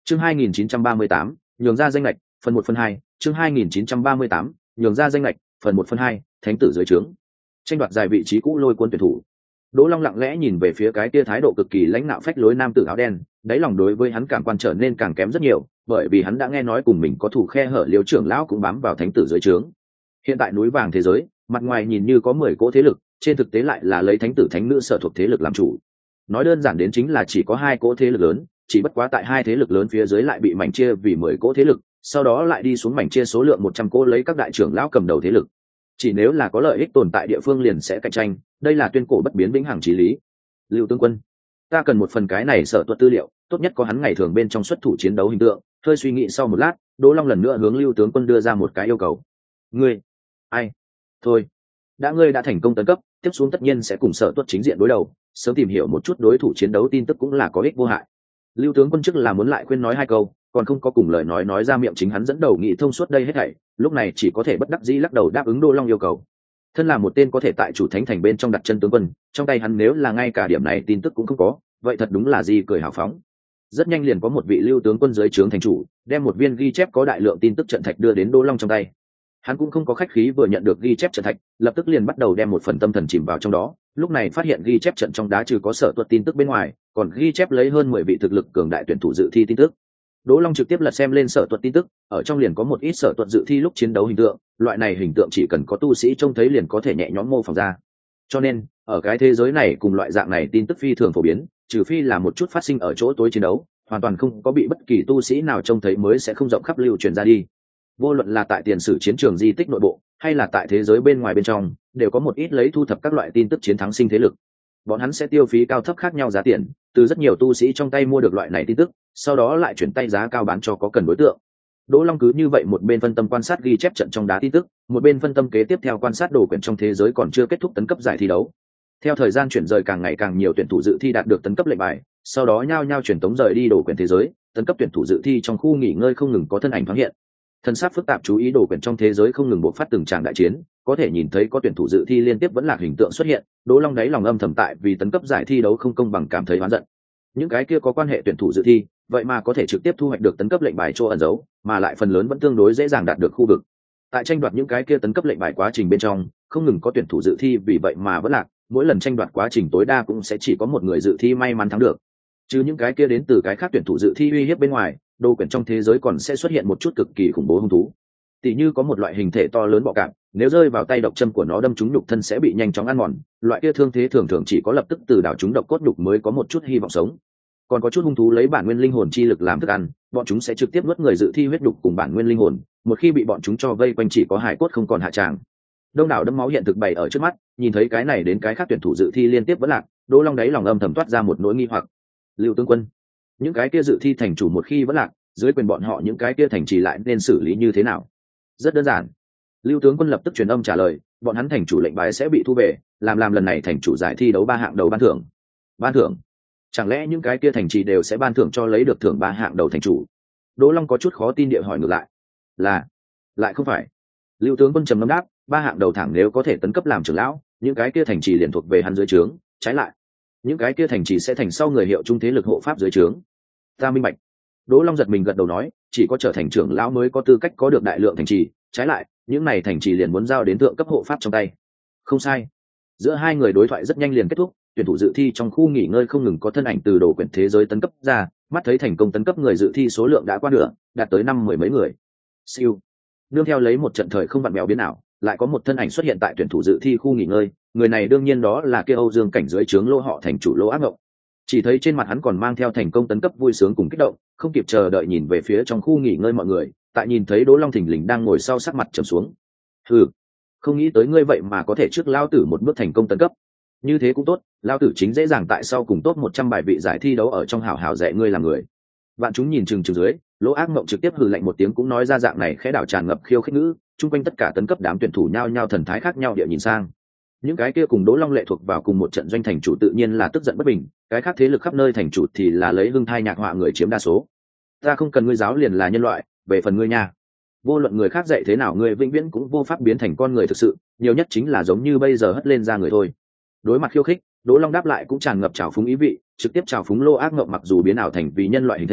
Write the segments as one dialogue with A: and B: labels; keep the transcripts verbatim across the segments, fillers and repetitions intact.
A: chương hai nghìn chín trăm ba mươi tám, nhường ra danh lệch phần một phần hai. chương hai nghìn chín trăm ba mươi tám, nhường ra danh lệch phần một phần hai. Thánh tử dưới trướng tranh đoạt dài vị trí cũ lôi quân tuyển thủ. Đỗ Long lặng lẽ nhìn về phía cái kia thái độ cực kỳ lãnh nạo phách lối nam tử áo đen, đáy lòng đối với hắn cảm quan trở nên càng kém rất nhiều, bởi vì hắn đã nghe nói cùng mình có thủ khe hở Liêu trưởng lão cũng bám vào thánh tử dưới trướng. Hiện tại núi vàng thế giới, mặt ngoài nhìn như có mười cỗ thế lực, trên thực tế lại là lấy thánh tử thánh nữ sở thuộc thế lực làm chủ. Nói đơn giản đến chính là chỉ có hai cỗ thế lực lớn, chỉ bất quá tại hai thế lực lớn phía dưới lại bị mảnh chia vì mười cỗ thế lực, sau đó lại đi xuống mảnh chia số lượng một trăm cỗ lấy các đại trưởng lão cầm đầu thế lực. Chỉ nếu là có lợi ích tồn tại địa phương liền sẽ cạnh tranh, đây là tuyên cổ bất biến vĩnh hằng chí lý. Lưu tướng quân, ta cần một phần cái này sở tuật tư liệu, tốt nhất có hắn ngày thường bên trong xuất thủ chiến đấu hình tượng. Hơi suy nghĩ sau một lát, Đỗ Long lần nữa hướng Lưu tướng quân đưa ra một cái yêu cầu. Ngươi, ai? Thôi, đã ngươi đã thành công tấn cấp, tiếp xuống tất nhiên sẽ cùng sở tuật chính diện đối đầu, sớm tìm hiểu một chút đối thủ chiến đấu tin tức cũng là có ích vô hại. Lưu tướng quân trước là muốn lại khuyên nói hai câu, còn không có cùng lời nói nói ra miệng, chính hắn dẫn đầu nghĩ thông suốt đây hết thảy, lúc này chỉ có thể bất đắc dĩ lắc đầu đáp ứng Đỗ Long yêu cầu. Thân là một tên có thể tại chủ thánh thành bên trong đặt chân tướng quân, trong tay hắn nếu là ngay cả điểm này tin tức cũng không có, vậy thật đúng là gì cười hào phóng. Rất nhanh liền có một vị Lưu tướng quân dưới trướng thành chủ đem một viên ghi chép có đại lượng tin tức trận thạch đưa đến Đỗ Long trong tay. Hắn cũng không có khách khí, vừa nhận được ghi chép trận thạch, lập tức liền bắt đầu đem một phần tâm thần chìm vào trong đó. Lúc này phát hiện ghi chép trận trong đá trừ có sở tuật tin tức bên ngoài, còn ghi chép lấy hơn mười vị thực lực cường đại tuyển thủ dự thi tin tức. Đỗ Long trực tiếp lật xem lên sở tuật tin tức, ở trong liền có một ít sở tuật dự thi lúc chiến đấu hình tượng, loại này hình tượng chỉ cần có tu sĩ trông thấy liền có thể nhẹ nhõm mô phỏng ra. Cho nên, ở cái thế giới này cùng loại dạng này tin tức phi thường phổ biến, trừ phi là một chút phát sinh ở chỗ tối chiến đấu, hoàn toàn không có bị bất kỳ tu sĩ nào trông thấy mới sẽ không rộng khắp lưu truyền ra đi. Vô luận là tại tiền sử chiến trường di tích nội bộ, hay là tại thế giới bên ngoài bên trong, đều có một ít lấy thu thập các loại tin tức chiến thắng sinh thế lực. Bọn hắn sẽ tiêu phí cao thấp khác nhau giá tiền, từ rất nhiều tu sĩ trong tay mua được loại này tin tức, sau đó lại chuyển tay giá cao bán cho có cần đối tượng. Đỗ Long cứ như vậy một bên phân tâm quan sát ghi chép trận trong đá tin tức, một bên phân tâm kế tiếp theo quan sát đồ quyển trong thế giới còn chưa kết thúc tấn cấp giải thi đấu. Theo thời gian chuyển rời, càng ngày càng nhiều tuyển thủ dự thi đạt được tấn cấp lệnh bài, sau đó nhao nhao chuyển tống rời đi đồ quyển thế giới, tấn cấp tuyển thủ dự thi trong khu nghỉ ngơi không ngừng có thân ảnh thoáng hiện. Thân sắc phức tạp chú ý đồ quyển trong thế giới không ngừng bộc phát từng tràng đại chiến, có thể nhìn thấy có tuyển thủ dự thi liên tiếp vẫn lạc hình tượng xuất hiện. Đỗ Long đáy lòng âm thầm tại vì tấn cấp giải thi đấu không công bằng cảm thấy oán giận. Những cái kia có quan hệ tuyển thủ dự thi, vậy mà có thể trực tiếp thu hoạch được tấn cấp lệnh bài chỗ ẩn giấu, mà lại phần lớn vẫn tương đối dễ dàng đạt được khu vực. Tại tranh đoạt những cái kia tấn cấp lệnh bài quá trình bên trong, không ngừng có tuyển thủ dự thi vì vậy mà vẫn lạc, mỗi lần tranh đoạt quá trình tối đa cũng sẽ chỉ có một người dự thi may mắn thắng được. Chứ những cái kia đến từ cái khác tuyển thủ dự thi uy hiếp bên ngoài, đồ quyển trong thế giới còn sẽ xuất hiện một chút cực kỳ khủng bố hung thú. Tỷ như có một loại hình thể to lớn bọ cạp, nếu rơi vào tay độc châm của nó đâm trúng nhục thân sẽ bị nhanh chóng ăn mòn, loại kia thương thế thường thường chỉ có lập tức từ đảo trúng độc cốt nhục mới có một chút hy vọng sống. Còn có chút hung thú lấy bản nguyên linh hồn chi lực làm thức ăn, bọn chúng sẽ trực tiếp nuốt người dự thi huyết nhục cùng bản nguyên linh hồn, một khi bị bọn chúng cho vây quanh chỉ có hải cốt không còn hạ tràng. Đông đảo đẫm máu hiện thực bày ở trước mắt, nhìn thấy cái này đến cái khác tuyển thủ dự thi liên tiếp vẫn lạc, Đỗ Long đáy lòng âm thầm toát ra một nỗi nghi hoặc. Lưu tướng quân, những cái kia dự thi thành chủ một khi vẫn lạc, dưới quyền bọn họ những cái kia thành trì lại nên xử lý như thế nào? Rất đơn giản. Lưu tướng quân lập tức truyền âm trả lời, bọn hắn thành chủ lệnh bài sẽ bị thu về, làm làm lần này thành chủ giải thi đấu ba hạng đầu ban thưởng. Ban thưởng? Chẳng lẽ những cái kia thành trì đều sẽ ban thưởng cho lấy được thưởng ba hạng đầu thành chủ? Đỗ Long có chút khó tin địa hỏi ngược lại. Là, lại không phải. Lưu tướng quân trầm ngâm đáp, ba hạng đầu thẳng nếu có thể tấn cấp làm trưởng lão, những cái kia thành trì liền thuộc về hắn dưới trướng, trái lại, những cái kia thành trì sẽ thành sau người hiệu trung thế lực hộ pháp dưới trướng. Ta minh bạch. Đỗ Long giật mình gật đầu nói, chỉ có trở thành trưởng lão mới có tư cách có được đại lượng thành trì, trái lại, những này thành trì liền muốn giao đến thượng cấp hộ pháp trong tay. Không sai. Giữa hai người đối thoại rất nhanh liền kết thúc, tuyển thủ dự thi trong khu nghỉ ngơi không ngừng có thân ảnh từ đồ quyển thế giới tấn cấp ra, mắt thấy thành công tấn cấp người dự thi số lượng đã qua nửa, đạt tới năm mười mấy người. Siêu. Nương theo lấy một trận thời không vặn vẹo biến ảo, lại có một thân ảnh xuất hiện tại tuyển thủ dự thi khu nghỉ ngơi, người này đương nhiên đó là kia Âu Dương cảnh dưới trướng Lô họ thành chủ Lô Ác Ngộng. Chỉ thấy trên mặt hắn còn mang theo thành công tấn cấp vui sướng cùng kích động, không kịp chờ đợi nhìn về phía trong khu nghỉ ngơi mọi người, tại nhìn thấy Đỗ Long thình lình đang ngồi sau sắc mặt trầm xuống. Hừ, không nghĩ tới ngươi vậy mà có thể trước lao tử một bước thành công tấn cấp. Như thế cũng tốt, lao tử chính dễ dàng tại sau cùng tốt một trăm bài vị giải thi đấu ở trong hảo hảo dạy ngươi làm người. Vạn chúng nhìn chừng chừng dưới, Lỗ Ác Mộng trực tiếp hừ lạnh một tiếng cũng nói ra dạng này khẽ đảo tràn ngập khiêu khích ngữ, chung quanh tất cả tấn cấp đám tuyển thủ nhao nhao thần thái khác nhau địa nhìn sang. Những cái kia cùng Đỗ Long lệ thuộc vào cùng một trận doanh thành chủ tự nhiên là tức giận bất bình, cái khác thế lực khắp nơi thành chủ thì là lấy hưng thai nhạc họa người chiếm đa số. Ta không cần ngươi giáo liền là nhân loại, về phần ngươi nha, vô luận người khác dạy thế nào ngươi vĩnh viễn cũng vô pháp biến thành con người thực sự, nhiều nhất chính là giống như bây giờ hất lên ra người thôi. Đối mặt khiêu khích, Đỗ Long đáp lại cũng tràn ngập trào phúng ý vị, trực tiếp trào phúng Lô Ác Ngộng mặc dù biến ảo thành vì nhân loại hình thể,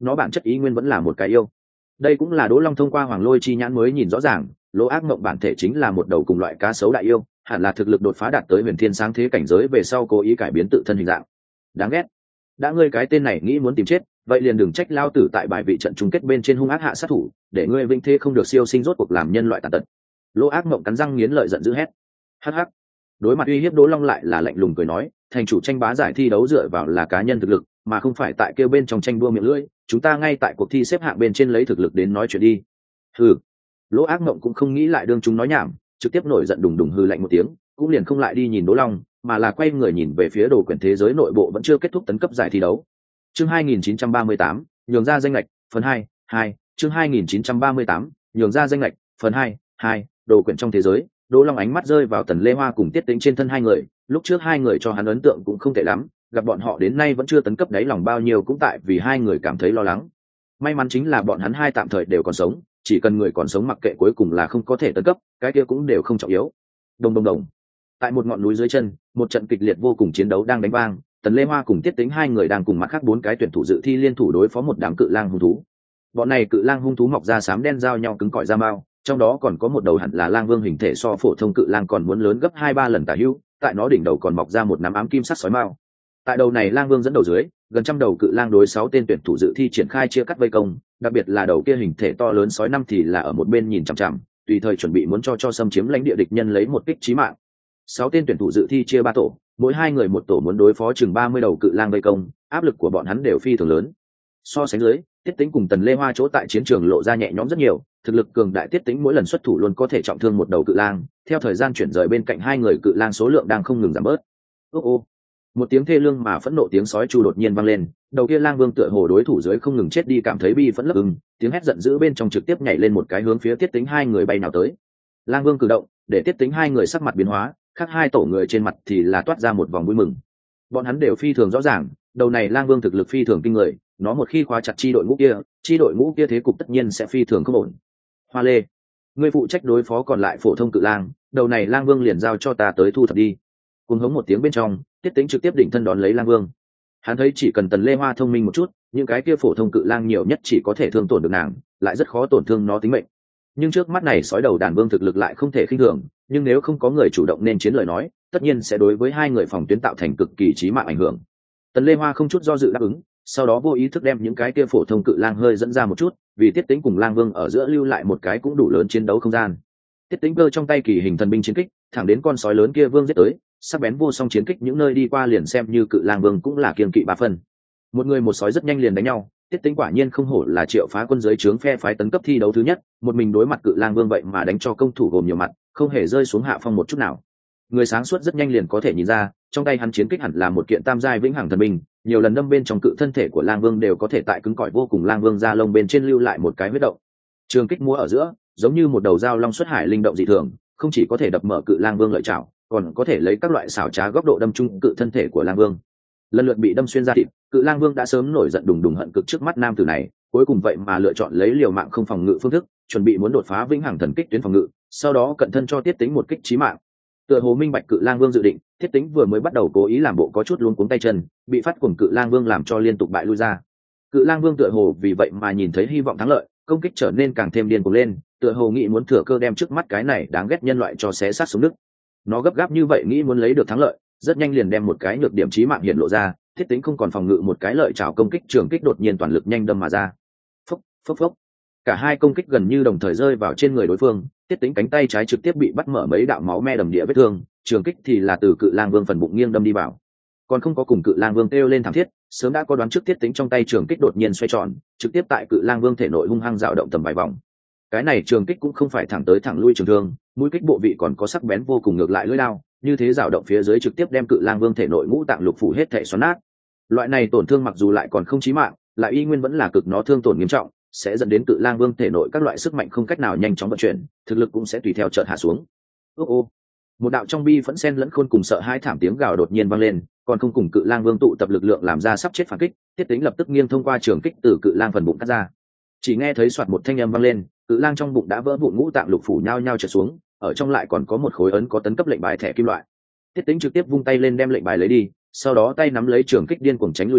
A: nó bản chất ý nguyên vẫn là một cái yêu. Đây cũng là Đỗ Long thông qua Hoàng Lôi chi nhãn mới nhìn rõ ràng, Lỗ Ác Mộng bản thể chính là một đầu cùng loại cá sấu đại yêu, hẳn là thực lực đột phá đạt tới huyền thiên sáng thế cảnh giới về sau cố ý cải biến tự thân hình dạng. Đáng ghét. Đã ngươi cái tên này nghĩ muốn tìm chết, vậy liền đừng trách lao tử tại bài vị trận chung kết bên trên hung ác hạ sát thủ, để ngươi vinh thế không được siêu sinh rốt cuộc làm nhân loại tàn tật. Lỗ Ác Mộng cắn răng nghiến lợi giận dữ hét. Hắc hắc. Đối mặt uy hiếp Đỗ Long lại là lạnh lùng cười nói, thành chủ tranh bá giải thi đấu dựa vào là cá nhân thực lực, mà không phải tại kêu bên trong tranh đua miệng lưỡi, chúng ta ngay tại cuộc thi xếp hạng bên trên lấy thực lực đến nói chuyện đi. Hừ. Lỗ Ác Mộng cũng không nghĩ lại đương chúng nói nhảm, trực tiếp nổi giận đùng đùng hừ lạnh một tiếng, cũng liền không lại đi nhìn Đỗ Long, mà là quay người nhìn về phía đồ quyển thế giới nội bộ vẫn chưa kết thúc tấn cấp giải thi đấu. Chương hai nghìn chín trăm ba mươi tám, nhường ra danh lệch, phần hai, hai, chương hai nghìn chín trăm ba mươi tám, nhường ra danh lệch, phần hai, hai, đồ quyển trong thế giới. Đỗ Long ánh mắt rơi vào Tần Lê Hoa cùng Tiết Tĩnh trên thân hai người, lúc trước hai người cho hắn ấn tượng cũng không tệ lắm, gặp bọn họ đến nay vẫn chưa tấn cấp đáy lòng bao nhiêu cũng tại vì hai người cảm thấy lo lắng. May mắn chính là bọn hắn hai tạm thời đều còn sống, chỉ cần người còn sống mặc kệ cuối cùng là không có thể tấn cấp, cái kia cũng đều không trọng yếu. Đồng đồng đồng. Tại một ngọn núi dưới chân, một trận kịch liệt vô cùng chiến đấu đang đánh vang, Tần Lê Hoa cùng Tiết Tĩnh hai người đang cùng mặt khác bốn cái tuyển thủ dự thi liên thủ đối phó một đám cự lang hung thú. Bọn này cự lang hung thú mọc ra xám đen giao nhau cứng cỏi da mao, trong đó còn có một đầu hẳn là lang vương hình thể so phổ thông cự lang còn muốn lớn gấp hai ba lần tả hữu, tại nó đỉnh đầu còn mọc ra một nắm ám kim sắc sói mao. Tại đầu này lang vương dẫn đầu dưới, gần trăm đầu cự lang đối sáu tên tuyển thủ dự thi triển khai chia cắt vây công, đặc biệt là đầu kia hình thể to lớn sói năm thì là ở một bên nhìn chằm chằm, tùy thời chuẩn bị muốn cho cho xâm chiếm lãnh địa địch nhân lấy một kích chí mạng. Sáu tên tuyển thủ dự thi chia ba tổ, mỗi hai người một tổ muốn đối phó chừng ba mươi đầu cự lang vây công, áp lực của bọn hắn đều phi thường lớn. So sánh dưới, Tiết Tĩnh cùng Tần Lê Hoa chỗ tại chiến trường lộ ra nhẹ nhõm rất nhiều, thực lực cường đại Tiết Tĩnh mỗi lần xuất thủ luôn có thể trọng thương một đầu cự lang, theo thời gian chuyển rời bên cạnh hai người cự lang số lượng đang không ngừng giảm bớt. Ô ô. Một tiếng thê lương mà phẫn nộ tiếng sói chu đột nhiên vang lên, đầu kia lang vương tựa hồ đối thủ dưới không ngừng chết đi cảm thấy bi phẫn lấp ưng, tiếng hét giận dữ bên trong trực tiếp nhảy lên một cái hướng phía Tiết Tĩnh hai người bay nào tới. Lang vương cử động, để Tiết Tĩnh hai người sắc mặt biến hóa, khác hai tổ người trên mặt thì là toát ra một vòng vui mừng. Bọn hắn đều phi thường rõ ràng, đầu này lang vương thực lực phi thường kinh người, nó một khi khóa chặt chi đội ngũ kia, chi đội ngũ kia thế cục tất nhiên sẽ phi thường không ổn. Hoa Lê, ngươi phụ trách đối phó còn lại phổ thông cự lang, đầu này lang vương liền giao cho ta tới thu thập đi. Cùng hống một tiếng bên trong, Tiết Tĩnh trực tiếp đỉnh thân đón lấy lang vương. Hắn thấy chỉ cần Tần Lê Hoa thông minh một chút, những cái kia phổ thông cự lang nhiều nhất chỉ có thể thương tổn được nàng, lại rất khó tổn thương nó tính mệnh. Nhưng trước mắt này sói đầu đàn vương thực lực lại không thể khinh thường, nhưng nếu không có người chủ động nên chiến lời nói, tất nhiên sẽ đối với hai người phòng tuyến tạo thành cực kỳ chí mạng ảnh hưởng. Tần Lê Hoa không chút do dự đáp ứng, sau đó vô ý thức đem những cái kia phổ thông cự lang hơi dẫn ra một chút, vì Tiết Tĩnh cùng lang vương ở giữa lưu lại một cái cũng đủ lớn chiến đấu không gian. Tiết Tĩnh cơ trong tay kỳ hình thần binh chiến kích, thẳng đến con sói lớn kia vương giết tới, sắc bén vô song chiến kích những nơi đi qua liền xem như cự lang vương cũng là kiêng kỵ ba phần. Một người một sói rất nhanh liền đánh nhau, Tiết Tĩnh quả nhiên không hổ là Triệu Phá quân giới trướng phe phái tấn cấp thi đấu thứ nhất, một mình đối mặt cự lang vương vậy mà đánh cho công thủ gồm nhiều mặt, không hề rơi xuống hạ phong một chút nào. Người sáng suốt rất nhanh liền có thể nhìn ra, trong tay hắn chiến kích hẳn là một kiện tam giai vĩnh hằng thần binh, nhiều lần đâm bên trong cự thân thể của lang vương đều có thể tại cứng cỏi vô cùng lang vương da lông bên trên lưu lại một cái huyết động. Trường kích múa ở giữa, giống như một đầu dao long xuất hải linh động dị thường, không chỉ có thể đập mở cự lang vương lợi chảo, còn có thể lấy các loại xảo trá góc độ đâm trúng cự thân thể của lang vương. Lần lượt bị đâm xuyên ra thịt, cự lang vương đã sớm nổi giận đùng đùng hận cực trước mắt nam tử này, cuối cùng vậy mà lựa chọn lấy liều mạng không phòng ngự phương thức, chuẩn bị muốn đột phá vĩnh hằng thần kích tuyến phòng ngự, sau đó cận thân cho Tiết Tĩnh một kích chí mạng. Tựa hồ minh bạch cự lang vương dự định, Tiết Tĩnh vừa mới bắt đầu cố ý làm bộ có chút luống cuống tay chân, bị phát cuồng cự lang vương làm cho liên tục bại lui ra. Cự lang vương tựa hồ vì vậy mà nhìn thấy hy vọng thắng lợi, công kích trở nên càng thêm điên cuồng lên, tựa hồ nghĩ muốn thừa cơ đem trước mắt cái này đáng ghét nhân loại cho xé xác sống nước. Nó gấp gáp như vậy nghĩ muốn lấy được thắng lợi, rất nhanh liền đem một cái nhược điểm chí mạng hiện lộ ra. Tiết Tĩnh không còn phòng ngự một cái lợi chảo công kích trường kích đột nhiên toàn lực nhanh đâm mà ra. Phốc, phốc phốc. Cả hai công kích gần như đồng thời rơi vào trên người đối phương, Tiết Tĩnh cánh tay trái trực tiếp bị bắt mở mấy đạo máu me đầm địa vết thương, trường kích thì là từ cự lang vương phần bụng nghiêng đâm đi vào. Còn không có cùng cự lang vương kêu lên thảm thiết, sớm đã có đoán trước Tiết Tĩnh trong tay trường kích đột nhiên xoay tròn, trực tiếp tại cự lang vương thể nội hung hăng dạo động tầm vài vòng. Cái này trường kích cũng không phải thẳng tới thẳng lui trường thương, mũi kích bộ vị còn có sắc bén vô cùng ngược lại lưỡi đao, như thế dạo động phía dưới trực tiếp đem cự lang vương thể nội ngũ tạng lục phủ hết thảy xoắn nát. Loại này tổn thương mặc dù lại còn không chí mạng, lại y nguyên vẫn là cực nó thương tổn nghiêm trọng, sẽ dẫn đến cự lang vương thể nội các loại sức mạnh không cách nào nhanh chóng vận chuyển, thực lực cũng sẽ tùy theo chợt hạ xuống. Ô ô, một đạo trong bi phẫn xen lẫn khôn cùng sợ hai thảm tiếng gào đột nhiên vang lên, còn không cùng cự lang vương tụ tập lực lượng làm ra sắp chết phản kích, Tiết Tĩnh lập tức nghiêng thông qua trường kích từ cự lang phần bụng cắt ra. Chỉ nghe thấy soạt một thanh âm vang lên, cự lang trong bụng đã vỡ vụn ngũ tạng lục phủ nhao nhao trượt xuống, ở trong lại còn có một khối ấn có tấn cấp lệnh bài thẻ kim loại. Tiết Tĩnh trực tiếp vung tay lên đem lệnh bài lấy đi, sau đó tay nắm lấy trường kích điên cuồng tránh lui ra,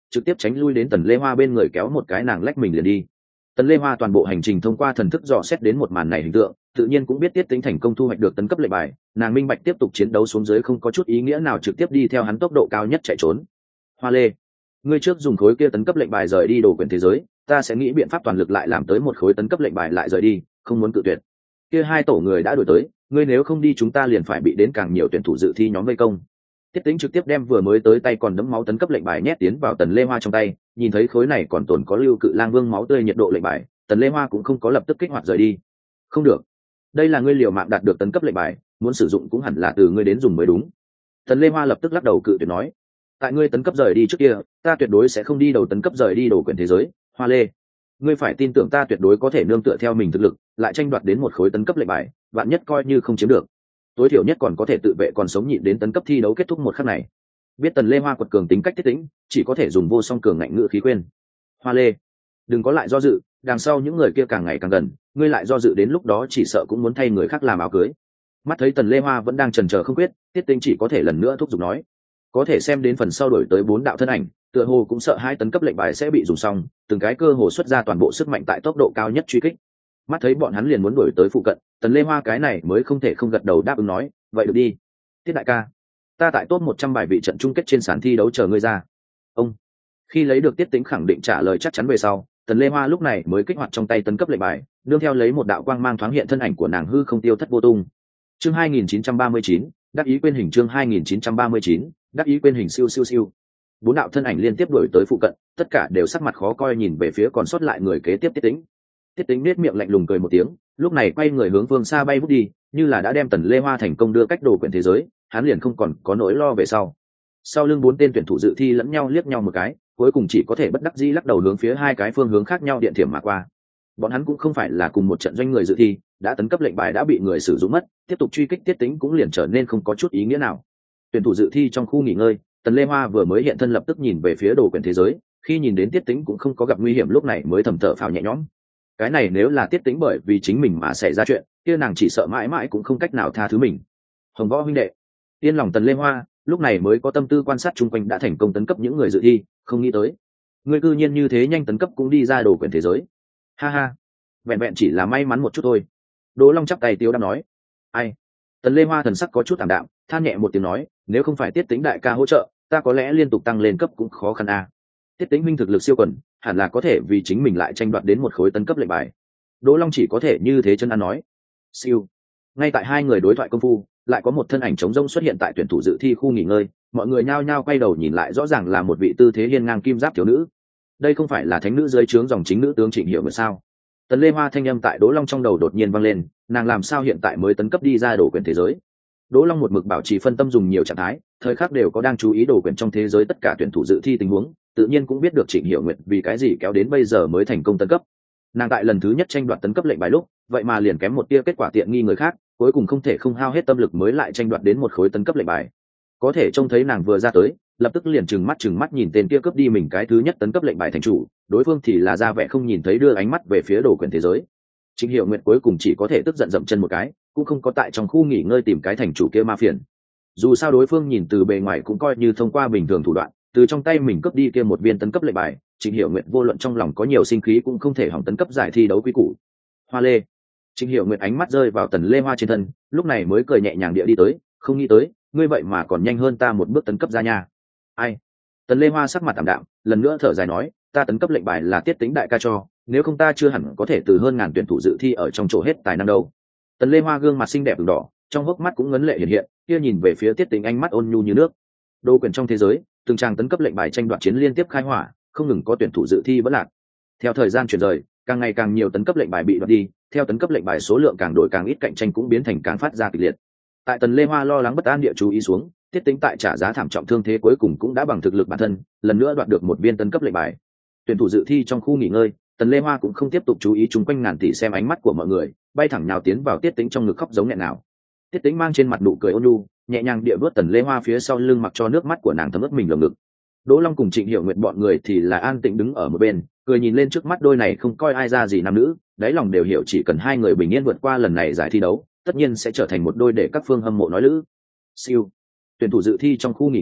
A: trực tiếp tránh lui đến Tần Lê Hoa bên người, kéo một cái nàng lách mình liền đi. Tần Lê Hoa toàn bộ hành trình thông qua thần thức dò xét đến một màn này hình tượng, tự nhiên cũng biết Tiết Tĩnh thành công thu hoạch được tấn cấp lệnh bài, nàng minh bạch tiếp tục chiến đấu xuống dưới không có chút ý nghĩa nào, trực tiếp đi theo hắn tốc độ cao nhất chạy trốn. Hoa Lê, ngươi trước dùng khối kia tấn cấp lệnh bài rời đi đồ quyển thế giới, ta sẽ nghĩ biện pháp toàn lực lại làm tới một khối tấn cấp lệnh bài lại rời đi, không muốn cự tuyệt. Kia hai tổ người đã đuổi tới, ngươi nếu không đi chúng ta liền phải bị đến càng nhiều tuyển thủ dự thi nhóm vây công. Tiết Tĩnh trực tiếp đem vừa mới tới tay còn đẫm máu tấn cấp lệnh bài nhét tiến vào Tần Lê Hoa trong tay, nhìn thấy khối này còn tồn có lưu cự lang vương máu tươi nhiệt độ lệnh bài, Tần Lê Hoa cũng không có lập tức kích hoạt rời đi. Không được, đây là ngươi liều mạng đạt được tấn cấp lệnh bài, muốn sử dụng cũng hẳn là từ ngươi đến dùng mới đúng. Tần Lê Hoa lập tức lắc đầu cự tuyệt nói, tại ngươi tấn cấp rời đi trước kia, ta tuyệt đối sẽ không đi đầu tấn cấp rời đi đồ quyển thế giới. Hoa Lê, ngươi phải tin tưởng ta tuyệt đối có thể nương tựa theo mình thực lực, lại tranh đoạt đến một khối tấn cấp lệnh bài, vạn nhất coi như không chiếm được, tối thiểu nhất còn có thể tự vệ còn sống nhịn đến tấn cấp thi đấu kết thúc một khắc này. Biết Tần Lê Hoa quật cường tính cách Tiết Tĩnh, chỉ có thể dùng vô song cường ngạnh ngữ khí khuyên. Hoa Lê, đừng có lại do dự, đằng sau những người kia càng ngày càng gần, ngươi lại do dự đến lúc đó chỉ sợ cũng muốn thay người khác làm áo cưới. Mắt thấy Tần Lê Hoa vẫn đang chần chờ không quyết, Tiết Tĩnh chỉ có thể lần nữa thúc giục nói. Có thể xem đến phần sau đổi tới bốn đạo thân ảnh, tựa hồ cũng sợ hai tấn cấp lệnh bài sẽ bị dùng xong, từng cái cơ hồ xuất ra toàn bộ sức mạnh tại tốc độ cao nhất truy kích. Mắt thấy bọn hắn liền muốn đuổi tới phụ cận, Tần Lê Hoa cái này mới không thể không gật đầu đáp ứng nói, vậy được đi. Tiết đại ca, ta tại top một trăm bài vị trận chung kết trên sàn thi đấu chờ ngươi ra. Ông. Khi lấy được Tiết Tĩnh khẳng định trả lời chắc chắn về sau, Tần Lê Hoa lúc này mới kích hoạt trong tay tấn cấp lệnh bài, nương theo lấy một đạo quang mang thoáng hiện thân ảnh của nàng hư không tiêu thất vô tung. Chương hai nghìn chín trăm ba mươi chín, đắc ý quên hình. Chương hai nghìn chín trăm ba mươi chín, đắc ý quên hình. Siêu siêu siêu. Bốn đạo thân ảnh liên tiếp đuổi tới phụ cận, tất cả đều sắc mặt khó coi nhìn về phía còn sót lại người kế tiếp Tiết Tĩnh. Tiết Tĩnh nét miệng lạnh lùng cười một tiếng, lúc này quay người hướng phương xa bay vút đi, như là đã đem Tần Lê Hoa thành công đưa cách đồ quyển thế giới, hắn liền không còn có nỗi lo về sau. Sau lưng bốn tên tuyển thủ dự thi lẫn nhau liếc nhau một cái, cuối cùng chỉ có thể bất đắc dĩ lắc đầu hướng phía hai cái phương hướng khác nhau điện thiểm mà qua. Bọn hắn cũng không phải là cùng một trận doanh người dự thi, đã tấn cấp lệnh bài đã bị người sử dụng mất, tiếp tục truy kích Tiết Tĩnh cũng liền trở nên không có chút ý nghĩa nào. Tuyển thủ dự thi trong khu nghỉ ngơi, Tần Lê Hoa vừa mới hiện thân lập tức nhìn về phía đồ quyển thế giới, khi nhìn đến Tiết Tĩnh cũng không có gặp nguy hiểm lúc này mới thầm thở phào nhẹ nhõm. Cái này nếu là Tiết Tĩnh bởi vì chính mình mà xảy ra chuyện, kia nàng chỉ sợ mãi mãi cũng không cách nào tha thứ mình. Hồng Võ huynh đệ, yên lòng Tần Lê Hoa lúc này mới có tâm tư quan sát chung quanh đã thành công tấn cấp những người dự thi, không nghĩ tới ngươi cư nhiên như thế nhanh tấn cấp cũng đi ra đồ quyển thế giới. Ha ha, vẹn vẹn chỉ là may mắn một chút thôi. Đỗ Long chắp tay tiêu đáp nói. Ai? Tần Lê Hoa thần sắc có chút tạm đạm, than nhẹ một tiếng nói, nếu không phải Tiết Tĩnh đại ca hỗ trợ, ta có lẽ liên tục tăng lên cấp cũng khó khăn a. Tiết Tĩnh minh thực lực siêu quần, hẳn là có thể vì chính mình lại tranh đoạt đến một khối tấn cấp lệnh bài. Đỗ Long chỉ có thể như thế chân ăn nói. Siêu. Ngay tại hai người đối thoại công phu, lại có một thân ảnh trống rông xuất hiện tại tuyển thủ dự thi khu nghỉ ngơi, mọi người nhao nhao quay đầu nhìn lại, rõ ràng là một vị tư thế hiên ngang kim giáp thiếu nữ. Đây không phải là thánh nữ dưới trướng dòng chính nữ tướng Trịnh Hiểu mà sao? Tần Lê Hoa thanh âm tại Đỗ Long trong đầu đột nhiên vang lên, nàng làm sao hiện tại mới tấn cấp đi ra đồ quyển thế giới? Đỗ Long một mực bảo trì phân tâm dùng nhiều trạng thái, thời khắc đều có đang chú ý đồ quyển trong thế giới tất cả tuyển thủ dự thi tình huống, tự nhiên cũng biết được Trịnh Hiểu Nguyệt vì cái gì kéo đến bây giờ mới thành công tấn cấp. Nàng tại lần thứ nhất tranh đoạt tấn cấp lệnh bài lúc, vậy mà liền kém một tia kết quả tiện nghi người khác, cuối cùng không thể không hao hết tâm lực mới lại tranh đoạt đến một khối tấn cấp lệnh bài. Có thể trông thấy nàng vừa ra tới, lập tức liền trừng mắt trừng mắt nhìn tên kia cướp đi mình cái thứ nhất tấn cấp lệnh bài thành chủ, đối phương thì là ra vẻ không nhìn thấy đưa ánh mắt về phía đồ quyển thế giới. Trịnh Hiểu Nguyệt cuối cùng chỉ có thể tức giận dậm chân một cái, cũng không có tại trong khu nghỉ ngơi tìm cái thành chủ kia ma phiền. Dù sao đối phương nhìn từ bề ngoài cũng coi như thông qua bình thường thủ đoạn, từ trong tay mình cướp đi kia một viên tấn cấp lệnh bài, Trịnh Hiểu Nguyệt vô luận trong lòng có nhiều sinh khí cũng không thể hỏng tấn cấp giải thi đấu quý củ. Hoa Lê. Trịnh Hiểu Nguyệt ánh mắt rơi vào Tần Lê Hoa trên thân, lúc này mới cười nhẹ nhàng địa đi tới, không nghĩ tới, ngươi vậy mà còn nhanh hơn ta một bước tấn cấp ra nha. Ai? Tần Lê Hoa sắc mặt tạm đạm, lần nữa thở dài nói, ta tấn cấp lệnh bài là Tiết Tĩnh đại ca cho, nếu không ta chưa hẳn có thể từ hơn ngàn tuyển thủ dự thi ở trong chỗ hết tài năng đâu. Tần Lê Hoa gương mặt xinh đẹp ửng đỏ, trong hốc mắt cũng ngấn lệ hiện hiện, kia nhìn về phía Tiết Tĩnh ánh mắt ôn nhu như nước. Đô quyền trong thế giới, từng trang tấn cấp lệnh bài tranh đoạt chiến liên tiếp khai hỏa, không ngừng có tuyển thủ dự thi vẫn lạc. Theo thời gian chuyển rời, càng ngày càng nhiều tấn cấp lệnh bài bị đoạt đi, theo tấn cấp lệnh bài số lượng càng đổi càng ít, cạnh tranh cũng biến thành càng phát ra kịch liệt. Tại Tần Lê Hoa lo lắng bất an địa chú ý xuống, Tiết Tĩnh tại trả giá thảm trọng thương thế cuối cùng cũng đã bằng thực lực bản thân, lần nữa đoạt được một viên tấn cấp lệnh bài. Tuyển thủ dự thi trong khu nghỉ ngơi, Tần Lê Hoa cũng không tiếp tục chú ý chung quanh ngàn tỷ xem ánh mắt của mọi người, bay thẳng nhào tiến vào Tiết Tĩnh trong ngực khóc giống nghẹn nào. Tiết Tĩnh mang trên mặt nụ cười ôn nhu, nhẹ nhàng địa vuốt Tần Lê Hoa phía sau lưng, mặc cho nước mắt của nàng thấm ướt mình lồng ngực. Đỗ Long cùng Trịnh Hiểu Nguyệt bọn người thì là an tĩnh đứng ở một bên, cười nhìn lên trước mắt đôi này không coi ai ra gì nam nữ, đáy lòng đều hiểu chỉ cần hai người bình yên vượt qua lần này giải thi đấu, tất nhiên sẽ trở thành một đôi để các phương hâm mộ nói lữ. Siêu. Tuyển thủ dự thi trong khu nghỉ ngơi,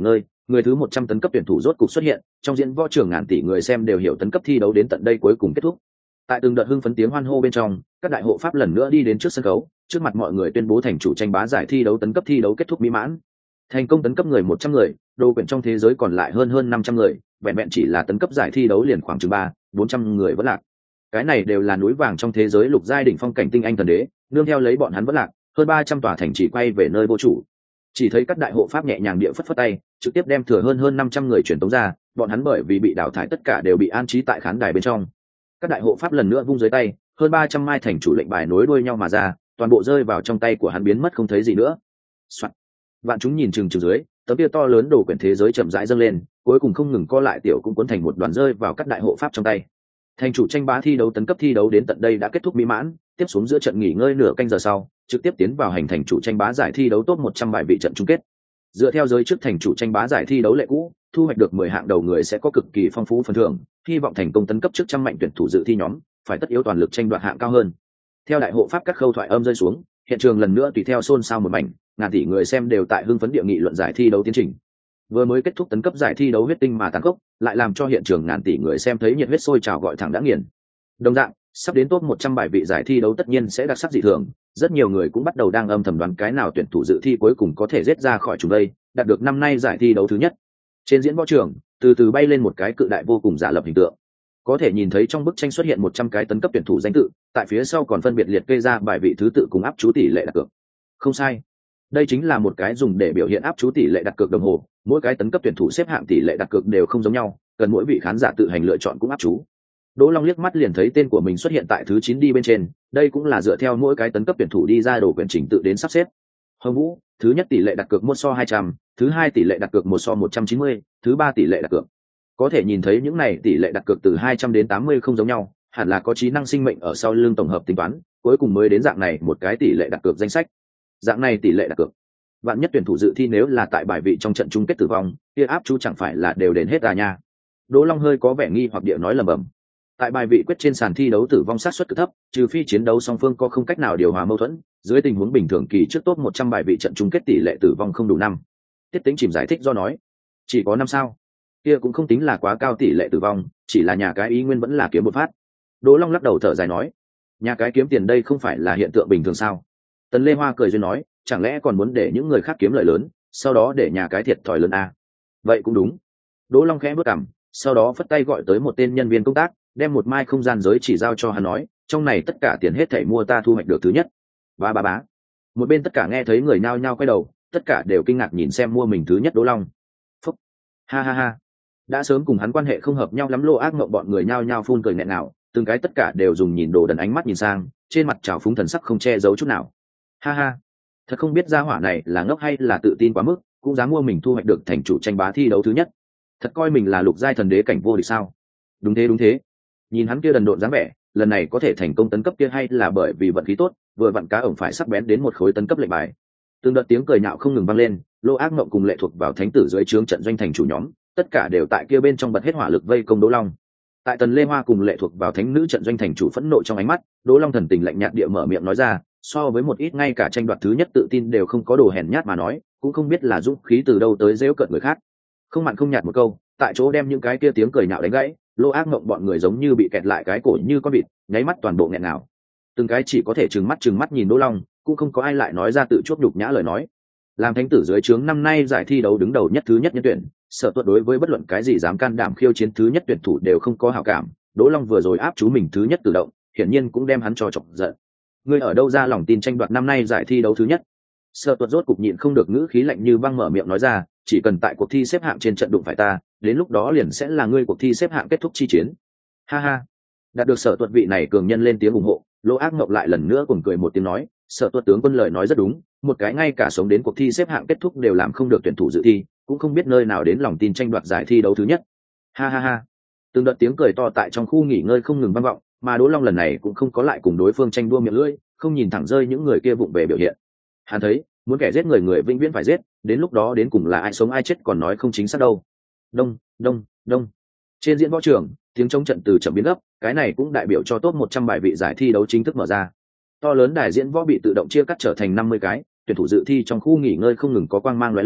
A: Người thứ một trăm tấn cấp tuyển thủ rốt cục xuất hiện, trong diễn võ trường ngàn tỷ người xem đều hiểu tấn cấp thi đấu đến tận đây cuối cùng kết thúc. Tại từng đợt hưng phấn tiếng hoan hô bên trong, các đại hộ pháp lần nữa đi đến trước sân khấu, trước mặt mọi người tuyên bố thành chủ tranh bá giải thi đấu tấn cấp thi đấu kết thúc mỹ mãn. Thành công tấn cấp người một trăm người, đồ quyển trong thế giới còn lại hơn hơn năm trăm người, vẹn vẹn chỉ là tấn cấp giải thi đấu liền khoảng chừng ba, bốn trăm người vẫn lạc. Cái này đều là núi vàng trong thế giới lục giai đỉnh phong cảnh tinh anh thần đế, nương theo lấy bọn hắn vẫn lạc, hơn ba trăm tòa thành chỉ quay về nơi vô chủ. Chỉ thấy các đại hộ pháp nhẹ nhàng địa phất phất tay, trực tiếp đem thừa hơn hơn năm trăm người truyền tống ra, bọn hắn bởi vì bị đào thải tất cả đều bị an trí tại khán đài bên trong. Các đại hộ pháp lần nữa vung dưới tay, hơn ba trăm mai thành chủ lệnh bài nối đuôi nhau mà ra, toàn bộ rơi vào trong tay của hắn biến mất không thấy gì nữa. Soạn. Vạn chúng nhìn chừng chừng dưới, tấm kia to lớn đồ quyển thế giới chậm rãi dâng lên, cuối cùng không ngừng co lại tiểu cũng cuốn thành một đoàn rơi vào các đại hộ pháp trong tay. Thành chủ tranh bá thi đấu tấn cấp thi đấu đến tận đây đã kết thúc mỹ mãn, tiếp xuống giữa trận nghỉ ngơi nửa canh giờ sau, trực tiếp tiến vào hành thành chủ tranh bá giải thi đấu top một trăm bài vị trận chung kết. Dựa theo giới trước thành chủ tranh bá giải thi đấu lệ cũ, thu hoạch được mười hạng đầu người sẽ có cực kỳ phong phú phần thưởng, hy vọng thành công tấn cấp trước trăm mạnh tuyển thủ dự thi nhóm, phải tất yếu toàn lực tranh đoạt hạng cao hơn. Theo đại hộ pháp các khâu thoại âm rơi xuống, hiện trường lần nữa tùy theo xôn xao một mảnh, ngàn tỷ người xem đều tại hưng phấn địa nghị luận giải thi đấu tiến trình. Vừa mới kết thúc tấn cấp giải thi đấu huyết tinh mà tàn khốc, lại làm cho hiện trường ngàn tỷ người xem thấy nhiệt huyết sôi trào gọi thẳng đã nghiền. Đồng dạng, sắp đến top một trăm bài vị giải thi đấu tất nhiên sẽ đặc sắc dị thường, rất nhiều người cũng bắt đầu đang âm thầm đoán cái nào tuyển thủ dự thi cuối cùng có thể giết ra khỏi chúng đây, đạt được năm nay giải thi đấu thứ nhất. Trên diễn võ trường, từ từ bay lên một cái cự đại vô cùng giả lập hình tượng. Có thể nhìn thấy trong bức tranh xuất hiện một trăm cái tấn cấp tuyển thủ danh tự, tại phía sau còn phân biệt liệt kê ra bài vị thứ tự cùng áp chú tỷ lệ đặt cược. Không sai, đây chính là một cái dùng để biểu hiện áp chú tỷ lệ đặt cược đồng hồ, mỗi cái tấn cấp tuyển thủ xếp hạng tỷ lệ đặt cược đều không giống nhau, cần mỗi vị khán giả tự hành lựa chọn cũng áp chú. Đỗ Long liếc mắt liền thấy tên của mình xuất hiện tại thứ chín đi bên trên, đây cũng là dựa theo mỗi cái tấn cấp tuyển thủ đi ra đồ quyển trình tự đến sắp xếp. Hồng Vũ, thứ nhất tỷ lệ đặt cược một so hai trăm, thứ hai tỷ lệ đặt cược một so một trăm chín mươi, thứ ba tỷ lệ đặt cược. Có thể nhìn thấy những này tỷ lệ đặt cược từ hai trăm đến tám mươi không giống nhau, hẳn là có trí năng sinh mệnh ở sau lưng tổng hợp tính toán, cuối cùng mới đến dạng này một cái tỷ lệ đặt cược danh sách. Dạng này tỷ lệ đặt cược. Vạn nhất tuyển thủ dự thi nếu là tại bài vị trong trận chung kết tử vong, kia áp chú chẳng phải là đều đến hết à nha. Đỗ Long hơi có vẻ nghi hoặc địa nói lẩm bẩm. Tại bài vị quyết trên sàn thi đấu tử vong sát suất cực thấp, trừ phi chiến đấu song phương có không cách nào điều hòa mâu thuẫn, dưới tình huống bình thường kỳ trước top một trăm bài vị trận chung kết tỷ lệ tử vong không đủ năm. Tiết Tĩnh chìm giải thích do nói, chỉ có năm sao? Kia cũng không tính là quá cao tỷ lệ tử vong, chỉ là nhà cái ý nguyên vẫn là kiếm một phát. Đỗ Long lắc đầu thở dài nói, nhà cái kiếm tiền đây không phải là hiện tượng bình thường sao? Tần Lê Hoa cười duyên nói, chẳng lẽ còn muốn để những người khác kiếm lợi lớn, sau đó để nhà cái thiệt thòi lớn à? Vậy cũng đúng. Đỗ Long khẽ bước cằm, sau đó phất tay gọi tới một tên nhân viên công tác, đem một mai không gian giới chỉ giao cho hắn nói, trong này tất cả tiền hết thảy mua ta thu hoạch được thứ nhất. Ba ba bá. Một bên tất cả nghe thấy người nhao nhao quay đầu, tất cả đều kinh ngạc nhìn xem mua mình thứ nhất Đỗ Long. Phúc. Ha ha ha. Đã sớm cùng hắn quan hệ không hợp nhau lắm Lô Ác Mộng bọn người nhao nhao phun cười nghẹn nào, từng cái tất cả đều dùng nhìn đồ đần ánh mắt nhìn sang, trên mặt trào phúng thần sắc không che giấu chút nào. Ha ha. Thật không biết gia hỏa này là ngốc hay là tự tin quá mức, cũng dám mua mình thu hoạch được thành chủ tranh bá thi đấu thứ nhất. Thật coi mình là lục giai thần đế cảnh vô địch sao? Đúng thế đúng thế. Nhìn hắn kia đần độn dáng vẻ, lần này có thể thành công tấn cấp kia hay là bởi vì vận khí tốt, vừa vặn cá ổng phải sắc bén đến một khối tấn cấp lệnh bài. Từng đợt tiếng cười nhạo không ngừng vang lên, Lô Ác Mộng cùng lệ thuộc vào thánh tử dưới trướng trận doanh thành chủ nhóm, tất cả đều tại kia bên trong bật hết hỏa lực vây công Đỗ Long. Tại Tần Lê Hoa cùng lệ thuộc vào thánh nữ trận doanh thành chủ phẫn nộ trong ánh mắt, Đỗ Long thần tình lạnh nhạt địa mở miệng nói ra, so với một ít ngay cả tranh đoạt thứ nhất tự tin đều không có đồ hèn nhát mà nói, cũng không biết là dũng khí từ đâu tới giễu cợt người khác. Không mặn không nhạt một câu, tại chỗ đem những cái kia tiếng cười nhạo đánh gãy. Lô Ác Mộng bọn người giống như bị kẹt lại cái cổ như con vịt, nháy mắt toàn bộ nghẹn nào. Từng cái chỉ có thể trừng mắt trừng mắt nhìn Đỗ Long, cũng không có ai lại nói ra tự chuốc nhục nhã lời nói. Làm thánh tử dưới trướng năm nay giải thi đấu đứng đầu nhất thứ nhất nhân tuyển, Sở Tuật đối với bất luận cái gì dám can đảm khiêu chiến thứ nhất tuyển thủ đều không có hảo cảm. Đỗ Long vừa rồi áp chú mình thứ nhất tự động, hiển nhiên cũng đem hắn cho chọc giận. Ngươi ở đâu ra lòng tin tranh đoạt năm nay giải thi đấu thứ nhất? Sở Tuật rốt cục nhịn không được ngữ khí lạnh như băng mở miệng nói ra, chỉ cần tại cuộc thi xếp hạng trên trận đụng phải ta, đến lúc đó liền sẽ là ngươi cuộc thi xếp hạng kết thúc chi chiến. Ha ha. Đạt được Sở Tuật vị này cường nhân lên tiếng ủng hộ, Lô Ác Mộng lại lần nữa cùng cười một tiếng nói, Sở Tuật tướng quân lời nói rất đúng, một cái ngay cả sống đến cuộc thi xếp hạng kết thúc đều làm không được tuyển thủ dự thi, cũng không biết nơi nào đến lòng tin tranh đoạt giải thi đấu thứ nhất. Ha ha ha. Từng đợt tiếng cười to tại trong khu nghỉ ngơi không ngừng vang vọng, mà Đỗ Long lần này cũng không có lại cùng đối phương tranh đua miệng lưỡi, không nhìn thẳng rơi những người kia vụng về biểu hiện. Hắn thấy, muốn kẻ giết người người vĩnh viễn phải giết, đến lúc đó đến cùng là ai sống ai chết còn nói không chính xác đâu. Đông, đông, đông. Trên diễn võ trường, tiếng trống trận từ chậm biến gấp, cái này cũng đại biểu cho top một trăm bài vị giải thi đấu chính thức mở ra. To lớn đài diễn võ bị tự động chia cắt trở thành năm mươi cái, tuyển thủ dự thi trong khu nghỉ ngơi không ngừng có quang mang lóe lên,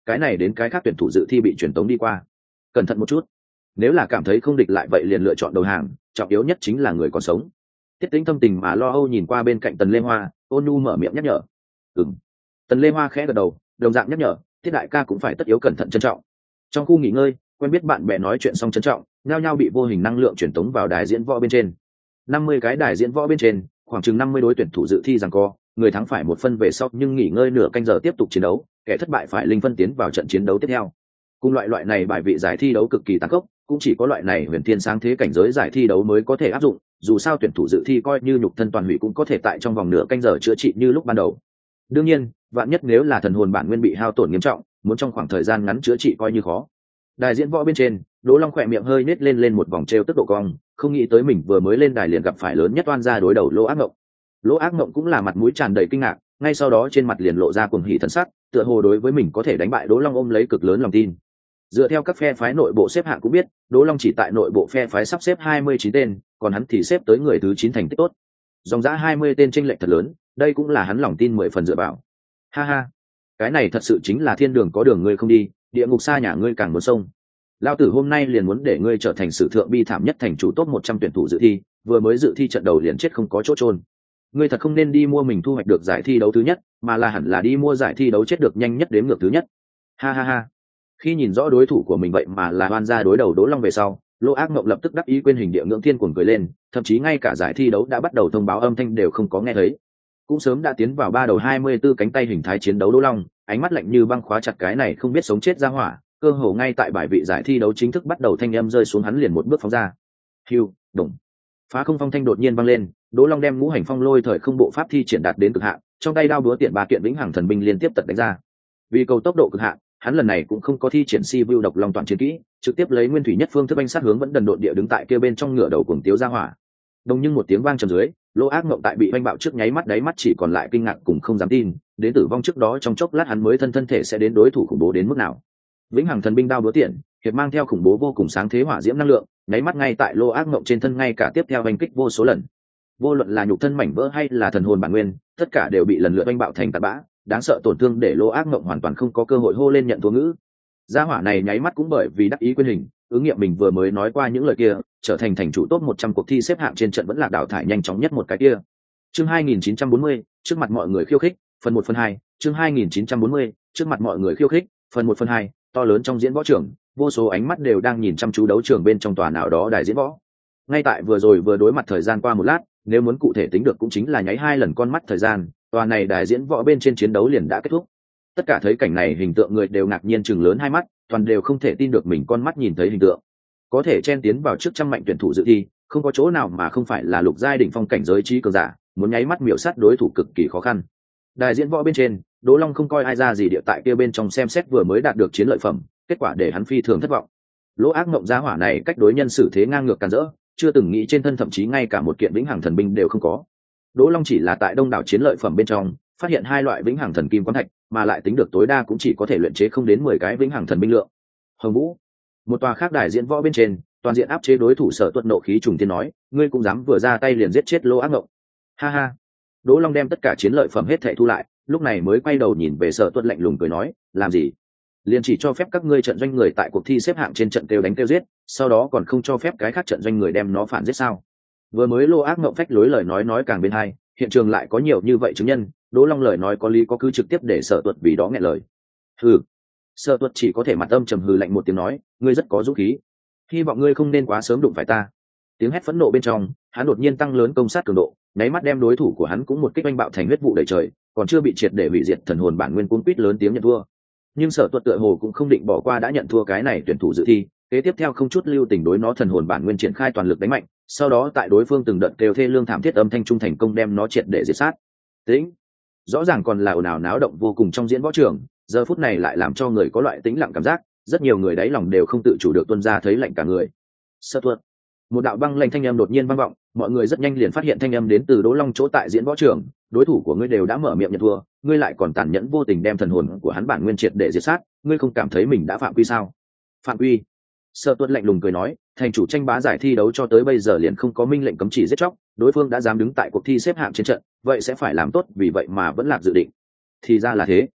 A: cái này đến cái khác tuyển thủ dự thi bị truyền tống đi qua. Cẩn thận một chút, nếu là cảm thấy không địch lại vậy liền lựa chọn đầu hàng, trọng yếu nhất chính là người còn sống. Tiết Tĩnh thâm tình mà lo âu nhìn qua bên cạnh Tần Lê Hoa, ôn nhu mở miệng nhắc nhở. Ừm. Tần Lê Hoa khẽ gật đầu, đồng dạng nhắc nhở, Tiết đại ca cũng phải tất yếu cẩn thận trân trọng. Trong khu nghỉ ngơi, quen biết bạn bè nói chuyện xong trân trọng, nhao nhao bị vô hình năng lượng truyền tống vào đài diễn võ bên trên. năm mươi cái đài diễn võ bên trên, khoảng chừng năm mươi đối tuyển thủ dự thi giằng co, người thắng phải một phân về sau nhưng nghỉ ngơi nửa canh giờ tiếp tục chiến đấu, kẻ thất bại phải linh phân tiến vào trận chiến đấu tiếp theo. Cùng loại loại này bài vị giải thi đấu cực kỳ tàn khốc, cũng chỉ có loại này huyền thiên sáng thế cảnh giới giải thi đấu mới có thể áp dụng, dù sao tuyển thủ dự thi coi như nhục thân toàn hủy cũng có thể tại trong vòng nửa canh giờ chữa trị như lúc ban đầu. Đương nhiên, vạn nhất nếu là thần hồn bản nguyên bị hao tổn nghiêm trọng, muốn trong khoảng thời gian ngắn chữa trị coi như khó. Đài diễn võ bên trên, Đỗ Long khỏe miệng hơi nết lên lên một vòng trêu tức độ cong, không nghĩ tới mình vừa mới lên đài liền gặp phải lớn nhất oan gia đối đầu Lỗ Ác Ngộng. Lỗ Ác Ngộng cũng là mặt mũi tràn đầy kinh ngạc, ngay sau đó trên mặt liền lộ ra cuồng hỉ thần sắc, tựa hồ đối với mình có thể đánh bại Đỗ Long ôm lấy cực lớn lòng tin. Dựa theo các phe phái nội bộ xếp hạng cũng biết, Đỗ Long chỉ tại nội bộ phe phái sắp xếp hai mươi chín tên, còn hắn thì xếp tới người thứ chín thành tích tốt. Dòng dã hai mươi tên chênh lệch thật lớn, đây cũng là hắn lòng tin mười phần dựa vào. Ha ha, cái này thật sự chính là thiên đường có đường ngươi không đi, địa ngục xa nhà ngươi càng muốn sông. Lão tử hôm nay liền muốn để ngươi trở thành sử thượng bi thảm nhất thành chủ top một trăm tuyển thủ dự thi, vừa mới dự thi trận đầu liền chết không có chỗ trôn. Ngươi thật không nên đi mua mình thu hoạch được giải thi đấu thứ nhất, mà là hẳn là đi mua giải thi đấu chết được nhanh nhất đếm ngược thứ nhất. Ha ha ha. Khi nhìn rõ đối thủ của mình vậy mà là oan gia đối đầu Đỗ Long về sau, Lỗ Ác Ngộng lập tức đắc ý quên hình địa ngưỡng thiên cuồng cười lên, thậm chí ngay cả giải thi đấu đã bắt đầu thông báo âm thanh đều không có nghe thấy. Cũng sớm đã tiến vào ba đầu hai mươi 24 cánh tay hình thái chiến đấu Đỗ Long, ánh mắt lạnh như băng khóa chặt cái này không biết sống chết ra hỏa, cơ hồ ngay tại bài vị giải thi đấu chính thức bắt đầu thanh âm rơi xuống hắn liền một bước phóng ra. Hưu, đùng. Phá không phong thanh đột nhiên vang lên, Đỗ Long đem ngũ hành phong lôi thời không bộ pháp thi triển đạt đến cực hạn, trong tay đao búa tiện ba kiện vĩnh hằng thần binh liên tiếp tật đánh ra. Vì cầu tốc độ cực hạn, hắn lần này cũng không có thi triển si view độc long toàn chiến kỹ, trực tiếp lấy nguyên thủy nhất phương thức bánh sát hướng vẫn đần độn địa đứng tại kia bên trong ngựa đầu cuồng tiếu ra hỏa. Đồng nhưng một tiếng vang trầm dưới, Lỗ Ác Ngộng tại bị oanh bạo trước nháy mắt đáy mắt chỉ còn lại kinh ngạc cùng không dám tin, đến tử vong trước đó trong chốc lát hắn mới thân thân thể sẽ đến đối thủ khủng bố đến mức nào. Vĩnh hằng thần binh đao búa tiện, hiệp mang theo khủng bố vô cùng sáng thế hỏa diễm năng lượng, nháy mắt ngay tại Lỗ Ác Ngộng trên thân ngay cả tiếp theo oanh kích vô số lần. Vô luận là nhục thân mảnh vỡ hay là thần hồn bản nguyên, tất cả đều bị lần lượt oanh bạo thành tạt bã, đáng sợ tổn thương để Lỗ Ác Ngộng hoàn toàn không có cơ hội hô lên nhận thua ngữ. Gia hỏa này nháy mắt cũng bởi vì đắc ý quên hình, ứng nghiệm mình vừa mới nói qua những lời kia, trở thành thành chủ top một trăm cuộc thi xếp hạng trên trận vẫn là đào thải nhanh chóng nhất một cái kia. Chương hai nghìn chín trăm bốn mươi, trước mặt mọi người khiêu khích, phần một phần hai, chương hai nghìn chín trăm bốn mươi, trước mặt mọi người khiêu khích, phần một phần hai, to lớn trong diễn võ trường, vô số ánh mắt đều đang nhìn chăm chú đấu trường bên trong tòa nào đó đài diễn võ. Ngay tại vừa rồi vừa đối mặt thời gian qua một lát, nếu muốn cụ thể tính được cũng chính là nháy hai lần con mắt thời gian, tòa này đài diễn võ bên trên chiến đấu liền đã kết thúc. Tất cả thấy cảnh này hình tượng người đều ngạc nhiên chừng lớn hai mắt, toàn đều không thể tin được mình con mắt nhìn thấy hình tượng. Có thể chen tiến vào trước trăm mạnh tuyển thủ dự thi, không có chỗ nào mà không phải là lục giai đỉnh phong cảnh giới trí cường giả, muốn nháy mắt miểu sát đối thủ cực kỳ khó khăn. Đài diễn võ bên trên, Đỗ Long không coi ai ra gì địa tại kia bên trong xem xét vừa mới đạt được chiến lợi phẩm, kết quả để hắn phi thường thất vọng. Lỗ Ác Ngộng gia hỏa này cách đối nhân xử thế ngang ngược càn rỡ, chưa từng nghĩ trên thân thậm chí ngay cả một kiện vĩnh hằng thần binh đều không có. Đỗ Long chỉ là tại đông đảo chiến lợi phẩm bên trong phát hiện hai loại vĩnh hằng thần kim quán thạch, mà lại tính được tối đa cũng chỉ có thể luyện chế không đến mười cái vĩnh hằng thần binh lượng. Hồng Vũ, một tòa khác đài diễn võ bên trên, toàn diện áp chế đối thủ Sở Tuật nộ khí trùng thiên nói, ngươi cũng dám vừa ra tay liền giết chết Lỗ Ác Ngộng. Ha ha. Đỗ Long đem tất cả chiến lợi phẩm hết thảy thu lại, lúc này mới quay đầu nhìn về Sở Tuật lạnh lùng cười nói, làm gì? Liền chỉ cho phép các ngươi trận doanh người tại cuộc thi xếp hạng trên trận kêu đánh kêu giết, sau đó còn không cho phép cái khác trận doanh người đem nó phản giết sao? Vừa mới Lỗ Ác Ngộng phách lối lời nói nói càng bên hai, hiện trường lại có nhiều như vậy chứng nhân, Đỗ Long lời nói có lý có cứ trực tiếp để Sở Tuật vì đó nghẹn lời. Hừ. Sở Tuật chỉ có thể mặt âm trầm hừ lạnh một tiếng nói, ngươi rất có dũng khí, hy vọng ngươi không nên quá sớm đụng phải ta. Tiếng hét phẫn nộ bên trong, hắn đột nhiên tăng lớn công sát cường độ, nháy mắt đem đối thủ của hắn cũng một kích oanh bạo thành huyết vụ đầy trời, còn chưa bị triệt để hủy diệt thần hồn bản nguyên cuốn quýt lớn tiếng nhận thua. Nhưng Sở Tuật tựa hồ cũng không định bỏ qua đã nhận thua cái này tuyển thủ dự thi, kế tiếp theo không chút lưu tình đối nó thần hồn bản nguyên triển khai toàn lực đánh mạnh, sau đó tại đối phương từng đợt kêu thê lương thảm thiết âm thanh trung thành công đem nó triệt để diệt sát. Tĩnh, rõ ràng còn là ồn ào náo động vô cùng trong diễn võ trường, giờ phút này lại làm cho người có loại tĩnh lặng cảm giác, rất nhiều người đáy lòng đều không tự chủ được tuôn ra thấy lạnh cả người. Sở Tuật, một đạo băng lạnh thanh âm đột nhiên vang vọng, mọi người rất nhanh liền phát hiện thanh âm đến từ Đỗ Long chỗ tại diễn võ trường, đối thủ của ngươi đều đã mở miệng nhận thua, ngươi lại còn tàn nhẫn vô tình đem thần hồn của hắn bản nguyên triệt để diệt sát, ngươi không cảm thấy mình đã phạm quy sao? Phạm quy? Sở Tuật lạnh lùng cười nói, thành chủ tranh bá giải thi đấu cho tới bây giờ liền không có minh lệnh cấm chỉ giết chóc, đối phương đã dám đứng tại cuộc thi xếp hạng trên trận, vậy sẽ phải làm tốt, vì vậy mà vẫn lạc dự định. Thì ra là thế.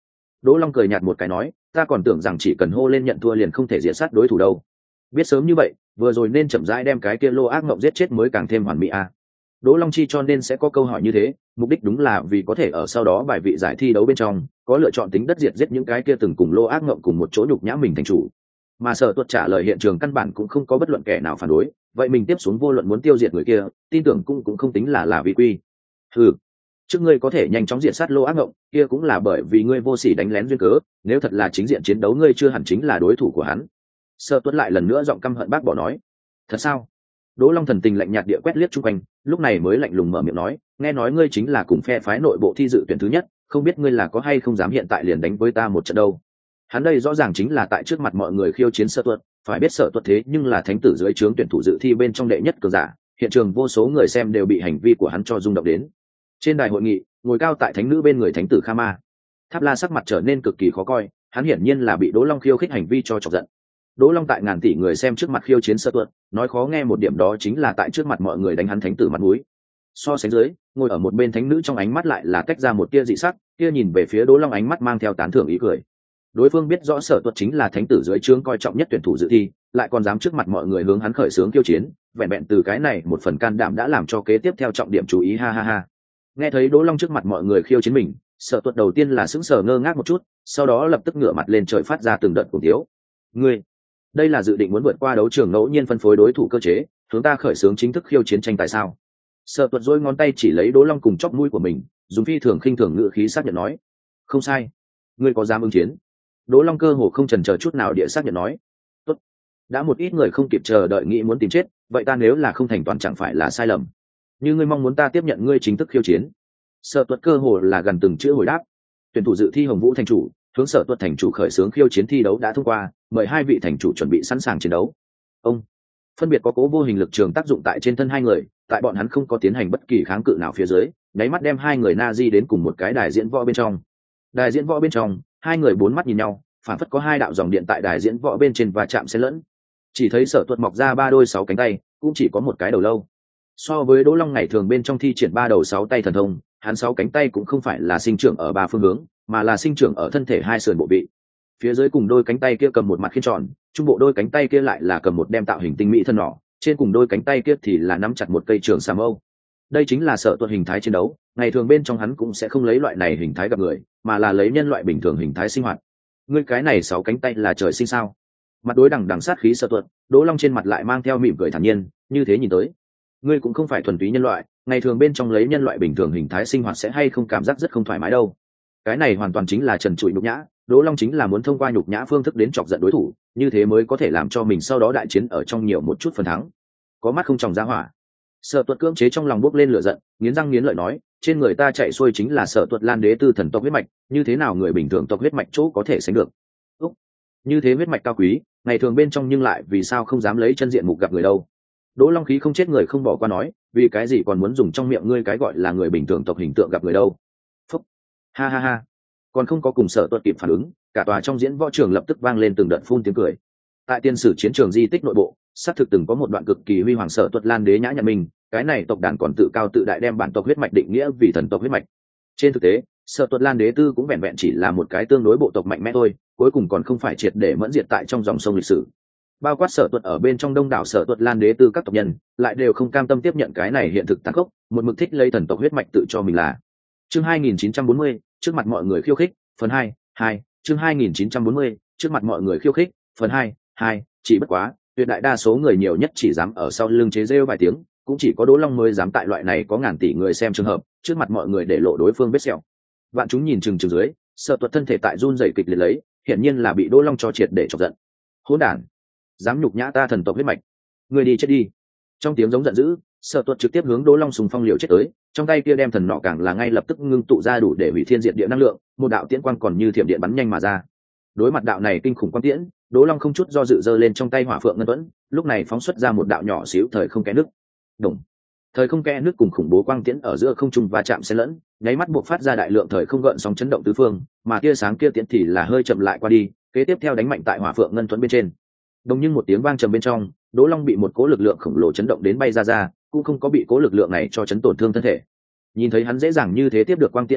A: Đỗ Long cười nhạt một cái nói, ta còn tưởng rằng chỉ cần hô lên nhận thua liền không thể diệt sát đối thủ đâu. Biết sớm như vậy, vừa rồi nên chậm rãi đem cái kia lô ác mộng giết chết mới càng thêm hoàn mỹ à. Đỗ Long Chi cho nên sẽ có câu hỏi như thế, mục đích đúng là vì có thể ở sau đó bài vị giải thi đấu bên trong có lựa chọn tính đất diệt giết những cái kia từng cùng lô ác mộng cùng một chỗ nhục nhã mình thành chủ. Mà Sở Tuật trả lời hiện trường căn bản cũng không có bất luận kẻ nào phản đối, vậy mình tiếp xuống vô luận muốn tiêu diệt người kia, tin tưởng cũng cũng không tính là là vi quy. Ừ, trước ngươi có thể nhanh chóng diệt sát lô ác mộng, kia cũng là bởi vì ngươi vô sỉ đánh lén duyên cớ, nếu thật là chính diện chiến đấu ngươi chưa hẳn chính là đối thủ của hắn. Sở Tuật lại lần nữa giọng căm hận bác bỏ nói, thật sao? Đỗ Long thần tình lạnh nhạt địa quét liếc chung quanh, lúc này mới lạnh lùng mở miệng nói, nghe nói ngươi chính là cùng phe phái nội bộ thi dự tuyển thứ nhất, không biết ngươi là có hay không dám hiện tại liền đánh với ta một trận đâu. Hắn đây rõ ràng chính là tại trước mặt mọi người khiêu chiến Sở Tuật, phải biết Sở Tuật thế nhưng là thánh tử dưới trướng tuyển thủ dự thi bên trong đệ nhất cường giả, hiện trường vô số người xem đều bị hành vi của hắn cho rung động đến. Trên đài hội nghị, ngồi cao tại thánh nữ bên người thánh tử Kha Ma, Tháp La sắc mặt trở nên cực kỳ khó coi, hắn hiển nhiên là bị Đỗ Long khiêu khích hành vi cho chọc giận. Đỗ Long tại ngàn tỷ người xem trước mặt khiêu chiến Sở Tuật, nói khó nghe một điểm đó chính là tại trước mặt mọi người đánh hắn thánh tử mặt mũi. So sánh dưới, ngồi ở một bên thánh nữ trong ánh mắt lại là tách ra một tia dị sắc, kia nhìn về phía Đỗ Long ánh mắt mang theo tán thưởng ý cười. Đối phương biết rõ Sở Tuật chính là thánh tử dưới trướng coi trọng nhất tuyển thủ dự thi, lại còn dám trước mặt mọi người hướng hắn khởi xướng khiêu chiến, vẹn vẹn từ cái này một phần can đảm đã làm cho kế tiếp theo trọng điểm chú ý ha ha ha. Nghe thấy Đỗ Long trước mặt mọi người khiêu chiến mình, Sở Tuật đầu tiên là sững sờ ngơ ngác một chút, sau đó lập tức ngửa mặt lên trời phát ra từng đợt cuồng tiếu. Ngươi, đây là dự định muốn vượt qua đấu trường ngẫu nhiên phân phối đối thủ cơ chế, chúng ta khởi xướng chính thức khiêu chiến tranh tại sao? Sở Tuật dỗi ngón tay chỉ lấy Đỗ Long cùng chóp mũi của mình, dùng phi thường khinh thường ngữ khí xác nhận nói, không sai, ngươi có dám ứng chiến? Đỗ Long cơ hồ không chần chờ chút nào địa xác nhận nói, tốt. Đã một ít người không kịp chờ đợi nghĩ muốn tìm chết, vậy ta nếu là không thành toàn chẳng phải là sai lầm? Như ngươi mong muốn ta tiếp nhận ngươi chính thức khiêu chiến? Sở Tuật cơ hồ là gần từng chữ hồi đáp. Tuyển thủ dự thi Hồng Vũ thành chủ, hướng Sở Tuật thành chủ khởi xướng khiêu chiến thi đấu đã thông qua, mời hai vị thành chủ chuẩn bị sẵn sàng chiến đấu. Ông phân biệt có cố vô hình lực trường tác dụng tại trên thân hai người, tại bọn hắn không có tiến hành bất kỳ kháng cự nào phía dưới, nháy mắt đem hai người na di đến cùng một cái đài diễn võ bên trong. Đài diễn võ bên trong, hai người bốn mắt nhìn nhau, phản phất có hai đạo dòng điện tại đài diễn võ bên trên và chạm xen lẫn. Chỉ thấy Sở Tuật mọc ra ba đôi sáu cánh tay, cũng chỉ có một cái đầu lâu. So với Đỗ Long ngày thường bên trong thi triển ba đầu sáu tay thần thông, hắn sáu cánh tay cũng không phải là sinh trưởng ở ba phương hướng, mà là sinh trưởng ở thân thể hai sườn bộ vị. Phía dưới cùng đôi cánh tay kia cầm một mặt khiên tròn, trung bộ đôi cánh tay kia lại là cầm một đem tạo hình tinh mỹ thân nỏ, trên cùng đôi cánh tay kia thì là nắm chặt một cây trường xà mâu. Đây chính là Sở Tuật hình thái chiến đấu, ngày thường bên trong hắn cũng sẽ không lấy loại này hình thái gặp người, mà là lấy nhân loại bình thường hình thái sinh hoạt. Ngươi cái này sáu cánh tay là trời sinh sao? Mặt đối đằng đằng sát khí Sở Tuật, Đỗ Long trên mặt lại mang theo mỉm cười thản nhiên, như thế nhìn tới, ngươi cũng không phải thuần túy nhân loại, ngày thường bên trong lấy nhân loại bình thường hình thái sinh hoạt sẽ hay không cảm giác rất không thoải mái đâu. Cái này hoàn toàn chính là trần trụi nhục nhã, Đỗ Long chính là muốn thông qua nhục nhã phương thức đến chọc giận đối thủ, như thế mới có thể làm cho mình sau đó đại chiến ở trong nhiều một chút phần thắng. Có mắt không tròng ra hỏa. Sở Tuật cưỡng chế trong lòng bốc lên lửa giận, nghiến răng nghiến lợi nói, trên người ta chạy xuôi chính là Sở Tuật Lan đế tư thần tộc huyết mạch, như thế nào người bình thường tộc huyết mạch chỗ có thể sánh được? Úc, như thế huyết mạch cao quý, ngày thường bên trong nhưng lại vì sao không dám lấy chân diện mục gặp người đâu? Đỗ Long khí không chết người không bỏ qua nói, vì cái gì còn muốn dùng trong miệng ngươi cái gọi là người bình thường tộc hình tượng gặp người đâu? Phúc, ha ha ha, còn không có cùng Sở Tuật kịp phản ứng, cả tòa trong diễn võ trường lập tức vang lên từng đợt phun tiếng cười. Tại tiên sử chiến trường di tích nội bộ, xác thực từng có một đoạn cực kỳ huy hoàng Sở Tuật Lan đế nhã nhặn mình, cái này tộc đàn còn tự cao tự đại đem bản tộc huyết mạch định nghĩa vì thần tộc huyết mạch. Trên thực tế, Sở Tuật Lan đế tư cũng vẹn vẹn chỉ là một cái tương đối bộ tộc mạnh mẽ thôi, cuối cùng còn không phải triệt để mẫn diệt tại trong dòng sông lịch sử. Bao quát Sở Tuật ở bên trong đông đảo Sở Tuật Lan đế tư các tộc nhân, lại đều không cam tâm tiếp nhận cái này hiện thực tàn khốc, một mực thích lấy thần tộc huyết mạch tự cho mình là. Chương hai nghìn chín trăm bốn mươi, trước mặt mọi người khiêu khích, phần hai, hai, chương hai nghìn chín trăm bốn mươi, trước mặt mọi người khiêu khích, phần hai, hai, chỉ bất quá, tuyệt đại đa số người nhiều nhất chỉ dám ở sau lưng chế rêu vài tiếng, cũng chỉ có Đỗ Long mới dám tại loại này có ngàn tỷ người xem trường hợp, trước mặt mọi người để lộ đối phương vết sẹo. Vạn chúng nhìn chừng chừng dưới, Sở Tuật thân thể tại run rẩy kịch liệt lấy, hiển nhiên là bị Đỗ Long cho triệt để chọc giận. Hỗn đản, dám nhục nhã ta thần tộc huyết mạch, ngươi đi chết đi! Trong tiếng giống giận dữ, Sở Tuật trực tiếp hướng Đỗ Long sùng phong liều chết tới, trong tay kia đem thần nọ càng là ngay lập tức ngưng tụ ra đủ để hủy thiên diệt địa năng lượng, một đạo tiễn quang còn như thiểm điện bắn nhanh mà ra. Đối mặt đạo này kinh khủng quang tiễn, Đỗ Long không chút do dự giơ lên trong tay hỏa phượng ngân tuẫn, lúc này phóng xuất ra một đạo nhỏ xíu thời không kẽ nước. Đùng. Thời không kẽ nước cùng khủng bố quang tiễn ở giữa không trung va chạm xen lẫn, nháy mắt buộc phát ra đại lượng thời không gợn sóng chấn động tứ phương, mà tia sáng kia tiễn thì là hơi chậm lại qua đi, kế tiếp theo đánh mạnh tại hỏa phượng ngân tuẫn bên trên. Đồng như một tiếng vang trầm bên trong, Đỗ Long bị một cỗ lực lượng khổng lồ chấn động đến bay ra ra, cũng không có bị cỗ lực lượng này cho chấn tổn thương thân thể. Nhìn thấy hắn dễ dàng như thế tiếp được quang tiễn một kích,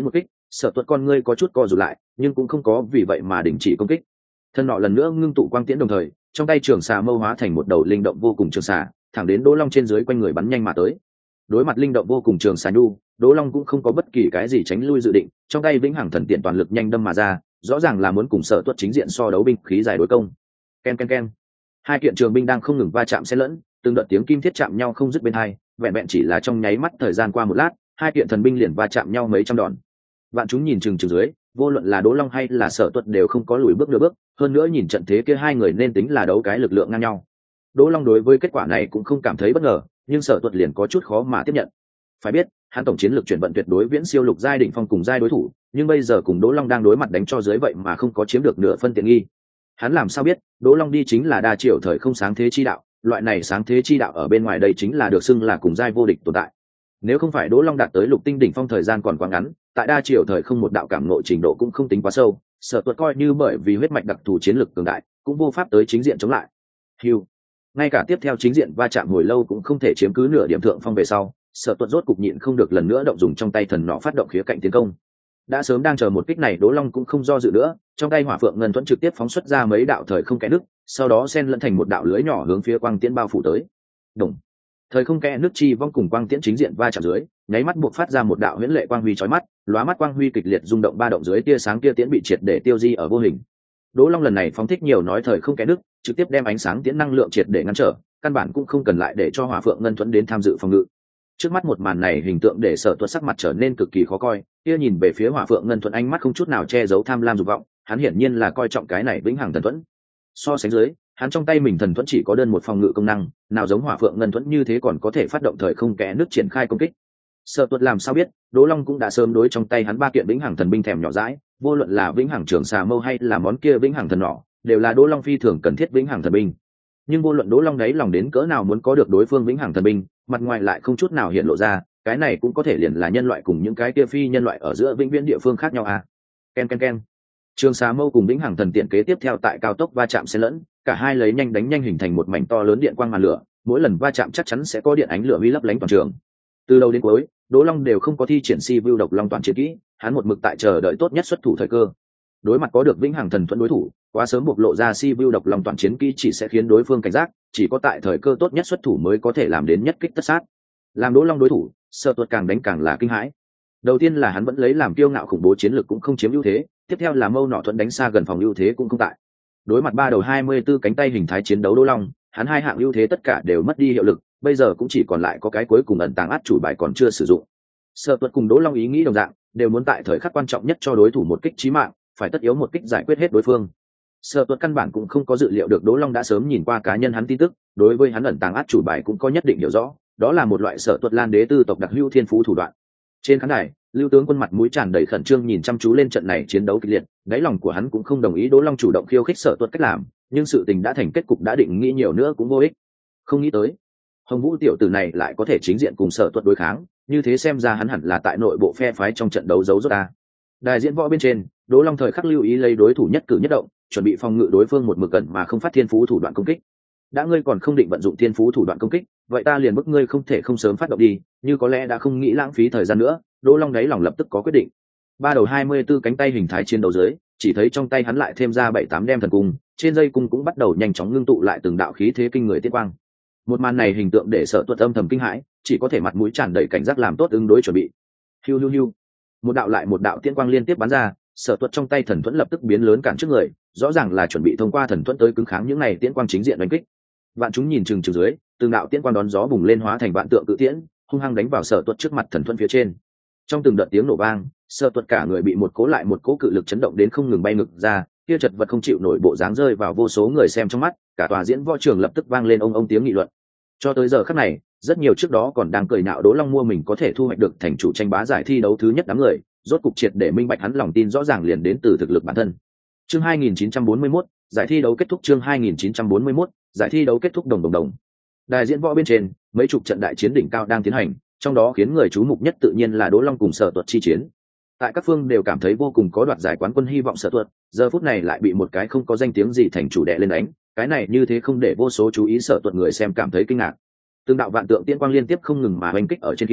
A: Sở Tuật con ngươi có chút co rụt lại, nhưng cũng không có vì vậy mà đình chỉ công kích. Thân nọ lần nữa ngưng tụ quang tiễn, đồng thời trong tay trường xà mâu hóa thành một đầu linh động vô cùng trường xà, thẳng đến Đỗ Long trên dưới quanh người bắn nhanh mà tới. Đối mặt linh động vô cùng trường xà nhu, Đỗ Long cũng không có bất kỳ cái gì tránh lui dự định, trong tay vĩnh hằng thần tiện toàn lực nhanh đâm mà ra, rõ ràng là muốn cùng Sở Tuật chính diện so đấu binh khí dài đối công. Ken ken ken. Hai kiện trường binh đang không ngừng va chạm xen lẫn, từng đợt tiếng kim thiết chạm nhau không dứt bên hai, vẹn vẹn chỉ là trong nháy mắt thời gian qua một lát, hai kiện thần binh liền va chạm nhau mấy trăm đòn. Vạn chúng nhìn chừng chừng dưới, vô luận là Đỗ Long hay là Sở Tuật đều không có lùi bước nửa bước, hơn nữa nhìn trận thế kia hai người nên tính là đấu cái lực lượng ngang nhau. Đỗ Long đối với kết quả này cũng không cảm thấy bất ngờ, nhưng Sở Tuật liền có chút khó mà tiếp nhận. Phải biết, hắn tổng chiến lược chuyển vận tuyệt đối viễn siêu lục giai đỉnh phong cùng giai đối thủ, nhưng bây giờ cùng Đỗ Long đang đối mặt đánh cho dưới vậy mà không có chiếm được nửa phân tiện nghi. Hắn làm sao biết, Đỗ Long đi chính là đa triều thời không sáng thế chi đạo, loại này sáng thế chi đạo ở bên ngoài đây chính là được xưng là cùng giai vô địch tồn tại. Nếu không phải Đỗ Long đạt tới lục tinh đỉnh phong thời gian còn quá ngắn, tại đa triều thời không một đạo cảm ngộ trình độ cũng không tính quá sâu, Sở Tuật coi như bởi vì huyết mạch đặc thù chiến lược cường đại, cũng vô pháp tới chính diện chống lại. Hưu. Ngay cả tiếp theo chính diện va chạm hồi lâu cũng không thể chiếm cứ nửa điểm thượng phong về sau, Sở Tuật rốt cục nhịn không được lần nữa động dùng trong tay thần nọ phát động khía cạnh tiến công. Đã sớm đang chờ một kích này, Đỗ Long cũng không do dự nữa, trong tay hỏa phượng ngân thuẫn trực tiếp phóng xuất ra mấy đạo thời không kẽ nước, sau đó xen lẫn thành một đạo lưới nhỏ hướng phía quang tiễn bao phủ tới. Đồng. Thời không kẽ nước chi vong cùng quang tiễn chính diện va chạm dưới, nháy mắt buộc phát ra một đạo huyễn lệ quang huy chói mắt, lóa mắt quang huy kịch liệt rung động ba động dưới tia sáng kia tiễn bị triệt để tiêu di ở vô hình. Đỗ Long lần này phóng thích nhiều nói thời không kẽ nước, trực tiếp đem ánh sáng tiễn năng lượng triệt để ngăn trở, căn bản cũng không cần lại để cho hỏa phượng ngân thuẫn đến tham dự phòng ngự. Trước mắt một màn này hình tượng để Sở Tuật sắc mặt trở nên cực kỳ khó coi, kia nhìn về phía hỏa phượng ngân thuẫn ánh mắt không chút nào che giấu tham lam dục vọng, hắn hiển nhiên là coi trọng cái này vĩnh hằng thần thuẫn. So sánh dưới, hắn trong tay mình thần thuẫn chỉ có đơn một phòng ngự công năng, nào giống hỏa phượng ngân thuẫn như thế còn có thể phát động thời không kẽ nước triển khai công kích. Sở Tuật làm sao biết, Đỗ Long cũng đã sớm đối trong tay hắn ba kiện vĩnh hằng thần binh thèm nhỏ dãi, vô luận là vĩnh hằng trường xà mâu hay là món kia vĩnh hằng thần nỏ, đều là Đỗ Long phi thường cần thiết vĩnh hằng thần binh. Nhưng vô luận Đỗ Long đấy lòng đến cỡ nào muốn có được đối phương vĩnh hằng thần binh, mặt ngoài lại không chút nào hiện lộ ra, cái này cũng có thể liền là nhân loại cùng những cái kia phi nhân loại ở giữa vĩnh viễn địa phương khác nhau à. Ken ken ken. Trường xà mâu cùng vĩnh hằng thần tiện kế tiếp theo tại cao tốc va chạm xen lẫn, cả hai lấy nhanh đánh nhanh hình thành một mảnh to lớn điện quang màn lửa, mỗi lần va chạm chắc chắn sẽ có điện ánh lửa huy lấp lánh toàn trường. Từ đầu đến cuối, Đỗ Long đều không có thi triển si view độc long toàn chiến kỹ, hắn một mực tại chờ đợi tốt nhất xuất thủ thời cơ. Đối mặt có được vĩnh hằng thần thuẫn đối thủ, quá sớm bộc lộ ra si view độc long toàn chiến kỹ chỉ sẽ khiến đối phương cảnh giác, chỉ có tại thời cơ tốt nhất xuất thủ mới có thể làm đến nhất kích tất sát. Làm Đỗ Long đối thủ, Sở Tuật càng đánh càng là kinh hãi. Đầu tiên là hắn vẫn lấy làm kiêu ngạo khủng bố chiến lược cũng không chiếm ưu thế, tiếp theo là mâu nọ thuẫn đánh xa gần phòng ưu thế cũng không tại. Đối mặt ba đầu hai mươi tư cánh tay hình thái chiến đấu Đỗ Long, hắn hai hạng ưu thế tất cả đều mất đi hiệu lực, bây giờ cũng chỉ còn lại có cái cuối cùng ẩn tàng át chủ bài còn chưa sử dụng. Sở Tuật cùng Đỗ Long ý nghĩ đồng dạng, đều muốn tại thời khắc quan trọng nhất cho đối thủ một kích chí mạng, phải tất yếu một kích giải quyết hết đối phương. Sở Tuật căn bản cũng không có dự liệu được Đỗ Long đã sớm nhìn qua cá nhân hắn tin tức, đối với hắn ẩn tàng át chủ bài cũng có nhất định hiểu rõ, đó là một loại Sở Tuật Lan đế tư tộc đặc hữu thiên phú thủ đoạn. Trên khán đài, Lưu tướng quân mặt mũi tràn đầy khẩn trương nhìn chăm chú lên trận này chiến đấu kịch liệt, đáy lòng của hắn cũng không đồng ý Đỗ Long chủ động khiêu khích Sở Tuật cách làm, nhưng sự tình đã thành kết cục đã định, nghĩ nhiều nữa cũng vô ích. Không nghĩ tới, Hồng Vũ tiểu tử này lại có thể chính diện cùng Sở Tuật đối kháng, như thế xem ra hắn hẳn là tại nội bộ phe phái trong trận đấu giấu rốt ta. Đài diễn võ bên trên, Đỗ Long thời khắc lưu ý lấy đối thủ nhất cử nhất động, chuẩn bị phòng ngự đối phương một mực gần mà không phát thiên phú thủ đoạn công kích. Đã ngươi còn không định vận dụng thiên phú thủ đoạn công kích, vậy ta liền bức ngươi không thể không sớm phát động đi, như có lẽ đã không nghĩ lãng phí thời gian nữa. Đỗ Long đáy lòng lập tức có quyết định. Ba đầu hai mươi tư cánh tay hình thái chiến đấu dưới, chỉ thấy trong tay hắn lại thêm ra bảy tám đem thần cung, trên dây cung cũng bắt đầu nhanh chóng ngưng tụ lại từng đạo khí thế kinh người tiết quang. Một màn này hình tượng để Sở Tuật âm thầm kinh hãi, chỉ có thể mặt mũi tràn đầy cảnh giác làm tốt ứng đối chuẩn bị. Hiu hiu hiu. Một đạo lại một đạo tiễn quang liên tiếp bắn ra, Sở Tuật trong tay thần thuẫn lập tức biến lớn cản trước người, rõ ràng là chuẩn bị thông qua thần thuẫn tới cứng kháng những này tiễn quang chính diện đánh kích. Vạn chúng nhìn chừng chừng dưới, từng đạo tiễn quang đón gió bùng lên hóa thành vạn tượng cự tiễn, hung hăng đánh vào Sở Tuật trước mặt thần thuẫn phía trên. Trong từng đợt tiếng nổ vang, Sở Tuật cả người bị một cố lại một cố cự lực chấn động đến không ngừng bay ngược ra, kia chật vật không chịu nổi bộ dáng rơi vào vô số người xem trong mắt, cả tòa diễn võ trường lập tức vang lên ông ông tiếng nghị luận. Cho tới giờ khắc này, rất nhiều trước đó còn đang cười nhạo Đỗ Long mua mình có thể thu hoạch được thành chủ tranh bá giải thi đấu thứ nhất đám người, rốt cục triệt để minh bạch hắn lòng tin rõ ràng liền đến từ thực lực bản thân. Chương hai nghìn chín trăm bốn mươi mốt, giải thi đấu kết thúc. Chương hai nghìn chín trăm bốn mươi mốt, giải thi đấu kết thúc. Đồng đồng đồng. Đài diễn võ bên trên, mấy chục trận đại chiến đỉnh cao đang tiến hành, trong đó khiến người chú mục nhất tự nhiên là Đỗ Long cùng Sở Tuật chi chiến. Tại các phương đều cảm thấy vô cùng có đoạt giải quán quân hy vọng Sở Tuật, giờ phút này lại bị một cái không có danh tiếng gì thành chủ đè lên đánh, cái này như thế không để vô số chú ý Sở Tuật người xem cảm thấy kinh ngạc. Từng đạo vạn tượng tiên quang liên tiếp không ngừng mà oanh kích ở trên thiên,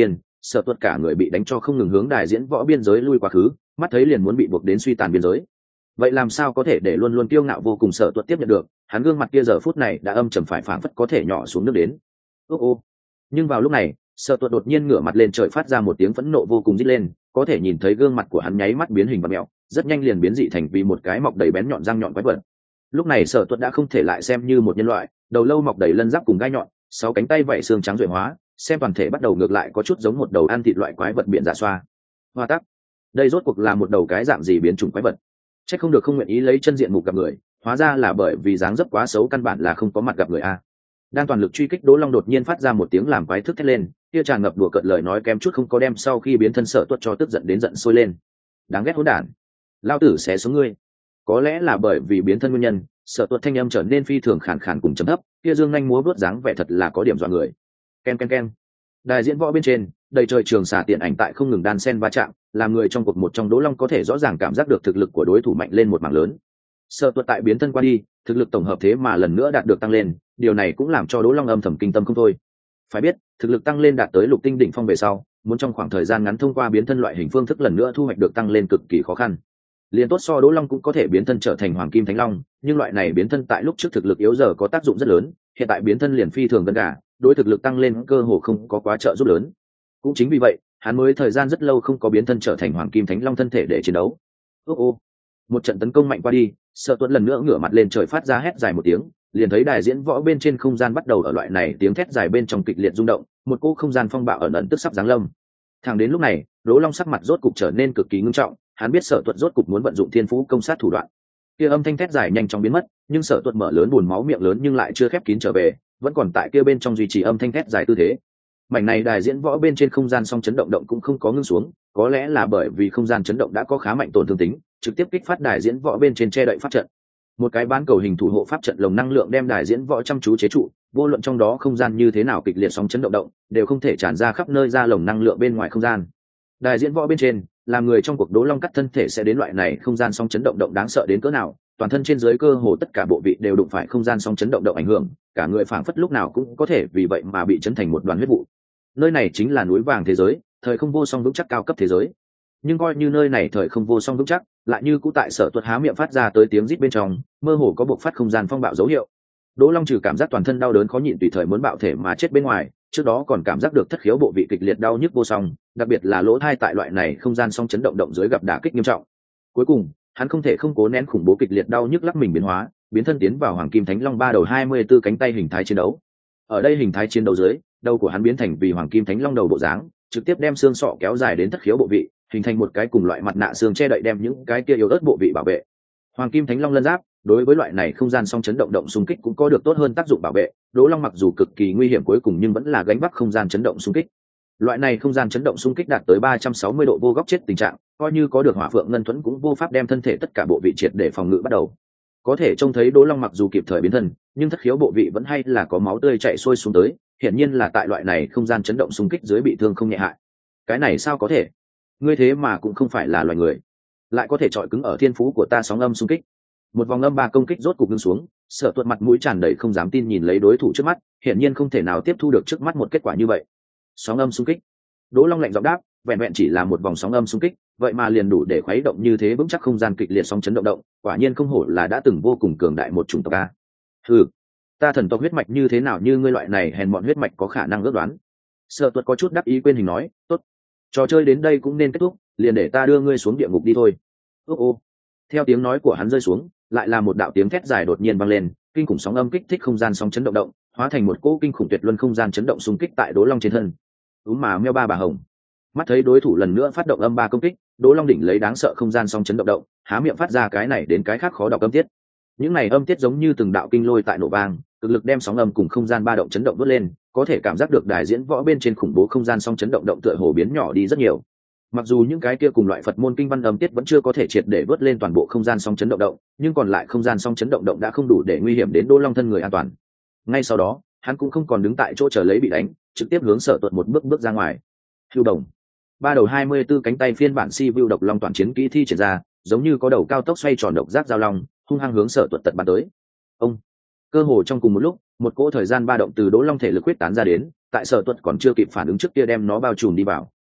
A: Sở Tuật cả người bị đánh cho không ngừng hướng đài diễn võ biên giới lui quá khứ, mắt thấy liền muốn bị buộc đến suy tàn biên giới. Vậy làm sao có thể để luôn luôn kiêu ngạo vô cùng Sở Tuật tiếp nhận được, hắn gương mặt kia giờ phút này đã âm trầm phải phảng phất có thể nhỏ xuống nước đến. Ô ô. Nhưng vào lúc này, Sở Tuật đột nhiên ngửa mặt lên trời phát ra một tiếng phẫn nộ vô cùng rít lên, có thể nhìn thấy gương mặt của hắn nháy mắt biến hình và mèo, rất nhanh liền biến dị thành vì một cái mọc đầy bén nhọn răng nhọn quái vật. Lúc này Sở Tuật đã không thể lại xem như một nhân loại, đầu lâu mọc đầy lân giáp cùng gai nhọn, sáu cánh tay vảy xương trắng ruyện hóa, xem toàn thể bắt đầu ngược lại có chút giống một đầu ăn thịt loại quái vật biển dạ xoa. Hoa tắc, đây rốt cuộc là một đầu cái dạng gì biến chủng quái vật? Chắc không được không nguyện ý lấy chân diện mục gặp người, hóa ra là bởi vì dáng dấp quá xấu căn bản là không có mặt gặp người a. Đang toàn lực truy kích Đỗ Long đột nhiên phát ra một tiếng làm quái thức thét lên, kia tràn ngập đùa cợt lời nói kém chút không có đem sau khi biến thân Sở Tuật cho tức giận đến giận sôi lên. Đáng ghét hỗn đản, lao tử sẽ xuống ngươi. Có lẽ là bởi vì biến thân nguyên nhân, Sở Tuật thanh âm trở nên phi thường khàn khàn cùng trầm thấp, kia dương nhanh múa vớt dáng vẻ thật là có điểm dọa người. Ken ken ken. Đài diễn võ bên trên, đầy trời trường xả tiện ảnh tại không ngừng đan sen va chạm, làm người trong cuộc một trong Đỗ Long có thể rõ ràng cảm giác được thực lực của đối thủ mạnh lên một mảng lớn. Sở Tuật tại biến thân qua đi, thực lực tổng hợp thế mà lần nữa đạt được tăng lên, điều này cũng làm cho Đỗ Long âm thầm kinh tâm không thôi. Phải biết, thực lực tăng lên đạt tới lục tinh đỉnh phong về sau, muốn trong khoảng thời gian ngắn thông qua biến thân loại hình phương thức lần nữa thu hoạch được tăng lên cực kỳ khó khăn. Liên tốt so Đỗ Long cũng có thể biến thân trở thành Hoàng Kim Thánh Long, nhưng loại này biến thân tại lúc trước thực lực yếu giờ có tác dụng rất lớn, hiện tại biến thân liền phi thường gần cả, đối thực lực tăng lên cơ hồ không có quá trợ giúp lớn. Cũng chính vì vậy, hắn mới thời gian rất lâu không có biến thân trở thành Hoàng Kim Thánh Long thân thể để chiến đấu. Ô ô, một trận tấn công mạnh qua đi, Sở Tuật lần nữa ngửa mặt lên trời phát ra hét dài một tiếng, liền thấy đài diễn võ bên trên không gian bắt đầu ở loại này tiếng thét dài bên trong kịch liệt rung động, một cỗ không gian phong bạo ẩn ẩn tức sắp giáng lâm. Thẳng đến lúc này, Đỗ Long sắc mặt rốt cục trở nên cực kỳ nghiêm trọng, hắn biết Sở Tuật rốt cục muốn vận dụng thiên phú công sát thủ đoạn. Kia âm thanh thét dài nhanh chóng biến mất, nhưng Sở Tuật mở lớn buồn máu miệng lớn nhưng lại chưa khép kín trở về, vẫn còn tại kia bên trong duy trì âm thanh thét dài tư thế. Mảnh này đài diễn võ bên trên không gian song chấn động động cũng không có ngưng xuống, có lẽ là bởi vì không gian chấn động đã có khá mạnh tổn thương tính, trực tiếp kích phát đài diễn võ bên trên che đậy pháp trận. Một cái bán cầu hình thủ hộ pháp trận lồng năng lượng đem đài diễn võ chăm chú chế trụ, vô luận trong đó không gian như thế nào kịch liệt sóng chấn động động, đều không thể tràn ra khắp nơi ra lồng năng lượng bên ngoài không gian. Đài diễn võ bên trên, làm người trong cuộc Đỗ Long cắt thân thể sẽ đến loại này không gian sóng chấn động động đáng sợ đến cỡ nào, toàn thân trên dưới cơ hồ tất cả bộ vị đều đụng phải không gian sóng chấn động động ảnh hưởng, cả người phảng phất lúc nào cũng có thể vì vậy mà bị chấn thành một đoàn huyết vụ. Nơi này chính là núi vàng thế giới, thời không vô song vững chắc cao cấp thế giới. Nhưng coi như nơi này thời không vô song vững chắc, lại như cũ tại Sở Tuật há miệng phát ra tới tiếng rít bên trong, mơ hồ có buộc phát không gian phong bạo dấu hiệu. Đỗ Long trừ cảm giác toàn thân đau đớn khó nhịn tùy thời muốn bạo thể mà chết bên ngoài, trước đó còn cảm giác được thất khiếu bộ vị kịch liệt đau nhức vô song, đặc biệt là lỗ thai tại loại này không gian song chấn động động dưới gặp đả kích nghiêm trọng. Cuối cùng, hắn không thể không cố nén khủng bố kịch liệt đau nhức lắc mình biến hóa, biến thân tiến vào Hoàng Kim Thánh Long ba đầu hai mươi tư cánh tay hình thái chiến đấu. Ở đây hình thái chiến đấu dưới, đầu của hắn biến thành vì Hoàng Kim Thánh Long đầu bộ dáng, trực tiếp đem xương sọ kéo dài đến thất khiếu bộ vị, hình thành một cái cùng loại mặt nạ xương che đậy đem những cái kia yếu ớt bộ vị bảo vệ. Hoàng Kim Thánh Long lân giáp, đối với loại này không gian song chấn động động xung kích cũng có được tốt hơn tác dụng bảo vệ. Đỗ Long mặc dù cực kỳ nguy hiểm cuối cùng nhưng vẫn là gánh vác không gian chấn động xung kích. Loại này không gian chấn động xung kích đạt tới ba trăm sáu mươi độ vô góc chết tình trạng, coi như có được Hỏa Phượng Ngân Thuẫn cũng vô pháp đem thân thể tất cả bộ vị triệt để phòng ngự bắt đầu. Có thể trông thấy Đỗ Long mặc dù kịp thời biến thân, nhưng thất khiếu bộ vị vẫn hay là có máu tươi chảy xuôi xuống tới, hiển nhiên là tại loại này không gian chấn động xung kích dưới bị thương không nhẹ hại. Cái này sao có thể? Ngươi thế mà cũng không phải là loài người, lại có thể chọi cứng ở thiên phú của ta sóng âm xung kích. Một vòng âm ba công kích rốt cục ngưng xuống, Sở Tuật mặt mũi tràn đầy không dám tin nhìn lấy đối thủ trước mắt, hiển nhiên không thể nào tiếp thu được trước mắt một kết quả như vậy. Sóng âm xung kích. Đỗ Long lạnh giọng đáp, vẹn vẹn chỉ là một vòng sóng âm xung kích, vậy mà liền đủ để khuấy động như thế vững chắc không gian kịch liệt sóng chấn động động, quả nhiên không hổ là đã từng vô cùng cường đại một chủng tộc a. Hừ, ta thần tộc huyết mạch như thế nào như ngươi loại này hèn mọn huyết mạch có khả năng ước đoán. Sở Tuật có chút đắc ý quên hình nói, tốt, trò chơi đến đây cũng nên kết thúc, liền để ta đưa ngươi xuống địa ngục đi thôi. Ô ô. Theo tiếng nói của hắn rơi xuống, lại là một đạo tiếng thét dài đột nhiên vang lên, kinh khủng sóng âm kích thích không gian sóng chấn động động, hóa thành một cỗ kinh khủng tuyệt luân không gian chấn động xung kích tại Đỗ Long trên thân. Úm mà meo ba bà hồng. Mắt thấy đối thủ lần nữa phát động âm ba công kích, Đỗ Long đỉnh lấy đáng sợ không gian sóng chấn động động, há miệng phát ra cái này đến cái khác khó đọc âm tiết. Những này âm tiết giống như từng đạo kinh lôi tại nổ vang, cực lực đem sóng âm cùng không gian ba động chấn động vút lên, có thể cảm giác được đài diễn võ bên trên khủng bố không gian sóng chấn động động tựa hồ biến nhỏ đi rất nhiều. Mặc dù những cái kia cùng loại Phật môn kinh văn âm tiết vẫn chưa có thể triệt để vớt lên toàn bộ không gian sóng chấn động động, nhưng còn lại không gian sóng chấn động động đã không đủ để nguy hiểm đến Đỗ Long thân người an toàn. Ngay sau đó, hắn cũng không còn đứng tại chỗ chờ lấy bị đánh, trực tiếp hướng Sở Tuật một bước bước ra ngoài. Hưu đồng. Ba đầu hai mươi tư cánh tay phiên bản Si Vu độc long toàn chiến kỹ thi triển ra, giống như có đầu cao tốc xoay tròn độc giác giao long, hung hăng hướng Sở Tuật tật bắn tới. Ông. Cơ hồ trong cùng một lúc, một cỗ thời gian ba động từ Đỗ Long thể lực quyết tán ra đến, tại Sở Tuật còn chưa kịp phản ứng trước kia đem nó bao trùm đi vào.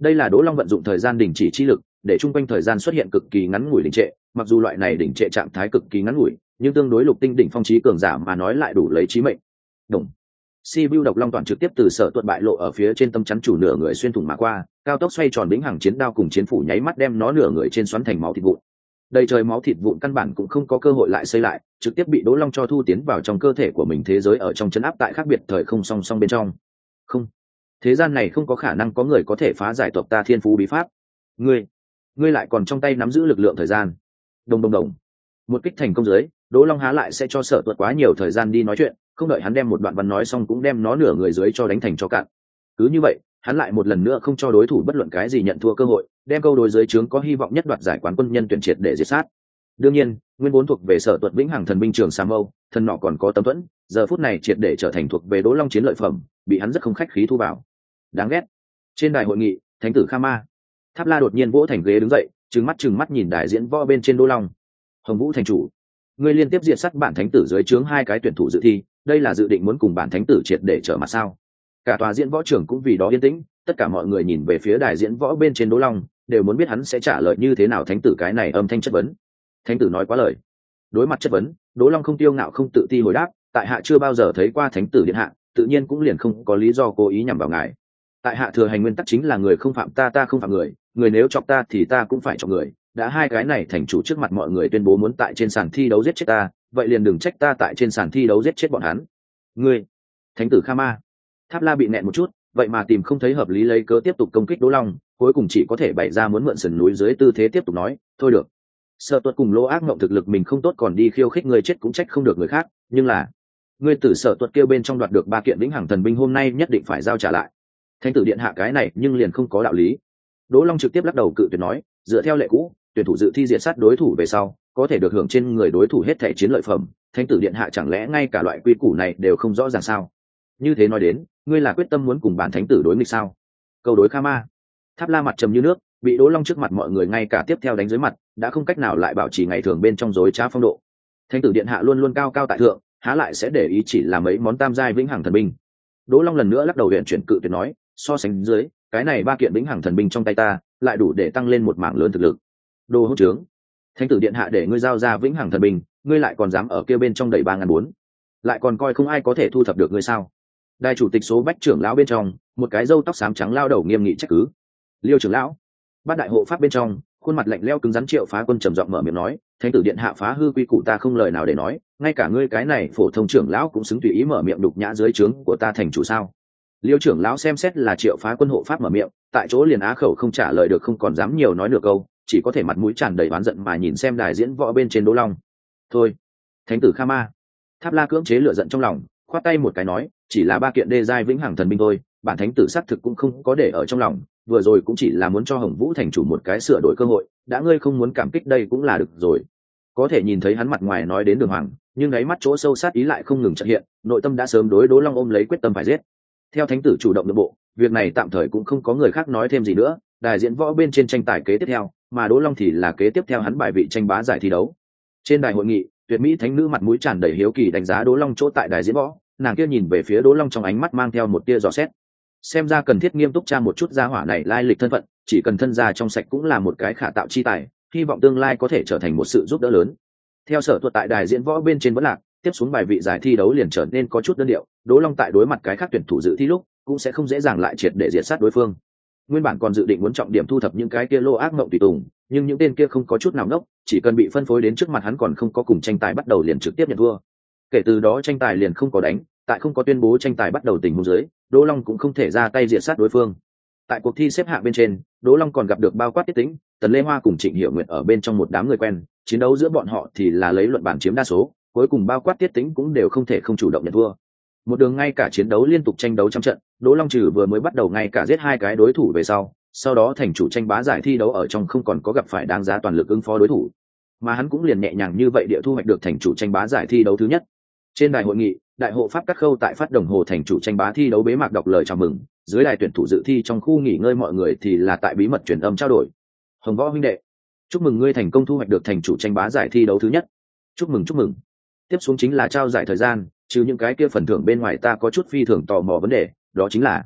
A: Đây là Đỗ Long vận dụng thời gian đình chỉ chi lực, để trung quanh thời gian xuất hiện cực kỳ ngắn ngủi đình trệ, mặc dù loại này đình trệ trạng thái cực kỳ ngắn ngủi, nhưng tương đối lục tinh đỉnh phong chí cường giả mà nói lại đủ lấy chí mệnh. Đồng. Si Vu độc long toàn trực tiếp từ sở tuột bại lộ ở phía trên tâm chắn chủ nửa người xuyên thủng mà qua, cao tốc xoay tròn vĩnh hằng chiến đao cùng chiến phủ nháy mắt đem nó nửa người trên xoắn thành máu thịt vụn. Đầy trời máu thịt vụn căn bản cũng không có cơ hội lại xây lại, trực tiếp bị Đỗ Long cho thu tiến vào trong cơ thể của mình, thế giới ở trong chấn áp tại khác biệt thời không song song bên trong. Không, thế gian này không có khả năng có người có thể phá giải tộc ta thiên phú bí pháp. Ngươi, ngươi lại còn trong tay nắm giữ lực lượng thời gian. Đồng đồng đồng. Một kích thành công dưới, Đỗ Long há lại sẽ cho Sở Tuật quá nhiều thời gian đi nói chuyện, không đợi hắn đem một đoạn văn nói xong cũng đem nó nửa người dưới cho đánh thành cho cạn. Cứ như vậy, hắn lại một lần nữa không cho đối thủ bất luận cái gì nhận thua cơ hội, đem câu đối dưới trướng có hy vọng nhất đoạt giải quán quân nhân tuyển triệt để diệt sát. Đương nhiên, nguyên vốn thuộc về Sở Tuật vĩnh hằng thần binh trường Sa Mâu, thần nọ còn có Tâm Thuẫn, giờ phút này triệt để trở thành thuộc về Đỗ Long chiến lợi phẩm, bị hắn rất không khách khí thu vào. Đáng ghét. Trên đài hội nghị, Thánh tử Kha Ma, Tháp La đột nhiên vỗ thành ghế đứng dậy, trừng mắt trừng mắt nhìn đại diễn võ bên trên Đỗ Long. Hồng Vũ thành chủ, ngươi liên tiếp diệt sát bản thánh tử dưới trướng hai cái tuyển thủ dự thi, đây là dự định muốn cùng bản thánh tử triệt để trở mặt sao? Cả tòa diễn võ trưởng cũng vì đó yên tĩnh, tất cả mọi người nhìn về phía đài diễn võ bên trên Đỗ Long, đều muốn biết hắn sẽ trả lời như thế nào thánh tử cái này âm thanh chất vấn. Thánh tử nói quá lời. Đối mặt chất vấn, Đỗ Long không tiêu ngạo không tự ti hồi đáp, tại hạ chưa bao giờ thấy qua thánh tử điện hạ, tự nhiên cũng liền không có lý do cố ý nhằm vào ngài. Tại hạ thừa hành nguyên tắc chính là người không phạm ta ta không phạm người, người nếu chọc ta thì ta cũng phải chọc người, đã hai cái này thành chủ trước mặt mọi người tuyên bố muốn tại trên sàn thi đấu giết chết ta, vậy liền đừng trách ta tại trên sàn thi đấu giết chết bọn hắn. Ngươi, thánh tử Kha Ma. Tháp La bị nẹn một chút, vậy mà tìm không thấy hợp lý lấy cớ tiếp tục công kích Đỗ Long, cuối cùng chỉ có thể bày ra muốn mượn sườn núi dưới tư thế tiếp tục nói, thôi được. Sợ Tuật cùng Lô Ác Mộng thực lực mình không tốt còn đi khiêu khích người chết cũng trách không được người khác, nhưng là ngươi tử Sợ Tuật kêu bên trong đoạt được ba kiện vĩnh hằng thần binh hôm nay nhất định phải giao trả lại. Thánh tử điện hạ cái này nhưng liền không có đạo lý. Đỗ Long trực tiếp lắc đầu cự tuyệt nói, dựa theo lệ cũ, tuyển thủ dự thi diệt sát đối thủ về sau, có thể được hưởng trên người đối thủ hết thẻ chiến lợi phẩm, thánh tử điện hạ chẳng lẽ ngay cả loại quy củ này đều không rõ ràng sao? Như thế nói đến, ngươi là quyết tâm muốn cùng bản thánh tử đối nghịch sao? Câu đối Kha Ma. Tháp La mặt trầm như nước, bị Đỗ Long trước mặt mọi người ngay cả tiếp theo đánh dưới mặt, đã không cách nào lại bảo trì ngày thường bên trong rối trá phong độ. Thánh tử điện hạ luôn luôn cao cao tại thượng, há lại sẽ để ý chỉ là mấy món tam giai vĩnh hằng thần binh. Đỗ Long lần nữa lắc đầu huyền chuyển cự tuyệt nói, so sánh dưới, cái này ba kiện vĩnh hằng thần binh trong tay ta, lại đủ để tăng lên một mảng lớn thực lực. Đồ hỗn trướng. Thánh tử điện hạ để ngươi giao ra vĩnh hằng thần binh, ngươi lại còn dám ở kia bên trong đẩy ba ngàn bốn, lại còn coi không ai có thể thu thập được ngươi sao? Đại chủ tịch số bách trưởng lão bên trong, một cái râu tóc xám trắng lao đầu nghiêm nghị trách cứ. Liêu trưởng lão. Bát đại hộ pháp bên trong, khuôn mặt lạnh lẽo cứng rắn Triệu Phá Quân trầm giọng mở miệng nói, thánh tử điện hạ phá hư quy củ ta không lời nào để nói, ngay cả ngươi cái này phổ thông trưởng lão cũng xứng tùy ý mở miệng đục nhã dưới trướng của ta thành chủ sao? Liêu trưởng lão xem xét là Triệu Phá Quân hộ pháp mở miệng, tại chỗ liền á khẩu không trả lời được, không còn dám nhiều nói được câu, chỉ có thể mặt mũi tràn đầy oán giận mà nhìn xem đài diễn võ bên trên Đỗ Long. Thôi, thánh tử Kha Ma. Tháp La cưỡng chế lửa giận trong lòng, khoát tay một cái nói, chỉ là ba kiện đê giai vĩnh hằng thần binh thôi, bản thánh tử xác thực cũng không có để ở trong lòng, vừa rồi cũng chỉ là muốn cho Hồng Vũ thành chủ một cái sửa đổi cơ hội, đã ngươi không muốn cảm kích đây cũng là được rồi. Có thể nhìn thấy hắn mặt ngoài nói đến đường hoàng, nhưng đáy mắt chỗ sâu sát ý lại không ngừng chợt hiện, nội tâm đã sớm đối Đỗ Long ôm lấy quyết tâm phải giết. Theo thánh tử chủ động nội bộ, việc này tạm thời cũng không có người khác nói thêm gì nữa, đài diễn võ bên trên tranh tài kế tiếp theo, mà Đỗ Long thì là kế tiếp theo hắn bài vị tranh bá giải thi đấu. Trên đài hội nghị, tuyệt mỹ thánh nữ mặt mũi tràn đầy hiếu kỳ đánh giá Đỗ Long chỗ tại đài diễn võ, nàng kia nhìn về phía Đỗ Long trong ánh mắt mang theo một tia dò xét. Xem ra cần thiết nghiêm túc tra một chút gia hỏa này lai lịch thân phận, chỉ cần thân gia trong sạch cũng là một cái khả tạo chi tài, hy vọng tương lai có thể trở thành một sự giúp đỡ lớn. Theo Sở Tuật tại đài diễn võ bên trên vẫn lạc, tiếp xuống bài vị giải thi đấu liền trở nên có chút đơn điệu, Đỗ Long tại đối mặt cái khác tuyển thủ dự thi lúc, cũng sẽ không dễ dàng lại triệt để diệt sát đối phương. Nguyên bản còn dự định muốn trọng điểm thu thập những cái kia lô ác mộng tùy tùng, nhưng những tên kia không có chút nào ngốc, chỉ cần bị phân phối đến trước mặt hắn còn không có cùng tranh tài bắt đầu liền trực tiếp nhận thua. Kể từ đó tranh tài liền không có đánh, tại không có tuyên bố tranh tài bắt đầu tình huống dưới, Đỗ Long cũng không thể ra tay diệt sát đối phương. Tại cuộc thi xếp hạng bên trên, Đỗ Long còn gặp được bao quát Tiết Tĩnh, Tần Lê Hoa cùng Trịnh Hiểu Nguyệt ở bên trong một đám người quen, chiến đấu giữa bọn họ thì là lấy luận bàn chiếm đa số, cuối cùng bao quát Tiết Tĩnh cũng đều không thể không chủ động nhận thua. Một đường ngay cả chiến đấu liên tục tranh đấu trăm trận, Đỗ Long trừ vừa mới bắt đầu ngay cả giết hai cái đối thủ về sau, sau đó thành chủ tranh bá giải thi đấu ở trong không còn có gặp phải đáng giá toàn lực ứng phó đối thủ, mà hắn cũng liền nhẹ nhàng như vậy địa thu hoạch được thành chủ tranh bá giải thi đấu thứ nhất. Trên đài hội nghị, đại hộ pháp Cát Khâu tại phát đồng hồ thành chủ tranh bá thi đấu bế mạc đọc lời chào mừng, dưới đài tuyển thủ dự thi trong khu nghỉ ngơi mọi người thì là tại bí mật truyền âm trao đổi. Hồng Võ huynh đệ, chúc mừng ngươi thành công thu hoạch được thành chủ tranh bá giải thi đấu thứ nhất. Chúc mừng chúc mừng. Tiếp xuống chính là trao giải thời gian, trừ những cái kia phần thưởng bên ngoài ta có chút phi thường tò mò vấn đề, đó chính là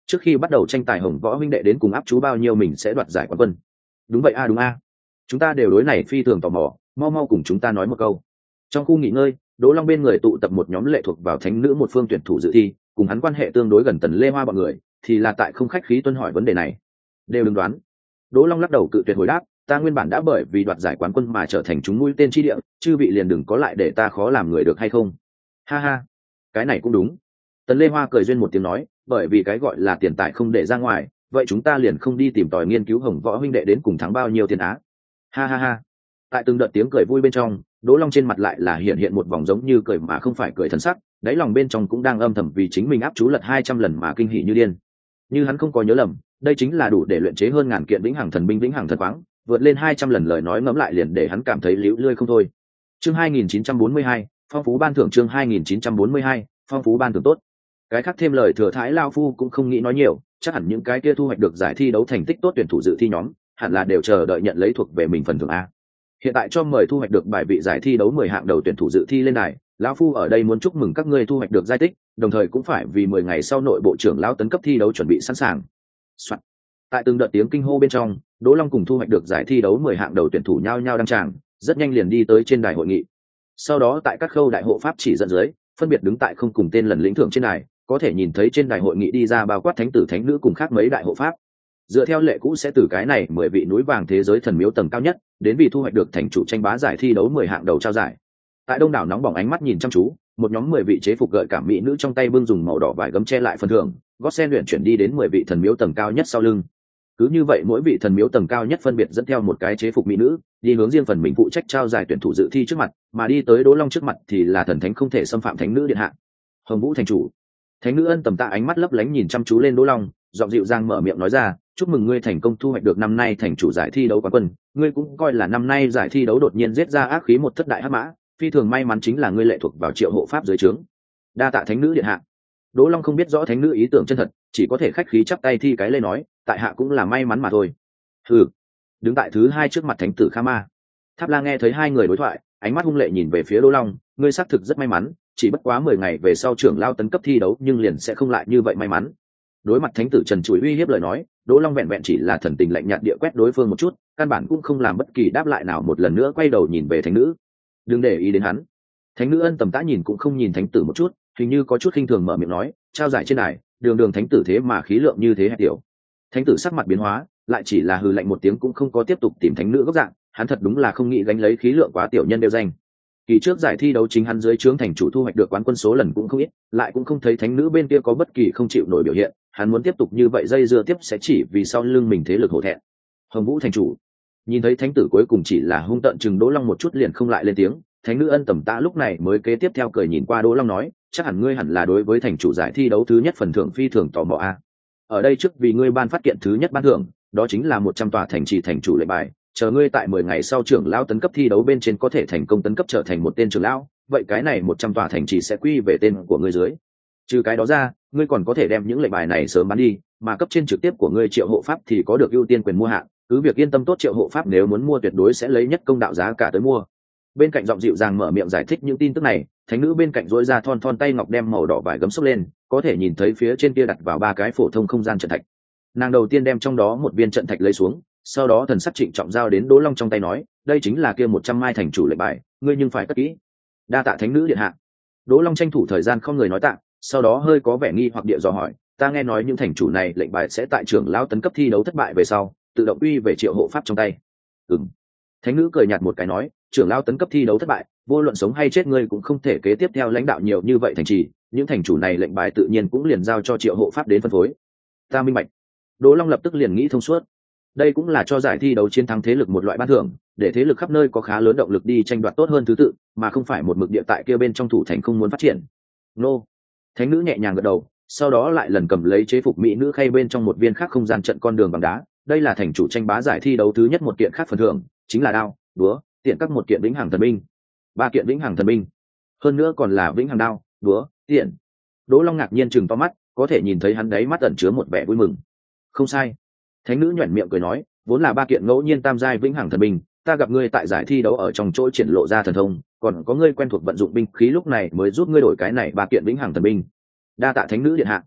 A: trước khi bắt đầu tranh tài hồng võ huynh đệ đến cùng áp chú bao nhiêu mình sẽ đoạt giải quán quân. Đúng vậy a, đúng a, chúng ta đều đối này phi thường tò mò, mau mau cùng chúng ta nói một câu. Trong khu nghỉ ngơi, Đỗ Long bên người tụ tập một nhóm lệ thuộc vào thánh nữ một phương tuyển thủ dự thi, cùng hắn quan hệ tương đối gần Tần Lê Hoa bọn người thì là tại không khách khí tuân hỏi vấn đề này. Đều đừng đoán. Đỗ Long lắc đầu cự tuyệt hồi đáp, ta nguyên bản đã bởi vì đoạt giải quán quân mà trở thành chúng mũi tên chi địa, chư vị liền đừng có lại để ta khó làm người được hay không. Ha ha, cái này cũng đúng. Tần Lê Hoa cười duyên một tiếng nói, bởi vì cái gọi là tiền tài không để ra ngoài, vậy chúng ta liền không đi tìm tòi nghiên cứu hồng võ huynh đệ đến cùng thắng bao nhiêu tiền á. Ha ha ha. Tại từng đợt tiếng cười vui bên trong, Đỗ Long trên mặt lại là hiện hiện một vòng giống như cười mà không phải cười thần sắc, đáy lòng bên trong cũng đang âm thầm vì chính mình áp chú lật hai trăm lần mà kinh hỉ như điên. Như hắn không có nhớ lầm, đây chính là đủ để luyện chế hơn ngàn kiện vĩnh hằng thần binh vĩnh hằng thần khoáng, vượt lên hai trăm lần lời nói ngẫm lại liền để hắn cảm thấy liễu lươi không thôi. Chương hai nghìn chín trăm bốn mươi hai, phong phú ban thưởng. Chương hai nghìn chín trăm bốn mươi hai, phong phú ban thưởng tốt. Cái khác thêm lời thừa thãi lao phu cũng không nghĩ nói nhiều, chắc hẳn những cái kia thu hoạch được giải thi đấu thành tích tốt tuyển thủ dự thi nhóm, hẳn là đều chờ đợi nhận lấy thuộc về mình phần thưởng a. Hiện tại cho mời thu hoạch được bài vị giải thi đấu mười hạng đầu tuyển thủ dự thi lên đài, lão phu ở đây muốn chúc mừng các ngươi thu hoạch được giải tích, đồng thời cũng phải vì mười ngày sau nội bộ trưởng lão tấn cấp thi đấu chuẩn bị sẵn sàng. Soạn. Tại từng đợt tiếng kinh hô bên trong, Đỗ Long cùng thu hoạch được giải thi đấu mười hạng đầu tuyển thủ nhao nhao đăng tràng, rất nhanh liền đi tới trên đài hội nghị. Sau đó tại các khâu đại hộ pháp chỉ dẫn dưới, phân biệt đứng tại không cùng tên lần lĩnh thưởng trên đài, có thể nhìn thấy trên đài hội nghị đi ra bao quát thánh tử thánh nữ cùng khác mấy đại hộ pháp. Dựa theo lệ cũ sẽ từ cái này mười vị núi vàng thế giới thần miếu tầng cao nhất, đến vì thu hoạch được thành chủ tranh bá giải thi đấu mười hạng đầu trao giải. Tại đông đảo nóng bỏng ánh mắt nhìn chăm chú, một nhóm mười vị chế phục gợi cảm mỹ nữ trong tay bưng dùng màu đỏ vải gấm che lại phần thưởng, gót sen luyện chuyển đi đến mười vị thần miếu tầng cao nhất sau lưng. Cứ như vậy mỗi vị thần miếu tầng cao nhất phân biệt dẫn theo một cái chế phục mỹ nữ, đi hướng riêng phần mình phụ trách trao giải tuyển thủ dự thi trước mặt, mà đi tới Đỗ Long trước mặt thì là thần thánh không thể xâm phạm thánh nữ điện hạ. Hồng Vũ thành chủ. Thánh nữ Ân Tầm Tạ ánh mắt lấp lánh nhìn chăm chú lên Đỗ Long, giọng dịu dàng mở miệng nói ra, chúc mừng ngươi thành công thu hoạch được năm nay thành chủ giải thi đấu quán quân, ngươi cũng coi là năm nay giải thi đấu đột nhiên giết ra ác khí một thất đại hắc mã, phi thường may mắn chính là ngươi lệ thuộc vào triệu hộ pháp dưới trướng. Đa tạ thánh nữ điện hạ. Đỗ Long không biết rõ thánh nữ ý tưởng chân thật, chỉ có thể khách khí chắp tay thi cái lê nói, tại hạ cũng là may mắn mà thôi. Hừ. Đứng tại thứ hai trước mặt thánh tử Kha Ma. Tháp La nghe thấy hai người đối thoại, ánh mắt hung lệ nhìn về phía Đỗ Long, ngươi xác thực rất may mắn, chỉ bất quá mười ngày về sau trưởng lao tấn cấp thi đấu nhưng liền sẽ không lại như vậy may mắn. Đối mặt thánh tử Trần Chuỗi uy hiếp lời nói, Đỗ Long vẹn vẹn chỉ là thần tình lạnh nhạt địa quét đối phương một chút, căn bản cũng không làm bất kỳ đáp lại nào, một lần nữa quay đầu nhìn về thánh nữ. Đừng để ý đến hắn. Thánh nữ Ân Tầm Tã nhìn cũng không nhìn thánh tử một chút, hình như có chút khinh thường mở miệng nói, trao giải trên đài, đường đường thánh tử thế mà khí lượng như thế hẹp tiểu. Thánh tử sắc mặt biến hóa, lại chỉ là hừ lạnh một tiếng cũng không có tiếp tục tìm thánh nữ gốc dạng, hắn thật đúng là không nghĩ gánh lấy khí lượng quá tiểu nhân đều danh. Kỳ trước giải thi đấu chính hắn dưới trướng thành chủ thu hoạch được quán quân số lần cũng không ít, lại cũng không thấy thánh nữ bên kia có bất kỳ không chịu nổi biểu hiện, hắn muốn tiếp tục như vậy dây dưa tiếp sẽ chỉ vì sau lưng mình thế lực hổ thẹn. Hồng Vũ thành chủ nhìn thấy thánh tử cuối cùng chỉ là hung tợn chừng Đỗ Long một chút liền không lại lên tiếng, thánh nữ Ân Tầm Tạ lúc này mới kế tiếp theo cười nhìn qua Đỗ Long nói, chắc hẳn ngươi hẳn là đối với thành chủ giải thi đấu thứ nhất phần thưởng phi thường tò mò a. Ở đây trước vì ngươi ban phát kiện thứ nhất ban thưởng, đó chính là một trăm tòa thành trì thành chủ lệnh bài, chờ ngươi tại mười ngày sau trưởng lão tấn cấp thi đấu bên trên có thể thành công tấn cấp trở thành một tên trưởng lão, vậy cái này một trăm tòa thành trì sẽ quy về tên của ngươi dưới. Trừ cái đó ra, ngươi còn có thể đem những lệnh bài này sớm bán đi, mà cấp trên trực tiếp của ngươi Triệu Hộ Pháp thì có được ưu tiên quyền mua hạng, cứ việc yên tâm tốt, Triệu Hộ Pháp nếu muốn mua tuyệt đối sẽ lấy nhất công đạo giá cả tới mua. Bên cạnh giọng dịu dàng mở miệng giải thích những tin tức này, thánh nữ bên cạnh duỗi ra thon thon tay ngọc đem màu đỏ vải gấm xốc lên, có thể nhìn thấy phía trên kia đặt vào ba cái phổ thông không gian trận thạch. Nàng đầu tiên đem trong đó một viên trận thạch lấy xuống, sau đó thần sắc trịnh trọng giao đến Đỗ Long trong tay nói, đây chính là kia một trăm mai thành chủ lệnh bài, ngươi nhưng phải cất kỹ. Đa tạ thánh nữ điện hạ. Đỗ Long tranh thủ thời gian không người nói tạ, sau đó hơi có vẻ nghi hoặc địa dò hỏi, ta nghe nói những thành chủ này lệnh bài sẽ tại trưởng lão tấn cấp thi đấu thất bại về sau tự động uy về Triệu Hộ Pháp trong tay. Ừm. Thánh nữ cười nhạt một cái nói, trưởng lão tấn cấp thi đấu thất bại, vô luận sống hay chết ngươi cũng không thể kế tiếp theo lãnh đạo nhiều như vậy thành trì, những thành chủ này lệnh bài tự nhiên cũng liền giao cho Triệu Hộ Pháp đến phân phối. Ta minh bạch. Đỗ Long lập tức liền nghĩ thông suốt. Đây cũng là cho giải thi đấu chiến thắng thế lực một loại ban thưởng, để thế lực khắp nơi có khá lớn động lực đi tranh đoạt tốt hơn thứ tự, mà không phải một mực địa tại kia bên trong thủ thành không muốn phát triển. Nô. Thánh nữ nhẹ nhàng gật đầu, sau đó lại lần cầm lấy chế phục mỹ nữ khay bên trong một viên khác không gian trận con đường bằng đá, đây là thành chủ tranh bá giải thi đấu thứ nhất một kiện khác phần thưởng, chính là đao, búa, tiện các một kiện vĩnh hằng thần binh. Ba kiện vĩnh hằng thần binh. Hơn nữa còn là vĩnh hằng đao, búa, tiện. Đỗ Long ngạc nhiên chừng to mắt, có thể nhìn thấy hắn đáy mắt ẩn chứa một vẻ vui mừng. Không sai. Thánh nữ nhoẻn miệng cười nói, vốn là ba kiện ngẫu nhiên tam giai vĩnh hằng thần binh, ta gặp ngươi tại giải thi đấu ở trong chỗ triển lộ ra thần thông, còn có ngươi quen thuộc vận dụng binh khí lúc này mới giúp ngươi đổi cái này ba kiện vĩnh hằng thần binh. Đa tạ thánh nữ điện hạ.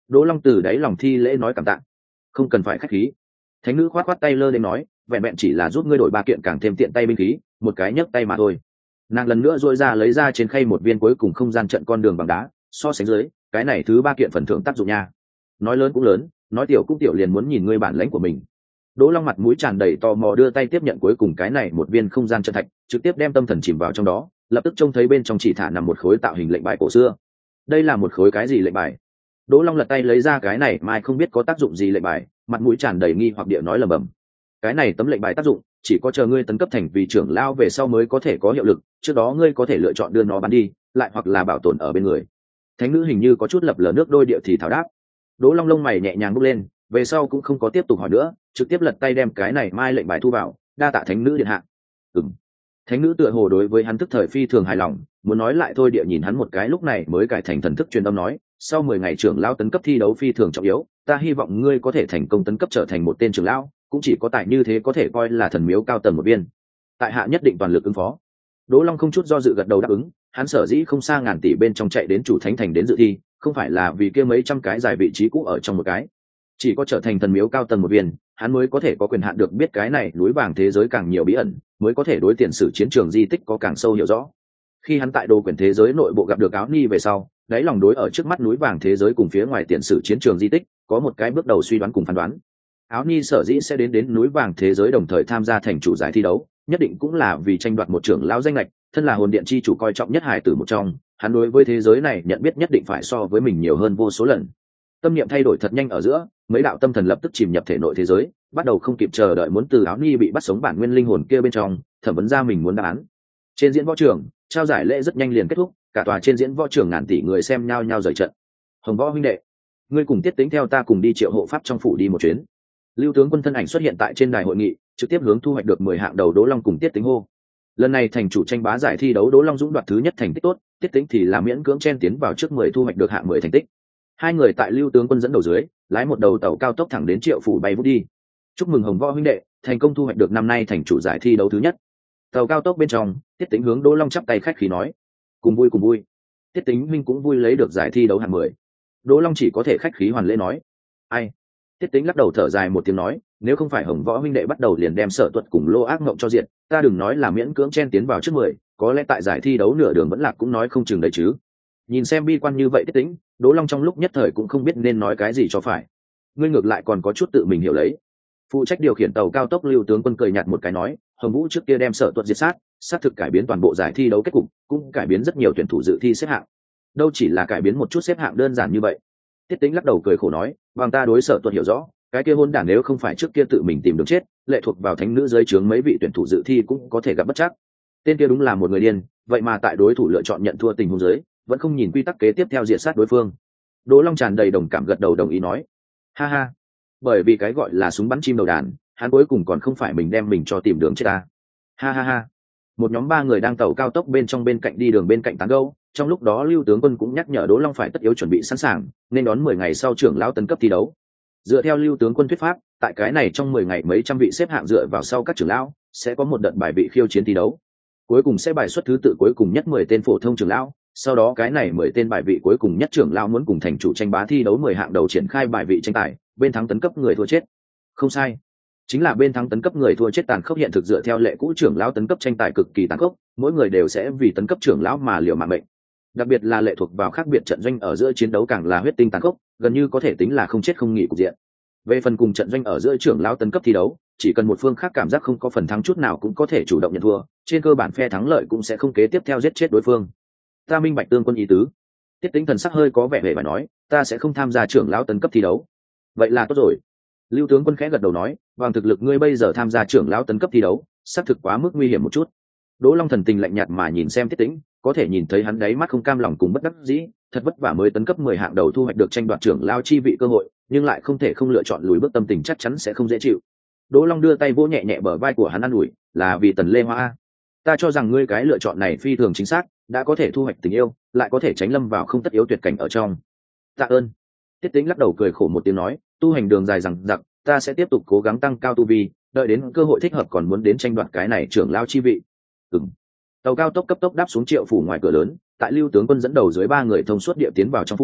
A: Đỗ Long từ đáy lòng thi lễ nói cảm tạ. Không cần phải khách khí. Thánh nữ khoát khoát tay lơ lên nói, vẹn vẹn chỉ là giúp ngươi đổi ba kiện càng thêm tiện tay binh khí, một cái nhấc tay mà thôi. Nàng lần nữa duỗi ra lấy ra trên khay một viên cuối cùng không gian trận con đường bằng đá, so sánh dưới, cái này thứ ba kiện phần thưởng tác dụng nha. Nói lớn cũng lớn, nói tiểu cũng tiểu, liền muốn nhìn ngươi bản lãnh của mình. Đỗ Long mặt mũi tràn đầy tò mò đưa tay tiếp nhận cuối cùng cái này một viên không gian trận thạch, trực tiếp đem tâm thần chìm vào trong đó, lập tức trông thấy bên trong chỉ thả nằm một khối tạo hình lệnh bài cổ xưa. Đây là một khối cái gì lệnh bài? Đỗ Long lật tay lấy ra cái này mai không biết có tác dụng gì lệnh bài, mặt mũi tràn đầy nghi hoặc địa nói lẩm bẩm. Cái này tấm lệnh bài tác dụng chỉ có chờ ngươi tấn cấp thành vị trưởng lão về sau mới có thể có hiệu lực, trước đó ngươi có thể lựa chọn đưa nó bán đi, lại hoặc là bảo tồn ở bên người. Thánh nữ hình như có chút lập lờ nước đôi địa thì thảo đáp. Đỗ Long lông mày nhẹ nhàng bốc lên, về sau cũng không có tiếp tục hỏi nữa, trực tiếp lật tay đem cái này mai lệnh bài thu vào, đa tạ thánh nữ điện hạ. Ừm. Thánh nữ tựa hồ đối với hắn tức thời phi thường hài lòng, muốn nói lại thôi địa nhìn hắn một cái, lúc này mới cải thành thần thức truyền âm nói, sau mười ngày trưởng lão tấn cấp thi đấu phi thường trọng yếu, ta hy vọng ngươi có thể thành công tấn cấp trở thành một tên trưởng lão, cũng chỉ có tài như thế có thể coi là thần miếu cao tầng một viên. Tại hạ nhất định toàn lực ứng phó. Đỗ Long không chút do dự gật đầu đáp ứng, hắn sở dĩ không xa ngàn tỷ bên trong chạy đến chủ thánh thành đến dự thi, không phải là vì kia mấy trăm cái giải vị trí cũ ở trong một cái, chỉ có trở thành thần miếu cao tầng một viên, hắn mới có thể có quyền hạn được biết cái này núi vàng thế giới càng nhiều bí ẩn, mới có thể đối tiền sử chiến trường di tích có càng sâu hiểu rõ. Khi hắn tại đồ quyển thế giới nội bộ gặp được Áo Ni về sau, đáy lòng đối ở trước mắt núi vàng thế giới cùng phía ngoài tiền sử chiến trường di tích có một cái bước đầu suy đoán cùng phán đoán. Áo Ni sở dĩ sẽ đến đến núi vàng thế giới đồng thời tham gia thành chủ giải thi đấu, nhất định cũng là vì tranh đoạt một trưởng lão danh lệch, thân là hồn điện chi chủ coi trọng nhất hải tử một trong, hắn đối với thế giới này nhận biết nhất định phải so với mình nhiều hơn vô số lần. Tâm niệm thay đổi thật nhanh ở giữa, mấy đạo tâm thần lập tức chìm nhập thể nội thế giới, bắt đầu không kịp chờ đợi muốn từ Áo Ni bị bắt sống bản nguyên linh hồn kia bên trong thẩm vấn ra mình muốn đáp án. Trên diễn võ trường, trao giải lễ rất nhanh liền kết thúc, cả tòa trên diễn võ trường ngàn tỷ người xem nhao nhao rời trận. Hồng Võ huynh đệ, ngươi cùng Tiết Tính theo ta cùng đi Triệu Hộ Pháp trong phủ đi một chuyến. Lưu tướng quân thân ảnh xuất hiện tại trên đài hội nghị, trực tiếp hướng thu hoạch được mười hạng đầu Đỗ Long cùng Tiết Tính hô. Lần này thành chủ tranh bá giải thi đấu, Đỗ Long dũng đoạt thứ nhất thành tích tốt, Tiết Tính thì là miễn cưỡng chen tiến vào trước mười thu hoạch được hạng mười thành tích. Hai người tại Lưu tướng quân dẫn đầu dưới, lái một đầu tàu cao tốc thẳng đến Triệu phủ bay vút đi. Chúc mừng Hồng Võ huynh đệ, thành công thu hoạch được năm nay thành chủ giải thi đấu thứ nhất. Tàu cao tốc bên trong, Tiết Tính hướng Đỗ Long chắp tay khách khí nói, cùng vui cùng vui. Tiết Tính huynh cũng vui lấy được giải thi đấu hạng mười. Đỗ Long chỉ có thể khách khí hoàn lễ nói, ai. Tiết Tính lắc đầu thở dài một tiếng nói, nếu không phải Hồng Võ huynh đệ bắt đầu liền đem Sở Tuật cùng Lô Ác Ngộng cho diện, ta đừng nói là miễn cưỡng chen tiến vào trước mười, có lẽ tại giải thi đấu nửa đường vẫn lạc cũng nói không chừng đấy chứ. Nhìn xem bi quan như vậy Tiết Tính, Đỗ Long trong lúc nhất thời cũng không biết nên nói cái gì cho phải. Ngươi ngược lại còn có chút tự mình hiểu lấy. Phụ trách điều khiển tàu cao tốc Lưu tướng quân cười nhạt một cái nói, Hồng Vũ trước kia đem Sở Tuật diệt sát, xác thực cải biến toàn bộ giải thi đấu kết cục, cũng cải biến rất nhiều tuyển thủ dự thi xếp hạng. Đâu chỉ là cải biến một chút xếp hạng đơn giản như vậy. Tiết Tính lắc đầu cười khổ nói, bằng ta đối Sở Tuật hiểu rõ, cái kia hôn đản nếu không phải trước kia tự mình tìm đường chết, lệ thuộc vào thánh nữ dưới trướng mấy vị tuyển thủ dự thi cũng có thể gặp bất trắc. Tên kia đúng là một người điên, vậy mà tại đối thủ lựa chọn nhận thua tình huống dưới, vẫn không nhìn quy tắc kế tiếp theo diệt sát đối phương. Đỗ Long tràn đầy đồng cảm gật đầu đồng ý nói, ha ha, bởi vì cái gọi là súng bắn chim đầu đàn, hắn cuối cùng còn không phải mình đem mình cho tìm đường chết ta. Ha ha ha. Một nhóm ba người đang tàu cao tốc bên trong bên cạnh đi đường bên cạnh tán gẫu, trong lúc đó Lưu tướng quân cũng nhắc nhở Đỗ Long phải tất yếu chuẩn bị sẵn sàng, nên đón mười ngày sau trưởng lão tấn cấp thi đấu. Dựa theo Lưu tướng quân thuyết pháp, tại cái này trong mười ngày mấy trăm vị xếp hạng dựa vào sau các trưởng lão, sẽ có một đợt bài vị khiêu chiến thi đấu. Cuối cùng sẽ bài xuất thứ tự cuối cùng nhất mười tên phổ thông trưởng lão, sau đó cái này mười tên bài vị cuối cùng nhất trưởng lão muốn cùng thành chủ tranh bá thi đấu mười hạng đầu triển khai bài vị tranh tài, bên thắng tấn cấp người thua chết. Không sai, chính là bên thắng tấn cấp người thua chết tàn khốc hiện thực dựa theo lệ cũ trưởng lão tấn cấp tranh tài cực kỳ tàn khốc, mỗi người đều sẽ vì tấn cấp trưởng lão mà liều mạng mệnh. Đặc biệt là lệ thuộc vào khác biệt trận doanh ở giữa chiến đấu càng là huyết tinh tàn khốc, gần như có thể tính là không chết không nghỉ cục diện. Về phần cùng trận doanh ở giữa trưởng lão tấn cấp thi đấu, chỉ cần một phương khác cảm giác không có phần thắng chút nào cũng có thể chủ động nhận thua, trên cơ bản phe thắng lợi cũng sẽ không kế tiếp theo giết chết đối phương. Ta minh bạch tướng quân ý tứ. Tiết Tính thần sắc hơi có vẻ vẻ và nói, ta sẽ không tham gia trưởng lão tấn cấp thi đấu. Vậy là tốt rồi. Lưu tướng quân khẽ gật đầu nói, bằng thực lực ngươi bây giờ tham gia trưởng lão tấn cấp thi đấu, xác thực quá mức nguy hiểm một chút. Đỗ Long thần tình lạnh nhạt mà nhìn xem Tiết Tĩnh, có thể nhìn thấy hắn đáy mắt không cam lòng cùng bất đắc dĩ, thật vất vả mới tấn cấp mười hạng đầu thu hoạch được tranh đoạt trưởng lão chi vị cơ hội, nhưng lại không thể không lựa chọn lùi bước, tâm tình chắc chắn sẽ không dễ chịu. Đỗ Long đưa tay vỗ nhẹ nhẹ bờ vai của hắn an ủi, là vì Tần Lê Hoa. Ta cho rằng ngươi cái lựa chọn này phi thường chính xác, đã có thể thu hoạch tình yêu, lại có thể tránh lâm vào không tất yếu tuyệt cảnh ở trong. Tạ ơn. Tiết Tĩnh lắc đầu cười khổ một tiếng nói, tu hành đường dài dằng dặc, ta sẽ tiếp tục cố gắng tăng cao tu vi, đợi đến cơ hội thích hợp còn muốn đến tranh đoạt cái này trưởng lão chi vị. Ừm. Tàu cao tốc cấp tốc đáp xuống Triệu phủ ngoài cửa lớn, tại Lưu tướng quân dẫn đầu dưới ba người thông suốt địa tiến vào trong phủ,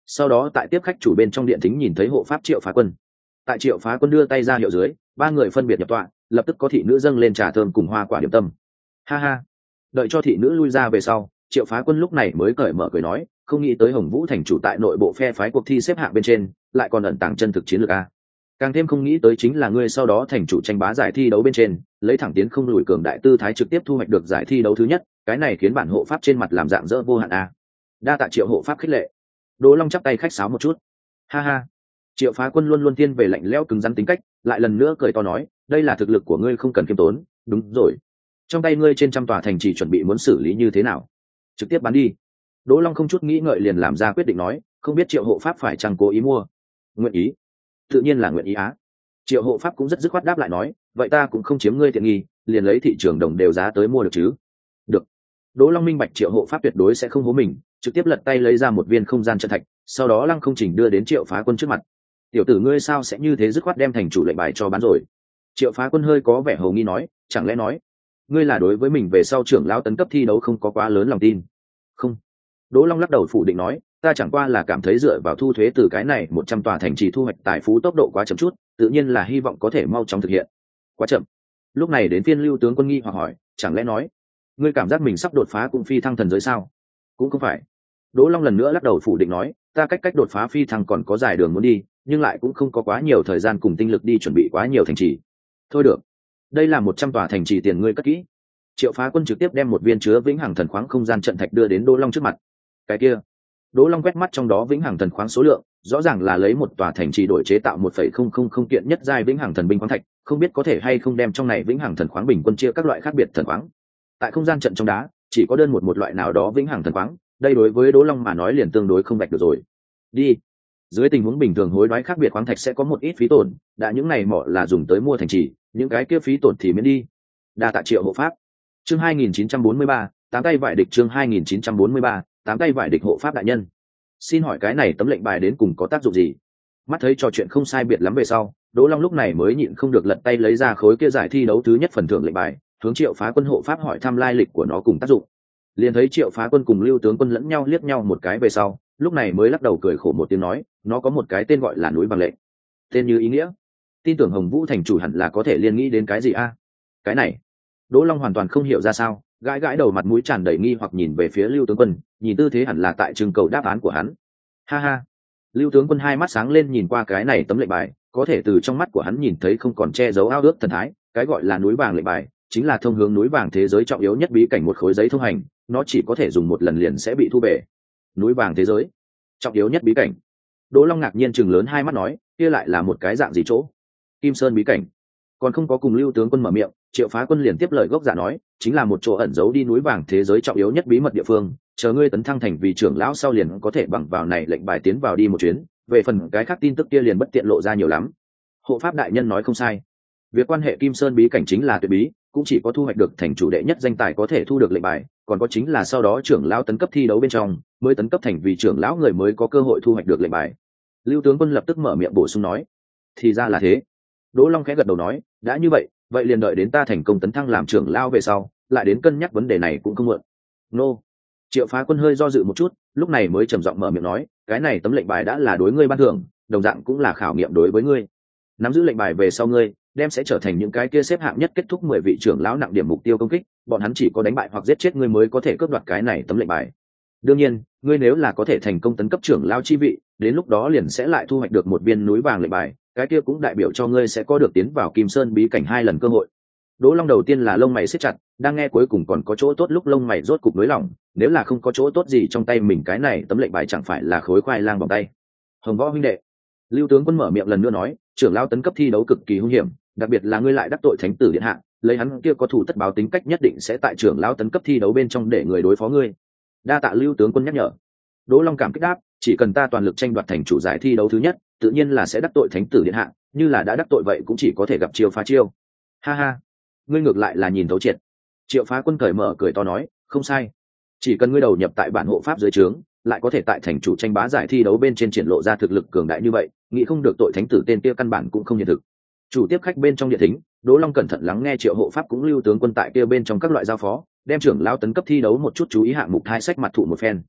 A: sau đó tại tiếp khách chủ bên trong điện thính nhìn thấy hộ pháp Triệu Phá Quân. Tại Triệu Phá Quân đưa tay ra hiệu dưới, ba người phân biệt nhập tọa, lập tức có thị nữ dâng lên trà thơm cùng hoa quả điểm tâm. Ha ha. Đợi cho thị nữ lui ra về sau, Triệu Phá Quân lúc này mới cởi mở cười nói, không nghĩ tới Hồng Vũ thành chủ tại nội bộ phe phái cuộc thi xếp hạng bên trên lại còn ẩn tàng chân thực chiến lược a. Càng thêm không nghĩ tới chính là ngươi sau đó thành chủ tranh bá giải thi đấu bên trên, lấy thẳng tiến không lùi cường đại tư thái trực tiếp thu hoạch được giải thi đấu thứ nhất, cái này khiến bản hộ pháp trên mặt làm dạng dỡ vô hạn a. Đa tạ Triệu hộ pháp khích lệ. Đỗ Long chắp tay khách sáo một chút. Ha ha. Triệu Phá Quân luôn luôn tiên về lạnh lẽo cứng rắn tính cách, lại lần nữa cười to nói, đây là thực lực của ngươi không cần khiêm tốn, đúng rồi. Trong tay ngươi trên trăm tòa thành trì chuẩn bị muốn xử lý như thế nào? Trực tiếp bán đi. Đỗ Long không chút nghĩ ngợi liền làm ra quyết định nói, không biết Triệu hộ pháp phải chăng cố ý mua? Nguyện ý. Tự nhiên là nguyện ý á. Triệu hộ pháp cũng rất dứt khoát đáp lại nói, vậy ta cũng không chiếm ngươi tiện nghi, liền lấy thị trường đồng đều giá tới mua được chứ? Được. Đỗ Long minh bạch Triệu hộ pháp tuyệt đối sẽ không hố mình, trực tiếp lật tay lấy ra một viên không gian trận thạch, sau đó Lăng Không Chỉnh đưa đến Triệu Phá Quân trước mặt. Tiểu tử ngươi sao sẽ như thế dứt khoát đem thành chủ lệnh bài cho bán rồi? Triệu Phá Quân hơi có vẻ hầu nghi nói, chẳng lẽ nói ngươi là đối với mình về sau trưởng lão tấn cấp thi đấu không có quá lớn lòng tin? Không. Đỗ Long lắc đầu phủ định nói, ta chẳng qua là cảm thấy dựa vào thu thuế từ cái này một trăm tòa thành trì thu hoạch tài phú tốc độ quá chậm chút, tự nhiên là hy vọng có thể mau chóng thực hiện. Quá chậm. Lúc này đến phiên Lưu tướng quân nghi hoặc hỏi, chẳng lẽ nói ngươi cảm giác mình sắp đột phá cũng phi thăng thần giới sao? Cũng không phải. Đỗ Long lần nữa lắc đầu phủ định nói, ta cách cách đột phá phi thăng còn có dài đường muốn đi, nhưng lại cũng không có quá nhiều thời gian cùng tinh lực đi chuẩn bị quá nhiều thành trì. Thôi được, đây là một trăm tòa thành trì tiền ngươi cất kỹ. Triệu Phá Quân trực tiếp đem một viên chứa vĩnh hằng thần khoáng không gian trận thạch đưa đến Đỗ Long trước mặt. Cái kia. Đỗ Long quét mắt trong đó vĩnh hằng thần khoáng số lượng, rõ ràng là lấy một tòa thành trì đổi chế tạo một phẩy không không không kiện nhất giai vĩnh hằng thần binh khoáng thạch, không biết có thể hay không đem trong này vĩnh hằng thần khoáng bình quân chia các loại khác biệt thần khoáng. Tại không gian trận trong đá, chỉ có đơn một một loại nào đó vĩnh hằng thần khoáng, đây đối với Đỗ Long mà nói liền tương đối không bạch được rồi. Đi. Dưới tình huống bình thường hối đoái khác biệt khoáng thạch sẽ có một ít phí tổn, đã những này mỏ là dùng tới mua thành trì, những cái kia phí tổn thì miễn đi. Đa tạ Triệu hộ pháp. Chương hai nghìn chín trăm bốn mươi ba, tám tay vải địch chương hai nghìn chín trăm bốn mươi ba, tám tay vải địch hộ pháp đại nhân. Xin hỏi cái này tấm lệnh bài đến cùng có tác dụng gì? Mắt thấy trò chuyện không sai biệt lắm về sau, Đỗ Long lúc này mới nhịn không được lật tay lấy ra khối kia giải thi đấu thứ nhất phần thưởng lệnh bài, hướng Triệu Phá Quân hộ pháp hỏi thăm lai lịch của nó cùng tác dụng. Liền thấy Triệu Phá Quân cùng Lưu tướng quân lẫn nhau liếc nhau một cái về sau, lúc này mới lắc đầu cười khổ một tiếng nói, nó có một cái tên gọi là núi bằng lệnh. Tên như ý nghĩa. Tin tưởng Hồng Vũ thành chủ hẳn là có thể liên nghĩ đến cái gì a? Cái này. Đỗ Long hoàn toàn không hiểu ra sao, gãi gãi đầu mặt mũi tràn đầy nghi hoặc nhìn về phía Lưu tướng quân, nhìn tư thế hẳn là tại trưng cầu đáp án của hắn. Ha ha. Lưu tướng quân hai mắt sáng lên nhìn qua cái này tấm lệnh bài, có thể từ trong mắt của hắn nhìn thấy không còn che giấu ao ước thần thái, cái gọi là núi vàng lệnh bài, chính là thông hướng núi vàng thế giới trọng yếu nhất bí cảnh một khối giấy thông hành, nó chỉ có thể dùng một lần liền sẽ bị thu về. Núi vàng thế giới, trọng yếu nhất bí cảnh. Đỗ Long ngạc nhiên chừng lớn hai mắt nói, kia lại là một cái dạng gì chỗ? Kim Sơn bí cảnh. Còn không có cùng Lưu tướng quân mở miệng, Triệu Phá Quân liền tiếp lời gốc giả nói, chính là một chỗ ẩn giấu đi núi vàng thế giới trọng yếu nhất bí mật địa phương, chờ ngươi tấn thăng thành vì trưởng lão sau liền có thể bằng vào này lệnh bài tiến vào đi một chuyến, về phần cái khác tin tức kia liền bất tiện lộ ra nhiều lắm. Hộ pháp đại nhân nói không sai, việc quan hệ Kim Sơn bí cảnh chính là tuyệt bí, cũng chỉ có thu hoạch được thành chủ đệ nhất danh tài có thể thu được lệnh bài, còn có chính là sau đó trưởng lão tấn cấp thi đấu bên trong mới tấn cấp thành vì trưởng lão người mới có cơ hội thu hoạch được lệnh bài. Lưu tướng quân lập tức mở miệng bổ sung nói, thì ra là thế. Đỗ Long khẽ gật đầu nói, đã như vậy vậy liền đợi đến ta thành công tấn thăng làm trưởng lão về sau lại đến cân nhắc vấn đề này cũng không muộn. Nô. Triệu Phá Quân hơi do dự một chút, lúc này mới trầm giọng mở miệng nói, cái này tấm lệnh bài đã là đối ngươi ban thưởng, đồng dạng cũng là khảo nghiệm đối với ngươi. Nắm giữ lệnh bài về sau ngươi đem sẽ trở thành những cái kia xếp hạng nhất kết thúc mười vị trưởng lão nặng điểm mục tiêu công kích, bọn hắn chỉ có đánh bại hoặc giết chết ngươi mới có thể cướp đoạt cái này tấm lệnh bài. Đương nhiên, ngươi nếu là có thể thành công tấn cấp trưởng lão chi vị, đến lúc đó liền sẽ lại thu hoạch được một viên núi vàng lệnh bài, cái kia cũng đại biểu cho ngươi sẽ có được tiến vào Kim Sơn bí cảnh hai lần cơ hội. Đỗ Long đầu tiên là lông mày siết chặt, đang nghe cuối cùng còn có chỗ tốt lúc lông mày rốt cục nới lỏng, nếu là không có chỗ tốt gì trong tay mình cái này tấm lệnh bài chẳng phải là khối khoai lang bằng tay. Hồng Võ huynh đệ. Lưu tướng quân mở miệng lần nữa nói, trưởng lão tấn cấp thi đấu cực kỳ hung hiểm, đặc biệt là ngươi lại đắc tội thánh tử điện hạ, lấy hắn kia có thủ tất báo tính cách nhất định sẽ tại trưởng lão tấn cấp thi đấu bên trong để người đối phó ngươi. Đa tạ Lưu tướng quân nhắc nhở. Đỗ Long cảm kích đáp, chỉ cần ta toàn lực tranh đoạt thành chủ giải thi đấu thứ nhất, tự nhiên là sẽ đắc tội thánh tử điện hạ, như là đã đắc tội vậy cũng chỉ có thể gặp chiêu phá chiêu. Ha ha, ngươi ngược lại là nhìn thấu triệt. Triệu Phá Quân cởi mở cười to nói, không sai, chỉ cần ngươi đầu nhập tại bản hộ pháp dưới trướng, lại có thể tại thành chủ tranh bá giải thi đấu bên trên triển lộ ra thực lực cường đại như vậy, nghĩ không được tội thánh tử tên kia căn bản cũng không hiện thực. Chủ tiếp khách bên trong điện thính, Đỗ Long cẩn thận lắng nghe Triệu hộ pháp cũng Lưu tướng quân tại kia bên trong các loại giao phó, đem trưởng lão tấn cấp thi đấu một chút chú ý hạng mục hai sách mặt thụ một phen.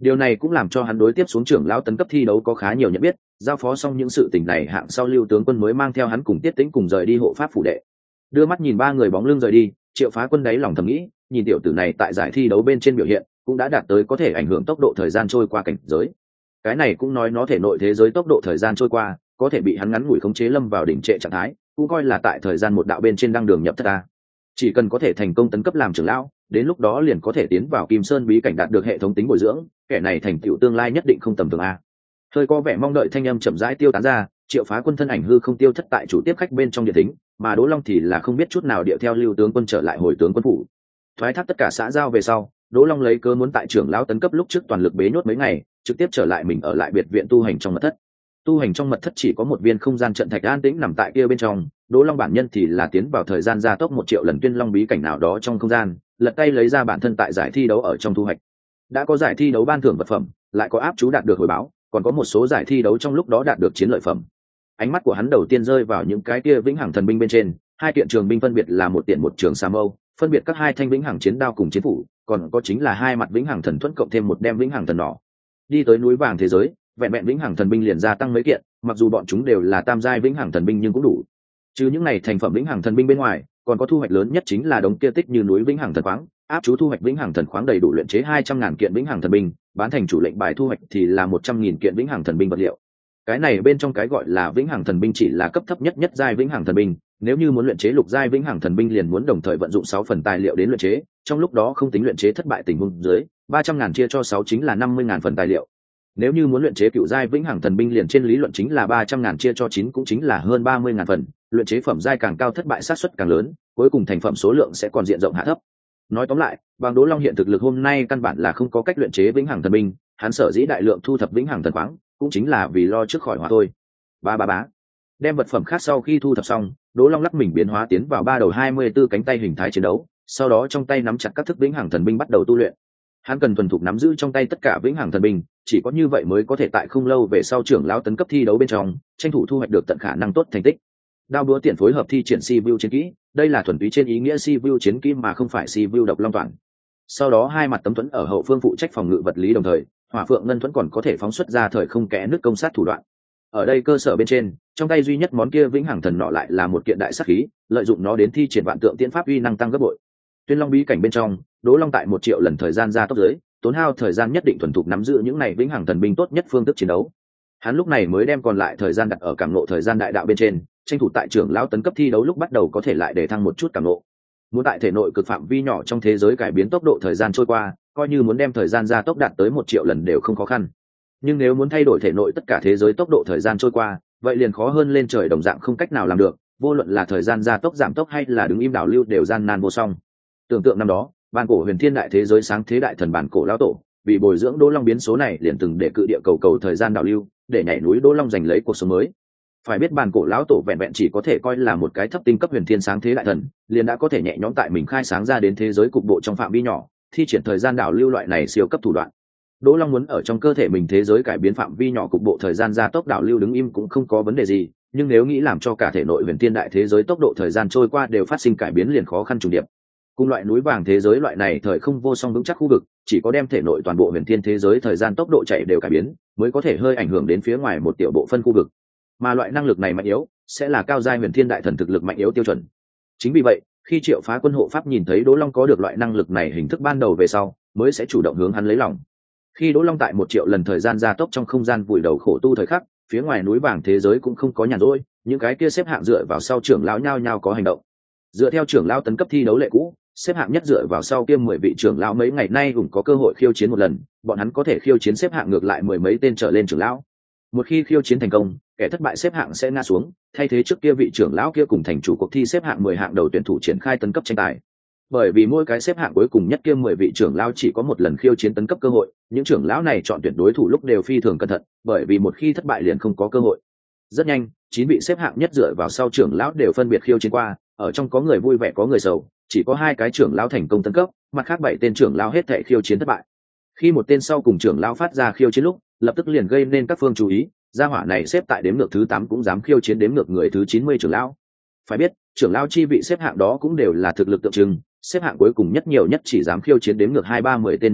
A: Điều này cũng làm cho hắn đối tiếp xuống trưởng lão tấn cấp thi đấu có khá nhiều nhận biết, giao phó xong những sự tình này hạng sau Lưu tướng quân mới mang theo hắn cùng Tiết Tĩnh cùng rời đi hộ pháp phủ đệ. Đưa mắt nhìn ba người bóng lưng rời đi, Triệu Phá Quân đáy lòng thầm nghĩ, nhìn tiểu tử này tại giải thi đấu bên trên biểu hiện, cũng đã đạt tới có thể ảnh hưởng tốc độ thời gian trôi qua cảnh giới. Cái này cũng nói nó thể nội thế giới tốc độ thời gian trôi qua, có thể bị hắn ngắn ngủi khống chế lâm vào đỉnh trệ trạng thái, cũng coi là tại thời gian một đạo bên trên đang đường nhập thất ta. Chỉ cần có thể thành công tấn cấp làm trưởng lão, đến lúc đó liền có thể tiến vào Kim Sơn bí cảnh đạt được hệ thống tính bồi dưỡng, kẻ này thành tựu tương lai nhất định không tầm thường a. Hơi có vẻ mong đợi thanh âm chậm rãi tiêu tán ra, Triệu Phá Quân thân ảnh hư không tiêu thất tại chủ tiếp khách bên trong điện thính, mà Đỗ Long thì là không biết chút nào điệu theo Lưu tướng quân trở lại hồi tướng quân phủ. Thoái thác tất cả xã giao về sau, Đỗ Long lấy cớ muốn tại trưởng lão tấn cấp lúc trước toàn lực bế nhốt mấy ngày, trực tiếp trở lại mình ở lại biệt viện tu hành trong mật thất. Tu hành trong mật thất chỉ có một viên không gian trận thạch an tĩnh nằm tại kia bên trong, Đỗ Long bản nhân thì là tiến vào thời gian gia tốc một triệu lần Tuyên Long bí cảnh nào đó trong không gian, lật tay lấy ra bản thân tại giải thi đấu ở trong thu hoạch. Đã có giải thi đấu ban thưởng vật phẩm, lại có áp chú đạt được hồi báo, còn có một số giải thi đấu trong lúc đó đạt được chiến lợi phẩm. Ánh mắt của hắn đầu tiên rơi vào những cái kia vĩnh hằng thần binh bên trên, hai kiện trường binh phân biệt là một tiện một trường sa mâu, phân biệt các hai thanh vĩnh hằng chiến đao cùng chiến phủ, còn có chính là hai mặt vĩnh hằng thần thuẫn cộng thêm một đem vĩnh hằng thần nỏ. Đi tới núi vàng thế giới, vẹn vẹn vĩnh hằng thần binh liền gia tăng mấy kiện, mặc dù bọn chúng đều là tam giai vĩnh hằng thần binh nhưng cũng đủ. Chứ những này thành phẩm vĩnh hằng thần binh bên ngoài, còn có thu hoạch lớn nhất chính là đống kia tích như núi vĩnh hằng thần khoáng, áp chú thu hoạch vĩnh hằng thần khoáng đầy đủ luyện chế hai trăm ngàn kiện vĩnh hằng thần binh, bán thành chủ lệnh bài thu hoạch thì là một trăm nghìn kiện vĩnh hằng thần binh vật liệu. Cái này bên trong cái gọi là vĩnh hằng thần binh chỉ là cấp thấp nhất nhất giai vĩnh hằng thần binh, nếu như muốn luyện chế lục giai vĩnh hằng thần binh liền muốn đồng thời vận dụng sáu phần tài liệu đến luyện chế, trong lúc đó không tính luyện chế thất bại tình huống dưới, ba trăm ngàn chia cho sáu chính là năm mươi ngàn phần tài liệu. Nếu như muốn luyện chế cựu giai vĩnh hằng thần binh liền trên lý luận chính là ba trăm ngàn chia cho chín cũng chính là hơn ba mươi ngàn phần, luyện chế phẩm giai càng cao thất bại xác suất càng lớn, cuối cùng thành phẩm số lượng sẽ còn diện rộng hạ thấp. Nói tóm lại, bằng Đỗ Long hiện thực lực hôm nay căn bản là không có cách luyện chế vĩnh hằng thần binh, hắn sở dĩ đại lượng thu thập vĩnh hằng thần khoáng, cũng chính là vì lo trước khỏi họa thôi. Ba ba bá. Đem vật phẩm khác sau khi thu thập xong, Đỗ Long lắc mình biến hóa tiến vào ba đầu hai mươi tư cánh tay hình thái chiến đấu, sau đó trong tay nắm chặt các thức vĩnh hằng thần binh bắt đầu tu luyện. Hắn cần thuần thục nắm giữ trong tay tất cả vĩnh hằng thần binh, chỉ có như vậy mới có thể tại không lâu về sau trưởng lão tấn cấp thi đấu bên trong, tranh thủ thu hoạch được tận khả năng tốt thành tích. Đao búa tiện phối hợp thi triển si vu chiến kỹ, đây là thuần túy trên ý nghĩa si vu chiến kỹ mà không phải si vu độc long toàn. Sau đó hai mặt tấm thuẫn ở hậu phương phụ trách phòng ngự vật lý đồng thời, hỏa phượng ngân thuẫn còn có thể phóng xuất ra thời không kẽ nước công sát thủ đoạn. Ở đây cơ sở bên trên, trong tay duy nhất món kia vĩnh hằng thần nọ lại là một kiện đại sát khí, lợi dụng nó đến thi triển vạn tượng tiễn pháp uy năng tăng gấp bội. Tuyên Long bí cảnh bên trong, Đỗ Long tại một triệu lần thời gian ra tốc giới, tốn hao thời gian nhất định thuần thục nắm giữ những này vĩnh hằng thần binh tốt nhất phương thức chiến đấu. Hắn lúc này mới đem còn lại thời gian đặt ở cảm ngộ thời gian đại đạo bên trên, tranh thủ tại trưởng lão tấn cấp thi đấu lúc bắt đầu có thể lại để thăng một chút cảm ngộ. Muốn tại thể nội cực phạm vi nhỏ trong thế giới cải biến tốc độ thời gian trôi qua, coi như muốn đem thời gian gia tốc đạt tới một triệu lần đều không khó khăn. Nhưng nếu muốn thay đổi thể nội tất cả thế giới tốc độ thời gian trôi qua, vậy liền khó hơn lên trời đồng dạng không cách nào làm được, vô luận là thời gian gia tốc giảm tốc hay là đứng im đảo lưu đều gian nan vô song. Tưởng tượng năm đó, bản cổ huyền thiên đại thế giới sáng thế đại thần bản cổ lão tổ, vì bồi dưỡng Đỗ Long biến số này liền từng để cự địa cầu cầu thời gian đảo lưu, để nhảy núi Đỗ Long giành lấy cuộc sống mới. Phải biết bản cổ lão tổ vẹn vẹn chỉ có thể coi là một cái thấp tinh cấp huyền thiên sáng thế đại thần, liền đã có thể nhẹ nhõm tại mình khai sáng ra đến thế giới cục bộ trong phạm vi nhỏ, thi triển thời gian đảo lưu loại này siêu cấp thủ đoạn. Đỗ Long muốn ở trong cơ thể mình thế giới cải biến phạm vi nhỏ cục bộ thời gian gia tốc đảo lưu đứng im cũng không có vấn đề gì, nhưng nếu nghĩ làm cho cả thể nội huyền thiên đại thế giới tốc độ thời gian trôi qua đều phát sinh cải biến liền khó khăn trùng điệp. Cùng loại núi vàng thế giới loại này thời không vô song vững chắc khu vực, chỉ có đem thể nội toàn bộ huyền thiên thế giới thời gian tốc độ chạy đều cải biến, mới có thể hơi ảnh hưởng đến phía ngoài một tiểu bộ phân khu vực. Mà loại năng lực này mạnh yếu, sẽ là cao giai huyền thiên đại thần thực lực mạnh yếu tiêu chuẩn. Chính vì vậy, khi Triệu Phá Quân hộ pháp nhìn thấy Đỗ Long có được loại năng lực này hình thức ban đầu về sau, mới sẽ chủ động hướng hắn lấy lòng. Khi Đỗ Long tại một triệu lần thời gian gia tốc trong không gian vùi đầu khổ tu thời khắc, phía ngoài núi vàng thế giới cũng không có nhàn rỗi, những cái kia xếp hạng dựa vào sau trưởng lão nhao nhao có hành động. Dựa theo trưởng lão tấn cấp thi đấu lệ cũ, xếp hạng nhất dựa vào sau kia mười vị trưởng lão mấy ngày nay cũng có cơ hội khiêu chiến một lần, bọn hắn có thể khiêu chiến xếp hạng ngược lại mười mấy tên trở lên trưởng lão. Một khi khiêu chiến thành công, kẻ thất bại xếp hạng sẽ ngã xuống, thay thế trước kia vị trưởng lão kia cùng thành chủ cuộc thi xếp hạng mười hạng đầu tuyển thủ triển khai tấn cấp tranh tài. Bởi vì mỗi cái xếp hạng cuối cùng nhất kia mười vị trưởng lão chỉ có một lần khiêu chiến tấn cấp cơ hội, những trưởng lão này chọn tuyển đối thủ lúc đều phi thường cẩn thận, bởi vì một khi thất bại liền không có cơ hội. Rất nhanh, chín vị xếp hạng nhất dựa vào sau trưởng lão đều phân biệt khiêu chiến qua, ở trong có người vui vẻ có người sầu, chỉ có hai cái trưởng lão thành công tấn cấp, mặt khác bảy tên trưởng lão hết thảy khiêu chiến thất bại. Khi một tên sau cùng trưởng lão phát ra khiêu chiến lúc, lập tức liền gây nên các phương chú ý, gia hỏa này xếp tại đếm ngược thứ tám cũng dám khiêu chiến đếm ngược người thứ chín mươi trưởng lão. Phải biết, trưởng lão chi vị xếp hạng đó cũng đều là thực lực tượng trưng, xếp hạng cuối cùng nhất nhiều nhất chỉ dám khiêu chiến đếm ngược hai ba mười tên mục tiêu,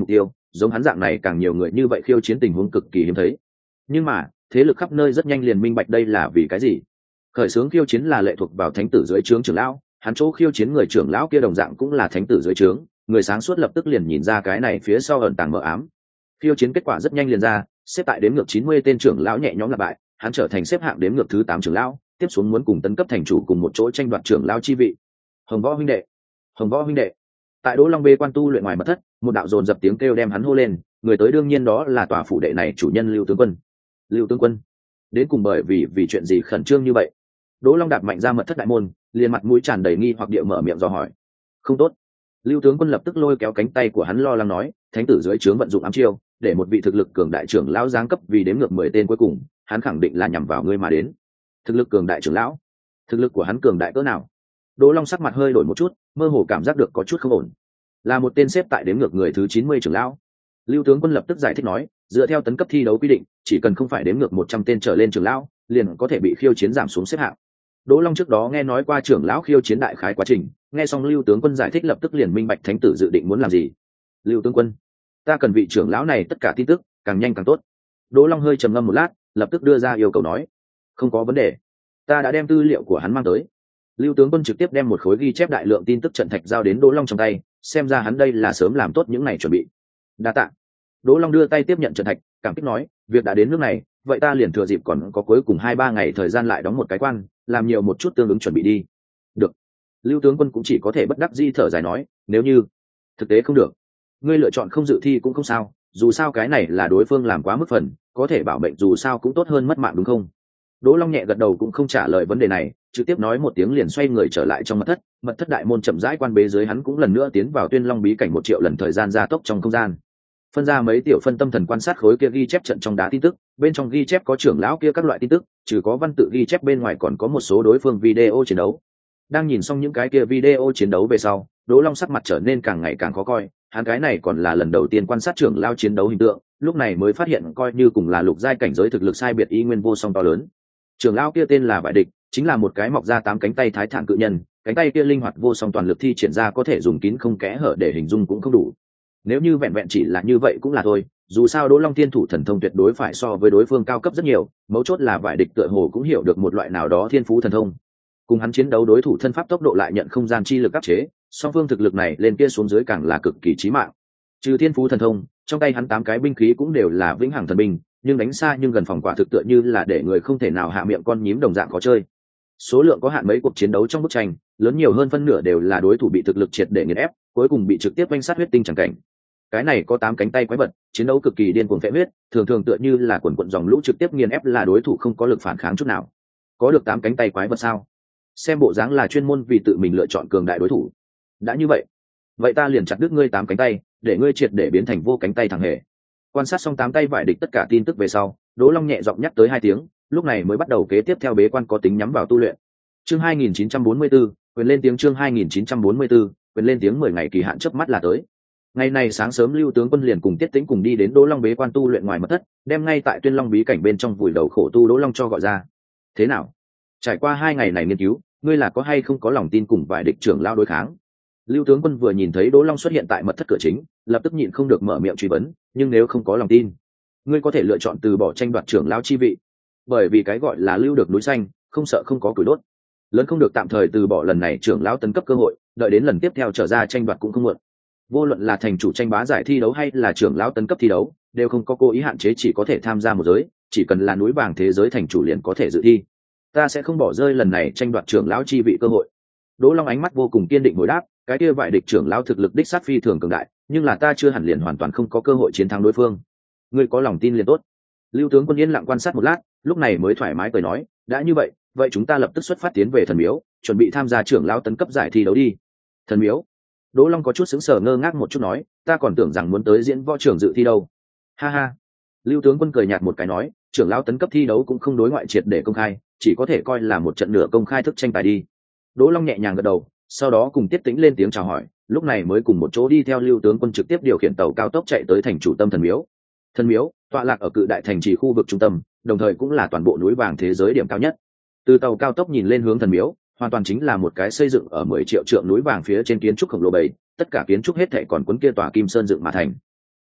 A: giống hắn dạng này càng nhiều người như vậy khiêu chiến tình huống cực kỳ hiếm thấy. Nhưng mà thế lực khắp nơi rất nhanh liền minh bạch đây là vì cái gì. Khởi xướng khiêu chiến là lệ thuộc vào thánh tử dưới trướng trưởng lão, hắn chỗ khiêu chiến người trưởng lão kia đồng dạng cũng là thánh tử dưới trướng, người sáng suốt lập tức liền nhìn ra cái này phía sau ẩn tàng mờ ám. Khiêu chiến kết quả rất nhanh liền ra, xếp tại đếm ngược chín mươi tên trưởng lão nhẹ nhõm là bại, hắn trở thành xếp hạng đếm ngược thứ tám trưởng lão, tiếp xuống muốn cùng tấn cấp thành chủ cùng một chỗ tranh đoạt trưởng lão chi vị. Hồng Võ huynh đệ, Hồng Võ huynh đệ. Tại Đỗ Long bê quan tu luyện ngoài mật thất, một đạo dồn dập tiếng kêu đem hắn hô lên, người tới đương nhiên đó là tòa phủ đệ này chủ nhân Lưu tướng quân. Lưu tướng quân, đến cùng bởi vì vì chuyện gì khẩn trương như vậy? Đỗ Long đạp mạnh ra mật thất đại môn, liền mặt mũi tràn đầy nghi hoặc địa mở miệng dò hỏi. Không tốt. Lưu tướng quân lập tức lôi kéo cánh tay của hắn lo lắng nói, thánh tử dưới trướng vận dụng ám chiêu, để một vị thực lực cường đại trưởng lão giáng cấp vì đếm ngược mười tên cuối cùng, hắn khẳng định là nhằm vào ngươi mà đến. Thực lực cường đại trưởng lão? Thực lực của hắn cường đại cỡ nào? Đỗ Long sắc mặt hơi đổi một chút, mơ hồ cảm giác được có chút không ổn. Là một tên xếp tại đếm ngược người thứ chín mươi trưởng lão. Lưu tướng quân lập tức giải thích nói, dựa theo tấn cấp thi đấu quy định, chỉ cần không phải đếm ngược một trăm tên trở lên trưởng lão, liền có thể bị khiêu chiến giảm xuống xếp hạng. Đỗ Long trước đó nghe nói qua trưởng lão khiêu chiến đại khái quá trình, nghe xong Lưu tướng quân giải thích lập tức liền minh bạch thánh tử dự định muốn làm gì. Lưu tướng quân, ta cần vị trưởng lão này tất cả tin tức, càng nhanh càng tốt. Đỗ Long hơi trầm ngâm một lát, lập tức đưa ra yêu cầu nói, không có vấn đề, ta đã đem tư liệu của hắn mang tới. Lưu tướng quân trực tiếp đem một khối ghi chép đại lượng tin tức trận thạch giao đến Đỗ Long trong tay, xem ra hắn đây là sớm làm tốt những ngày chuẩn bị. Đa tạ. Đỗ Long đưa tay tiếp nhận trận thạch, cảm kích nói, việc đã đến nước này, vậy ta liền thừa dịp còn có cuối cùng hai ba ngày thời gian lại đóng một cái quan, làm nhiều một chút tương ứng chuẩn bị đi. Được. Lưu tướng quân cũng chỉ có thể bất đắc dĩ thở dài nói, nếu như thực tế không được, ngươi lựa chọn không dự thi cũng không sao, dù sao cái này là đối phương làm quá mức phần, có thể bảo mệnh dù sao cũng tốt hơn mất mạng đúng không? Đỗ Long nhẹ gật đầu cũng không trả lời vấn đề này, trực tiếp nói một tiếng liền xoay người trở lại trong mật thất, mật thất đại môn chậm rãi quan bế dưới hắn cũng lần nữa tiến vào Tuyên Long bí cảnh một triệu lần thời gian gia tốc trong không gian. Phân ra mấy tiểu phân tâm thần quan sát khối kia ghi chép trận trong đá tin tức, bên trong ghi chép có trưởng lão kia các loại tin tức, trừ có văn tự ghi chép bên ngoài còn có một số đối phương video chiến đấu. Đang nhìn xong những cái kia video chiến đấu về sau, Đỗ Long sắc mặt trở nên càng ngày càng khó coi, hắn cái này còn là lần đầu tiên quan sát trưởng lão chiến đấu hình tượng, lúc này mới phát hiện coi như cùng là lục giai cảnh giới thực lực sai biệt y nguyên vô song to lớn. Trưởng lão kia tên là Vải Địch, chính là một cái mọc ra tám cánh tay thái thản cự nhân, cánh tay kia linh hoạt vô song toàn lực thi triển ra có thể dùng kín không kẽ hở để hình dung cũng không đủ. Nếu như vẹn vẹn chỉ là như vậy cũng là thôi, dù sao Đỗ Long thiên thủ thần thông tuyệt đối phải so với đối phương cao cấp rất nhiều, mấu chốt là Vải Địch tựa hồ cũng hiểu được một loại nào đó thiên phú thần thông. Cùng hắn chiến đấu đối thủ thân pháp tốc độ lại nhận không gian chi lực áp chế, song phương thực lực này lên kia xuống dưới càng là cực kỳ chí mạng. Trừ thiên phú thần thông, trong tay hắn tám cái binh khí cũng đều là vĩnh hằng thần binh, nhưng đánh xa nhưng gần phòng quả thực tựa như là để người không thể nào hạ miệng con nhím đồng dạng khó chơi. Số lượng có hạn, mấy cuộc chiến đấu trong bức tranh lớn nhiều hơn phân nửa đều là đối thủ bị thực lực triệt để nghiền ép, cuối cùng bị trực tiếp quanh sát huyết tinh chẳng cảnh. Cái này có tám cánh tay quái vật, chiến đấu cực kỳ điên cuồng phệ huyết, thường thường tựa như là quần quần dòng lũ trực tiếp nghiền ép là đối thủ không có lực phản kháng chút nào. Có được tám cánh tay quái vật sao? Xem bộ dáng là chuyên môn vì tự mình lựa chọn cường đại đối thủ. Đã như vậy, vậy ta liền chặt đứt ngươi tám cánh tay, để ngươi triệt để biến thành vô cánh tay thằng hề. Quan sát xong tám tay Vải Địch tất cả tin tức về sau, Đỗ Long nhẹ giọng nhắc tới hai tiếng, lúc này mới bắt đầu kế tiếp theo bế quan có tính nhắm vào tu luyện. Chương hai nghìn chín trăm bốn mươi tư, quyền lên tiếng chương hai nghìn chín trăm bốn mươi tư, quyền lên tiếng mười ngày kỳ hạn chớp mắt là tới. Ngày này sáng sớm Lưu tướng quân liền cùng Tiết Tĩnh cùng đi đến Đỗ Long bế quan tu luyện ngoài mật thất, đem ngay tại Tuyên Long bí cảnh bên trong vùi đầu khổ tu Đỗ Long cho gọi ra. Thế nào? Trải qua hai ngày này nghiên cứu, ngươi là có hay không có lòng tin cùng Vải Địch trưởng lao đối kháng? Lưu tướng quân vừa nhìn thấy Đỗ Long xuất hiện tại mật thất cửa chính, lập tức nhịn không được mở miệng truy vấn, nhưng nếu không có lòng tin, ngươi có thể lựa chọn từ bỏ tranh đoạt trưởng lao chi vị. Bởi vì cái gọi là lưu được núi xanh, không sợ không có củi đốt. Lớn không được tạm thời từ bỏ lần này trưởng lão tấn cấp cơ hội, đợi đến lần tiếp theo trở ra tranh đoạt cũng không muộn. Vô luận là thành chủ tranh bá giải thi đấu hay là trưởng lão tấn cấp thi đấu, đều không có cố ý hạn chế chỉ có thể tham gia một giới, chỉ cần là núi vàng thế giới thành chủ liền có thể dự thi. Ta sẽ không bỏ rơi lần này tranh đoạt trưởng lão chi vị cơ hội. Đỗ Long ánh mắt vô cùng kiên định hồi đáp, cái kia Vải Địch trưởng lão thực lực đích sát phi thường cường đại, nhưng là ta chưa hẳn liền hoàn toàn không có cơ hội chiến thắng đối phương. Ngươi có lòng tin liền tốt. Lưu tướng quân yên lặng quan sát một lát, lúc này mới thoải mái cười nói, đã như vậy, vậy chúng ta lập tức xuất phát tiến về thần miếu, chuẩn bị tham gia trưởng lão tấn cấp giải thi đấu đi. Thần miếu? Đỗ Long có chút sững sờ ngơ ngác một chút nói, ta còn tưởng rằng muốn tới diễn võ trưởng dự thi đâu. Ha ha. Lưu tướng quân cười nhạt một cái nói, trưởng lão tấn cấp thi đấu cũng không đối ngoại triệt để công khai, chỉ có thể coi là một trận nửa công khai thức tranh tài đi. Đỗ Long nhẹ nhàng gật đầu, sau đó cùng Tiết Tĩnh lên tiếng chào hỏi, lúc này mới cùng một chỗ đi theo Lưu tướng quân trực tiếp điều khiển tàu cao tốc chạy tới thành chủ tâm thần miếu. Thần miếu tọa lạc ở cự đại thành trì khu vực trung tâm, đồng thời cũng là toàn bộ núi vàng thế giới điểm cao nhất. Từ tàu cao tốc nhìn lên hướng thần miếu, hoàn toàn chính là một cái xây dựng ở mười triệu trượng núi vàng phía trên kiến trúc khổng lồ bầy, tất cả kiến trúc hết thảy còn cuốn kia tòa kim sơn dựng mà thành.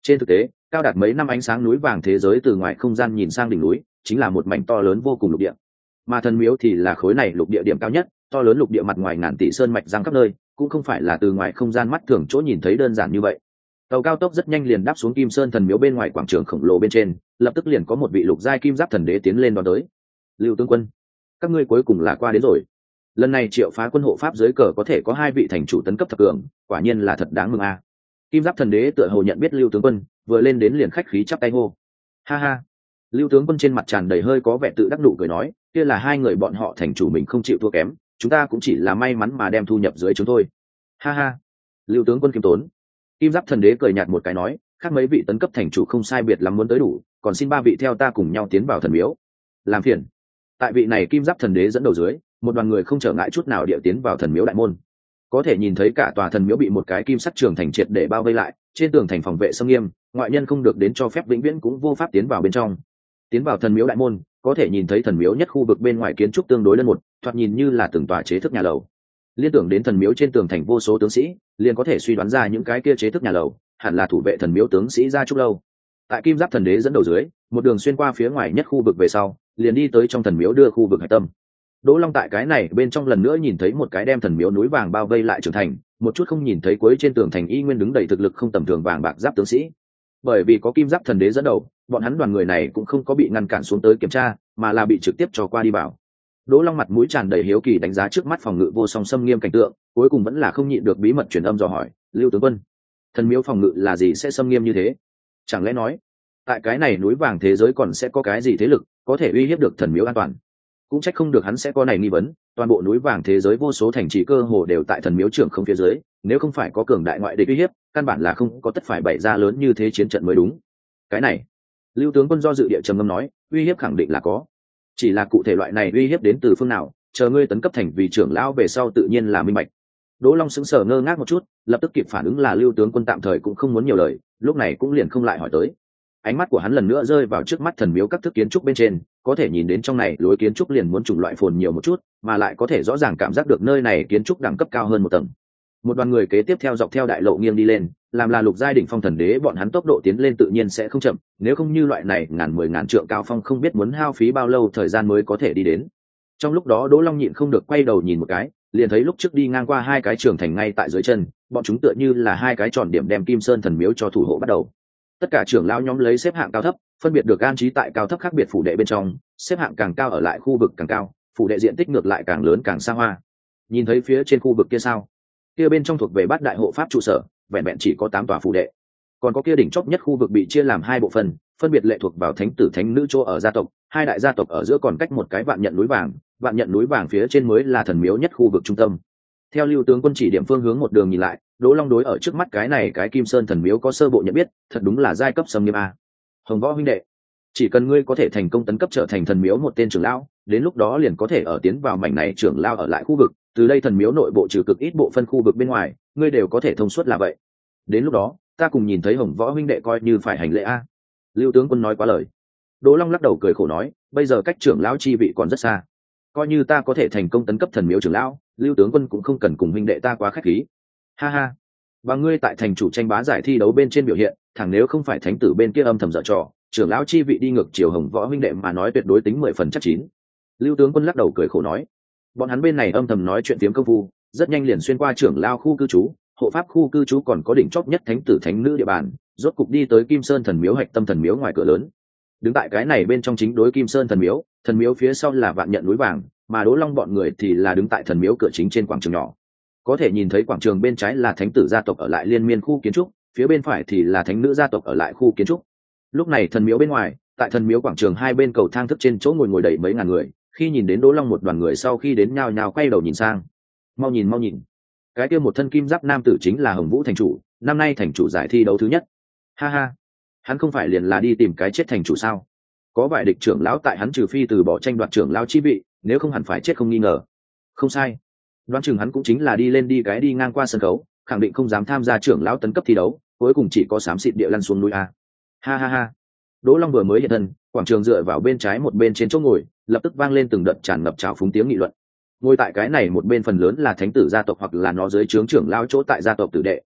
A: Trên thực tế, cao đạt mấy năm ánh sáng núi vàng thế giới từ ngoài không gian nhìn sang đỉnh núi chính là một mảnh to lớn vô cùng lục địa, mà thần miếu thì là khối này lục địa điểm cao nhất. To lớn lục địa mặt ngoài ngàn tỷ sơn mạch giang khắp nơi, cũng không phải là từ ngoài không gian mắt thường chỗ nhìn thấy đơn giản như vậy. Tàu cao tốc rất nhanh liền đáp xuống Kim Sơn thần miếu bên ngoài quảng trường khổng lồ bên trên, lập tức liền có một vị lục giai kim giáp thần đế tiến lên đón tới. Lưu tướng quân, các ngươi cuối cùng là qua đến rồi. Lần này triệu phá quân hộ pháp dưới cờ có thể có hai vị thành chủ tấn cấp thập cường, quả nhiên là thật đáng mừng a. Kim giáp thần đế tựa hồ nhận biết Lưu tướng quân, vừa lên đến liền khách khí chắp tay hô. Ha ha. Lưu tướng quân trên mặt tràn đầy hơi có vẻ tự đắc nụ cười nói, kia là hai người bọn họ thành chủ mình không chịu thua kém, chúng ta cũng chỉ là may mắn mà đem thu nhập dưới chúng thôi. Ha ha. Lưu tướng quân kiêm tốn. Kim giáp thần đế cười nhạt một cái nói, khác mấy vị tấn cấp thành chủ không sai biệt lắm muốn tới đủ, còn xin ba vị theo ta cùng nhau tiến vào thần miếu. Làm phiền. Tại vị này kim giáp thần đế dẫn đầu dưới, một đoàn người không trở ngại chút nào địa tiến vào thần miếu đại môn. Có thể nhìn thấy cả tòa thần miếu bị một cái kim sắt trường thành triệt để bao vây lại, trên tường thành phòng vệ sông nghiêm, ngoại nhân không được đến cho phép vĩnh viễn cũng vô pháp tiến vào bên trong. Tiến vào thần miếu đại môn, có thể nhìn thấy thần miếu nhất khu vực bên ngoài kiến trúc tương đối đơn một, thoạt nhìn như là từng tòa chế thức nhà lầu. Liên tưởng đến thần miếu trên tường thành vô số tướng sĩ, liền có thể suy đoán ra những cái kia chế thức nhà lầu hẳn là thủ vệ thần miếu tướng sĩ gia trúc lâu. Tại kim giáp thần đế dẫn đầu dưới, một đường xuyên qua phía ngoài nhất khu vực về sau, liền đi tới trong thần miếu đưa khu vực hải tâm. Đỗ Long tại cái này bên trong lần nữa nhìn thấy một cái đem thần miếu núi vàng bao vây lại trưởng thành, một chút không nhìn thấy cuối trên tường thành y nguyên đứng đầy thực lực không tầm thường vàng bạc giáp tướng sĩ. Bởi vì có kim giáp thần đế dẫn đầu, bọn hắn đoàn người này cũng không có bị ngăn cản xuống tới kiểm tra, mà là bị trực tiếp cho qua đi vào. Đỗ Long mặt mũi tràn đầy hiếu kỳ đánh giá trước mắt phòng ngự vô song xâm nghiêm cảnh tượng, cuối cùng vẫn là không nhịn được bí mật truyền âm dò hỏi, Lưu tướng quân, thần miếu phòng ngự là gì sẽ xâm nghiêm như thế? Chẳng lẽ nói, tại cái này núi vàng thế giới còn sẽ có cái gì thế lực có thể uy hiếp được thần miếu an toàn? Cũng trách không được hắn sẽ có này nghi vấn, toàn bộ núi vàng thế giới vô số thành trì cơ hồ đều tại thần miếu trưởng không phía dưới, nếu không phải có cường đại ngoại địch uy hiếp, căn bản là không có tất phải bày ra lớn như thế chiến trận mới đúng. Cái này, Lưu tướng quân do dự địa trầm ngâm nói, uy hiếp khẳng định là có, chỉ là cụ thể loại này uy hiếp đến từ phương nào, chờ ngươi tấn cấp thành vì trưởng lão về sau tự nhiên là minh bạch. Đỗ Long sững sờ ngơ ngác một chút, lập tức kịp phản ứng là Lưu tướng quân tạm thời cũng không muốn nhiều lời, lúc này cũng liền không lại hỏi tới. Ánh mắt của hắn lần nữa rơi vào trước mắt thần miếu các thức kiến trúc bên trên, có thể nhìn đến trong này lối kiến trúc liền muốn chủng loại phồn nhiều một chút, mà lại có thể rõ ràng cảm giác được nơi này kiến trúc đẳng cấp cao hơn một tầng. Một đoàn người kế tiếp theo dọc theo đại lộ nghiêng đi lên, làm là lục giai đỉnh phong thần đế, bọn hắn tốc độ tiến lên tự nhiên sẽ không chậm, nếu không như loại này ngàn mười ngàn trượng cao phong không biết muốn hao phí bao lâu thời gian mới có thể đi đến. Trong lúc đó Đỗ Long nhịn không được quay đầu nhìn một cái, liền thấy lúc trước đi ngang qua hai cái trường thành ngay tại dưới chân, bọn chúng tựa như là hai cái tròn điểm đem Kim Sơn thần miếu cho thủ hộ bắt đầu. Tất cả trưởng lão nhóm lấy xếp hạng cao thấp, phân biệt được an trí tại cao thấp khác biệt phủ đệ bên trong, xếp hạng càng cao ở lại khu vực càng cao, phủ đệ diện tích ngược lại càng lớn càng xa hoa. Nhìn thấy phía trên khu vực kia sao? Kia bên trong thuộc về bát đại hộ pháp trụ sở, vẹn vẹn chỉ có tám tòa phủ đệ. Còn có kia đỉnh chóp nhất khu vực bị chia làm hai bộ phận, phân biệt lệ thuộc vào thánh tử thánh nữ chỗ ở gia tộc, hai đại gia tộc ở giữa còn cách một cái vạn nhận núi vàng, vạn nhận núi vàng phía trên mới là thần miếu nhất khu vực trung tâm. Theo Lưu tướng quân chỉ điểm phương hướng một đường nhìn lại, Đỗ Long đối ở trước mắt cái này cái Kim Sơn thần miếu có sơ bộ nhận biết, thật đúng là giai cấp xâm nghiêm a. Hồng Võ huynh đệ, chỉ cần ngươi có thể thành công tấn cấp trở thành thần miếu một tên trưởng lão, đến lúc đó liền có thể ở tiến vào mảnh này trưởng lão ở lại khu vực, từ đây thần miếu nội bộ trừ cực ít bộ phân khu vực bên ngoài, ngươi đều có thể thông suốt là vậy. Đến lúc đó, ta cùng nhìn thấy Hồng Võ huynh đệ coi như phải hành lễ a. Lưu tướng quân nói quá lời. Đỗ Long lắc đầu cười khổ nói, bây giờ cách trưởng lão chi vị còn rất xa, coi như ta có thể thành công tấn cấp thần miếu trưởng lão, Lưu tướng quân cũng không cần cùng huynh đệ ta quá khách khí. Ha ha, và ngươi tại thành chủ tranh bá giải thi đấu bên trên biểu hiện, thẳng nếu không phải thánh tử bên kia âm thầm dở trò, trưởng lão chi vị đi ngược chiều Hồng Võ huynh đệ mà nói tuyệt đối tính mười phần chắc chín. Lưu tướng quân lắc đầu cười khổ nói, bọn hắn bên này âm thầm nói chuyện tiếng công phu, rất nhanh liền xuyên qua trưởng lão khu cư trú, hộ pháp khu cư trú còn có đỉnh chóp nhất thánh tử thánh nữ địa bàn, rốt cục đi tới Kim Sơn thần miếu hạch tâm thần miếu ngoài cửa lớn. Đứng tại cái này bên trong chính đối Kim Sơn thần miếu, thần miếu phía sau là vạn nhận núi vàng, mà Đỗ Long bọn người thì là đứng tại thần miếu cửa chính trên quảng trường nhỏ. Có thể nhìn thấy quảng trường bên trái là thánh tử gia tộc ở lại liên miên khu kiến trúc, phía bên phải thì là thánh nữ gia tộc ở lại khu kiến trúc. Lúc này thần miếu bên ngoài, tại thần miếu quảng trường hai bên cầu thang thức trên chỗ ngồi ngồi đầy mấy ngàn người, khi nhìn đến Đỗ Long một đoàn người sau khi đến nhao nhao quay đầu nhìn sang. Mau nhìn mau nhìn, cái kia một thân kim giáp nam tử chính là Hồng Vũ thành chủ, năm nay thành chủ giải thi đấu thứ nhất. Ha ha, hắn không phải liền là đi tìm cái chết thành chủ sao? Có vài địch trưởng lão tại hắn trừ phi từ bỏ tranh đoạt trưởng lão chi vị, nếu không hẳn phải chết không nghi ngờ. Không sai, đoán chừng hắn cũng chính là đi lên đi cái đi ngang qua sân khấu, khẳng định không dám tham gia trưởng lão tấn cấp thi đấu, cuối cùng chỉ có xám xịt địa lăn xuống núi a. Ha ha ha. Đỗ Long vừa mới hiện thân, quảng trường dựa vào bên trái một bên trên chỗ ngồi, lập tức vang lên từng đợt tràn ngập trào phúng tiếng nghị luận. Ngồi tại cái này một bên phần lớn là thánh tử gia tộc hoặc là nó dưới trướng trưởng lão chỗ tại gia tộc tử đệ,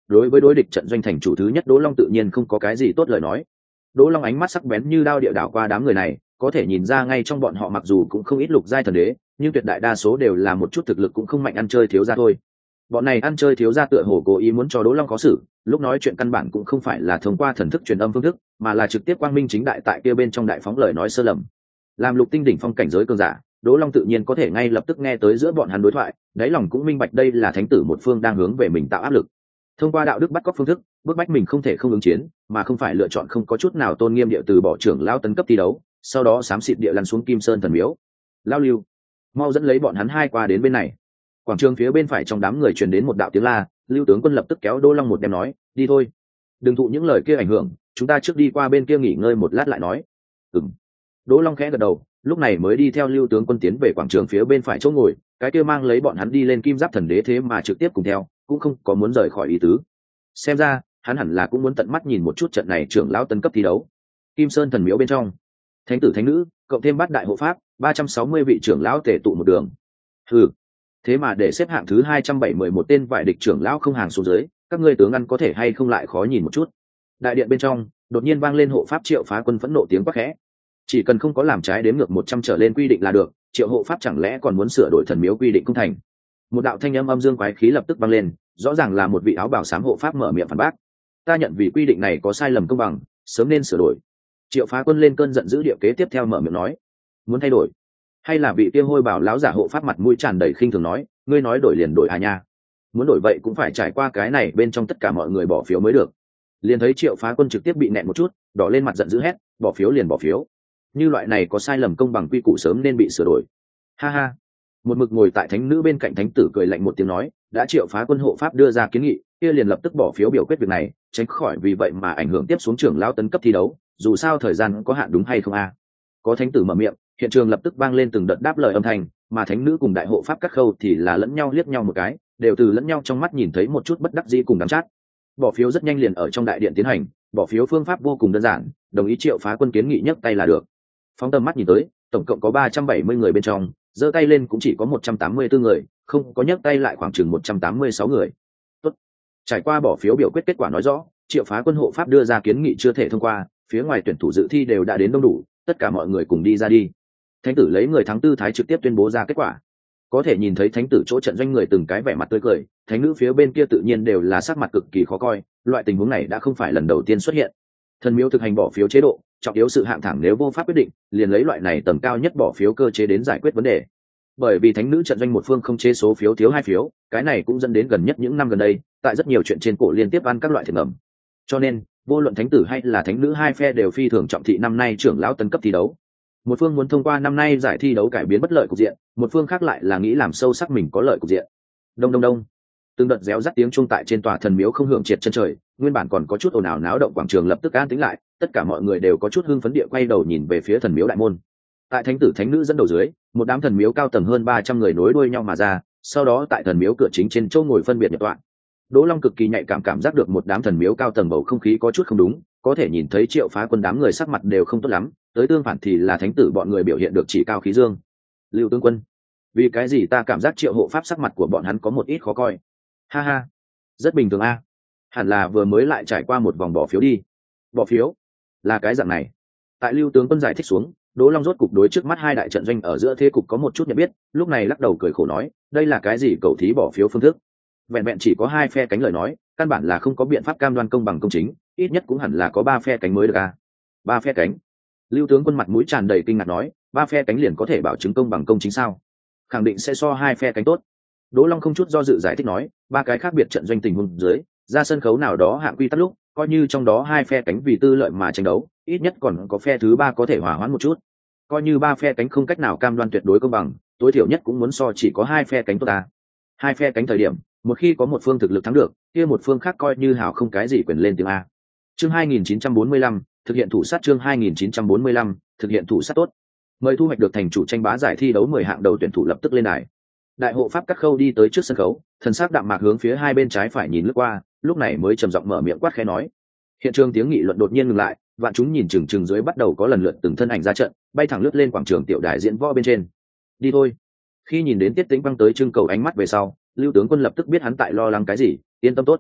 A: đối với đối địch trận doanh thành chủ thứ nhất Đỗ Long tự nhiên không có cái gì tốt lời nói. Đỗ Long ánh mắt sắc bén như đao địa đảo qua đám người này, có thể nhìn ra ngay trong bọn họ mặc dù cũng không ít lục giai thần đế, nhưng tuyệt đại đa số đều là một chút thực lực cũng không mạnh ăn chơi thiếu gia thôi. Bọn này ăn chơi thiếu gia tựa hồ cố ý muốn cho Đỗ Long khó xử, lúc nói chuyện căn bản cũng không phải là thông qua thần thức truyền âm phương thức, mà là trực tiếp quang minh chính đại tại kia bên trong đại phóng lời nói sơ lầm. Làm lục tinh đỉnh phong cảnh giới cường giả, Đỗ Long tự nhiên có thể ngay lập tức nghe tới giữa bọn hắn đối thoại, đáy lòng cũng minh bạch đây là thánh tử một phương đang hướng về mình tạo áp lực. Thông qua đạo đức bắt cóc phương thức, bức bách mình không thể không ứng chiến, mà không phải lựa chọn không có chút nào tôn nghiêm địa từ bỏ trưởng lao tấn cấp thi đấu, sau đó xám xịt địa lăn xuống Kim Sơn thần miếu. Lao Lưu, mau dẫn lấy bọn hắn hai qua đến bên này. Quảng trường phía bên phải trong đám người truyền đến một đạo tiếng la, Lưu tướng quân lập tức kéo Đỗ Long một đem nói, đi thôi, đừng thụ những lời kia ảnh hưởng, chúng ta trước đi qua bên kia nghỉ ngơi một lát lại nói. Ừm. Đỗ Long khẽ gật đầu, lúc này mới đi theo Lưu tướng quân tiến về quảng trường phía bên phải chỗ ngồi, cái kia mang lấy bọn hắn đi lên Kim Giáp thần đế thế mà trực tiếp cùng theo, cũng không có muốn rời khỏi ý tứ. Xem ra, hắn hẳn là cũng muốn tận mắt nhìn một chút trận này trưởng lão tấn cấp thi đấu. Kim Sơn thần miếu bên trong, thánh tử thánh nữ, cộng thêm bát đại hộ pháp, ba trăm sáu mươi vị trưởng lão tề tụ một đường. Hừ, thế mà để xếp hạng thứ hai trăm bảy mươi mốt tên vải địch trưởng lão không hàng xuống dưới, các ngươi tướng ăn có thể hay không lại khó nhìn một chút. Đại điện bên trong, đột nhiên vang lên hộ pháp Triệu Phá Quân phẫn nộ tiếng quát khẽ. Chỉ cần không có làm trái đếm ngược một trăm trở lên quy định là được, Triệu hộ pháp chẳng lẽ còn muốn sửa đổi thần miếu quy định không thành? Một đạo thanh âm âm dương quái khí lập tức vang lên, rõ ràng là một vị áo bào xám hộ pháp mở miệng phản bác. Ta nhận vì quy định này có sai lầm công bằng, sớm nên sửa đổi. Triệu Phá Quân lên cơn giận dữ địa kế tiếp theo mở miệng nói, muốn thay đổi? Hay là vị kia hôi bảo láo giả hộ pháp mặt mũi tràn đầy khinh thường nói, ngươi nói đổi liền đổi à nha? Muốn đổi vậy cũng phải trải qua cái này bên trong tất cả mọi người bỏ phiếu mới được. Liền thấy Triệu Phá Quân trực tiếp bị nẹt một chút, đỏ lên mặt giận dữ hét, bỏ phiếu liền bỏ phiếu. Như loại này có sai lầm công bằng quy củ sớm nên bị sửa đổi. Ha ha. Một mực ngồi tại thánh nữ bên cạnh thánh tử cười lạnh một tiếng nói, đã Triệu Phá Quân hộ pháp đưa ra kiến nghị, kia liền lập tức bỏ phiếu biểu quyết việc này, tránh khỏi vì vậy mà ảnh hưởng tiếp xuống trưởng lão tấn cấp thi đấu, dù sao thời gian có hạn đúng hay không a? Có thánh tử mở miệng, hiện trường lập tức vang lên từng đợt đáp lời âm thanh, mà thánh nữ cùng đại hộ pháp các khâu thì là lẫn nhau liếc nhau một cái, đều từ lẫn nhau trong mắt nhìn thấy một chút bất đắc dĩ cùng đắng chát. Bỏ phiếu rất nhanh liền ở trong đại điện tiến hành, bỏ phiếu phương pháp vô cùng đơn giản, đồng ý Triệu Phá Quân kiến nghị nhấc tay là được. Phóng tầm mắt nhìn tới, tổng cộng có ba trăm bảy mươi người bên trong, giơ tay lên cũng chỉ có một trăm tám mươi tư người, không có nhấc tay lại khoảng chừng một trăm tám mươi sáu người. Tốt. Trải qua bỏ phiếu biểu quyết kết quả nói rõ, Triệu Phá Quân hộ pháp đưa ra kiến nghị chưa thể thông qua, phía ngoài tuyển thủ dự thi đều đã đến đông đủ, tất cả mọi người cùng đi ra đi. Thánh tử lấy người thắng tư thái trực tiếp tuyên bố ra kết quả. Có thể nhìn thấy thánh tử chỗ trận doanh người từng cái vẻ mặt tươi cười, thánh nữ phía bên kia tự nhiên đều là sắc mặt cực kỳ khó coi, loại tình huống này đã không phải lần đầu tiên xuất hiện. Thần miếu thực hành bỏ phiếu chế độ, trọng yếu sự hạng thẳng nếu vô pháp quyết định, liền lấy loại này tầm cao nhất bỏ phiếu cơ chế đến giải quyết vấn đề. Bởi vì thánh nữ trận doanh một phương không chế số phiếu thiếu hai phiếu, cái này cũng dẫn đến gần nhất những năm gần đây, tại rất nhiều chuyện trên cổ liên tiếp ăn các loại thiệt ngầm. Cho nên, vô luận thánh tử hay là thánh nữ hai phe đều phi thường trọng thị năm nay trưởng lão tấn cấp thi đấu. Một phương muốn thông qua năm nay giải thi đấu cải biến bất lợi cục diện, một phương khác lại là nghĩ làm sâu sắc mình có lợi cục diện. Đông đông đông, từng đợt réo rắt tiếng chuông tại trên tòa thần miếu không hưởng triệt chân trời, nguyên bản còn có chút ồn ào náo động quảng trường lập tức an tĩnh lại, tất cả mọi người đều có chút hưng phấn địa quay đầu nhìn về phía thần miếu đại môn. Tại thánh tử thánh nữ dẫn đầu dưới, một đám thần miếu cao tầng hơn ba trăm người nối đuôi nhau mà ra, sau đó tại thần miếu cửa chính trên chỗ ngồi phân biệt nhập tọa. Đỗ Long cực kỳ nhạy cảm cảm giác được một đám thần miếu cao tầng bầu không khí có chút không đúng, có thể nhìn thấy Triệu Phá Quân đám người sắc mặt đều không tốt lắm, tới tương phản thì là thánh tử bọn người biểu hiện được chỉ cao khí dương. Lưu tướng quân, vì cái gì ta cảm giác Triệu hộ pháp sắc mặt của bọn hắn có một ít khó coi? Ha ha, rất bình thường a, hẳn là vừa mới lại trải qua một vòng bỏ phiếu đi. Bỏ phiếu là cái dạng này. Tại Lưu tướng quân giải thích xuống, Đỗ Long rốt cục đối trước mắt hai đại trận doanh ở giữa thế cục có một chút nhận biết, lúc này lắc đầu cười khổ nói, đây là cái gì cầu thí bỏ phiếu phương thức? Vẹn vẹn chỉ có hai phe cánh lời nói, căn bản là không có biện pháp cam đoan công bằng công chính, ít nhất cũng hẳn là có ba phe cánh mới được a. Ba phe cánh? Lưu tướng quân mặt mũi tràn đầy kinh ngạc nói, ba phe cánh liền có thể bảo chứng công bằng công chính sao? Khẳng định sẽ so hai phe cánh tốt. Đỗ Long không chút do dự giải thích nói, ba cái khác biệt trận doanh tình huống dưới, ra sân khấu nào đó hạng quy tắc lúc, coi như trong đó hai phe cánh vì tư lợi mà tranh đấu, ít nhất còn có phe thứ ba có thể hòa hoãn một chút. Coi như ba phe cánh không cách nào cam đoan tuyệt đối công bằng, tối thiểu nhất cũng muốn so chỉ có hai phe cánh tốt ta. Hai phe cánh thời điểm, một khi có một phương thực lực thắng được, kia một phương khác coi như hảo không cái gì quyền lên tiếng a. Chương hai nghìn chín trăm bốn mươi lăm, thực hiện thủ sát chương hai nghìn chín trăm bốn mươi lăm, thực hiện thủ sát tốt. Mời thu hoạch được thành chủ tranh bá giải thi đấu mười hạng đầu tuyển thủ lập tức lên đài. Đại hộ pháp Cắt Khâu đi tới trước sân khấu, thần sắc đạm mạc hướng phía hai bên trái phải nhìn lướt qua, lúc này mới trầm giọng mở miệng quát khẽ nói. Hiện trường tiếng nghị luận đột nhiên ngừng lại, vạn chúng nhìn chừng chừng dưới bắt đầu có lần lượt từng thân ảnh ra trận, bay thẳng lướt lên quảng trường tiểu đài diễn võ bên trên. Đi thôi. Khi nhìn đến Tiết Tĩnh băng tới trưng cầu ánh mắt về sau, Lưu tướng quân lập tức biết hắn tại lo lắng cái gì, yên tâm tốt.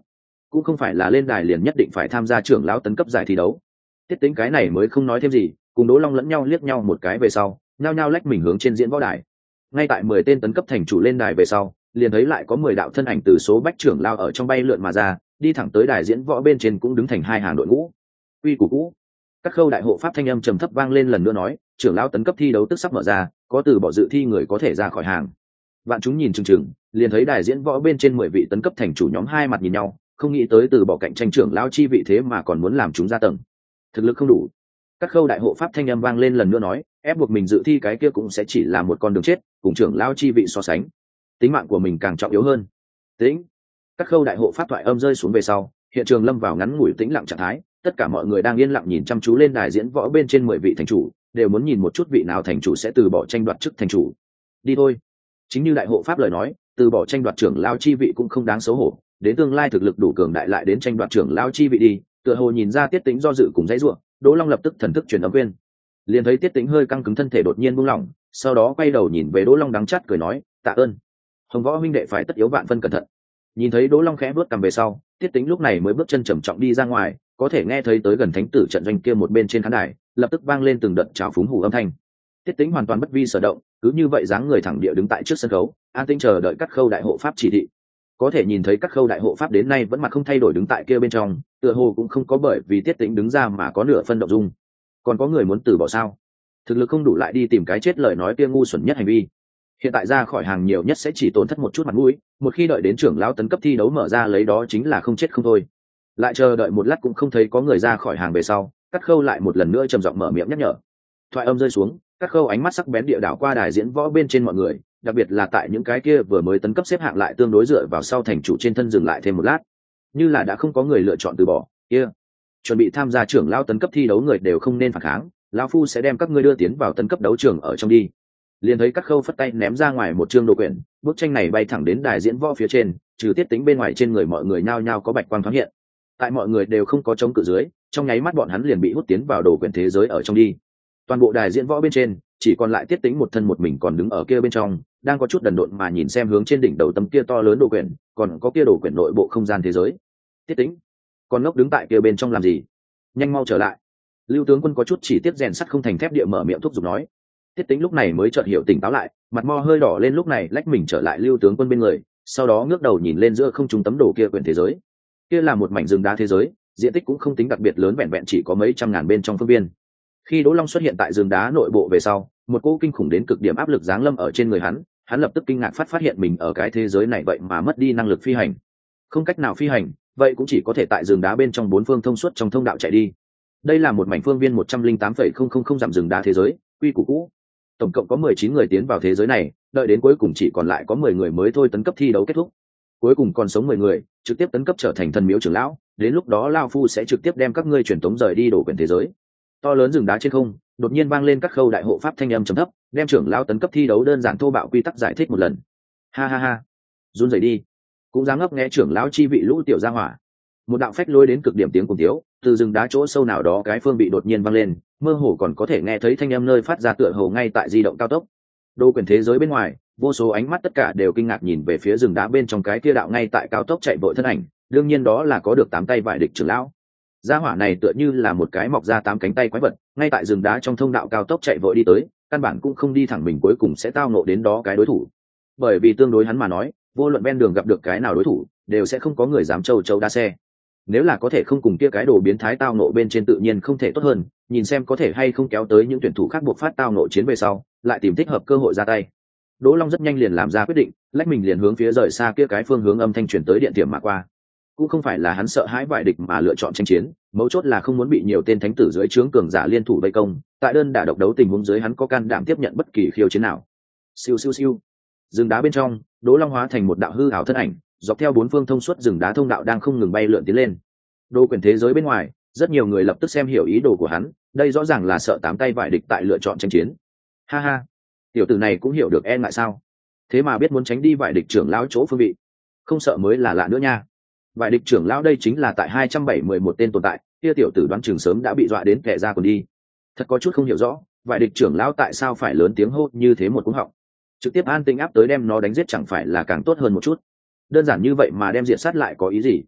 A: cũng không phải là lên đài liền nhất định phải tham gia trưởng lão tấn cấp giải thi đấu. Tiết Tĩnh cái này mới không nói thêm gì, cùng Đỗ Long lẫn nhau liếc nhau một cái về sau, nhao nhao lách mình hướng trên diễn võ đài. Ngay tại mười tên tấn cấp thành chủ lên đài về sau, liền thấy lại có mười đạo thân ảnh từ số bách trưởng lao ở trong bay lượn mà ra, đi thẳng tới đài diễn võ bên trên cũng đứng thành hai hàng đội ngũ. Uy củ cũ. Các khâu đại hộ pháp thanh âm trầm thấp vang lên lần nữa nói, trưởng lão tấn cấp thi đấu tức sắp mở ra, có từ bỏ dự thi người có thể ra khỏi hàng. Vạn chúng nhìn chừng chừng, liền thấy đài diễn võ bên trên mười vị tấn cấp thành chủ nhóm hai mặt nhìn nhau, không nghĩ tới từ bỏ cạnh tranh trưởng lão chi vị thế mà còn muốn làm chúng ra tầng. Thực lực không đủ. Các khâu đại hộ pháp thanh âm vang lên lần nữa nói, ép buộc mình dự thi cái kia cũng sẽ chỉ là một con đường chết, cùng trưởng lão chi vị so sánh, tính mạng của mình càng trọng yếu hơn. Tĩnh. Các khâu đại hộ pháp thoại âm rơi xuống về sau, hiện trường lâm vào ngắn ngủi tĩnh lặng trạng thái, tất cả mọi người đang yên lặng nhìn chăm chú lên đài diễn võ bên trên mười vị thành chủ, đều muốn nhìn một chút vị nào thành chủ sẽ từ bỏ tranh đoạt chức thành chủ. Đi thôi. Chính như đại hộ pháp lời nói, từ bỏ tranh đoạt trưởng lão chi vị cũng không đáng xấu hổ, đến tương lai thực lực đủ cường đại lại đến tranh đoạt trưởng lão chi vị đi. Tựa hồ nhìn ra Tiết Tĩnh do dự cùng dãy rủa, Đỗ Long lập tức thần thức truyền âm quên, liền thấy Tiết Tĩnh hơi căng cứng thân thể đột nhiên buông lỏng, sau đó quay đầu nhìn về Đỗ Long đắng chát cười nói, tạ ơn. Hồng Võ huynh đệ phải tất yếu vạn phân cẩn thận. Nhìn thấy Đỗ Long khẽ bước cầm về sau, Tiết Tĩnh lúc này mới bước chân trầm trọng đi ra ngoài, có thể nghe thấy tới gần thánh tử trận doanh kia một bên trên khán đài, lập tức vang lên từng đợt trào phúng hù âm thanh. Tiết Tĩnh hoàn toàn bất vi sở động, cứ như vậy dáng người thẳng địa đứng tại trước sân khấu, an tĩnh chờ đợi các khâu đại hộ pháp chỉ thị. Có thể nhìn thấy các khâu đại hộ pháp đến nay vẫn mặt không thay đổi đứng tại kia bên trong, tựa hồ cũng không có bởi vì Tiết Tĩnh đứng ra mà có nửa phân động dung. Còn có người muốn từ bỏ sao? Thực lực không đủ lại đi tìm cái chết lời nói kia ngu xuẩn nhất hành vi. Hiện tại ra khỏi hàng nhiều nhất sẽ chỉ tổn thất một chút mặt mũi, một khi đợi đến trưởng lão tấn cấp thi đấu mở ra lấy đó chính là không chết không thôi. Lại chờ đợi một lát cũng không thấy có người ra khỏi hàng về sau, Cát Khâu lại một lần nữa trầm giọng mở miệng nhắc nhở. Thoại âm rơi xuống, Cát Khâu ánh mắt sắc bén địa đảo qua đài diễn võ bên trên mọi người, đặc biệt là tại những cái kia vừa mới tấn cấp xếp hạng lại tương đối dựa vào sau thành chủ trên thân dừng lại thêm một lát, như là đã không có người lựa chọn từ bỏ. Kia, chuẩn bị tham gia trưởng lão tấn cấp thi đấu người đều không nên phản kháng, lão phu sẽ đem các ngươi đưa tiến vào tấn cấp đấu trường ở trong đi. Liền thấy Cát Khâu phất tay ném ra ngoài một chương đồ quyển, bức tranh này bay thẳng đến đài diễn võ phía trên, trừ Tiết Tĩnh bên ngoài trên người mọi người nhao nhao có bạch quang thoáng hiện. Tại mọi người đều không có chống cự dưới, trong nháy mắt bọn hắn liền bị hút tiến vào đồ quyển thế giới ở trong đi. Toàn bộ đài diễn võ bên trên chỉ còn lại Tiết Tĩnh một thân một mình còn đứng ở kia bên trong, đang có chút đần độn mà nhìn xem hướng trên đỉnh đầu tấm kia to lớn đồ quyển, còn có kia đồ quyển nội bộ không gian thế giới. Tiết Tĩnh, con ngốc đứng tại kia bên trong làm gì? Nhanh mau trở lại. Lưu tướng quân có chút chỉ tiếc rèn sắt không thành thép địa mở miệng thúc giục nói. Tiết Tĩnh lúc này mới chợt hiểu tỉnh táo lại, mặt mo hơi đỏ lên lúc này lách mình trở lại Lưu tướng quân bên người, sau đó ngước đầu nhìn lên giữa không trung tấm đồ kia quyển thế giới. Kia là một mảnh rừng đá thế giới, diện tích cũng không tính đặc biệt lớn, vẹn vẹn chỉ có mấy trăm ngàn bên trong phương viên. Khi Đỗ Long xuất hiện tại rừng đá nội bộ về sau, một cỗ kinh khủng đến cực điểm áp lực giáng lâm ở trên người hắn, hắn lập tức kinh ngạc phát phát hiện mình ở cái thế giới này vậy mà mất đi năng lực phi hành, không cách nào phi hành, vậy cũng chỉ có thể tại rừng đá bên trong bốn phương thông suốt trong thông đạo chạy đi. Đây là một mảnh phương viên một trăm linh tám phẩy không không không dặm rừng đá thế giới, quy củ cũ. Tổng cộng có mười chín người tiến vào thế giới này, đợi đến cuối cùng chỉ còn lại có mười người mới thôi tấn cấp thi đấu kết thúc. Cuối cùng còn sống mười người, trực tiếp tấn cấp trở thành thần miếu trưởng lão, đến lúc đó lão phu sẽ trực tiếp đem các ngươi truyền tống rời đi đổ quyển thế giới. To lớn rừng đá trên không, đột nhiên vang lên các khâu đại hộ pháp thanh âm trầm thấp, đem trưởng lão tấn cấp thi đấu đơn giản thô bạo quy tắc giải thích một lần. Ha ha ha, run rẩy đi, cũng dám ngấp nghe trưởng lão chi vị lũ tiểu gia hỏa. Một đạo phách lối đến cực điểm tiếng cùng tiếu từ rừng đá chỗ sâu nào đó cái phương bị đột nhiên vang lên, mơ hồ còn có thể nghe thấy thanh âm nơi phát ra tựa hồ ngay tại di động cao tốc. Đô quyển thế giới bên ngoài, vô số ánh mắt tất cả đều kinh ngạc nhìn về phía rừng đá bên trong cái kia đạo ngay tại cao tốc chạy vội thân ảnh, đương nhiên đó là có được tám tay vải địch trưởng lão. Gia hỏa này tựa như là một cái mọc ra tám cánh tay quái vật, ngay tại rừng đá trong thông đạo cao tốc chạy vội đi tới, căn bản cũng không đi thẳng mình cuối cùng sẽ tao ngộ đến đó cái đối thủ. Bởi vì tương đối hắn mà nói, vô luận ven đường gặp được cái nào đối thủ, đều sẽ không có người dám trâu trâu đa xe. Nếu là có thể không cùng kia cái đồ biến thái tao nộ bên trên tự nhiên không thể tốt hơn, nhìn xem có thể hay không kéo tới những tuyển thủ khác buộc phát tao nộ chiến về sau, lại tìm thích hợp cơ hội ra tay. Đỗ Long rất nhanh liền làm ra quyết định, lách mình liền hướng phía rời xa kia cái phương hướng âm thanh truyền tới điện tiềm mà qua. Cũng không phải là hắn sợ hãi vải địch mà lựa chọn tranh chiến, mấu chốt là không muốn bị nhiều tên thánh tử dưới trướng cường giả liên thủ vây công, tại đơn đả độc đấu tình huống dưới hắn có can đảm tiếp nhận bất kỳ khiêu chiến nào. Siêu siêu siêu. Rừng đá bên trong, Đỗ Long hóa thành một đạo hư ảo thân ảnh, dọc theo bốn phương thông suốt rừng đá thông đạo đang không ngừng bay lượn tiến lên. Đô quyển thế giới bên ngoài, rất nhiều người lập tức xem hiểu ý đồ của hắn, đây rõ ràng là sợ tám tay vải địch tại lựa chọn tranh chiến. Ha ha, tiểu tử này cũng hiểu được e ngại sao? Thế mà biết muốn tránh đi vải địch trưởng lão chỗ phương vị, không sợ mới là lạ nữa nha. Vải địch trưởng lão đây chính là tại hai trăm bảy mươi mốt tên tồn tại, kia tiểu tử đoán chừng sớm đã bị dọa đến kẻ ra còn đi. Thật có chút không hiểu rõ, vải địch trưởng lão tại sao phải lớn tiếng hô như thế một cú họng. Trực tiếp an tinh áp tới đem nó đánh giết chẳng phải là càng tốt hơn một chút. Đơn giản như vậy mà đem diện sát lại có ý gì?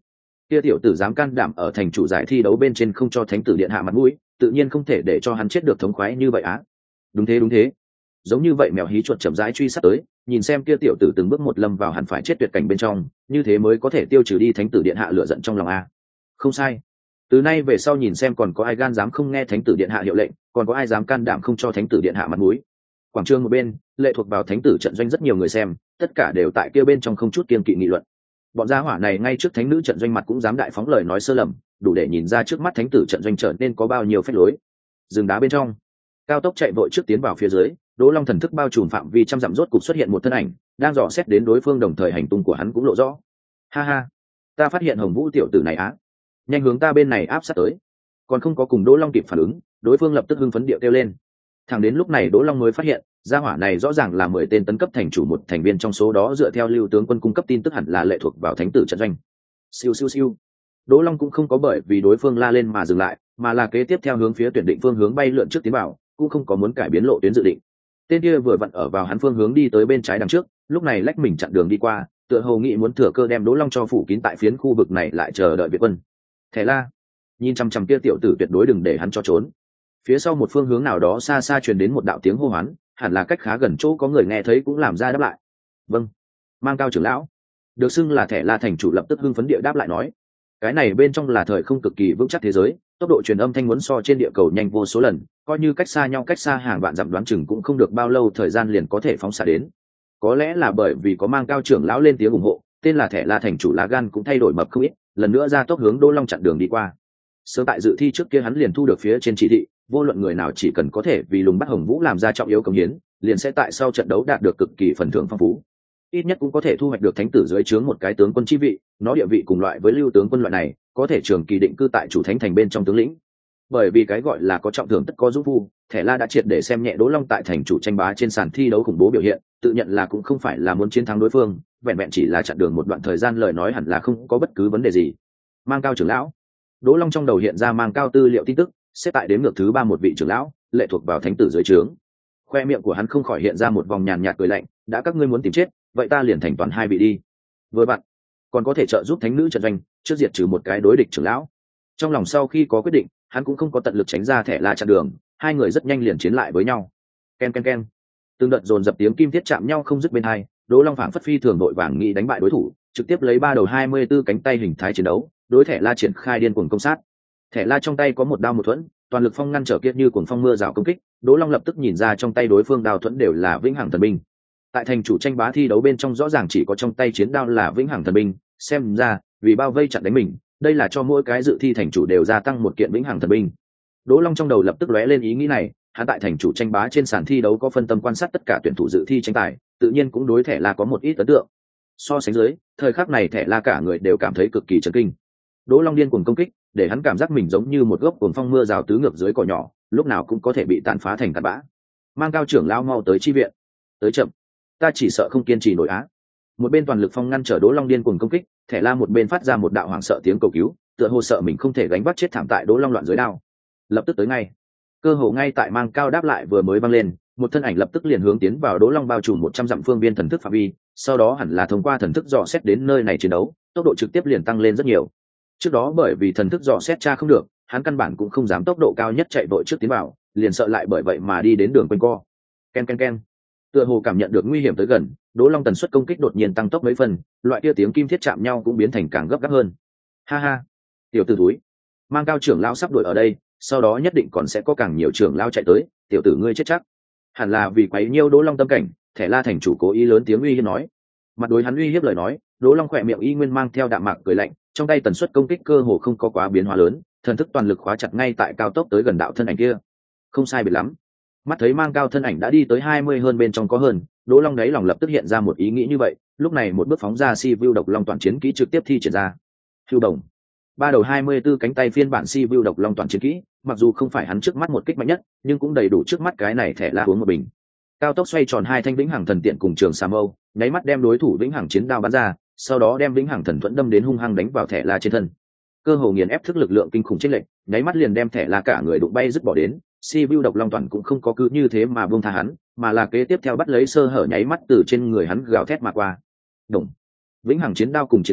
A: kia tiểu tử dám can đảm ở thành chủ giải thi đấu bên trên không cho thánh tử điện hạ mặt mũi, tự nhiên không thể để cho hắn chết được thống khoái như vậy á. Đúng thế đúng thế, giống như vậy mèo hí chuột chậm rãi truy sát tới, nhìn xem kia tiểu tử từng bước một lâm vào hẳn phải chết tuyệt cảnh bên trong, như thế mới có thể tiêu trừ đi thánh tử điện hạ lửa giận trong lòng a. Không sai, từ nay về sau nhìn xem còn có ai gan dám không nghe thánh tử điện hạ hiệu lệnh, còn có ai dám can đảm không cho thánh tử điện hạ mặt mũi. Quảng trường một bên, lệ thuộc vào thánh tử trận doanh rất nhiều người xem, tất cả đều tại kia bên trong không chút kiên kỵ nghị luận. Bọn gia hỏa này ngay trước thánh nữ trận doanh mặt cũng dám đại phóng lời nói sơ lầm, đủ để nhìn ra trước mắt thánh tử trận doanh trở nên có bao nhiêu phép lối. Rừng đá bên trong, cao tốc chạy vội trước tiến vào phía dưới, Đỗ Long thần thức bao trùm phạm vi trăm dặm rốt cục xuất hiện một thân ảnh, đang dò xét đến đối phương đồng thời hành tung của hắn cũng lộ rõ. Ha ha, ta phát hiện Hồng Vũ tiểu tử này á, nhanh hướng ta bên này áp sát tới. Còn không có cùng Đỗ Long kịp phản ứng, đối phương lập tức hưng phấn điệu kêu lên. Thẳng đến lúc này Đỗ Long mới phát hiện, gia hỏa này rõ ràng là mười tên tấn cấp thành chủ một thành viên trong số đó dựa theo lưu tướng quân cung cấp tin tức hẳn là lệ thuộc vào thánh tử trận doanh. Siêu siêu siêu. Đỗ Long cũng không có bởi vì đối phương la lên mà dừng lại, mà là kế tiếp theo hướng phía tuyển định phương hướng bay lượn trước tiến vào, cũng không có muốn cải biến lộ tuyến dự định. Tên kia vừa vặn ở vào hắn phương hướng đi tới bên trái đằng trước, lúc này lách mình chặn đường đi qua, tựa hồ nghĩ muốn thừa cơ đem Đỗ Long cho phủ kín tại phiến khu vực này lại chờ đợi Việt quân. Thẻ La, nhìn chăm chăm kia tiểu tử tuyệt đối đừng để hắn cho trốn. Phía sau một phương hướng nào đó xa xa truyền đến một đạo tiếng hô hoán, hẳn là cách khá gần chỗ có người nghe thấy cũng làm ra đáp lại. Vâng, Mang Cao trưởng lão. Được xưng là Thẻ La thành chủ lập tức hưng phấn địa đáp lại nói, cái này bên trong là thời không cực kỳ vững chắc thế giới, tốc độ truyền âm thanh muốn so trên địa cầu nhanh vô số lần, coi như cách xa nhau cách xa hàng vạn dặm đoán chừng cũng không được bao lâu thời gian liền có thể phóng xạ đến. Có lẽ là bởi vì có Mang Cao trưởng lão lên tiếng ủng hộ, tên là Thẻ La thành chủ lá gan cũng thay đổi mập không ít, lần nữa ra tốc hướng Đỗ Long chặn đường đi qua. Sớm tại dự thi trước kia hắn liền thu được phía trên chỉ thị, vô luận người nào chỉ cần có thể vì lùng bắt Hồng Vũ làm ra trọng yếu công hiến, liền sẽ tại sau trận đấu đạt được cực kỳ phần thưởng phong phú. Ít nhất cũng có thể thu hoạch được thánh tử dưới trướng một cái tướng quân chi vị, nó địa vị cùng loại với lưu tướng quân loại này, có thể trường kỳ định cư tại chủ thánh thành bên trong tướng lĩnh. Bởi vì cái gọi là có trọng thưởng tất có giúp vu, Thẻ La đã triệt để xem nhẹ Đỗ Long tại thành chủ tranh bá trên sàn thi đấu khủng bố biểu hiện, tự nhận là cũng không phải là muốn chiến thắng đối phương, vẹn vẹn chỉ là chặn đường một đoạn thời gian lời nói hẳn là không có bất cứ vấn đề gì. Mang Cao trưởng lão. Đỗ Long trong đầu hiện ra Mang Cao tư liệu tin tức, xếp tại đến ngược thứ ba một vị trưởng lão, lệ thuộc vào thánh tử dưới trướng. Khoe miệng của hắn không khỏi hiện ra một vòng nhàn nhạt cười lạnh, đã các ngươi muốn tìm chết, vậy ta liền thành toàn hai vị đi. Vừa bạn, còn có thể trợ giúp thánh nữ trận doanh, trước diệt trừ một cái đối địch trưởng lão. Trong lòng sau khi có quyết định, hắn cũng không có tận lực tránh ra Thẻ La chặn đường, hai người rất nhanh liền chiến lại với nhau. Ken ken ken. Từng đợt dồn dập tiếng kim thiết chạm nhau không dứt bên hai, Đỗ Long phảng phất phi thường đội vàng nghĩ đánh bại đối thủ, trực tiếp lấy ba đầu hai mươi tư cánh tay hình thái chiến đấu, đối Thẻ La triển khai điên cuồng công sát. Thẻ La trong tay có một đao một thuẫn, toàn lực phong ngăn trở kiệt như cuồng phong mưa rào công kích, Đỗ Long lập tức nhìn ra trong tay đối phương đao thuẫn đều là vĩnh hằng thần binh. Tại thành chủ tranh bá thi đấu bên trong rõ ràng chỉ có trong tay chiến đao là vĩnh hằng thần binh, xem ra vì bao vây chặn đánh mình, đây là cho mỗi cái dự thi thành chủ đều gia tăng một kiện vĩnh hằng thần binh. Đỗ Long trong đầu lập tức lóe lên ý nghĩ này, hắn tại thành chủ tranh bá trên sàn thi đấu có phân tâm quan sát tất cả tuyển thủ dự thi tranh tài, tự nhiên cũng đối Thẻ La có một ít ấn tượng. So sánh dưới, thời khắc này Thẻ La cả người đều cảm thấy cực kỳ chấn kinh. Đỗ Long điên cuồng công kích, để hắn cảm giác mình giống như một gốc cuồng phong mưa rào tứ ngược dưới cỏ nhỏ, lúc nào cũng có thể bị tàn phá thành tàn bã. Mang Cao trưởng lão mau tới chi viện. Tới chậm, ta chỉ sợ không kiên trì nổi á. Một bên toàn lực phong ngăn trở Đỗ Long điên cuồng công kích, Thẻ La một bên phát ra một đạo hoảng sợ tiếng cầu cứu, tựa hồ sợ mình không thể gánh vác chết thảm tại Đỗ Long loạn dưới đao. Lập tức tới ngay. Cơ hồ ngay tại Mang Cao đáp lại vừa mới vang lên, một thân ảnh lập tức liền hướng tiến vào Đỗ Long bao trùm một trăm dặm phương viên thần thức phạm vi, sau đó hẳn là thông qua thần thức dò xét đến nơi này chiến đấu, tốc độ trực tiếp liền tăng lên rất nhiều. Trước đó bởi vì thần thức dò xét tra không được, hắn căn bản cũng không dám tốc độ cao nhất chạy vội trước tiến vào, liền sợ lại bởi vậy mà đi đến đường quanh co. Ken ken ken. Tựa hồ cảm nhận được nguy hiểm tới gần, Đỗ Long tần suất công kích đột nhiên tăng tốc mấy phần, loại kia tiếng kim thiết chạm nhau cũng biến thành càng gấp gáp hơn. Ha ha, tiểu tử túi, Mang Cao trưởng lão sắp đuổi ở đây, sau đó nhất định còn sẽ có càng nhiều trưởng lão chạy tới, tiểu tử ngươi chết chắc. Hẳn là vì quấy nhiêu Đỗ Long tâm cảnh, Thẻ La thành chủ cố ý lớn tiếng uy hiếp nói. Mặt đối hắn uy hiếp lời nói, Đỗ Long khỏe miệng y nguyên mang theo đạm mạc cười lạnh, trong tay tần suất công kích cơ hồ không có quá biến hóa lớn, thần thức toàn lực khóa chặt ngay tại cao tốc tới gần đạo thân ảnh kia. Không sai biệt lắm. Mắt thấy Mang Cao thân ảnh đã đi tới hai mươi hơn bên trong có hơn, Đỗ Long đáy lòng lập tức hiện ra một ý nghĩ như vậy, lúc này một bước phóng ra Si Vu độc long toàn chiến kỹ trực tiếp thi triển ra. Hưu đồng. Ba đầu hai mươi tư cánh tay phiên bản Si Vu độc long toàn chiến kỹ, mặc dù không phải hắn trước mắt một kích mạnh nhất, nhưng cũng đầy đủ trước mắt cái này Thẻ La uống một bình. Cao tốc xoay tròn hai thanh vĩnh hằng thần tiện cùng trường xà mâu, nháy mắt đem đối thủ vĩnh hằng chiến đao bắn ra, sau đó đem vĩnh hằng thần thuẫn đâm đến hung hăng đánh vào Thẻ La trên thân. Cơ hồ nghiền ép thức lực lượng kinh khủng chênh lệch, nháy mắt liền đem Thẻ La cả người đụng bay dứt bỏ đến. Si Vu độc long toàn cũng không có cứ như thế mà buông tha hắn, mà là kế tiếp theo bắt lấy sơ hở nháy mắt từ trên người hắn gào thét mà qua. Đùng. Vĩnh hằng chiến đao cùng chiến phủ,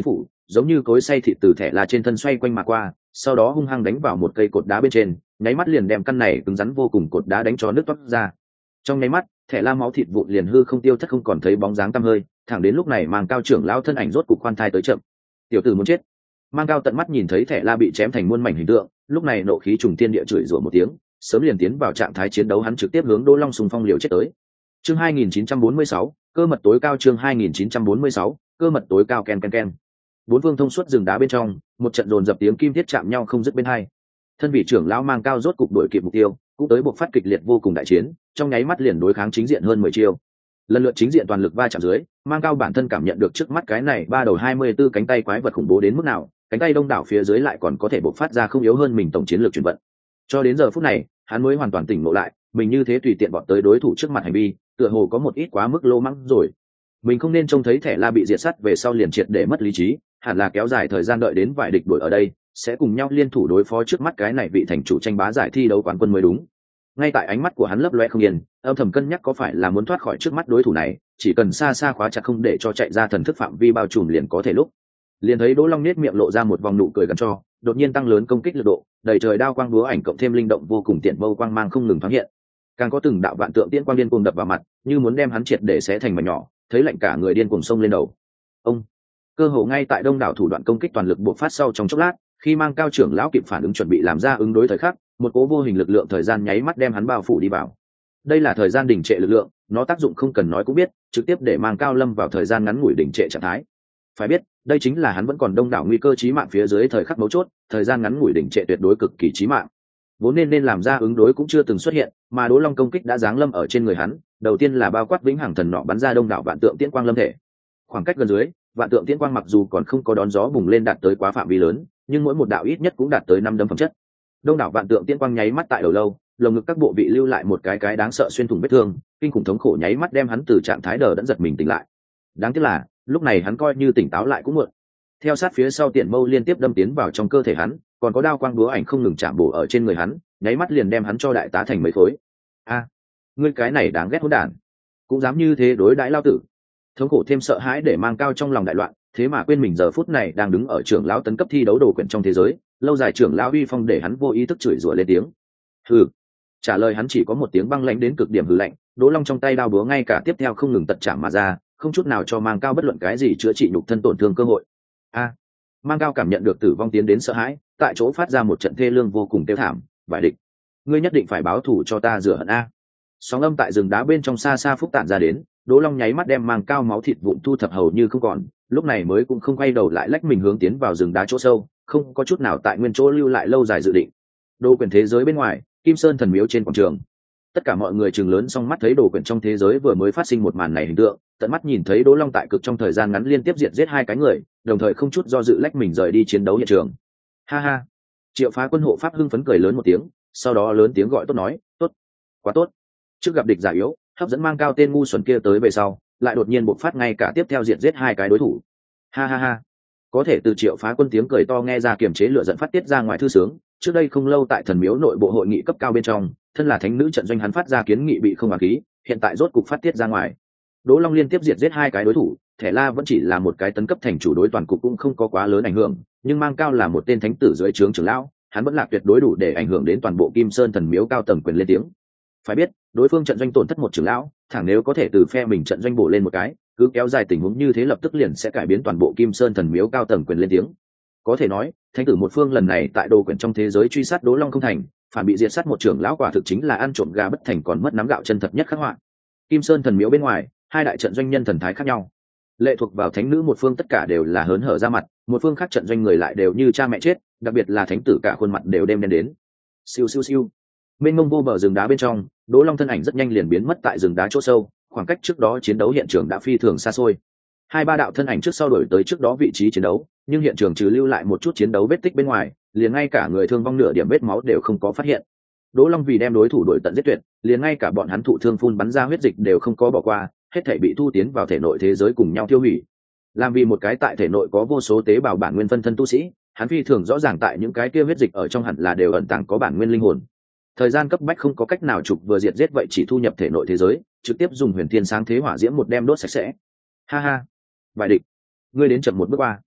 A: giống như cối xay thịt từ thẻ là trên thân xoay quanh mà qua, sau đó hung hăng đánh vào một cây cột đá bên trên, nháy mắt liền đem căn này cứng rắn vô cùng cột đá đánh cho nước toát ra. Trong nháy mắt, thẻ la máu thịt vụn liền hư không tiêu thất không còn thấy bóng dáng tăm hơi, thẳng đến lúc này Mang Cao trưởng lão thân ảnh rốt cục khoan thai tới chậm. Tiểu tử muốn chết. Mang Cao tận mắt nhìn thấy thẻ la bị chém thành muôn mảnh hình tượng, lúc này nộ khí trùng thiên địa chửi rủa một tiếng, sớm liền tiến vào trạng thái chiến đấu, hắn trực tiếp hướng Đỗ Long xung phong liều chết tới. Chương hai nghìn chín trăm bốn mươi sáu, cơ mật tối cao. Chương hai nghìn chín trăm bốn mươi sáu, cơ mật tối cao. Ken ken ken. Bốn phương thông suốt rừng đá bên trong, một trận dồn dập tiếng kim thiết chạm nhau không dứt bên hai. Thân vị trưởng lão Mang Cao rốt cục đuổi kịp mục tiêu, cũng tới buộc phát kịch liệt vô cùng đại chiến, trong nháy mắt liền đối kháng chính diện hơn mười chiêu. Lần lượt chính diện toàn lực va chạm dưới, Mang Cao bản thân cảm nhận được trước mắt cái này ba đầu hai mươi tư cánh tay quái vật khủng bố đến mức nào, cánh tay đông đảo phía dưới lại còn có thể bộc phát ra không yếu hơn mình tổng chiến lược chuyển vận. Cho đến giờ phút này, hắn mới hoàn toàn tỉnh ngộ lại, mình như thế tùy tiện bọn tới đối thủ trước mặt hành vi, tựa hồ có một ít quá mức lô mắng rồi. Mình không nên trông thấy thẻ la bị diệt sát về sau liền triệt để mất lý trí, hẳn là kéo dài thời gian đợi đến vài địch đuổi ở đây, sẽ cùng nhau liên thủ đối phó trước mắt cái này vị thành chủ tranh bá giải thi đấu quán quân mới đúng. Ngay tại ánh mắt của hắn lấp loe không yên, âm thầm cân nhắc có phải là muốn thoát khỏi trước mắt đối thủ này, chỉ cần xa xa khóa chặt không để cho chạy ra thần thức phạm vi bao trùm liền có thể lúc. Liền thấy Đỗ Long nết miệng lộ ra một vòng nụ cười gần cho, đột nhiên tăng lớn công kích lực độ, đầy trời đao quang búa ảnh cộng thêm linh động vô cùng tiện mâu quang mang không ngừng thoáng hiện. Càng có từng đạo vạn tượng tiễn quang điên cuồng đập vào mặt, như muốn đem hắn triệt để xé thành mảnh nhỏ, thấy lạnh cả người điên cuồng xông lên đầu. Ông cơ hồ ngay tại đông đảo thủ đoạn công kích toàn lực bộc phát sau trong chốc lát, khi Mang Cao trưởng lão kịp phản ứng chuẩn bị làm ra ứng đối thời khắc, một cố vô hình lực lượng thời gian nháy mắt đem hắn bao phủ đi vào. Đây là thời gian đình trệ lực lượng, nó tác dụng không cần nói cũng biết, trực tiếp để Mang Cao lâm vào thời gian ngắn ngủi đình trệ trạng thái. Phải biết, đây chính là hắn vẫn còn đông đảo nguy cơ chí mạng phía dưới thời khắc mấu chốt, thời gian ngắn ngủi đình trệ tuyệt đối cực kỳ chí mạng. Vốn nên nên làm ra ứng đối cũng chưa từng xuất hiện, mà Đỗ Long công kích đã giáng lâm ở trên người hắn, đầu tiên là bao quát vĩnh hằng thần nọ bắn ra đông đảo vạn tượng tiễn quang lâm thể. Khoảng cách gần dưới, vạn tượng tiễn quang mặc dù còn không có đón gió bùng lên đạt tới quá phạm vi lớn, nhưng mỗi một đạo ít nhất cũng đạt tới năm đấm phẩm chất. Đông đảo vạn tượng tiễn quang nháy mắt tại đầu lâu, lồng ngực các bộ vị lưu lại một cái cái đáng sợ xuyên thủng vết thương, kinh khủng thống khổ nháy mắt đem hắn từ trạng thái đờ đẫn giật mình tỉnh lại. Đáng tiếc là, lúc này hắn coi như tỉnh táo lại cũng muộn. Theo sát phía sau tiện mâu liên tiếp đâm tiến vào trong cơ thể hắn, còn có đao quang búa ảnh không ngừng chạm bổ ở trên người hắn, nháy mắt liền đem hắn cho đại tá thành mấy khối. A, ngươi cái này đáng ghét hỗn đản, cũng dám như thế đối đãi lao tử. Thống khổ thêm sợ hãi để Mang Cao trong lòng đại loạn, thế mà quên mình giờ phút này đang đứng ở trưởng lão tấn cấp thi đấu đồ quyển trong thế giới, lâu dài trưởng lão uy phong để hắn vô ý thức chửi rủa lên tiếng. Hừ. Trả lời hắn chỉ có một tiếng băng lãnh đến cực điểm hừ lạnh, Đỗ Long trong tay đao búa ngay cả tiếp theo không ngừng tật chạm mà ra, không chút nào cho Mang Cao bất luận cái gì chữa trị nhục thân tổn thương cơ hội. A. Mang Cao cảm nhận được tử vong tiến đến sợ hãi, tại chỗ phát ra một trận thê lương vô cùng tiêu thảm, vải địch, ngươi nhất định phải báo thù cho ta rửa hận a. Sóng âm tại rừng đá bên trong xa xa phúc tản ra đến, Đỗ Long nháy mắt đem Mang Cao máu thịt vụn thu thập hầu như không còn, lúc này mới cũng không quay đầu lại lách mình hướng tiến vào rừng đá chỗ sâu, không có chút nào tại nguyên chỗ lưu lại lâu dài dự định. Đồ quyển thế giới bên ngoài, Kim Sơn thần miếu trên quảng trường, tất cả mọi người trừng lớn song mắt thấy đồ quyển trong thế giới vừa mới phát sinh một màn này hình tượng, tận mắt nhìn thấy Đỗ Long tại cực trong thời gian ngắn liên tiếp diệt giết hai cái người, đồng thời không chút do dự lách mình rời đi chiến đấu hiện trường. Ha ha. Triệu Phá Quân hộ pháp hưng phấn cười lớn một tiếng, sau đó lớn tiếng gọi tốt nói, tốt, quá tốt. Trước gặp địch giả yếu, hấp dẫn Mang Cao tên ngu xuẩn kia tới về sau, lại đột nhiên bộc phát ngay cả tiếp theo diệt giết hai cái đối thủ. Ha ha ha. Có thể từ Triệu Phá Quân tiếng cười to nghe ra kiềm chế lửa giận phát tiết ra ngoài thư sướng, trước đây không lâu tại thần miếu nội bộ hội nghị cấp cao bên trong, thân là thánh nữ trận doanh hắn phát ra kiến nghị bị không hòa khí, hiện tại rốt cục phát tiết ra ngoài. Đỗ Long liên tiếp diệt giết hai cái đối thủ, Thẻ La vẫn chỉ là một cái tấn cấp thành chủ đối toàn cục cũng không có quá lớn ảnh hưởng, nhưng Mang Cao là một tên thánh tử dưới trướng trưởng lão, hắn vẫn là tuyệt đối đủ để ảnh hưởng đến toàn bộ Kim Sơn thần miếu cao tầng quyền lên tiếng. Phải biết, đối phương trận doanh tổn thất một trưởng lão, thẳng nếu có thể từ phe mình trận doanh bổ lên một cái, cứ kéo dài tình huống như thế lập tức liền sẽ cải biến toàn bộ Kim Sơn thần miếu cao tầng quyền lên tiếng. Có thể nói, thánh tử một phương lần này tại đồ quyển trong thế giới truy sát Đỗ Long không thành, phản bị diệt sát một trưởng lão quả thực chính là ăn trộm gà bất thành còn mất nắm gạo chân thật nhất khắc họa. Kim Sơn thần miếu bên ngoài, hai đại trận doanh nhân thần thái khác nhau. Lệ thuộc vào thánh nữ một phương tất cả đều là hớn hở ra mặt, một phương khác trận doanh người lại đều như cha mẹ chết, đặc biệt là thánh tử cả khuôn mặt đều đem đen đến. Siêu siêu siêu. Mênh mông vô bờ rừng đá bên trong, Đỗ Long thân ảnh rất nhanh liền biến mất tại rừng đá chỗ sâu, khoảng cách trước đó chiến đấu hiện trường đã phi thường xa xôi. Hai ba đạo thân ảnh trước sau đổi tới trước đó vị trí chiến đấu, nhưng hiện trường trừ lưu lại một chút chiến đấu vết tích bên ngoài, liền ngay cả người thương vong nửa điểm vết máu đều không có phát hiện. Đỗ Long vì đem đối thủ đuổi tận giết tuyệt, liền ngay cả bọn hắn thụ thương phun bắn ra huyết dịch đều không có bỏ qua, hết thảy bị thu tiến vào thể nội thế giới cùng nhau tiêu hủy. Làm vì một cái tại thể nội có vô số tế bào bản nguyên phân thân tu sĩ, hắn phi thường rõ ràng tại những cái kia huyết dịch ở trong hẳn là đều ẩn tàng có bản nguyên linh hồn. Thời gian cấp bách không có cách nào trục vừa diệt giết vậy chỉ thu nhập thể nội thế giới, trực tiếp dùng huyền thiên sáng thế hỏa diễm một đem đốt sạch sẽ. Ha ha, vài địch, ngươi đến chậm một bước qua.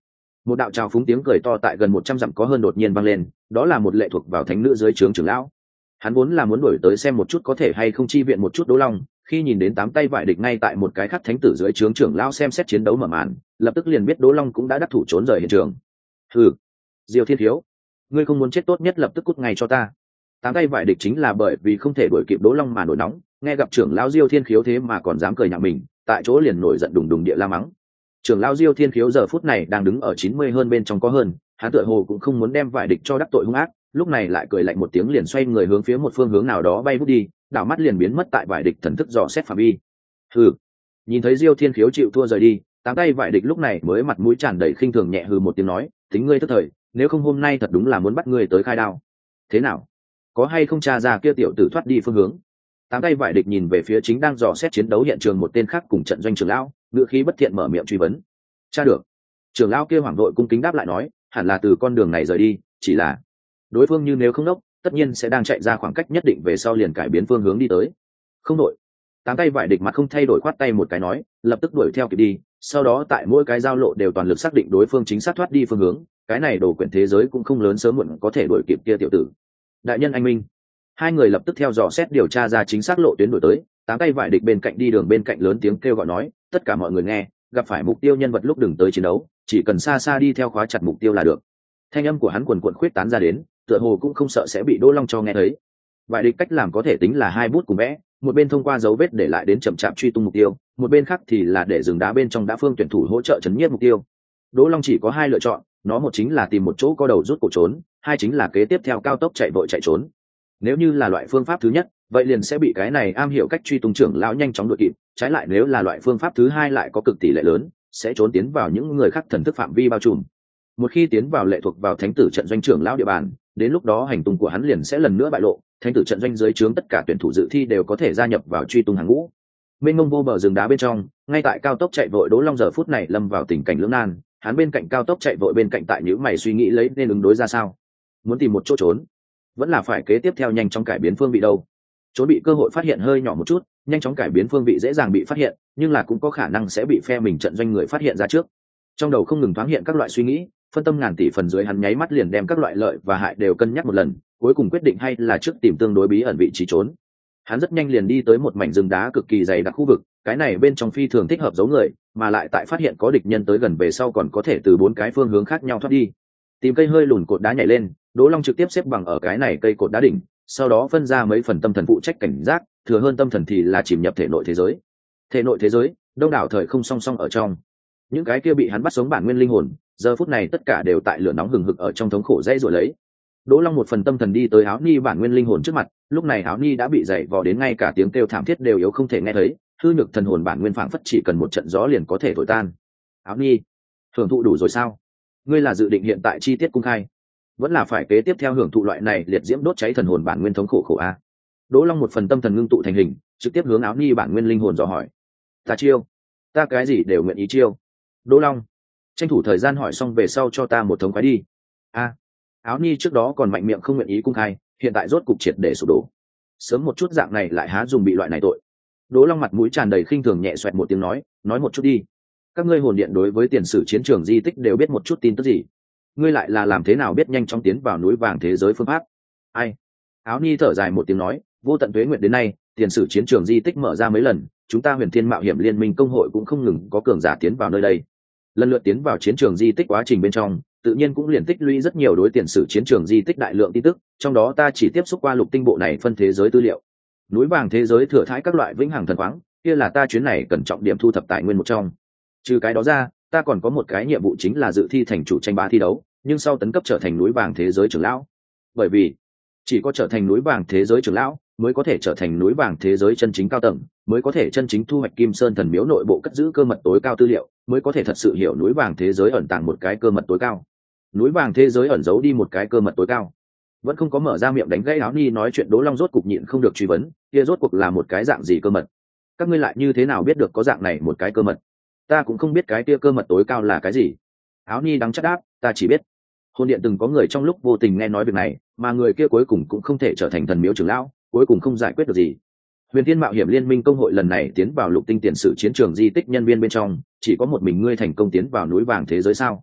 A: Một đạo trào phúng tiếng cười to tại gần một trăm dặm có hơn đột nhiên vang lên, đó là một lệ thuộc vào thánh nữ dưới trướng trưởng lão. Hắn vốn là muốn đuổi tới xem một chút có thể hay không chi viện một chút Đỗ Long, khi nhìn đến tám tay vải địch ngay tại một cái khắc thánh tử dưới trướng trưởng lão xem xét chiến đấu mở màn, lập tức liền biết Đỗ Long cũng đã đắc thủ trốn rời hiện trường. Hừ, Diêu Thiên Thiếu, ngươi không muốn chết tốt nhất lập tức cút ngay cho ta. Tám tay vải địch chính là bởi vì không thể đuổi kịp Đỗ Long mà nổi nóng, nghe gặp trưởng lão Diêu Thiên Khiếu thế mà còn dám cười nhạo mình, tại chỗ liền nổi giận đùng đùng địa la mắng. Trưởng lão Diêu Thiên Khiếu giờ phút này đang đứng ở chín mươi hơn bên trong có hơn, hắn tựa hồ cũng không muốn đem vải địch cho đắc tội hung ác, lúc này lại cười lạnh một tiếng liền xoay người hướng phía một phương hướng nào đó bay vút đi, đảo mắt liền biến mất tại vải địch thần thức dò xét phạm vi. Hừ. Nhìn thấy Diêu Thiên Khiếu chịu thua rời đi, tám tay vải địch lúc này mới mặt mũi tràn đầy khinh thường nhẹ hừ một tiếng nói, tính ngươi thất thời, nếu không hôm nay thật đúng là muốn bắt ngươi tới khai đao. Thế nào? Có hay không tra ra kia tiểu tử thoát đi phương hướng? Tám tay vải địch nhìn về phía chính đang dò xét chiến đấu hiện trường một tên khác cùng trận doanh trưởng lão, ngữ khí bất thiện mở miệng truy vấn. Tra được. Trưởng lão kia hoảng đội cung kính đáp lại nói, hẳn là từ con đường này rời đi, chỉ là đối phương như nếu không đốc, tất nhiên sẽ đang chạy ra khoảng cách nhất định về sau liền cải biến phương hướng đi tới. Không đội. Tám tay vải địch mặt không thay đổi khoát tay một cái nói, lập tức đuổi theo kịp đi, sau đó tại mỗi cái giao lộ đều toàn lực xác định đối phương chính xác thoát đi phương hướng, cái này đồ quyển thế giới cũng không lớn sớm muộn có thể đuổi kịp kia tiểu tử. Đại nhân anh minh. Hai người lập tức theo dò xét điều tra ra chính xác lộ tuyến đổi tới, tám tay vải địch bên cạnh đi đường bên cạnh lớn tiếng kêu gọi nói, tất cả mọi người nghe, gặp phải mục tiêu nhân vật lúc đừng tới chiến đấu, chỉ cần xa xa đi theo khóa chặt mục tiêu là được. Thanh âm của hắn quần quần khuyết tán ra đến, tựa hồ cũng không sợ sẽ bị Đỗ Long cho nghe thấy. Vải địch cách làm có thể tính là hai bút cùng vẽ, một bên thông qua dấu vết để lại đến chậm chạp truy tung mục tiêu, một bên khác thì là để rừng đá bên trong đã phương tuyển thủ hỗ trợ chấn nhiếp mục tiêu. Đỗ Long chỉ có hai lựa chọn, nó một chính là tìm một chỗ có đầu rút cổ trốn, hai chính là kế tiếp theo cao tốc chạy vội chạy trốn. Nếu như là loại phương pháp thứ nhất, vậy liền sẽ bị cái này am hiểu cách truy tung trưởng lão nhanh chóng đuổi kịp, trái lại nếu là loại phương pháp thứ hai lại có cực tỷ lệ lớn, sẽ trốn tiến vào những người khác thần thức phạm vi bao trùm. Một khi tiến vào lệ thuộc vào thánh tử trận doanh trưởng lão địa bàn, đến lúc đó hành tung của hắn liền sẽ lần nữa bại lộ, thánh tử trận doanh dưới trướng tất cả tuyển thủ dự thi đều có thể gia nhập vào truy tung hàng ngũ. Mênh mông vô bờ rừng đá bên trong, ngay tại cao tốc chạy vội Đỗ Long giờ phút này lâm vào tình cảnh lưỡng nan, hắn bên cạnh cao tốc chạy vội bên cạnh tại những mày suy nghĩ lấy nên ứng đối ra sao, muốn tìm một chỗ trốn, vẫn là phải kế tiếp theo nhanh chóng cải biến phương vị đâu. Trốn bị cơ hội phát hiện hơi nhỏ một chút, nhanh chóng cải biến phương vị dễ dàng bị phát hiện, nhưng là cũng có khả năng sẽ bị phe mình trận doanh người phát hiện ra trước. Trong đầu không ngừng thoáng hiện các loại suy nghĩ, phân tâm ngàn tỷ phần dưới hắn nháy mắt liền đem các loại lợi và hại đều cân nhắc một lần, cuối cùng quyết định hay là trước tìm tương đối bí ẩn vị trí trốn. Hắn rất nhanh liền đi tới một mảnh rừng đá cực kỳ dày đặc khu vực, cái này bên trong phi thường thích hợp giấu người, mà lại tại phát hiện có địch nhân tới gần về sau còn có thể từ bốn cái phương hướng khác nhau thoát đi. Tìm cây hơi lùn cột đá nhảy lên, Đỗ Long trực tiếp xếp bằng ở cái này cây cột đá đỉnh, sau đó phân ra mấy phần tâm thần phụ trách cảnh giác, thừa hơn tâm thần thì là chìm nhập thể nội thế giới. Thể nội thế giới, đông đảo thời không song song ở trong. Những cái kia bị hắn bắt sống bản nguyên linh hồn, giờ phút này tất cả đều tại lửa nóng hừng hực ở trong thống khổ dãy rồi lấy. Đỗ Long một phần tâm thần đi tới Áo Ni bản nguyên linh hồn trước mặt, lúc này Áo Ni đã bị dày vò đến ngay cả tiếng kêu thảm thiết đều yếu không thể nghe thấy, hư nhược thần hồn bản nguyên phảng phất chỉ cần một trận gió liền có thể thổi tan. Áo Ni, hưởng thụ đủ rồi sao? Ngươi là dự định hiện tại chi tiết cung khai, vẫn là phải kế tiếp theo hưởng thụ loại này liệt diễm đốt cháy thần hồn bản nguyên thống khổ khổ a? Đỗ Long một phần tâm thần ngưng tụ thành hình, trực tiếp hướng Áo Ni bản nguyên linh hồn dò hỏi. Ta chiêu, ta cái gì đều nguyện ý chiêu. Đỗ Long, tranh thủ thời gian hỏi xong về sau cho ta một thống khoái đi. A, Áo Ni trước đó còn mạnh miệng không nguyện ý cung khai, hiện tại rốt cục triệt để sụp đổ. Sớm một chút dạng này lại há dùng bị loại này tội. Đỗ Long mặt mũi tràn đầy khinh thường nhẹ xoẹt một tiếng nói, nói một chút đi. Các ngươi hồn điện đối với tiền sử chiến trường di tích đều biết một chút tin tức gì? Ngươi lại là làm thế nào biết nhanh chóng tiến vào núi vàng thế giới phương pháp? Ai? Áo Ni thở dài một tiếng nói, vô tận tuế nguyện đến nay, tiền sử chiến trường di tích mở ra mấy lần, chúng ta Huyền Thiên Mạo Hiểm Liên Minh công hội cũng không ngừng có cường giả tiến vào nơi đây. Lần lượt tiến vào chiến trường di tích quá trình bên trong, tự nhiên cũng liền tích lũy rất nhiều đối tiền sử chiến trường di tích đại lượng tin tức, trong đó ta chỉ tiếp xúc qua lục tinh bộ này phân thế giới tư liệu. Núi vàng thế giới thừa thãi các loại vĩnh hằng thần khoáng, kia là ta chuyến này cần trọng điểm thu thập tài nguyên một trong. Trừ cái đó ra, ta còn có một cái nhiệm vụ chính là dự thi thành chủ tranh bá thi đấu, nhưng sau tấn cấp trở thành núi vàng thế giới trưởng lão. Bởi vì chỉ có trở thành núi vàng thế giới trưởng lão mới có thể trở thành núi vàng thế giới chân chính cao tầng, mới có thể chân chính thu hoạch Kim Sơn thần miếu nội bộ cất giữ cơ mật tối cao tư liệu, mới có thể thật sự hiểu núi vàng thế giới ẩn tàng một cái cơ mật tối cao. Núi vàng thế giới ẩn giấu đi một cái cơ mật tối cao. Vẫn không có mở ra miệng đánh gãy Áo Ni nói chuyện, Đỗ Long rốt cục nhịn không được truy vấn, kia rốt cuộc là một cái dạng gì cơ mật? Các ngươi lại như thế nào biết được có dạng này một cái cơ mật? Ta cũng không biết cái kia cơ mật tối cao là cái gì. Áo Ni đắng chắc đáp, ta chỉ biết hồn điện từng có người trong lúc vô tình nghe nói việc này, mà người kia cuối cùng cũng không thể trở thành thần miếu trưởng lão, cuối cùng không giải quyết được gì. Huyền Thiên Mạo Hiểm Liên Minh công hội lần này tiến vào lục tinh tiền sử chiến trường di tích nhân viên bên trong, chỉ có một mình ngươi thành công tiến vào núi vàng thế giới sao?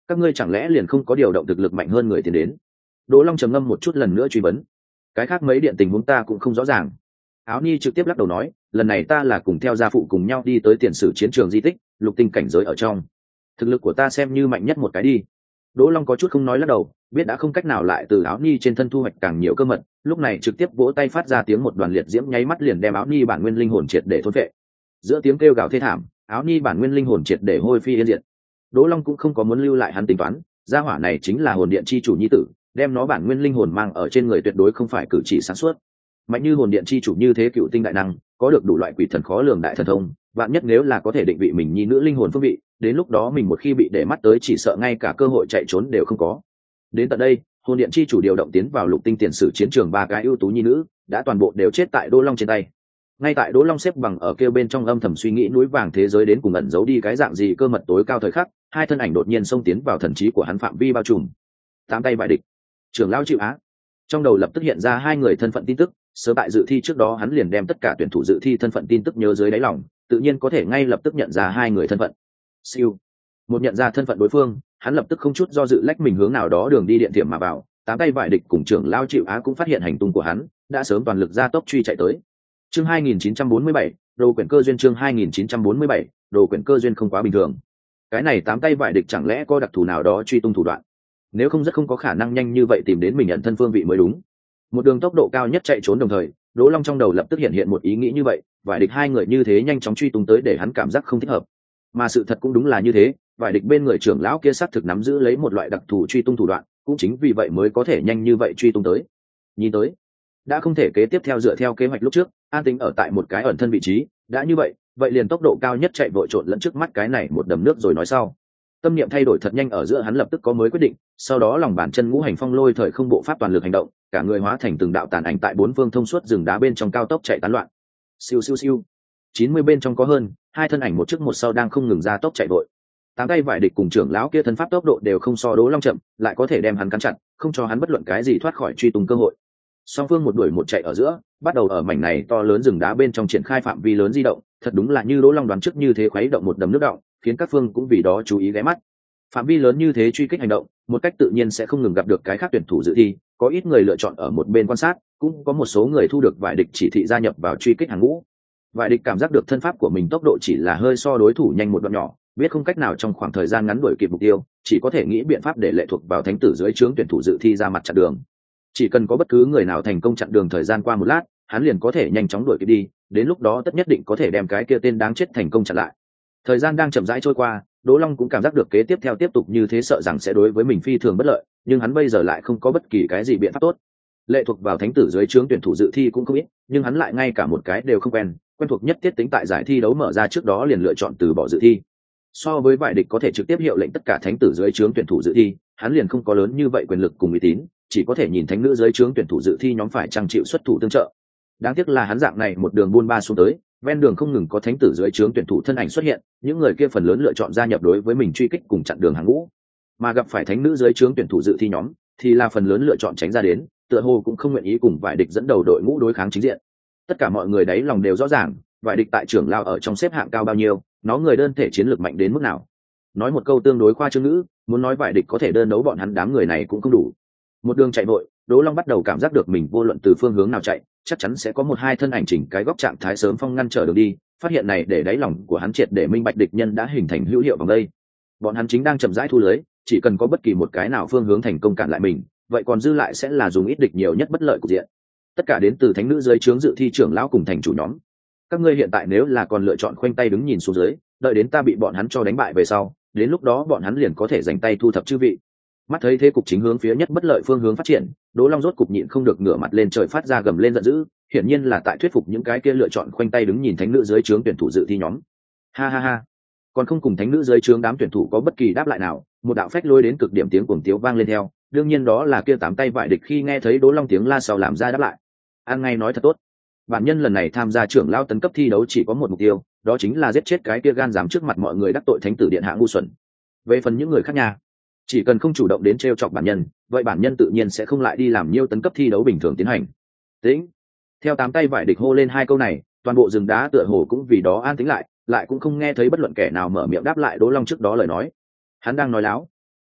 A: các ngươi chẳng lẽ liền không có điều động thực lực mạnh hơn người tiến đến? Đỗ Long trầm ngâm một chút lần nữa truy vấn. Cái khác mấy điện tình huống ta cũng không rõ ràng. Áo Ni trực tiếp lắc đầu nói, lần này ta là cùng theo gia phụ cùng nhau đi tới tiền sử chiến trường di tích, lục tinh cảnh giới ở trong. Thực lực của ta xem như mạnh nhất một cái đi. Đỗ Long có chút không nói lắc đầu, biết đã không cách nào lại từ Áo Ni trên thân thu hoạch càng nhiều cơ mật, lúc này trực tiếp vỗ tay phát ra tiếng một đoàn liệt diễm nháy mắt liền đem Áo Ni bản nguyên linh hồn triệt để thôn phệ. Giữa tiếng kêu gào thê thảm, Áo Ni bản nguyên linh hồn triệt để hôi phi yên diệt. Đỗ Long cũng không có muốn lưu lại hắn tính toán, gia hỏa này chính là hồn điện chi chủ nhi tử, đem nó bản nguyên linh hồn mang ở trên người tuyệt đối không phải cử chỉ sáng suốt. Mạnh như hồn điện chi chủ như thế cựu tinh đại năng, có được đủ loại quỷ thần khó lường đại thần thông, vạn nhất nếu là có thể định vị mình nhi nữ linh hồn phương vị, đến lúc đó mình một khi bị để mắt tới chỉ sợ ngay cả cơ hội chạy trốn đều không có. Đến tận đây, hồn điện chi chủ điều động tiến vào lục tinh tiền sử chiến trường ba cái ưu tú nhi nữ, đã toàn bộ đều chết tại Đỗ Long trên tay. Ngay tại Đỗ Long xếp bằng ở kêu bên trong âm thầm suy nghĩ núi vàng thế giới đến cùng ẩn giấu đi cái dạng gì cơ mật tối cao thời khắc, hai thân ảnh đột nhiên xông tiến vào thần trí của hắn phạm vi bao trùm. Tám tay bại địch, trưởng lão chịu á. Trong đầu lập tức hiện ra hai người thân phận tin tức, sớm tại dự thi trước đó hắn liền đem tất cả tuyển thủ dự thi thân phận tin tức nhớ dưới đáy lòng, tự nhiên có thể ngay lập tức nhận ra hai người thân phận. Siêu. Một nhận ra thân phận đối phương, hắn lập tức không chút do dự lách mình hướng nào đó đường đi điện tiệm mà vào, tám tay vải địch cùng trưởng lão chịu á cũng phát hiện hành tung của hắn, đã sớm toàn lực ra tốc truy chạy tới. Chương hai nghìn chín trăm bốn mươi bảy, đồ quyển cơ duyên chương hai nghìn chín trăm bốn mươi bảy, đồ quyển cơ duyên không quá bình thường. Cái này tám tay vải địch chẳng lẽ có đặc thù nào đó truy tung thủ đoạn? Nếu không rất không có khả năng nhanh như vậy tìm đến mình nhận thân phương vị mới đúng. Một đường tốc độ cao nhất chạy trốn đồng thời, Đỗ Long trong đầu lập tức hiện hiện một ý nghĩ như vậy, vải địch hai người như thế nhanh chóng truy tung tới để hắn cảm giác không thích hợp. Mà sự thật cũng đúng là như thế, vải địch bên người trưởng lão kia xác thực nắm giữ lấy một loại đặc thù truy tung thủ đoạn, cũng chính vì vậy mới có thể nhanh như vậy truy tung tới. Nhìn tới, đã không thể kế tiếp theo dựa theo kế hoạch lúc trước, an tính ở tại một cái ẩn thân vị trí, đã như vậy, vậy liền tốc độ cao nhất chạy vội trộn lẫn trước mắt cái này một đầm nước rồi nói sau. Tâm niệm thay đổi thật nhanh ở giữa hắn lập tức có mới quyết định, sau đó lòng bàn chân ngũ hành phong lôi thời không bộ pháp toàn lực hành động, cả người hóa thành từng đạo tàn ảnh tại bốn phương thông suốt rừng đá bên trong cao tốc chạy tán loạn. Siêu siêu siêu. chín mươi bên trong có hơn, hai thân ảnh một trước một sau đang không ngừng ra tốc chạy vội. Tám tay vải địch cùng trưởng lão kia thân pháp tốc độ đều không so Đỗ Long chậm, lại có thể đem hắn cắn chặt, không cho hắn bất luận cái gì thoát khỏi truy tung cơ hội. Song phương một đuổi một chạy ở giữa, bắt đầu ở mảnh này to lớn rừng đá bên trong triển khai phạm vi lớn di động, thật đúng là như Đỗ Long đoán trước như thế khuấy động một đầm nước động, khiến các phương cũng vì đó chú ý ghé mắt. Phạm vi lớn như thế truy kích hành động, một cách tự nhiên sẽ không ngừng gặp được cái khác tuyển thủ dự thi, có ít người lựa chọn ở một bên quan sát, cũng có một số người thu được vài địch chỉ thị gia nhập vào truy kích hàng ngũ. Vài địch cảm giác được thân pháp của mình tốc độ chỉ là hơi so đối thủ nhanh một đoạn nhỏ, biết không cách nào trong khoảng thời gian ngắn đuổi kịp mục tiêu, chỉ có thể nghĩ biện pháp để lệ thuộc vào thánh tử dưới trướng tuyển thủ dự thi ra mặt chặn đường. Chỉ cần có bất cứ người nào thành công chặn đường thời gian qua một lát, hắn liền có thể nhanh chóng đuổi kịp đi, đến lúc đó tất nhất định có thể đem cái kia tên đáng chết thành công chặn lại. Thời gian đang chậm rãi trôi qua, Đỗ Long cũng cảm giác được kế tiếp theo tiếp tục như thế sợ rằng sẽ đối với mình phi thường bất lợi, nhưng hắn bây giờ lại không có bất kỳ cái gì biện pháp tốt. Lệ thuộc vào thánh tử dưới trướng tuyển thủ dự thi cũng không ít, nhưng hắn lại ngay cả một cái đều không quen, quen thuộc nhất tiết tính tại giải thi đấu mở ra trước đó liền lựa chọn từ bỏ dự thi. So với vài địch có thể trực tiếp hiệu lệnh tất cả thánh tử dưới trướng tuyển thủ dự thi, hắn liền không có lớn như vậy quyền lực cùng uy tín, chỉ có thể nhìn thánh nữ dưới trướng tuyển thủ dự thi nhóm phải trang chịu xuất thủ tương trợ. Đáng tiếc là hắn dạng này một đường buôn ba xuống tới, ven đường không ngừng có thánh tử dưới trướng tuyển thủ thân ảnh xuất hiện, những người kia phần lớn lựa chọn gia nhập đối với mình truy kích cùng chặn đường hàng ngũ, mà gặp phải thánh nữ dưới trướng tuyển thủ dự thi nhóm thì là phần lớn lựa chọn tránh ra đến, tựa hồ cũng không nguyện ý cùng vài địch dẫn đầu đội ngũ đối kháng chính diện. Tất cả mọi người đấy lòng đều rõ ràng, vài địch tại trưởng lao ở trong xếp hạng cao bao nhiêu, nó người đơn thể chiến lược mạnh đến mức nào. Nói một câu tương đối khoa trương ngữ, muốn nói vài địch có thể đơn đấu bọn hắn đám người này cũng không đủ. Một đường chạy vội, Đỗ Long bắt đầu cảm giác được mình vô luận từ phương hướng nào chạy, chắc chắn sẽ có một hai thân ảnh chỉnh cái góc trạng thái sớm phong ngăn trở đường đi. Phát hiện này để đáy lòng của hắn triệt để minh bạch địch nhân đã hình thành hữu hiệu vòng đây. Bọn hắn chính đang chậm rãi thu lưới, chỉ cần có bất kỳ một cái nào phương hướng thành công cản lại mình, vậy còn dư lại sẽ là dùng ít địch nhiều nhất bất lợi cục diện. Tất cả đến từ thánh nữ dưới trướng dự thi trưởng lão cùng thành chủ nhóm. Các ngươi hiện tại nếu là còn lựa chọn khoanh tay đứng nhìn xuống dưới, đợi đến ta bị bọn hắn cho đánh bại về sau, đến lúc đó bọn hắn liền có thể giành tay thu thập chư vị. Mắt thấy thế cục chính hướng phía nhất bất lợi phương hướng phát triển, Đỗ Long rốt cục nhịn không được ngửa mặt lên trời phát ra gầm lên giận dữ, hiển nhiên là tại thuyết phục những cái kia lựa chọn khoanh tay đứng nhìn thánh nữ dưới trướng tuyển thủ dự thi nhóm. Ha ha ha, còn không cùng thánh nữ dưới trướng đám tuyển thủ có bất kỳ đáp lại nào, một đạo phách lôi đến cực điểm tiếng cuồng tiếu vang lên theo, đương nhiên đó là kia tám tay vại địch khi nghe thấy Đỗ Long tiếng la sau làm ra đáp lại. An ngay nói thật tốt, bản nhân lần này tham gia trưởng lao tấn cấp thi đấu chỉ có một mục tiêu, đó chính là giết chết cái kia gan dám trước mặt mọi người đắc tội thánh tử điện hạ ngu xuẩn. Về phần những người khác nha, chỉ cần không chủ động đến trêu chọc bản nhân, vậy bản nhân tự nhiên sẽ không lại đi làm nhiêu tấn cấp thi đấu bình thường tiến hành. Tĩnh. Theo tám tay vải địch hô lên hai câu này, toàn bộ rừng đá tựa hồ cũng vì đó an tĩnh lại, lại cũng không nghe thấy bất luận kẻ nào mở miệng đáp lại Đỗ Long trước đó lời nói. Hắn đang nói láo.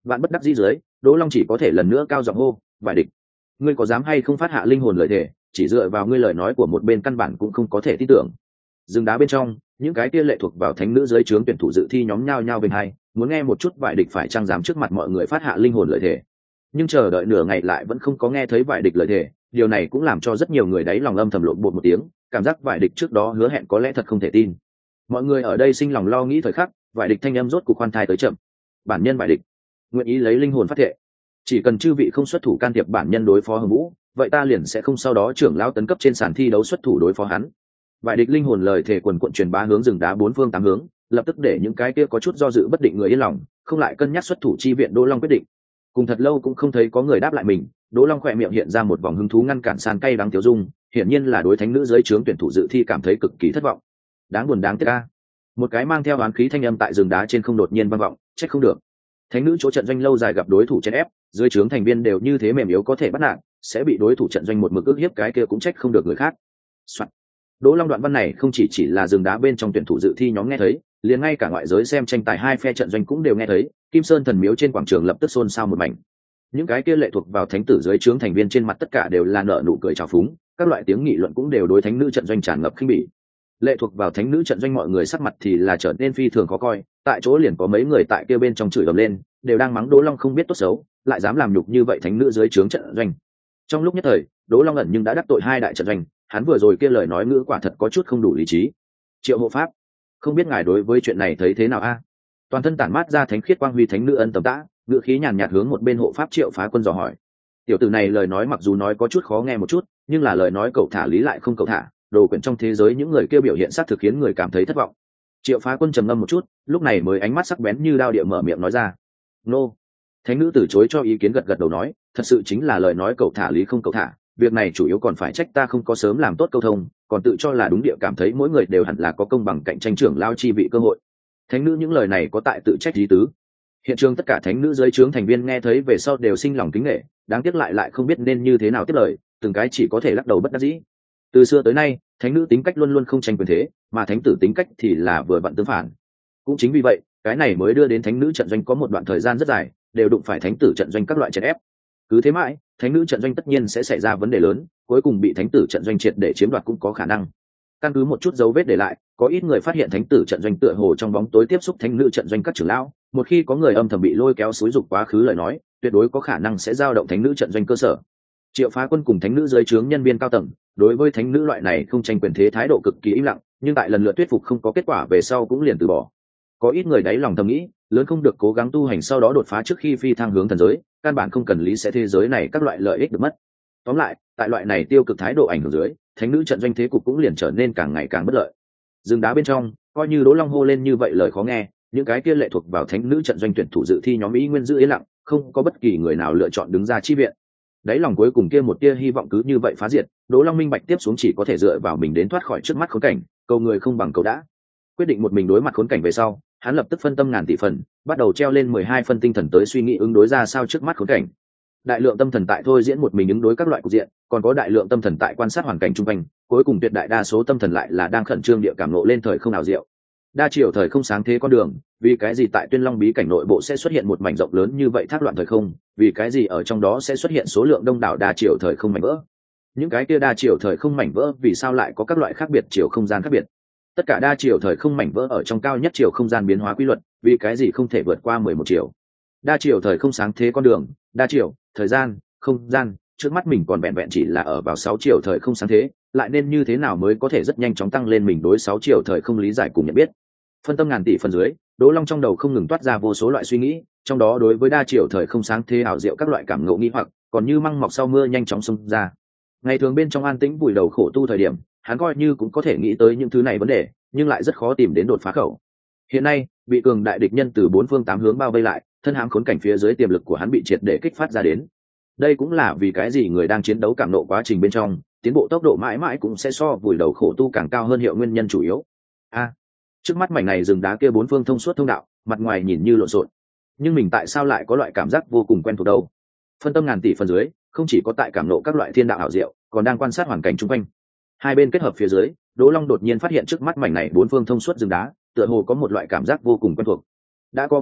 A: Vạn bất đắc dĩ dưới, Đỗ Long chỉ có thể lần nữa cao giọng hô, "Vải địch, ngươi có dám hay không phát hạ linh hồn lời thề, chỉ dựa vào ngươi lời nói của một bên căn bản cũng không có thể tin tưởng." Rừng đá bên trong, những cái kia lệ thuộc vào thánh nữ dưới trướng tuyển thủ dự thi nhóm nhao nhao bên hai, muốn nghe một chút Vải địch phải trang dám trước mặt mọi người phát hạ linh hồn lời thề. Nhưng chờ đợi nửa ngày lại vẫn không có nghe thấy Vải địch lời thề, điều này cũng làm cho rất nhiều người đáy lòng âm thầm lộn bột một tiếng, cảm giác Vải địch trước đó hứa hẹn có lẽ thật không thể tin. Mọi người ở đây sinh lòng lo nghĩ thời khắc, Vải địch thanh âm rốt cục khoan thai tới chậm. "Bản nhân Vải địch, nguyện ý lấy linh hồn phát thệ, chỉ cần chư vị không xuất thủ can thiệp bản nhân đối phó Hồng Vũ, vậy ta liền sẽ không sau đó trưởng lão tấn cấp trên sàn thi đấu xuất thủ đối phó hắn." Vải địch linh hồn lời thề quần quận truyền bá hướng rừng đá bốn phương tám hướng, lập tức để những cái kia có chút do dự bất định người yên lòng, không lại cân nhắc xuất thủ chi viện Đỗ Long quyết định. Cùng thật lâu cũng không thấy có người đáp lại mình, Đỗ Long khỏe miệng hiện ra một vòng hứng thú ngăn cản sàn cay đắng tiêu dung, hiển nhiên là đối thánh nữ dưới trướng tuyển thủ dự thi cảm thấy cực kỳ thất vọng. Đáng buồn đáng tiếc a. Một cái mang theo oán khí thanh âm tại rừng đá trên không đột nhiên vang vọng, trách không được. Thánh nữ chỗ trận doanh lâu dài gặp đối thủ chen ép, dưới trướng thành viên đều như thế mềm yếu có thể bắt nạt, sẽ bị đối thủ trận doanh một mực ức hiếp, cái kia cũng trách không được người khác. Soạn. Đỗ Long đoạn văn này không chỉ chỉ là rừng đá bên trong tuyển thủ dự thi nhóm nghe thấy, liền ngay cả ngoại giới xem tranh tài hai phe trận doanh cũng đều nghe thấy, Kim Sơn thần miếu trên quảng trường lập tức xôn xao một mảnh. Những cái kia lệ thuộc vào thánh tử dưới trướng thành viên trên mặt tất cả đều là nở nụ cười trào phúng, các loại tiếng nghị luận cũng đều đối thánh nữ trận doanh tràn ngập khinh bỉ. Lệ thuộc vào thánh nữ trận doanh mọi người sắc mặt thì là trở nên phi thường khó coi, tại chỗ liền có mấy người tại kia bên trong chửi ầm lên, đều đang mắng Đỗ Long không biết tốt xấu, lại dám làm nhục như vậy thánh nữ dưới trướng trận doanh. Trong lúc nhất thời, Đỗ Long ẩn nhưng đã đắc tội hai đại trận doanh, hắn vừa rồi kia lời nói ngữ quả thật có chút không đủ lý trí. Triệu Hộ Pháp, không biết ngài đối với chuyện này thấy thế nào a? Toàn thân tản mát ra thánh khiết quang huy thánh nữ ân tầm tã, ngữ khí nhàn nhạt hướng một bên hộ pháp Triệu Phá Quân dò hỏi. Tiểu tử này lời nói mặc dù nói có chút khó nghe một chút, nhưng là lời nói cậu thả lý lại không cậu thả, đồ quyển trong thế giới những người kia biểu hiện xác thực khiến người cảm thấy thất vọng. Triệu Phá Quân trầm ngâm một chút, lúc này mới ánh mắt sắc bén như đao địa mở miệng nói ra. Nô. Thánh nữ từ chối cho ý kiến, gật gật đầu nói, thật sự chính là lời nói cậu thả lý không cậu thả, việc này chủ yếu còn phải trách ta không có sớm làm tốt câu thông, còn tự cho là đúng địa cảm thấy mỗi người đều hẳn là có công bằng cạnh tranh trưởng lao chi vị cơ hội. Thánh nữ những lời này có tại tự trách lý tứ. Hiện trường tất cả thánh nữ dưới trướng thành viên nghe thấy về sau đều sinh lòng kính nể, đáng tiếc lại lại không biết nên như thế nào tiếp lời, từng cái chỉ có thể lắc đầu bất đắc dĩ. Từ xưa tới nay, thánh nữ tính cách luôn luôn không tranh quyền thế, mà thánh tử tính cách thì là vừa vặn tương phản. Cũng chính vì vậy, cái này mới đưa đến thánh nữ trận doanh có một đoạn thời gian rất dài đều đụng phải thánh tử trận doanh các loại chèn ép. Cứ thế mãi, thánh nữ trận doanh tất nhiên sẽ xảy ra vấn đề lớn, cuối cùng bị thánh tử trận doanh triệt để chiếm đoạt cũng có khả năng. Căn cứ một chút dấu vết để lại, có ít người phát hiện thánh tử trận doanh tựa hồ trong bóng tối tiếp xúc thánh nữ trận doanh các trưởng lão, một khi có người âm thầm bị lôi kéo xúi dục quá khứ lời nói, tuyệt đối có khả năng sẽ dao động thánh nữ trận doanh cơ sở. Triệu Phá Quân cùng thánh nữ dưới trướng nhân viên cao tầng, đối với thánh nữ loại này không tranh quyền thế thái độ cực kỳ im lặng, nhưng tại lần lượt thuyết phục không có kết quả về sau cũng liền từ bỏ. Có ít người đáy lòng thầm nghĩ, lớn không được cố gắng tu hành sau đó đột phá trước khi phi thăng hướng thần giới, căn bản không cần lý sẽ thế giới này các loại lợi ích được mất. Tóm lại, tại loại này tiêu cực thái độ ảnh hưởng dưới, thánh nữ trận doanh thế cục cũng liền trở nên càng ngày càng bất lợi. Dừng đá bên trong, coi như Đỗ Long hô lên như vậy lời khó nghe, những cái kia lệ thuộc vào thánh nữ trận doanh tuyển thủ dự thi nhóm ý nguyên giữ yên lặng, không có bất kỳ người nào lựa chọn đứng ra chi viện. Đáy lòng cuối cùng kia một tia hy vọng cứ như vậy phá diệt, Đỗ Long minh bạch tiếp xuống chỉ có thể dựa vào mình đến thoát khỏi trước mắt khốn cảnh, cầu người không bằng cầu đã. Quyết định một mình đối mặt khốn cảnh về sau, hắn lập tức phân tâm ngàn tỷ phần, bắt đầu treo lên mười hai phân tinh thần tới suy nghĩ ứng đối ra sao trước mắt khốn cảnh. Đại lượng tâm thần tại thôi diễn một mình ứng đối các loại cục diện, còn có đại lượng tâm thần tại quan sát hoàn cảnh xung quanh, cuối cùng tuyệt đại đa số tâm thần lại là đang khẩn trương địa cảm ngộ lên thời không nào diệu. Đa chiều thời không sáng thế con đường, vì cái gì tại Tuyên Long bí cảnh nội bộ sẽ xuất hiện một mảnh rộng lớn như vậy thác loạn thời không, vì cái gì ở trong đó sẽ xuất hiện số lượng đông đảo đa chiều thời không mảnh vỡ. Những cái kia đa chiều thời không mảnh vỡ vì sao lại có các loại khác biệt chiều không gian khác biệt. Tất cả đa chiều thời không mảnh vỡ ở trong cao nhất chiều không gian biến hóa quy luật, vì cái gì không thể vượt qua mười một chiều. Đa chiều thời không sáng thế con đường, đa chiều, thời gian, không gian, trước mắt mình còn vẹn vẹn chỉ là ở vào sáu chiều thời không sáng thế, lại nên như thế nào mới có thể rất nhanh chóng tăng lên mình đối sáu chiều thời không lý giải cùng nhận biết. Phân tâm ngàn tỷ phần dưới, Đỗ Long trong đầu không ngừng toát ra vô số loại suy nghĩ, trong đó đối với đa chiều thời không sáng thế ảo diệu các loại cảm ngộ nghi hoặc, còn như măng mọc sau mưa nhanh chóng xông ra. Ngày thường bên trong an tĩnh vùi đầu khổ tu thời điểm, hắn coi như cũng có thể nghĩ tới những thứ này vấn đề, nhưng lại rất khó tìm đến đột phá khẩu. Hiện nay, bị cường đại địch nhân từ bốn phương tám hướng bao vây lại, thân hãm khốn cảnh phía dưới, tiềm lực của hắn bị triệt để kích phát ra đến. Đây cũng là vì cái gì người đang chiến đấu cảm nộ quá trình bên trong, tiến bộ tốc độ mãi mãi cũng sẽ so vùi đầu khổ tu càng cao hơn hiệu nguyên nhân chủ yếu. A, trước mắt mảnh này rừng đá kia bốn phương thông suốt thông đạo, mặt ngoài nhìn như lộn xộn, nhưng mình tại sao lại có loại cảm giác vô cùng quen thuộc đâu? Phân tâm ngàn tỷ phần dưới, không chỉ có tại cảm nộ các loại thiên đạo ảo diệu, còn đang quan sát hoàn cảnh xung quanh. Hai bên kết hợp phía dưới, Đỗ Long đột nhiên phát hiện trước mắt mảnh này bốn phương thông suốt rừng đá, tựa hồ có một loại cảm giác vô cùng quen thuộc. Đã có phát hiện,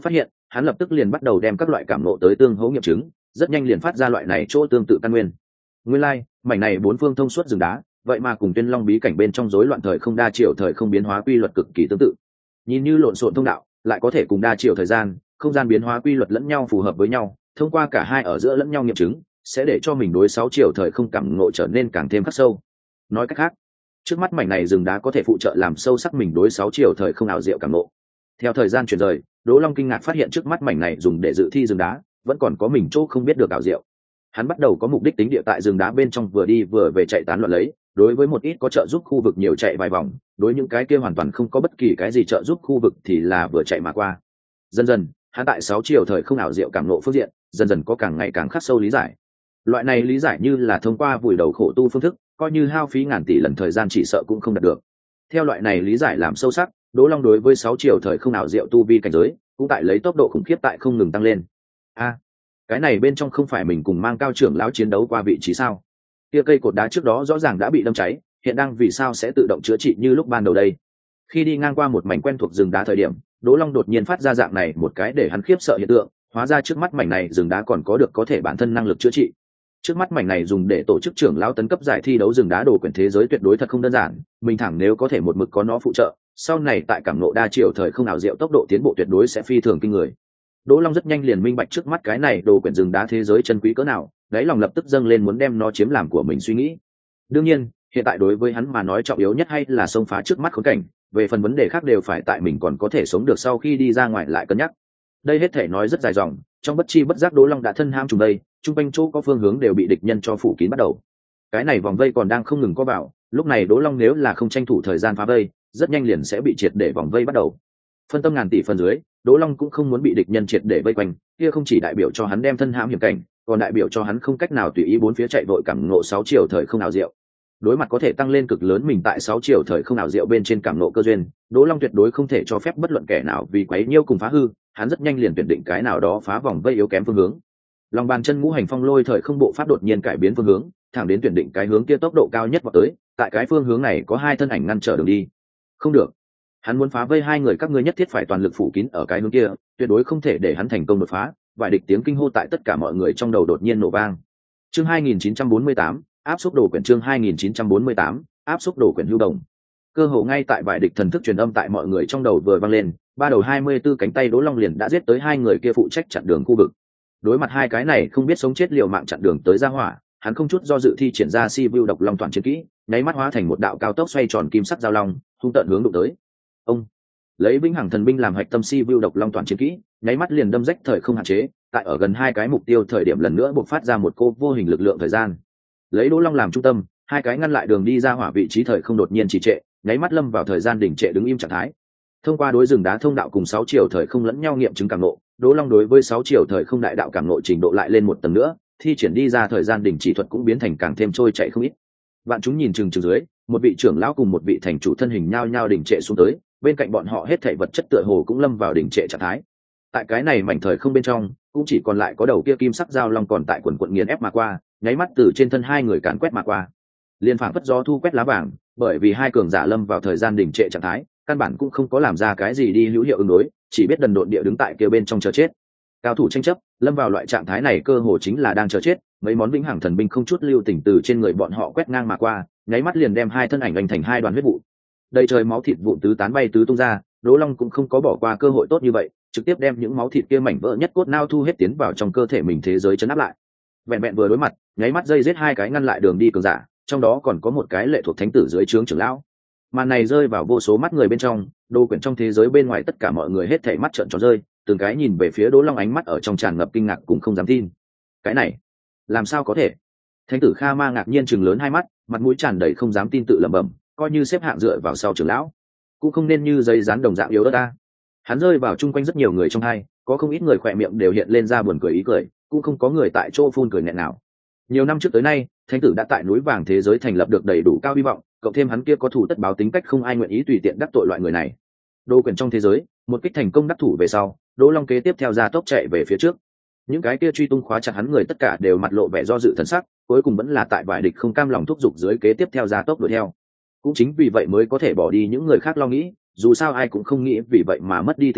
A: hắn lập tức liền bắt đầu đem các loại cảm nộ tới tương hỗ nghiệm chứng, rất nhanh liền phát ra loại này chỗ tương tự căn nguyên. Nguyên lai, like, mảnh này bốn phương thông suốt rừng đá, vậy mà cùng Tuyên Long bí cảnh bên trong rối loạn thời không đa chiều thời không biến hóa quy luật cực kỳ tương tự. Nhìn như lộn xộn thông đạo, lại có thể cùng đa chiều thời gian, không gian biến hóa quy luật lẫn nhau phù hợp với nhau, thông qua cả hai ở giữa lẫn nhau nghiệm chứng, sẽ để cho mình đối sáu chiều thời không cảm ngộ trở nên càng thêm khắc sâu. Nói cách khác, trước mắt mảnh này rừng đá có thể phụ trợ làm sâu sắc mình đối sáu chiều thời không ảo diệu cảm ngộ. Theo thời gian chuyển rời, Đỗ Long kinh ngạc phát hiện trước mắt mảnh này dùng để dự thi rừng đá, vẫn còn có mình chỗ không biết được ảo diệu. Hắn bắt đầu có mục đích tính địa tại rừng đá bên trong vừa đi vừa về chạy tán loạn lấy, đối với một ít có trợ giúp khu vực nhiều chạy vài vòng, đối những cái kia hoàn toàn không có bất kỳ cái gì trợ giúp khu vực thì là vừa chạy mà qua. Dần dần, hắn tại sáu chiều thời không ảo diệu cảm ngộ phương diện, dần dần có càng ngày càng khắc sâu lý giải. Loại này lý giải như là thông qua vùi đầu khổ tu phương thức, coi như hao phí ngàn tỷ lần thời gian chỉ sợ cũng không đạt được. Theo loại này lý giải làm sâu sắc, Đỗ Long đối với sáu chiều thời không ảo diệu tu vi cảnh giới, cũng tại lấy tốc độ khủng khiếp tại không ngừng tăng lên. A, cái này bên trong không phải mình cùng Mang Cao trưởng lão chiến đấu qua vị trí sao? Kia cây cột đá trước đó rõ ràng đã bị đâm cháy, hiện đang vì sao sẽ tự động chữa trị như lúc ban đầu đây? Khi đi ngang qua một mảnh quen thuộc rừng đá thời điểm, Đỗ Long đột nhiên phát ra dạng này một cái để hắn khiếp sợ hiện tượng, hóa ra trước mắt mảnh này rừng đá còn có được có thể bản thân năng lực chữa trị. Trước mắt mảnh này dùng để tổ chức trưởng lão tấn cấp giải thi đấu rừng đá đồ quyển thế giới tuyệt đối thật không đơn giản, mình thẳng nếu có thể một mực có nó phụ trợ, sau này tại cảm ngộ đa chiều thời không ảo diệu tốc độ tiến bộ tuyệt đối sẽ phi thường kinh người. Đỗ Long rất nhanh liền minh bạch trước mắt cái này đồ quyển rừng đá thế giới chân quý cỡ nào, đáy lòng lập tức dâng lên muốn đem nó chiếm làm của mình suy nghĩ. Đương nhiên, hiện tại đối với hắn mà nói trọng yếu nhất hay là xông phá trước mắt khốn cảnh, về phần vấn đề khác đều phải tại mình còn có thể sống được sau khi đi ra ngoài lại cân nhắc. Đây hết thể nói rất dài dòng, trong bất chi bất giác Đỗ Long đã thân ham trùng đây, trung quanh chỗ có phương hướng đều bị địch nhân cho phủ kín bắt đầu. Cái này vòng vây còn đang không ngừng có vào, lúc này Đỗ Long nếu là không tranh thủ thời gian phá vây, rất nhanh liền sẽ bị triệt để vòng vây bắt đầu. Phân tâm ngàn tỷ phần dưới, Đỗ Long cũng không muốn bị địch nhân triệt để vây quanh, kia không chỉ đại biểu cho hắn đem thân hãm hiểm cảnh, còn đại biểu cho hắn không cách nào tùy ý bốn phía chạy vội cảm ngộ sáu chiều thời không ảo diệu. Đối mặt có thể tăng lên cực lớn mình tại sáu chiều thời không ảo diệu bên trên cảm ngộ cơ duyên, Đỗ Long tuyệt đối không thể cho phép bất luận kẻ nào vì quấy nhiễu cùng phá hư, hắn rất nhanh liền tuyển định cái nào đó phá vòng vây yếu kém phương hướng. Lòng bàn chân ngũ hành phong lôi thời không bộ pháp đột nhiên cải biến phương hướng, thẳng đến tuyển định cái hướng kia tốc độ cao nhất vào tới, tại cái phương hướng này có hai thân ảnh ngăn trở đường đi. Không được, hắn muốn phá vây hai người các ngươi nhất thiết phải toàn lực phủ kín ở cái hướng kia, tuyệt đối không thể để hắn thành công đột phá. Vài địch tiếng kinh hô tại tất cả mọi người trong đầu đột nhiên nổ vang. Chương hai nghìn chín trăm bốn mươi tám, áp xúc đồ quyển chương hai nghìn chín trăm bốn mươi tám, áp xúc đồ quyển hưu đồng. Cơ hồ ngay tại vài địch thần thức truyền âm tại mọi người trong đầu vừa vang lên, ba đầu hai mươi 24 cánh tay Đỗ Long liền đã giết tới hai người kia phụ trách chặn đường khu vực. Đối mặt hai cái này không biết sống chết liều mạng chặn đường tới ra hỏa, hắn không chút do dự thi triển ra si view độc long toàn chiến kỹ, nháy mắt hóa thành một đạo cao tốc xoay tròn kim sắc giao long, hung tợn hướng đụng tới. Ông lấy vĩnh hằng thần binh làm hạch tâm si view độc long toàn chiến kỹ, nháy mắt liền đâm rách thời không hạn chế, tại ở gần hai cái mục tiêu thời điểm lần nữa bộc phát ra một cô vô hình lực lượng thời gian. Lấy Đỗ Long làm trung tâm, hai cái ngăn lại đường đi ra hỏa vị trí thời không đột nhiên trì trệ, nháy mắt lâm vào thời gian đỉnh trệ đứng im trạng thái. Thông qua đối rừng đá thông đạo cùng sáu chiều thời không lẫn nhau nghiệm chứng cảm ngộ, Đỗ Long đối với sáu chiều thời không đại đạo cảm ngộ trình độ lại lên một tầng nữa, thi triển đi ra thời gian đỉnh chỉ thuật cũng biến thành càng thêm trôi chảy không ít. Vạn chúng nhìn chừng chừng dưới, một vị trưởng lão cùng một vị thành chủ thân hình nhao nhao đỉnh trệ xuống tới, bên cạnh bọn họ hết thảy vật chất tựa hồ cũng lâm vào đỉnh trệ trạng thái. Tại cái này mảnh thời không bên trong, cũng chỉ còn lại có đầu kia kim sắc giao long còn tại quần quần nghiền ép mà qua, nháy mắt từ trên thân hai người càn quét mà qua. Liên phảng phất gió thu quét lá vàng, bởi vì hai cường giả lâm vào thời gian đỉnh trệ trạng thái, căn bản cũng không có làm ra cái gì đi hữu hiệu ứng đối, chỉ biết đần độn địa đứng tại kia bên trong chờ chết. Cao thủ tranh chấp, lâm vào loại trạng thái này cơ hồ chính là đang chờ chết, mấy món vĩnh hằng thần binh không chút lưu tình từ trên người bọn họ quét ngang mà qua, nháy mắt liền đem hai thân ảnh đánh thành hai đoàn huyết vụ. Đầy trời máu thịt vụn tứ tán bay tứ tung ra, Đỗ Long cũng không có bỏ qua cơ hội tốt như vậy, trực tiếp đem những máu thịt kia mảnh vỡ nhất cốt nao thu hết tiến vào trong cơ thể mình thế giới chấn áp lại. Vẹn vẹn vừa đối mặt, nháy mắt dây giết hai cái ngăn lại đường đi cường giả, trong đó còn có một cái lệ thuộc thánh tử dưới trướng trưởng lão. Màn này rơi vào vô số mắt người bên trong, đồ quyển trong thế giới bên ngoài tất cả mọi người hết thảy mắt trợn tròn rơi, từng cái nhìn về phía Đỗ Long ánh mắt ở trong tràn ngập kinh ngạc cùng không dám tin. Cái này, làm sao có thể? Thánh tử Kha Ma ngạc nhiên trừng lớn hai mắt, mặt mũi tràn đầy không dám tin tự lẩm bẩm, coi như xếp hạng dựa vào sau trưởng lão, cũng không nên như dây dán đồng dạng yếu đó ta. Hắn rơi vào chung quanh rất nhiều người trong hai, có không ít người khỏe miệng đều hiện lên ra buồn cười ý cười, cũng không có người tại chỗ phun cười nghẹn nào. Nhiều năm trước tới nay, thánh tử đã tại núi vàng thế giới thành lập được đầy đủ cao hy vọng, cộng thêm hắn kia có thủ tất báo tính cách không ai nguyện ý tùy tiện đắc tội loại người này. Đô quyền trong thế giới, một kích thành công đắc thủ về sau, Đỗ Long kế tiếp theo ra tốc chạy về phía trước. Những cái kia truy tung khóa chặt hắn người tất cả đều mặt lộ vẻ do dự thần sắc, cuối cùng vẫn là tại vài địch không cam lòng thúc giục dưới kế tiếp theo ra tốc đuổi theo. Cũng chính vì vậy mới có thể bỏ đi những người khác lo nghĩ, dù sao ai cũng không nghĩ vì vậy mà mất đi tính mạng,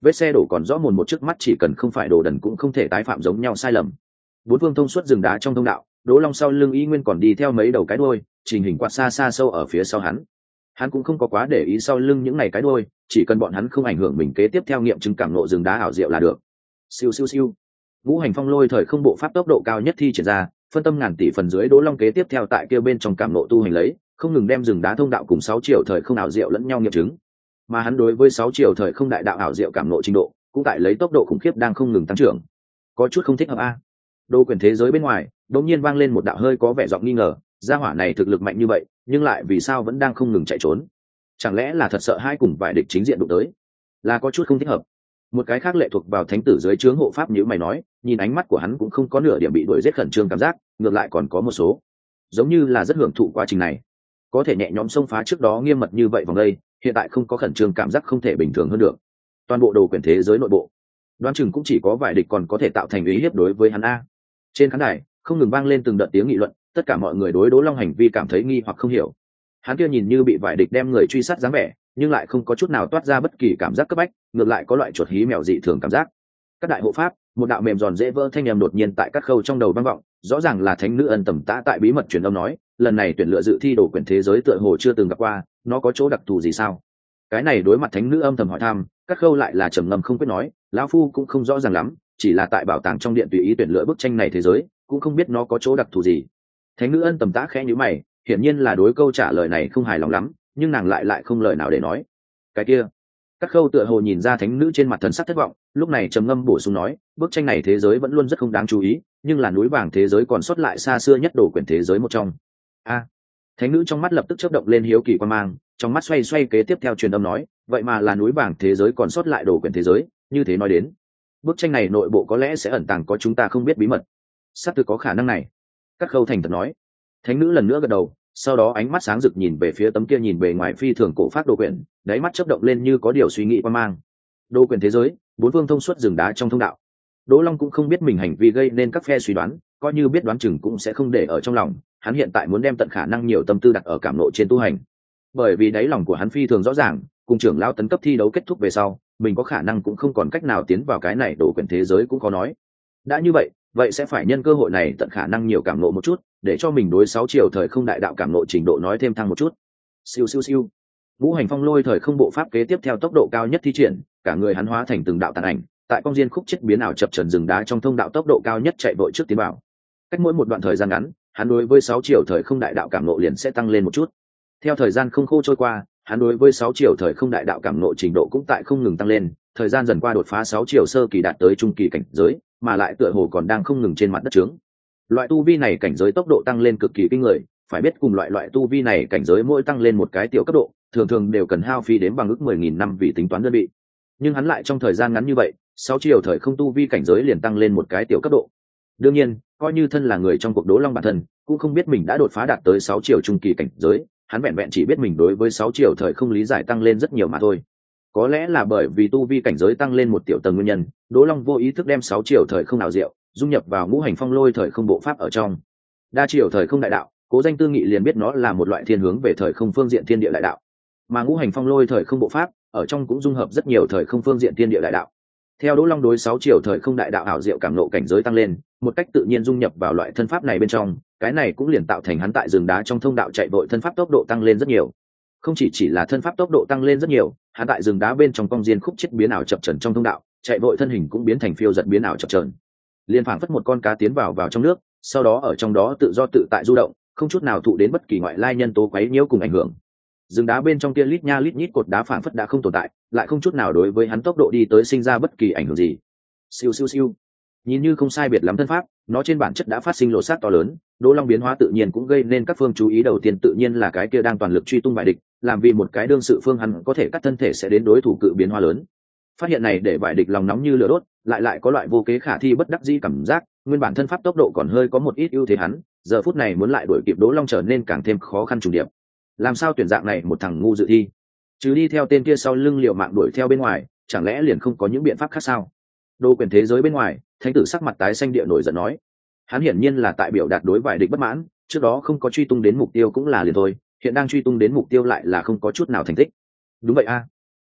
A: vết xe đổ còn rõ mồn một trước mắt, chỉ cần không phải đồ đần cũng không thể tái phạm giống nhau sai lầm. Bốn phương thông suốt rừng đá trong thông đạo, Đỗ Long sau lưng y nguyên còn đi theo mấy đầu cái đuôi, trình hình quạt xa xa sâu ở phía sau hắn. Hắn cũng không có quá để ý sau lưng những này cái đuôi, chỉ cần bọn hắn không ảnh hưởng mình kế tiếp theo nghiệm chứng cảm ngộ rừng đá ảo diệu là được. Siêu siêu siêu. Ngũ hành phong lôi thời không bộ pháp tốc độ cao nhất thi triển ra, phân tâm ngàn tỷ phần dưới, Đỗ Long kế tiếp theo tại kia bên trong cảm ngộ tu hành lấy, không ngừng đem rừng đá thông đạo cùng sáu triệu thời không ảo diệu lẫn nhau nghiệm chứng. Mà hắn đối với sáu triệu thời không đại đạo ảo diệu cảm ngộ trình độ, cũng tại lấy tốc độ khủng khiếp đang không ngừng tăng trưởng. Có chút không thích hợp a. Đô quyền thế giới bên ngoài, đột nhiên vang lên một đạo hơi có vẻ giọng nghi ngờ, gia hỏa này thực lực mạnh như vậy, nhưng lại vì sao vẫn đang không ngừng chạy trốn? Chẳng lẽ là thật sợ hai cùng vài địch chính diện đụng tới? Là có chút không thích hợp. Một cái khác lệ thuộc vào thánh tử dưới trướng hộ pháp như mày nói, nhìn ánh mắt của hắn cũng không có nửa điểm bị đuổi giết khẩn trương cảm giác, ngược lại còn có một số giống như là rất hưởng thụ quá trình này, có thể nhẹ nhõm xông phá trước đó nghiêm mật như vậy vòng đây, hiện tại không có khẩn trương cảm giác không thể bình thường hơn được. Toàn bộ đồ quyền thế giới nội bộ, đoán chừng cũng chỉ có vài địch còn có thể tạo thành ý hiếp đối với hắn a. Trên khán đài không ngừng vang lên từng đợt tiếng nghị luận, tất cả mọi người đối Đỗ Long hành vi cảm thấy nghi hoặc không hiểu. Hắn kia nhìn như bị vài địch đem người truy sát dáng vẻ, nhưng lại không có chút nào toát ra bất kỳ cảm giác cấp bách, ngược lại có loại chuột hí mèo dị thường cảm giác. Các đại hộ pháp, một đạo mềm giòn dễ vỡ thanh âm đột nhiên tại các khâu trong đầu vang vọng, rõ ràng là thánh nữ Ân Tầm Tã tại bí mật truyền âm nói, lần này tuyển lựa dự thi đồ quyền thế giới tựa hồ chưa từng gặp qua, nó có chỗ đặc thù gì sao? Cái này đối mặt thánh nữ âm thầm hỏi thăm, các khâu lại là trầm ngâm không quyết nói, lão phu cũng không rõ ràng lắm, chỉ là tại bảo tàng trong điện tùy ý tuyển lựa bức tranh này thế giới, cũng không biết nó có chỗ đặc thù gì. Thánh nữ Ân Tầm Tã khẽ nhíu mày, hiển nhiên là đối câu trả lời này không hài lòng lắm, nhưng nàng lại lại không lời nào để nói. Cái kia, các khâu tựa hồ nhìn ra thánh nữ trên mặt thần sắc thất vọng, lúc này trầm ngâm bổ sung nói, bức tranh này thế giới vẫn luôn rất không đáng chú ý, nhưng là núi vàng thế giới còn sót lại xa xưa nhất đồ quyền thế giới một trong. A, thánh nữ trong mắt lập tức chớp động lên hiếu kỳ quan mang, trong mắt xoay xoay kế tiếp theo truyền âm nói, vậy mà là núi vàng thế giới còn sót lại đồ quyền thế giới, như thế nói đến, bức tranh này nội bộ có lẽ sẽ ẩn tàng có chúng ta không biết bí mật. Sắp từ có khả năng này. Các khâu thành thật nói. Thánh nữ lần nữa gật đầu, sau đó ánh mắt sáng rực nhìn về phía tấm kia nhìn bề ngoài phi thường cổ phát đồ quyển, đáy mắt chớp động lên như có điều suy nghĩ quan mang. Đồ quyển thế giới, bốn phương thông suốt rừng đá trong thông đạo. Đỗ Long cũng không biết mình hành vi gây nên các phe suy đoán, coi như biết đoán chừng cũng sẽ không để ở trong lòng, hắn hiện tại muốn đem tận khả năng nhiều tâm tư đặt ở cảm nộ trên tu hành. Bởi vì đáy lòng của hắn phi thường rõ ràng, cùng trưởng lao tấn cấp thi đấu kết thúc về sau, mình có khả năng cũng không còn cách nào tiến vào cái này đồ quyển thế giới cũng có nói. Đã như vậy, vậy sẽ phải nhân cơ hội này tận khả năng nhiều cảm nộ một chút, để cho mình đối sáu chiều thời không đại đạo cảm nộ trình độ nói thêm thăng một chút. Siêu siêu siêu. Ngũ hành phong lôi thời không bộ pháp kế tiếp theo tốc độ cao nhất thi triển, cả người hắn hóa thành từng đạo tàn ảnh, tại công diên khúc chết biến ảo chập trần rừng đá trong thông đạo tốc độ cao nhất chạy vội trước tiến vào. Cách mỗi một đoạn thời gian ngắn, hắn đối với sáu chiều thời không đại đạo cảm nộ liền sẽ tăng lên một chút. Theo thời gian không khô trôi qua, hắn đối với sáu chiều thời không đại đạo cảm nộ trình độ cũng tại không ngừng tăng lên, thời gian dần qua đột phá sáu chiều sơ kỳ đạt tới trung kỳ cảnh giới, mà lại tựa hồ còn đang không ngừng trên mặt đất trướng. Loại tu vi này cảnh giới tốc độ tăng lên cực kỳ kinh người, phải biết cùng loại loại tu vi này cảnh giới mỗi tăng lên một cái tiểu cấp độ, thường thường đều cần hao phí đến bằng ước mười nghìn năm vì tính toán đơn vị. Nhưng hắn lại trong thời gian ngắn như vậy, sáu chiều thời không tu vi cảnh giới liền tăng lên một cái tiểu cấp độ. Đương nhiên, coi như thân là người trong cuộc Đỗ Long bản thân, cũng không biết mình đã đột phá đạt tới sáu chiều trung kỳ cảnh giới, hắn vẹn vẹn chỉ biết mình đối với sáu chiều thời không lý giải tăng lên rất nhiều mà thôi. Có lẽ là bởi vì tu vi cảnh giới tăng lên một tiểu tầng nguyên nhân, Đỗ Long vô ý thức đem sáu chiều thời không ảo diệu dung nhập vào ngũ hành phong lôi thời không bộ pháp ở trong. Đa chiều thời không đại đạo, Cố Danh Tư Nghị liền biết nó là một loại thiên hướng về thời không phương diện thiên địa đại đạo. Mà ngũ hành phong lôi thời không bộ pháp ở trong cũng dung hợp rất nhiều thời không phương diện thiên địa đại đạo. Theo Đỗ Long đối sáu chiều thời không đại đạo ảo diệu cảm nộ cảnh giới tăng lên, một cách tự nhiên dung nhập vào loại thân pháp này bên trong, cái này cũng liền tạo thành hắn tại rừng đá trong thông đạo chạy vội thân pháp tốc độ tăng lên rất nhiều. Không chỉ chỉ là thân pháp tốc độ tăng lên rất nhiều, hắn tại rừng đá bên trong công diên khúc chết biến ảo chập chờn trong thông đạo, chạy vội thân hình cũng biến thành phiêu giật biến ảo chập chờn. Liên phảng phất một con cá tiến vào vào trong nước, sau đó ở trong đó tự do tự tại du động, không chút nào thụ đến bất kỳ ngoại lai nhân tố quấy nhiễu cùng ảnh hưởng. Rừng đá bên trong kia lít nha lít nhít cột đá phảng phất đã không tồn tại, lại không chút nào đối với hắn tốc độ đi tới sinh ra bất kỳ ảnh hưởng gì. Siêu siêu siêu. Nhìn như không sai biệt lắm thân pháp, nó trên bản chất đã phát sinh lộ sát to lớn, Đỗ Long biến hóa tự nhiên cũng gây nên các phương chú ý. Đầu tiên tự nhiên là cái kia đang toàn lực truy tung bại địch, làm vì một cái đương sự phương hắn có thể cắt thân thể sẽ đến đối thủ cự biến hóa lớn. Phát hiện này để bại địch lòng nóng như lửa đốt, lại lại có loại vô kế khả thi bất đắc dĩ cảm giác, nguyên bản thân pháp tốc độ còn hơi có một ít ưu thế hắn, giờ phút này muốn lại đuổi kịp Đỗ Long trở nên càng thêm khó khăn trùng điệp. Làm sao tuyển dạng này một thằng ngu dự thi, chứ đi theo tên kia sau lưng liều mạng đuổi theo bên ngoài, chẳng lẽ liền không có những biện pháp khác sao? Đô quyền thế giới bên ngoài, thánh tử sắc mặt tái xanh địa nổi giận nói, hắn hiển nhiên là tại biểu đạt đối vài địch bất mãn, trước đó không có truy tung đến mục tiêu cũng là liền thôi, hiện đang truy tung đến mục tiêu lại là không có chút nào thành tích. Đúng vậy a,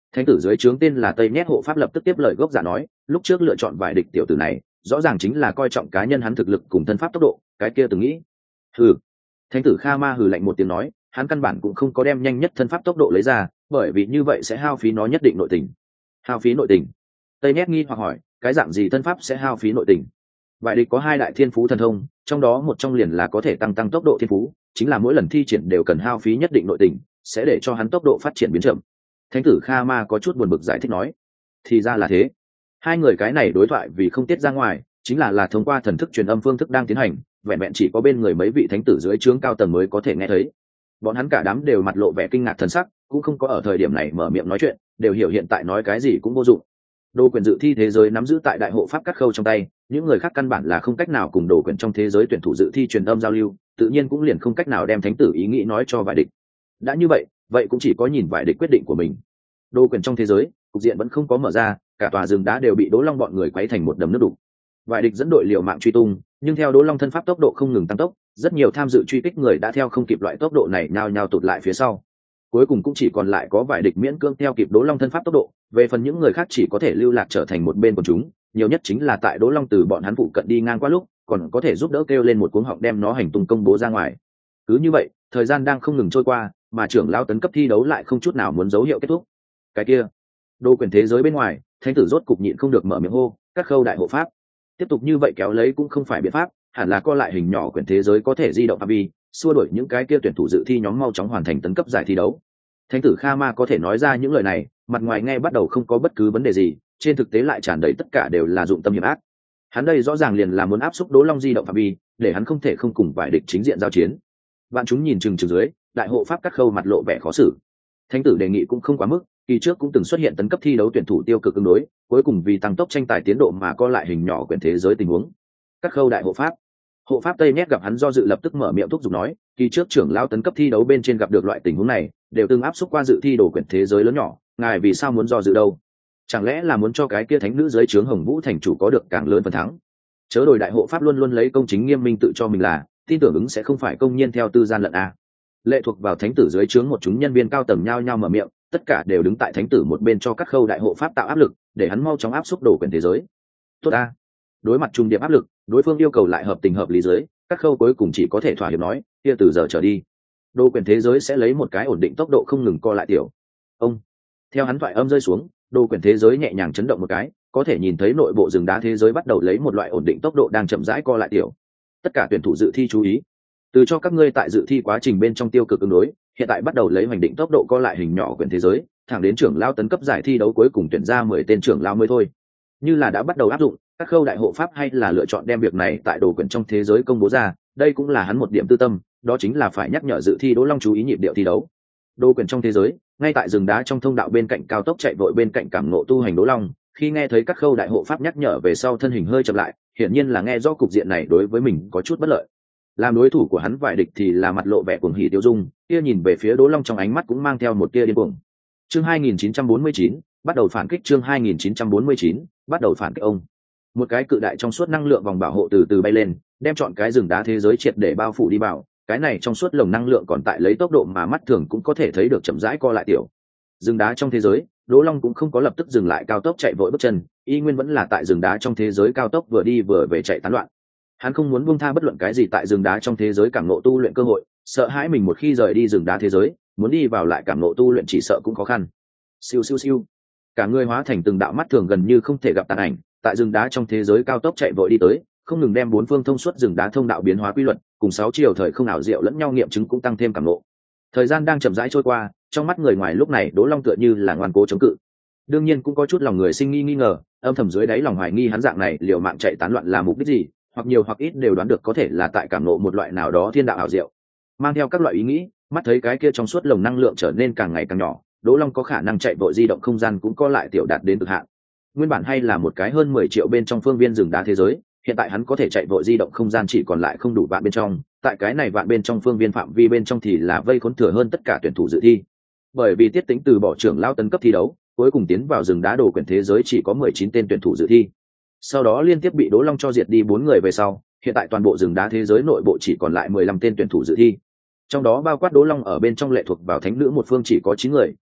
A: Thánh tử dưới trướng tên là Tây Nhét hộ pháp lập tức tiếp lời gốc giả nói, lúc trước lựa chọn vài địch tiểu tử này rõ ràng chính là coi trọng cá nhân hắn thực lực cùng thân pháp tốc độ, cái kia từng nghĩ. Hừ. Thánh tử Kha Ma hừ lạnh một tiếng nói, hắn căn bản cũng không có đem nhanh nhất thân pháp tốc độ lấy ra, bởi vì như vậy sẽ hao phí nó nhất định nội tình. Hao phí nội tình? Tây Nhét nghi hoặc hỏi, cái dạng gì thân pháp sẽ hao phí nội tình? Vài địch có hai đại thiên phú thần thông, trong đó một trong liền là có thể tăng tăng tốc độ thiên phú, chính là mỗi lần thi triển đều cần hao phí nhất định nội tình, sẽ để cho hắn tốc độ phát triển biến chậm. Thánh tử Kha Ma có chút buồn bực giải thích nói, thì ra là thế. Hai người cái này đối thoại vì không tiết ra ngoài, chính là là thông qua thần thức truyền âm phương thức đang tiến hành, vẹn vẹn chỉ có bên người mấy vị thánh tử dưới trướng cao tầng mới có thể nghe thấy. Bọn hắn cả đám đều mặt lộ vẻ kinh ngạc thần sắc, cũng không có ở thời điểm này mở miệng nói chuyện, đều hiểu hiện tại nói cái gì cũng vô dụng. Đồ quyền dự thi thế giới nắm giữ tại đại hộ pháp cắt khâu trong tay, những người khác căn bản là không cách nào cùng đồ quyền trong thế giới tuyển thủ dự thi truyền âm giao lưu, tự nhiên cũng liền không cách nào đem thánh tử ý nghĩ nói cho vài địch. Đã như vậy, vậy cũng chỉ có nhìn vài địch quyết định của mình. Đồ quyền trong thế giới, cục diện vẫn không có mở ra, cả tòa rừng đá đều bị Đỗ Long bọn người quấy thành một đầm nước đục. Vài địch dẫn đội liều mạng truy tung, nhưng theo Đỗ Long thân pháp tốc độ không ngừng tăng tốc, rất nhiều tham dự truy kích người đã theo không kịp loại tốc độ này nhao nhao tụt lại phía sau. Cuối cùng cũng chỉ còn lại có vài địch miễn cưỡng theo kịp Đỗ Long thân pháp tốc độ, về phần những người khác chỉ có thể lưu lạc trở thành một bên của chúng, nhiều nhất chính là tại Đỗ Long từ bọn hắn phụ cận đi ngang qua lúc, còn có thể giúp đỡ kêu lên một cuống họng đem nó hành tung công bố ra ngoài. Cứ như vậy, thời gian đang không ngừng trôi qua, mà trưởng lão tấn cấp thi đấu lại không chút nào muốn dấu hiệu kết thúc. Cái kia, đô quyền thế giới bên ngoài, thánh tử rốt cục nhịn không được mở miệng hô, các khâu đại hộ pháp. Tiếp tục như vậy kéo lấy cũng không phải biện pháp, hẳn là co lại hình nhỏ quyền thế giới có thể di động phạm vi, xua đuổi những cái kia tuyển thủ dự thi nhóm mau chóng hoàn thành tấn cấp giải thi đấu. Thánh tử Kha Ma có thể nói ra những lời này, mặt ngoài nghe bắt đầu không có bất cứ vấn đề gì, trên thực tế lại tràn đầy tất cả đều là dụng tâm hiểm ác. Hắn đây rõ ràng liền là muốn áp xúc Đỗ Long di động phạm vi, để hắn không thể không cùng vài địch chính diện giao chiến. Vạn chúng nhìn chừng chừng dưới, đại hộ pháp cắt khâu mặt lộ vẻ khó xử. Thánh tử đề nghị cũng không quá mức, kỳ trước cũng từng xuất hiện tấn cấp thi đấu tuyển thủ tiêu cực ứng đối, cuối cùng vì tăng tốc tranh tài tiến độ mà co lại hình nhỏ quyền thế giới tình huống. Cắt khâu đại hộ pháp, hộ pháp Tây Nét gặp hắn do dự lập tức mở miệng thúc giục nói, kỳ trước trưởng lão tấn cấp thi đấu bên trên gặp được loại tình huống này, đều từng áp xúc qua dự thi đồ quyền thế giới lớn nhỏ, ngài vì sao muốn do dự đâu? Chẳng lẽ là muốn cho cái kia thánh nữ dưới trướng Hồng Vũ thành chủ có được càng lớn phần thắng? Chớ đồi đại hộ pháp luôn luôn lấy công chính nghiêm minh tự cho mình là, tin tưởng ứng sẽ không phải công nhiên theo tư gian lận a. Lệ thuộc vào thánh tử dưới trướng một chúng nhân viên cao tầng nhao nhao mở miệng, tất cả đều đứng tại thánh tử một bên cho các khâu đại hộ pháp tạo áp lực, để hắn mau chóng áp xúc đồ quyền thế giới. Tốt a. Đối mặt trung điệp áp lực, đối phương yêu cầu lại hợp tình hợp lý dưới, các khâu cuối cùng chỉ có thể thỏa hiệp nói, kia từ giờ trở đi, đồ quyền thế giới sẽ lấy một cái ổn định tốc độ không ngừng co lại tiểu. Ông. Theo hắn thoại âm rơi xuống, đồ quyền thế giới nhẹ nhàng chấn động một cái, có thể nhìn thấy nội bộ rừng đá thế giới bắt đầu lấy một loại ổn định tốc độ đang chậm rãi co lại tiểu. Tất cả tuyển thủ dự thi chú ý, từ cho các ngươi tại dự thi quá trình bên trong tiêu cực ứng đối, hiện tại bắt đầu lấy hoành định tốc độ co lại hình nhỏ quyền thế giới, thẳng đến trưởng lao tấn cấp giải thi đấu cuối cùng tuyển ra mười tên trưởng lao mới thôi. Như là đã bắt đầu áp dụng, các khâu đại hộ pháp hay là lựa chọn đem việc này tại đồ quyền trong thế giới công bố ra, đây cũng là hắn một điểm tư tâm, đó chính là phải nhắc nhở dự thi Đỗ Long chú ý nhịp điệu thi đấu. Đồ quyền trong thế giới, ngay tại rừng đá trong thông đạo bên cạnh cao tốc chạy vội bên cạnh cảm ngộ tu hành Đỗ Long, khi nghe thấy các khâu đại hộ pháp nhắc nhở về sau thân hình hơi chậm lại, hiển nhiên là nghe do cục diện này đối với mình có chút bất lợi. Làm đối thủ của hắn vài địch thì là mặt lộ vẻ cuồng hỉ tiêu dung, kia nhìn về phía Đỗ Long trong ánh mắt cũng mang theo một tia điên cuồng. Chương hai nghìn chín trăm bốn mươi chín, bắt đầu phản kích. Chương hai nghìn chín trăm bốn mươi chín, bắt đầu phản kích. Ông. Một cái cự đại trong suốt năng lượng vòng bảo hộ từ từ bay lên, đem chọn cái rừng đá thế giới triệt để bao phủ đi vào. Cái này trong suốt lồng năng lượng còn tại lấy tốc độ mà mắt thường cũng có thể thấy được chậm rãi co lại tiểu. Rừng đá trong thế giới, Đỗ Long cũng không có lập tức dừng lại cao tốc chạy vội bước chân, y nguyên vẫn là tại rừng đá trong thế giới cao tốc vừa đi vừa về chạy tán loạn. Hắn không muốn buông tha bất luận cái gì tại rừng đá trong thế giới cảm ngộ tu luyện cơ hội, sợ hãi mình một khi rời đi rừng đá thế giới, muốn đi vào lại cảm ngộ tu luyện chỉ sợ cũng khó khăn. Siêu siêu siêu, cả người hóa thành từng đạo mắt thường gần như không thể gặp tàn ảnh, tại rừng đá trong thế giới cao tốc chạy vội đi tới, không ngừng đem bốn phương thông suốt rừng đá thông đạo biến hóa quy luật, cùng sáu chiều thời không ảo diệu lẫn nhau nghiệm chứng cũng tăng thêm cảm ngộ. Thời gian đang chậm rãi trôi qua, trong mắt người ngoài lúc này Đỗ Long tựa như là ngoan cố chống cự. Đương nhiên cũng có chút lòng người sinh nghi nghi ngờ, âm thầm dưới đáy lòng hoài nghi hắn dạng này liều mạng chạy tán loạn là mục đích gì, hoặc nhiều hoặc ít đều đoán được có thể là tại cảm ngộ một loại nào đó thiên đạo ảo diệu. Mang theo các loại ý nghĩ, mắt thấy cái kia trong suốt lồng năng lượng trở nên càng ngày càng nhỏ, Đỗ Long có khả năng chạy vội di động không gian cũng có lại tiểu đạt đến cực hạn. Nguyên bản hay là một cái hơn mười triệu bên trong phương viên rừng đá thế giới, hiện tại hắn có thể chạy vội di động không gian chỉ còn lại không đủ vạn bên trong, tại cái này vạn bên trong phương viên phạm vi bên trong thì là vây khốn thừa hơn tất cả tuyển thủ dự thi. Bởi vì tiết tính từ bỏ trưởng lao tấn cấp thi đấu, cuối cùng tiến vào rừng đá đồ quyền thế giới chỉ có mười chín tên tuyển thủ dự thi. Sau đó liên tiếp bị Đỗ Long cho diệt đi bốn người về sau, hiện tại toàn bộ rừng đá thế giới nội bộ chỉ còn lại mười lăm tên tuyển thủ dự thi. Trong đó bao quát Đỗ Long ở bên trong lệ thuộc vào thánh nữ một phương chỉ có chín người,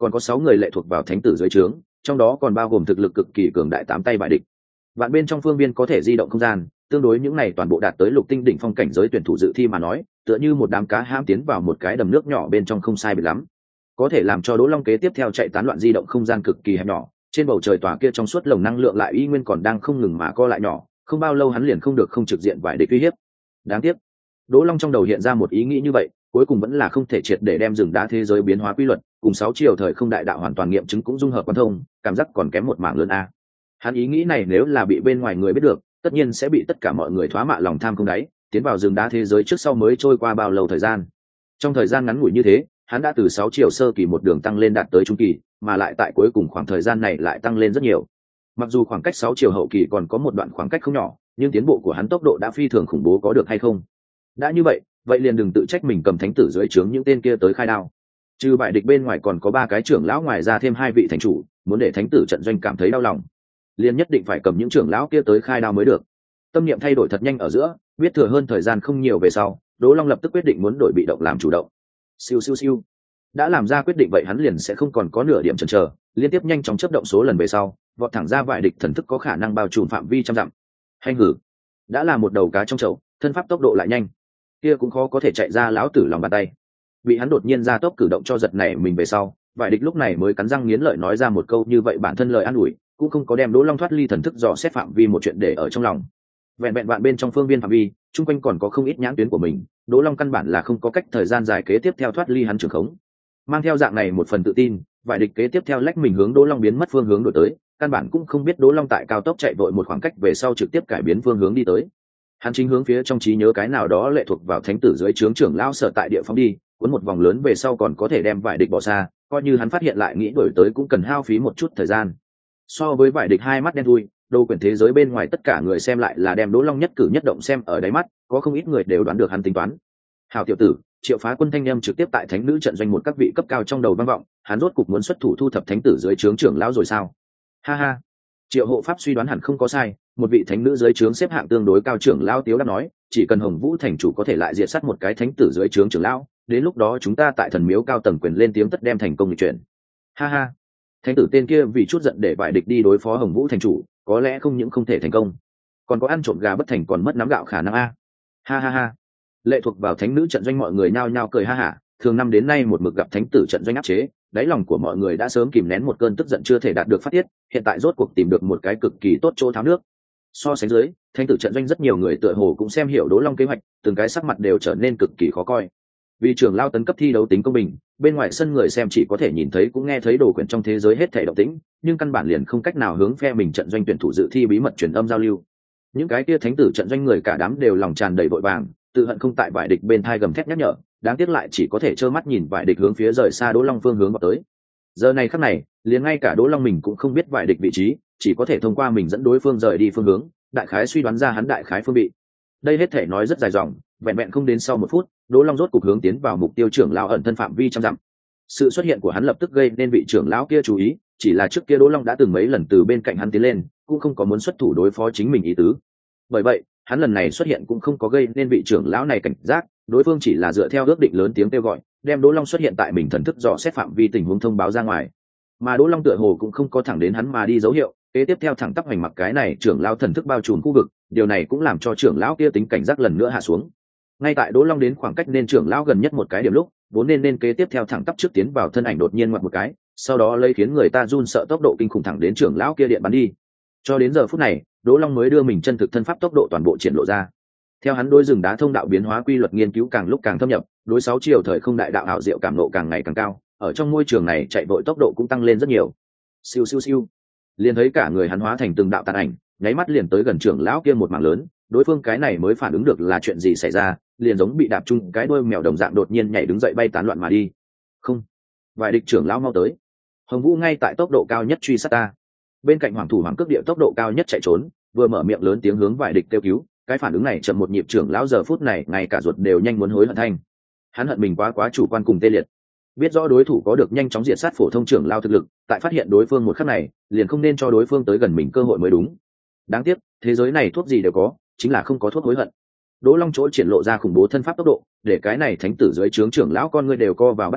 A: còn có sáu người lệ thuộc vào thánh tử dưới trướng, trong đó còn bao gồm thực lực cực kỳ cường đại tám tay bại địch. Vạn bên trong phương viên có thể di động không gian, tương đối những này toàn bộ đạt tới lục tinh đỉnh phong cảnh giới tuyển thủ dự thi mà nói, tựa như một đám cá ham tiến vào một cái đầm nước nhỏ bên trong không sai biệt lắm. Có thể làm cho Đỗ Long kế tiếp theo chạy tán loạn di động không gian cực kỳ hẹp nhỏ, trên bầu trời tòa kia trong suốt lồng năng lượng lại y nguyên còn đang không ngừng mà co lại nhỏ, không bao lâu hắn liền không được không trực diện vài địch uy hiếp. Đáng tiếc, Đỗ Long trong đầu hiện ra một ý nghĩ như vậy, cuối cùng vẫn là không thể triệt để đem rừng đá thế giới biến hóa quy luật, cùng sáu chiều thời không đại đạo hoàn toàn nghiệm chứng cũng dung hợp quan thông, cảm giác còn kém một mảng lớn a. Hắn ý nghĩ này nếu là bị bên ngoài người biết được, tất nhiên sẽ bị tất cả mọi người thoá mạ lòng tham không đáy, tiến vào rừng đá thế giới trước sau mới trôi qua bao lâu thời gian. Trong thời gian ngắn ngủi như thế, hắn đã từ sáu chiều sơ kỳ một đường tăng lên đạt tới trung kỳ, mà lại tại cuối cùng khoảng thời gian này lại tăng lên rất nhiều. Mặc dù khoảng cách sáu chiều hậu kỳ còn có một đoạn khoảng cách không nhỏ, nhưng tiến bộ của hắn tốc độ đã phi thường khủng bố, có được hay không? Đã như vậy, vậy liền đừng tự trách mình cầm thánh tử dưới trướng những tên kia tới khai đao. Trừ bại địch bên ngoài còn có ba cái trưởng lão, ngoài ra thêm hai vị thành chủ, muốn để thánh tử trận doanh cảm thấy đau lòng, liền nhất định phải cầm những trưởng lão kia tới khai đao mới được. Tâm niệm thay đổi thật nhanh ở giữa, biết thừa hơn thời gian không nhiều về sau, Đỗ Long lập tức quyết định muốn đổi bị động làm chủ động. Siêu siêu siêu. Đã làm ra quyết định vậy hắn liền sẽ không còn có nửa điểm chần chờ, liên tiếp nhanh chóng chớp động số lần về sau, vọt thẳng ra vại địch thần thức có khả năng bao trùm phạm vi trăm dặm. Hành hử. Đã là một đầu cá trong chậu, thân pháp tốc độ lại nhanh, kia cũng khó có thể chạy ra lão tử lòng bàn tay. Bị hắn đột nhiên ra tốc cử động cho giật này mình về sau, vại địch lúc này mới cắn răng nghiến lợi nói ra một câu như vậy, bản thân lời an ủi cũng không có đem Đỗ Long thoát ly thần thức dò xét phạm vi một chuyện để ở trong lòng. Vẹn vẹn bạn bên trong phương viên phạm vi, chung quanh còn có không ít nhãn tuyến của mình, Đỗ Long căn bản là không có cách thời gian dài kế tiếp theo thoát ly hắn trường khống. Mang theo dạng này một phần tự tin, vài địch kế tiếp theo lách mình hướng Đỗ Long biến mất phương hướng đổi tới, căn bản cũng không biết Đỗ Long tại cao tốc chạy vội một khoảng cách về sau trực tiếp cải biến phương hướng đi tới. Hắn chính hướng phía trong trí nhớ cái nào đó lệ thuộc vào thánh tử dưới trướng trưởng lão sở tại địa phóng đi, cuốn một vòng lớn về sau còn có thể đem vài địch bỏ xa, coi như hắn phát hiện lại nghĩ đổi tới cũng cần hao phí một chút thời gian. So với vài địch hai mắt đen thui, đồ quyển thế giới bên ngoài tất cả người xem lại là đem Đỗ Long nhất cử nhất động xem ở đáy mắt, có không ít người đều đoán được hắn tính toán. Hảo tiểu tử, Triệu Phá Quân thanh âm trực tiếp tại thánh nữ trận doanh một các vị cấp cao trong đầu vang vọng, hắn rốt cục muốn xuất thủ thu thập thánh tử dưới trướng trưởng lão rồi sao? Ha ha. Triệu Hộ Pháp suy đoán hẳn không có sai, một vị thánh nữ dưới trướng xếp hạng tương đối cao trưởng lão Tiếu đã nói, chỉ cần Hồng Vũ thành chủ có thể lại diệt sát một cái thánh tử dưới trướng trưởng lão, đến lúc đó chúng ta tại thần miếu cao tầng quyền lên tiếng tất đem thành công lịch chuyển. Ha ha. Thánh tử tên kia vì chút giận để bại địch đi đối phó Hồng Vũ thành chủ, có lẽ không những không thể thành công, còn có ăn trộm gà bất thành còn mất nắm gạo khả năng a. Ha ha ha. Lệ thuộc vào thánh nữ trận doanh mọi người nhao nhao cười ha hả, thường năm đến nay một mực gặp thánh tử trận doanh áp chế, đáy lòng của mọi người đã sớm kìm nén một cơn tức giận chưa thể đạt được phát tiết, hiện tại rốt cuộc tìm được một cái cực kỳ tốt chỗ tháo nước. So sánh dưới, thánh tử trận doanh rất nhiều người tựa hồ cũng xem hiểu Đỗ Long kế hoạch, từng cái sắc mặt đều trở nên cực kỳ khó coi. Vì trưởng lao tấn cấp thi đấu tính công bình, bên ngoài sân người xem chỉ có thể nhìn thấy cũng nghe thấy đồ quyển trong thế giới hết thảy động tĩnh, nhưng căn bản liền không cách nào hướng phe mình trận doanh tuyển thủ dự thi bí mật truyền âm giao lưu. Những cái kia thánh tử trận doanh người cả đám đều lòng tràn đầy vội vàng, tự hận không tại vải địch bên thai gầm thét nhắc nhở, đáng tiếc lại chỉ có thể trơ mắt nhìn vải địch hướng phía rời xa Đỗ Long phương hướng vào tới. Giờ này khắc này, liền ngay cả Đỗ Long mình cũng không biết vải địch vị trí, chỉ có thể thông qua mình dẫn đối phương rời đi phương hướng, đại khái suy đoán ra hắn đại khái phương vị. Đây hết thể nói rất dài dòng, vẹn vẹn không đến sau một phút, Đỗ Long rốt cục hướng tiến vào mục tiêu trưởng lão ẩn thân phạm vi trăm dặm. Sự xuất hiện của hắn lập tức gây nên vị trưởng lão kia chú ý, chỉ là trước kia Đỗ Long đã từng mấy lần từ bên cạnh hắn tiến lên, cũng không có muốn xuất thủ đối phó chính mình ý tứ. Bởi vậy, hắn lần này xuất hiện cũng không có gây nên vị trưởng lão này cảnh giác, đối phương chỉ là dựa theo ước định lớn tiếng kêu gọi, đem Đỗ Long xuất hiện tại mình thần thức dò xét phạm vi tình huống thông báo ra ngoài. Mà Đỗ Long tựa hồ cũng không có thẳng đến hắn mà đi dấu hiệu, kế tiếp theo thẳng tắp hành mặc cái này trưởng lão thần thức bao trùm khu vực, điều này cũng làm cho trưởng lão kia tính cảnh giác lần nữa hạ xuống. Ngay tại Đỗ Long đến khoảng cách nên trưởng lão gần nhất một cái điểm lúc, vốn nên nên kế tiếp theo thẳng tắp trước tiến vào thân ảnh đột nhiên ngoặt một cái, sau đó lấy khiến người ta run sợ tốc độ kinh khủng thẳng đến trưởng lão kia điện bắn đi. Cho đến giờ phút này, Đỗ Long mới đưa mình chân thực thân pháp tốc độ toàn bộ triển lộ ra. Theo hắn đối rừng đá thông đạo biến hóa quy luật nghiên cứu càng lúc càng thâm nhập, đối sáu chiều thời không đại đạo ảo diệu cảm nộ càng ngày càng cao, ở trong môi trường này chạy vội tốc độ cũng tăng lên rất nhiều. Siêu siêu siêu, liền thấy cả người hắn hóa thành từng đạo tàn ảnh, nháy mắt liền tới gần trưởng lão kia một mảng lớn, đối phương cái này mới phản ứng được là chuyện gì xảy ra, liền giống bị đạp chung cái đuôi mèo đồng dạng đột nhiên nhảy đứng dậy bay tán loạn mà đi. Không, vài địch trưởng lão mau tới, Hồng Vũ ngay tại tốc độ cao nhất truy sát ta. Bên cạnh hoàng thủ hoàng cước địa tốc độ cao nhất chạy trốn, vừa mở miệng lớn tiếng hướng vài địch kêu cứu, cái phản ứng này chậm một nhịp, trưởng lão giờ phút này ngay cả ruột đều nhanh muốn hối hận thanh. Hắn hận mình quá quá chủ quan cùng tê liệt, biết rõ đối thủ có được nhanh chóng diệt sát phổ thông trưởng lao thực lực, tại phát hiện đối phương một khắc này liền không nên cho đối phương tới gần mình cơ hội mới đúng. Đáng tiếc thế giới này thuốc gì đều có, chính là không có thuốc hối hận. Đỗ Long chỗ triển lộ ra khủng bố thân pháp tốc độ, để cái này thánh tử dưới trướng trưởng lão con ngươi đều co vào bắt đầu,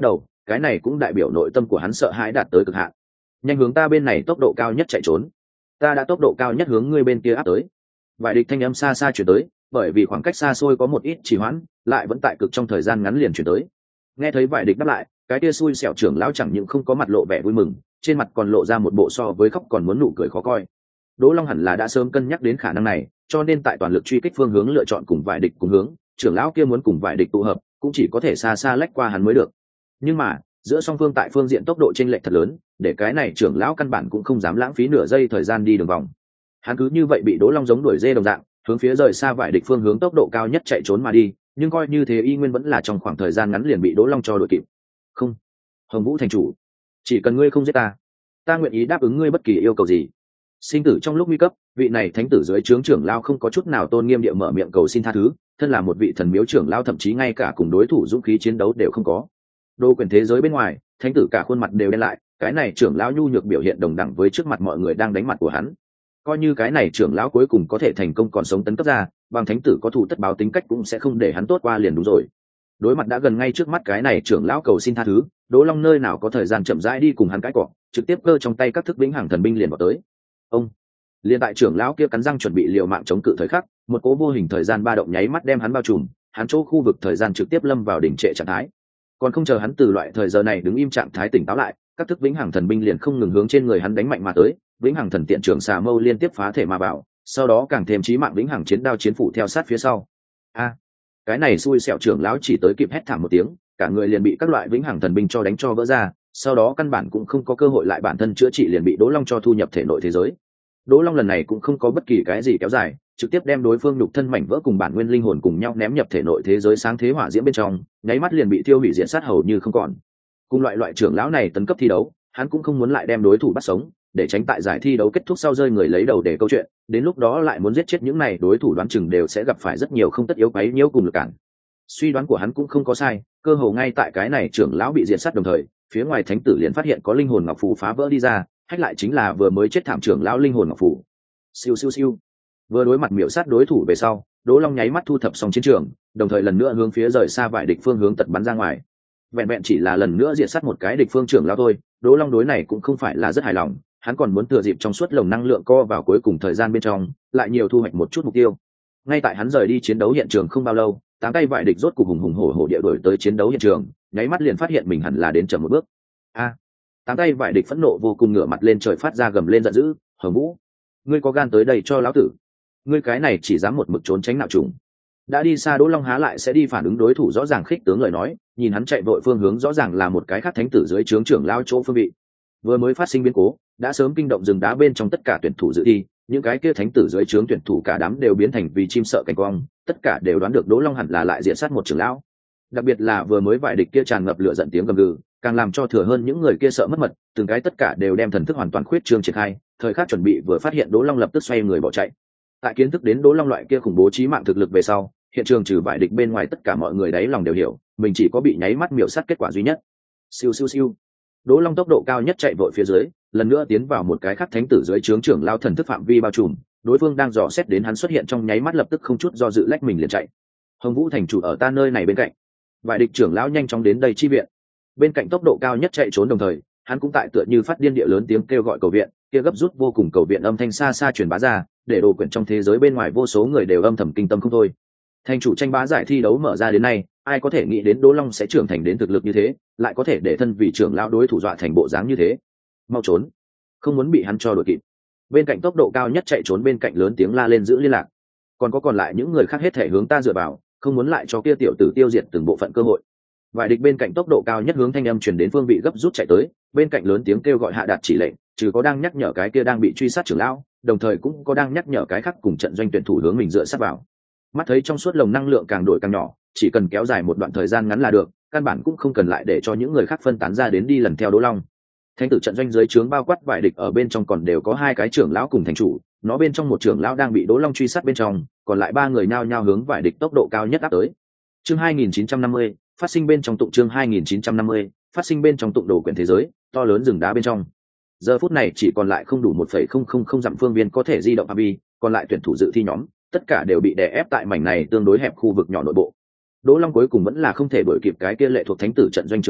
A: cái này cũng đại biểu nội tâm của hắn sợ hãi đạt tới cực hạn. Nhanh hướng ta bên này tốc độ cao nhất chạy trốn, ta đã tốc độ cao nhất hướng ngươi bên kia áp tới. Vài địch thanh âm xa xa chuyển tới, bởi vì khoảng cách xa xôi có một ít trì hoãn, lại vẫn tại cực trong thời gian ngắn liền chuyển tới. Nghe thấy vài địch đáp lại, cái kia xui xẻo trưởng lão chẳng những không có mặt lộ vẻ vui mừng, trên mặt còn lộ ra một bộ so với khóc còn muốn nụ cười khó coi. Đỗ Long hẳn là đã sớm cân nhắc đến khả năng này, cho nên tại toàn lực truy kích phương hướng lựa chọn cùng vài địch cùng hướng, trưởng lão kia muốn cùng vài địch tụ hợp, cũng chỉ có thể xa xa lách qua hắn mới được. Nhưng mà, giữa song phương tại phương diện tốc độ chênh lệch thật lớn, để cái này trưởng lão căn bản cũng không dám lãng phí nửa giây thời gian đi đường vòng. Hắn cứ như vậy bị Đỗ Long giống đuổi dê đồng dạng, hướng phía rời xa vài địch phương hướng tốc độ cao nhất chạy trốn mà đi, nhưng coi như thế y nguyên vẫn là trong khoảng thời gian ngắn liền bị Đỗ Long cho đuổi kịp. Không, Hồng Vũ thành chủ, chỉ cần ngươi không giết ta, ta nguyện ý đáp ứng ngươi bất kỳ yêu cầu gì. Sinh tử trong lúc nguy cấp, vị này thánh tử dưới trướng trưởng lao không có chút nào tôn nghiêm địa mở miệng cầu xin tha thứ, thân là một vị thần miếu trưởng lao thậm chí ngay cả cùng đối thủ dũng khí chiến đấu đều không có. Đô quyền thế giới bên ngoài, thánh tử cả khuôn mặt đều đen lại, cái này trưởng lão nhu nhược biểu hiện đồng đẳng với trước mặt mọi người đang đánh mặt của hắn. Coi như cái này trưởng lão cuối cùng có thể thành công còn sống tấn cấp ra, bằng thánh tử có thù tất báo tính cách cũng sẽ không để hắn tốt qua liền đúng rồi. Đối mặt đã gần ngay trước mắt cái này trưởng lão cầu xin tha thứ, Đỗ Long nơi nào có thời gian chậm rãi đi cùng hắn cãi cọ, trực tiếp cơ trong tay các thức vĩnh hằng thần binh liền vào tới. Ông liền tại trưởng lão kia cắn răng chuẩn bị liều mạng chống cự thời khắc, một cỗ vô hình thời gian ba động nháy mắt đem hắn bao trùm, hắn chỗ khu vực thời gian trực tiếp lâm vào đỉnh trệ trạng thái. Còn không chờ hắn từ loại thời giờ này đứng im trạng thái tỉnh táo lại, các thức vĩnh hằng thần binh liền không ngừng hướng trên người hắn đánh mạnh mà tới, vĩnh hằng thần tiện trưởng xà mâu liên tiếp phá thể mà vào, sau đó càng thêm chí mạng vĩnh hằng chiến đao chiến phủ theo sát phía sau. A, cái này xui xẻo trưởng lão chỉ tới kịp hét thảm một tiếng, cả người liền bị các loại vĩnh hằng thần binh cho đánh cho vỡ ra, sau đó căn bản cũng không có cơ hội lại bản thân chữa trị liền bị Đỗ Long cho thu nhập thể nội thế giới. Đỗ Long lần này cũng không có bất kỳ cái gì kéo dài, trực tiếp đem đối phương nhục thân mảnh vỡ cùng bản nguyên linh hồn cùng nhau ném nhập thể nội thế giới sáng thế hỏa diễm bên trong, nháy mắt liền bị tiêu hủy diện sát hầu như không còn. Cùng loại loại trưởng lão này tấn cấp thi đấu, hắn cũng không muốn lại đem đối thủ bắt sống, để tránh tại giải thi đấu kết thúc sau rơi người lấy đầu để câu chuyện, đến lúc đó lại muốn giết chết những này đối thủ đoán chừng đều sẽ gặp phải rất nhiều không tất yếu quấy nhiễu cùng lực cản. Suy đoán của hắn cũng không có sai, cơ hồ ngay tại cái này trưởng lão bị diệt sát đồng thời, phía ngoài thánh tử liền phát hiện có linh hồn ngọc phù phá vỡ đi ra, hách lại chính là vừa mới chết thảm trưởng lão linh hồn ngọc phù. Siêu siêu siêu. Vừa đối mặt miểu sát đối thủ về sau, Đỗ Long nháy mắt thu thập xong chiến trường, đồng thời lần nữa hướng phía rời xa vài địch phương hướng tật bắn ra ngoài. Vẹn vẹn chỉ là lần nữa diệt sát một cái địch phương trưởng lão thôi, Đỗ Long đối này cũng không phải là rất hài lòng, hắn còn muốn thừa dịp trong suốt lồng năng lượng co vào cuối cùng thời gian bên trong, lại nhiều thu hoạch một chút mục tiêu. Ngay tại hắn rời đi chiến đấu hiện trường không bao lâu, tám tay vài địch rốt cục hùng hùng hổ hổ địa đổi tới chiến đấu hiện trường, nháy mắt liền phát hiện mình hẳn là đến chậm một bước. A! À, tám tay vài địch phẫn nộ vô cùng ngửa mặt lên trời phát ra gầm lên giận dữ, "Hồng Vũ, ngươi có gan tới đây cho lão tử? Ngươi cái này chỉ dám một mực trốn tránh nạo trùng." Đã đi xa Đỗ Long há lại sẽ đi phản ứng đối thủ rõ ràng khích tướng lời nói, nhìn hắn chạy vội phương hướng rõ ràng là một cái khác thánh tử dưới trướng trưởng lao chỗ phương vị. Vừa mới phát sinh biến cố, đã sớm kinh động rừng đá bên trong tất cả tuyển thủ dự thi, những cái kia thánh tử dưới trướng tuyển thủ cả đám đều biến thành vì chim sợ cảnh quang, tất cả đều đoán được Đỗ Long hẳn là lại diện sát một trưởng lão. Đặc biệt là vừa mới vài địch kia tràn ngập lửa giận tiếng gầm gừ, càng làm cho thừa hơn những người kia sợ mất mật, từng cái tất cả đều đem thần thức hoàn toàn khuyết trương triển khai, thời khắc chuẩn bị vừa phát hiện Đỗ Long lập tức xoay người bỏ chạy. Tại kiến thức đến Đỗ Long loại kia khủng bố chí mạng thực lực về sau, hiện trường trừ vài địch bên ngoài tất cả mọi người đáy lòng đều hiểu, mình chỉ có bị nháy mắt miểu sát kết quả duy nhất. Siêu siêu siêu. Đỗ Long tốc độ cao nhất chạy vội phía dưới, lần nữa tiến vào một cái khác thánh tử dưới trướng trưởng lao thần thức phạm vi bao trùm, đối phương đang dò xét đến hắn xuất hiện trong nháy mắt lập tức không chút do dự lách mình liền chạy. Hồng Vũ thành chủ ở ta nơi này bên cạnh. Vài địch trưởng lão nhanh chóng đến đây chi viện. Bên cạnh tốc độ cao nhất chạy trốn đồng thời, hắn cũng tại tựa như phát điên địa lớn tiếng kêu gọi cầu viện, kia gấp rút vô cùng cầu viện âm thanh xa xa truyền bá ra, để đồ quyển trong thế giới bên ngoài vô số người đều âm thầm kinh tâm không thôi. Thành chủ tranh bá giải thi đấu mở ra đến nay, ai có thể nghĩ đến Đỗ Long sẽ trưởng thành đến thực lực như thế, lại có thể để thân vị trưởng lão đối thủ dọa thành bộ dáng như thế. Mau trốn, không muốn bị hắn cho đuổi kịp. Bên cạnh tốc độ cao nhất chạy trốn bên cạnh lớn tiếng la lên giữ liên lạc. Còn có còn lại những người khác hết thể hướng ta dựa vào, không muốn lại cho kia tiểu tử tiêu diệt từng bộ phận cơ hội. Vài địch bên cạnh tốc độ cao nhất hướng thanh âm truyền đến phương vị gấp rút chạy tới, bên cạnh lớn tiếng kêu gọi hạ đạt chỉ lệnh, trừ có đang nhắc nhở cái kia đang bị truy sát trưởng lão, đồng thời cũng có đang nhắc nhở cái khác cùng trận doanh tuyển thủ hướng mình dựa sát vào. Mắt thấy trong suốt lồng năng lượng càng đổi càng nhỏ, chỉ cần kéo dài một đoạn thời gian ngắn là được, căn bản cũng không cần lại để cho những người khác phân tán ra đến đi lần theo Đỗ Long. Thánh tử trận doanh dưới trướng bao quát vài địch ở bên trong còn đều có hai cái trưởng lão cùng thành chủ, nó bên trong một trưởng lão đang bị Đỗ Long truy sát bên trong, còn lại ba người nhao nhao hướng vài địch tốc độ cao nhất áp tới. Chương hai nghìn chín trăm năm mươi, phát sinh bên trong tụng chương hai nghìn chín trăm năm mươi, phát sinh bên trong tụng đồ quyển thế giới, to lớn rừng đá bên trong. Giờ phút này chỉ còn lại không đủ một phẩy không không không dặm phương viên có thể di động phạm vi, còn lại tuyển thủ dự thi nhóm, tất cả đều bị đè ép tại mảnh này tương đối hẹp khu vực nhỏ nội bộ. Đỗ Long cuối cùng vẫn là không thể đuổi kịp cái kia lệ thuộc thánh tử trận doanh trưởng lão,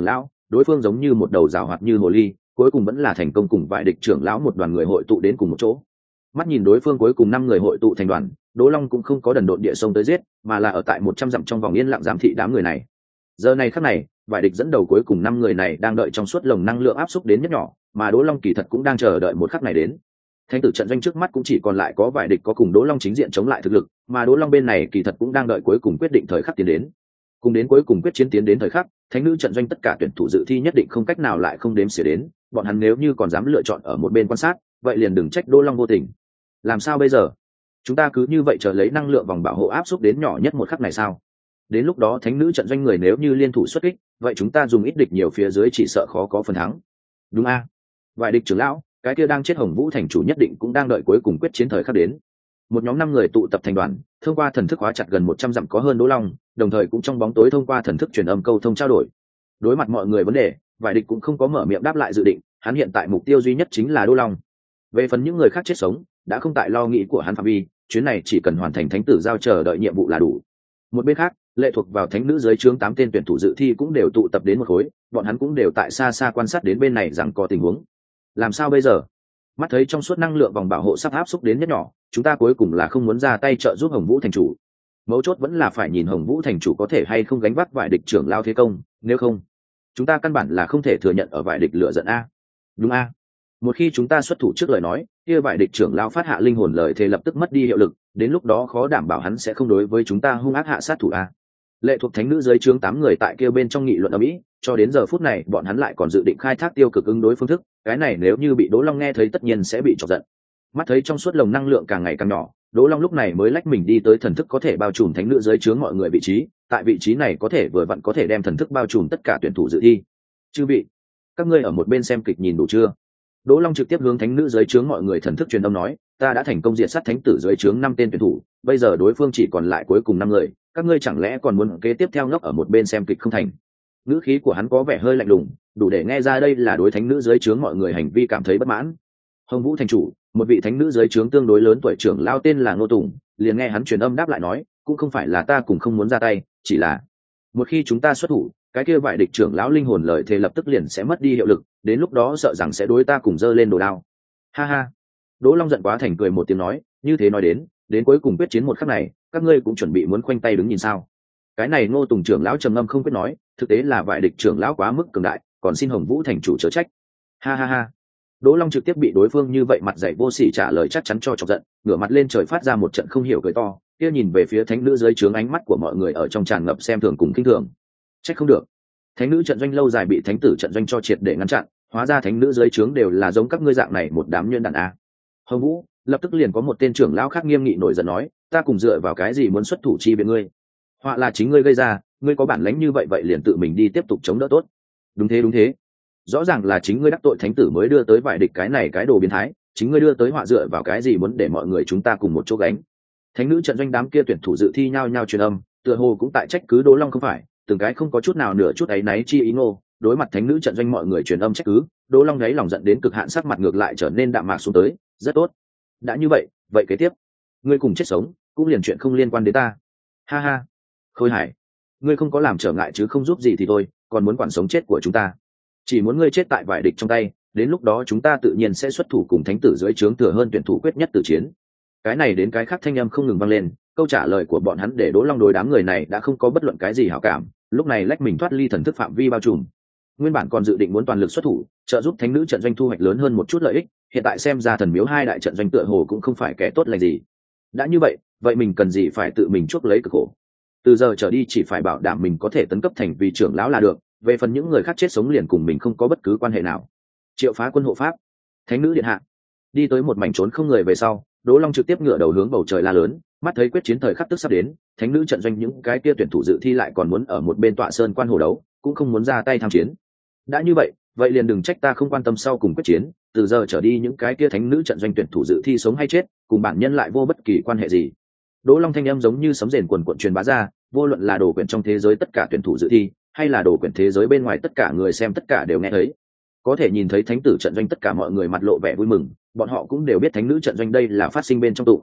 A: đối phương giống như một đầu rào hoạt như hồ ly, cuối cùng vẫn là thành công cùng vài địch trưởng lão một đoàn người hội tụ đến cùng một chỗ. Mắt nhìn đối phương cuối cùng năm người hội tụ thành đoàn, Đỗ Long cũng không có đần độn địa sông tới giết, mà là ở tại một trăm dặm trong vòng yên lặng giám thị đám người này. Giờ này khắc này, vài địch dẫn đầu cuối cùng năm người này đang đợi trong suốt lồng năng lượng áp xúc đến nhất nhỏ, mà Đỗ Long kỳ thật cũng đang chờ đợi một khắc này đến. Thánh tử trận doanh trước mắt cũng chỉ còn lại có vài địch có cùng Đỗ Long chính diện chống lại thực lực, mà Đỗ Long bên này kỳ thật cũng đang đợi cuối cùng quyết định thời khắc tiến đến. Cùng đến cuối cùng quyết chiến tiến đến thời khắc, thánh nữ trận doanh tất cả tuyển thủ dự thi nhất định không cách nào lại không đếm xỉa đến, bọn hắn nếu như còn dám lựa chọn ở một bên quan sát, vậy liền đừng trách Đỗ Long vô tình. Làm sao bây giờ? Chúng ta cứ như vậy chờ lấy năng lượng vòng bảo hộ áp xúc đến nhỏ nhất một khắc này sao? Đến lúc đó thánh nữ trận doanh người nếu như liên thủ xuất kích, vậy chúng ta dùng ít địch nhiều phía dưới chỉ sợ khó có phần thắng. Đúng a? À? Vài địch trưởng lão, cái kia đang chết Hồng Vũ thành chủ nhất định cũng đang đợi cuối cùng quyết chiến thời khắc đến. Một nhóm năm người tụ tập thành đoàn, thông qua thần thức hóa chặt gần một trăm dặm có hơn Đỗ Long, đồng thời cũng trong bóng tối thông qua thần thức truyền âm câu thông trao đổi. Đối mặt mọi người vấn đề, vài địch cũng không có mở miệng đáp lại dự định, hắn hiện tại mục tiêu duy nhất chính là Đỗ Long. Về phần những người khác chết sống, đã không tại lo nghĩ của hắn phạm vi, chuyến này chỉ cần hoàn thành thánh tử giao chờ đợi nhiệm vụ là đủ. Một bên khác, lệ thuộc vào thánh nữ dưới trướng tám tên tuyển thủ dự thi cũng đều tụ tập đến một khối, bọn hắn cũng đều tại xa xa quan sát đến bên này rằng có tình huống. Làm sao bây giờ? Mắt thấy trong suốt năng lượng vòng bảo hộ sắp áp xúc đến nhất nhỏ, chúng ta cuối cùng là không muốn ra tay trợ giúp Hồng Vũ thành chủ. Mấu chốt vẫn là phải nhìn Hồng Vũ thành chủ có thể hay không gánh vác vài địch trưởng lao thế công, nếu không, chúng ta căn bản là không thể thừa nhận ở vài địch lựa giận a. Đúng a. Một khi chúng ta xuất thủ trước lời nói, kia vài địch trưởng lao phát hạ linh hồn lời thề lập tức mất đi hiệu lực, đến lúc đó khó đảm bảo hắn sẽ không đối với chúng ta hung ác hạ sát thủ a. Lệ thuộc thánh nữ dưới trướng tám người tại kia bên trong nghị luận ở mỹ, cho đến giờ phút này bọn hắn lại còn dự định khai thác tiêu cực ứng đối phương thức, cái này nếu như bị Đỗ Long nghe thấy tất nhiên sẽ bị chọc giận. Mắt thấy trong suốt lồng năng lượng càng ngày càng nhỏ, Đỗ Long lúc này mới lách mình đi tới thần thức có thể bao trùm thánh nữ dưới trướng mọi người vị trí, tại vị trí này có thể vừa vặn có thể đem thần thức bao trùm tất cả tuyển thủ dự thi. Chư vị, các ngươi ở một bên xem kịch nhìn đủ chưa? Đỗ Long trực tiếp hướng thánh nữ dưới trướng mọi người thần thức truyền âm nói, ta đã thành công diệt sát thánh tử dưới trướng năm tên tuyển thủ, bây giờ đối phương chỉ còn lại cuối cùng năm người, các ngươi chẳng lẽ còn muốn kế tiếp theo ngốc ở một bên xem kịch không thành? Ngữ khí của hắn có vẻ hơi lạnh lùng, đủ để nghe ra đây là đối thánh nữ dưới trướng mọi người hành vi cảm thấy bất mãn. Hồng Vũ thành chủ, một vị thánh nữ dưới trướng tương đối lớn tuổi trưởng lao tên là Ngô Tùng, liền nghe hắn truyền âm đáp lại nói, cũng không phải là ta cùng không muốn ra tay, chỉ là một khi chúng ta xuất thủ, cái kia vại địch trưởng lão linh hồn lời thề lập tức liền sẽ mất đi hiệu lực, đến lúc đó sợ rằng sẽ đối ta cùng giơ lên đồ đao. Ha ha. Đỗ Long giận quá thành cười một tiếng nói, như thế nói đến, đến cuối cùng quyết chiến một khắc này, các ngươi cũng chuẩn bị muốn khoanh tay đứng nhìn sao? Cái này Ngô Tùng trưởng lão trầm ngâm không quyết nói, thực tế là vại địch trưởng lão quá mức cường đại, còn xin Hồng Vũ thành chủ chớ trách. Ha ha ha. Đỗ Long trực tiếp bị đối phương như vậy mặt dày vô sỉ trả lời chắc chắn cho chọc giận, ngửa mặt lên trời phát ra một trận không hiểu cười to, kia nhìn về phía thánh nữ dưới trướng ánh mắt của mọi người ở trong tràn ngập xem thường cùng khinh thường. Trách không được. Thánh nữ trận doanh lâu dài bị thánh tử trận doanh cho triệt để ngăn chặn, hóa ra thánh nữ dưới trướng đều là giống các ngươi dạng này một đám nhuyễn đàn a. Hồng Vũ, lập tức liền có một tên trưởng lão khác nghiêm nghị nổi giận nói, ta cùng dựa vào cái gì muốn xuất thủ chi viện ngươi? Họa là chính ngươi gây ra, ngươi có bản lĩnh như vậy vậy liền tự mình đi tiếp tục chống đỡ tốt. Đúng thế đúng thế. Rõ ràng là chính ngươi đắc tội thánh tử mới đưa tới vài địch cái này cái đồ biến thái, chính ngươi đưa tới họa dựa vào cái gì muốn để mọi người chúng ta cùng một chỗ gánh? Thánh nữ trận doanh đám kia tuyển thủ dự thi nhau nhau truyền âm, tựa hồ cũng tại trách cứ Đỗ Long không phải, từng cái không có chút nào nửa chút áy náy chi ý ngô, đối mặt thánh nữ trận doanh mọi người truyền âm trách cứ, Đỗ Long đấy lòng giận đến cực hạn, sắc mặt ngược lại trở nên đạm mạc xuống tới, rất tốt. Đã như vậy, vậy kế tiếp, ngươi cùng chết sống, cũng liền chuyện không liên quan đến ta. Ha ha. Khôi Hải, ngươi không có làm trở ngại chứ không giúp gì thì thôi, còn muốn quản sống chết của chúng ta. Chỉ muốn ngươi chết tại vài địch trong tay, đến lúc đó chúng ta tự nhiên sẽ xuất thủ cùng thánh tử dưới trướng thừa hơn tuyển thủ quyết nhất tử chiến. Cái này đến cái khác thanh âm không ngừng vang lên, câu trả lời của bọn hắn để Đỗ Long đối đám người này đã không có bất luận cái gì hảo cảm, lúc này lách mình thoát ly thần thức phạm vi bao trùm. Nguyên bản còn dự định muốn toàn lực xuất thủ, trợ giúp thánh nữ trận doanh thu hoạch lớn hơn một chút lợi ích, hiện tại xem ra thần miếu hai đại trận doanh tựa hồ cũng không phải kẻ tốt lành gì. Đã như vậy, vậy mình cần gì phải tự mình chuốc lấy cực khổ. Từ giờ trở đi chỉ phải bảo đảm mình có thể tấn cấp thành vị trưởng lão là được, về phần những người khác chết sống liền cùng mình không có bất cứ quan hệ nào. Triệu Phá Quân hộ pháp, thánh nữ điện hạ. Đi tới một mảnh trốn không người về sau, Đỗ Long trực tiếp ngửa đầu hướng bầu trời la lớn, mắt thấy quyết chiến thời khắc tức sắp đến, thánh nữ trận doanh những cái kia tuyển thủ dự thi lại còn muốn ở một bên tọa sơn quan hồ đấu, cũng không muốn ra tay tham chiến. Đã như vậy, vậy liền đừng trách ta không quan tâm sau cùng quyết chiến, từ giờ trở đi những cái kia thánh nữ trận doanh tuyển thủ dự thi sống hay chết, cùng bản nhân lại vô bất kỳ quan hệ gì. Đỗ Long thanh âm giống như sấm rền quần quần truyền bá ra, vô luận là đồ quyển trong thế giới tất cả tuyển thủ dự thi, hay là đồ quyển thế giới bên ngoài tất cả người xem tất cả đều nghe thấy. Có thể nhìn thấy thánh tử trận doanh tất cả mọi người mặt lộ vẻ vui mừng, bọn họ cũng đều biết thánh nữ trận doanh đây là phát sinh bên trong tụ.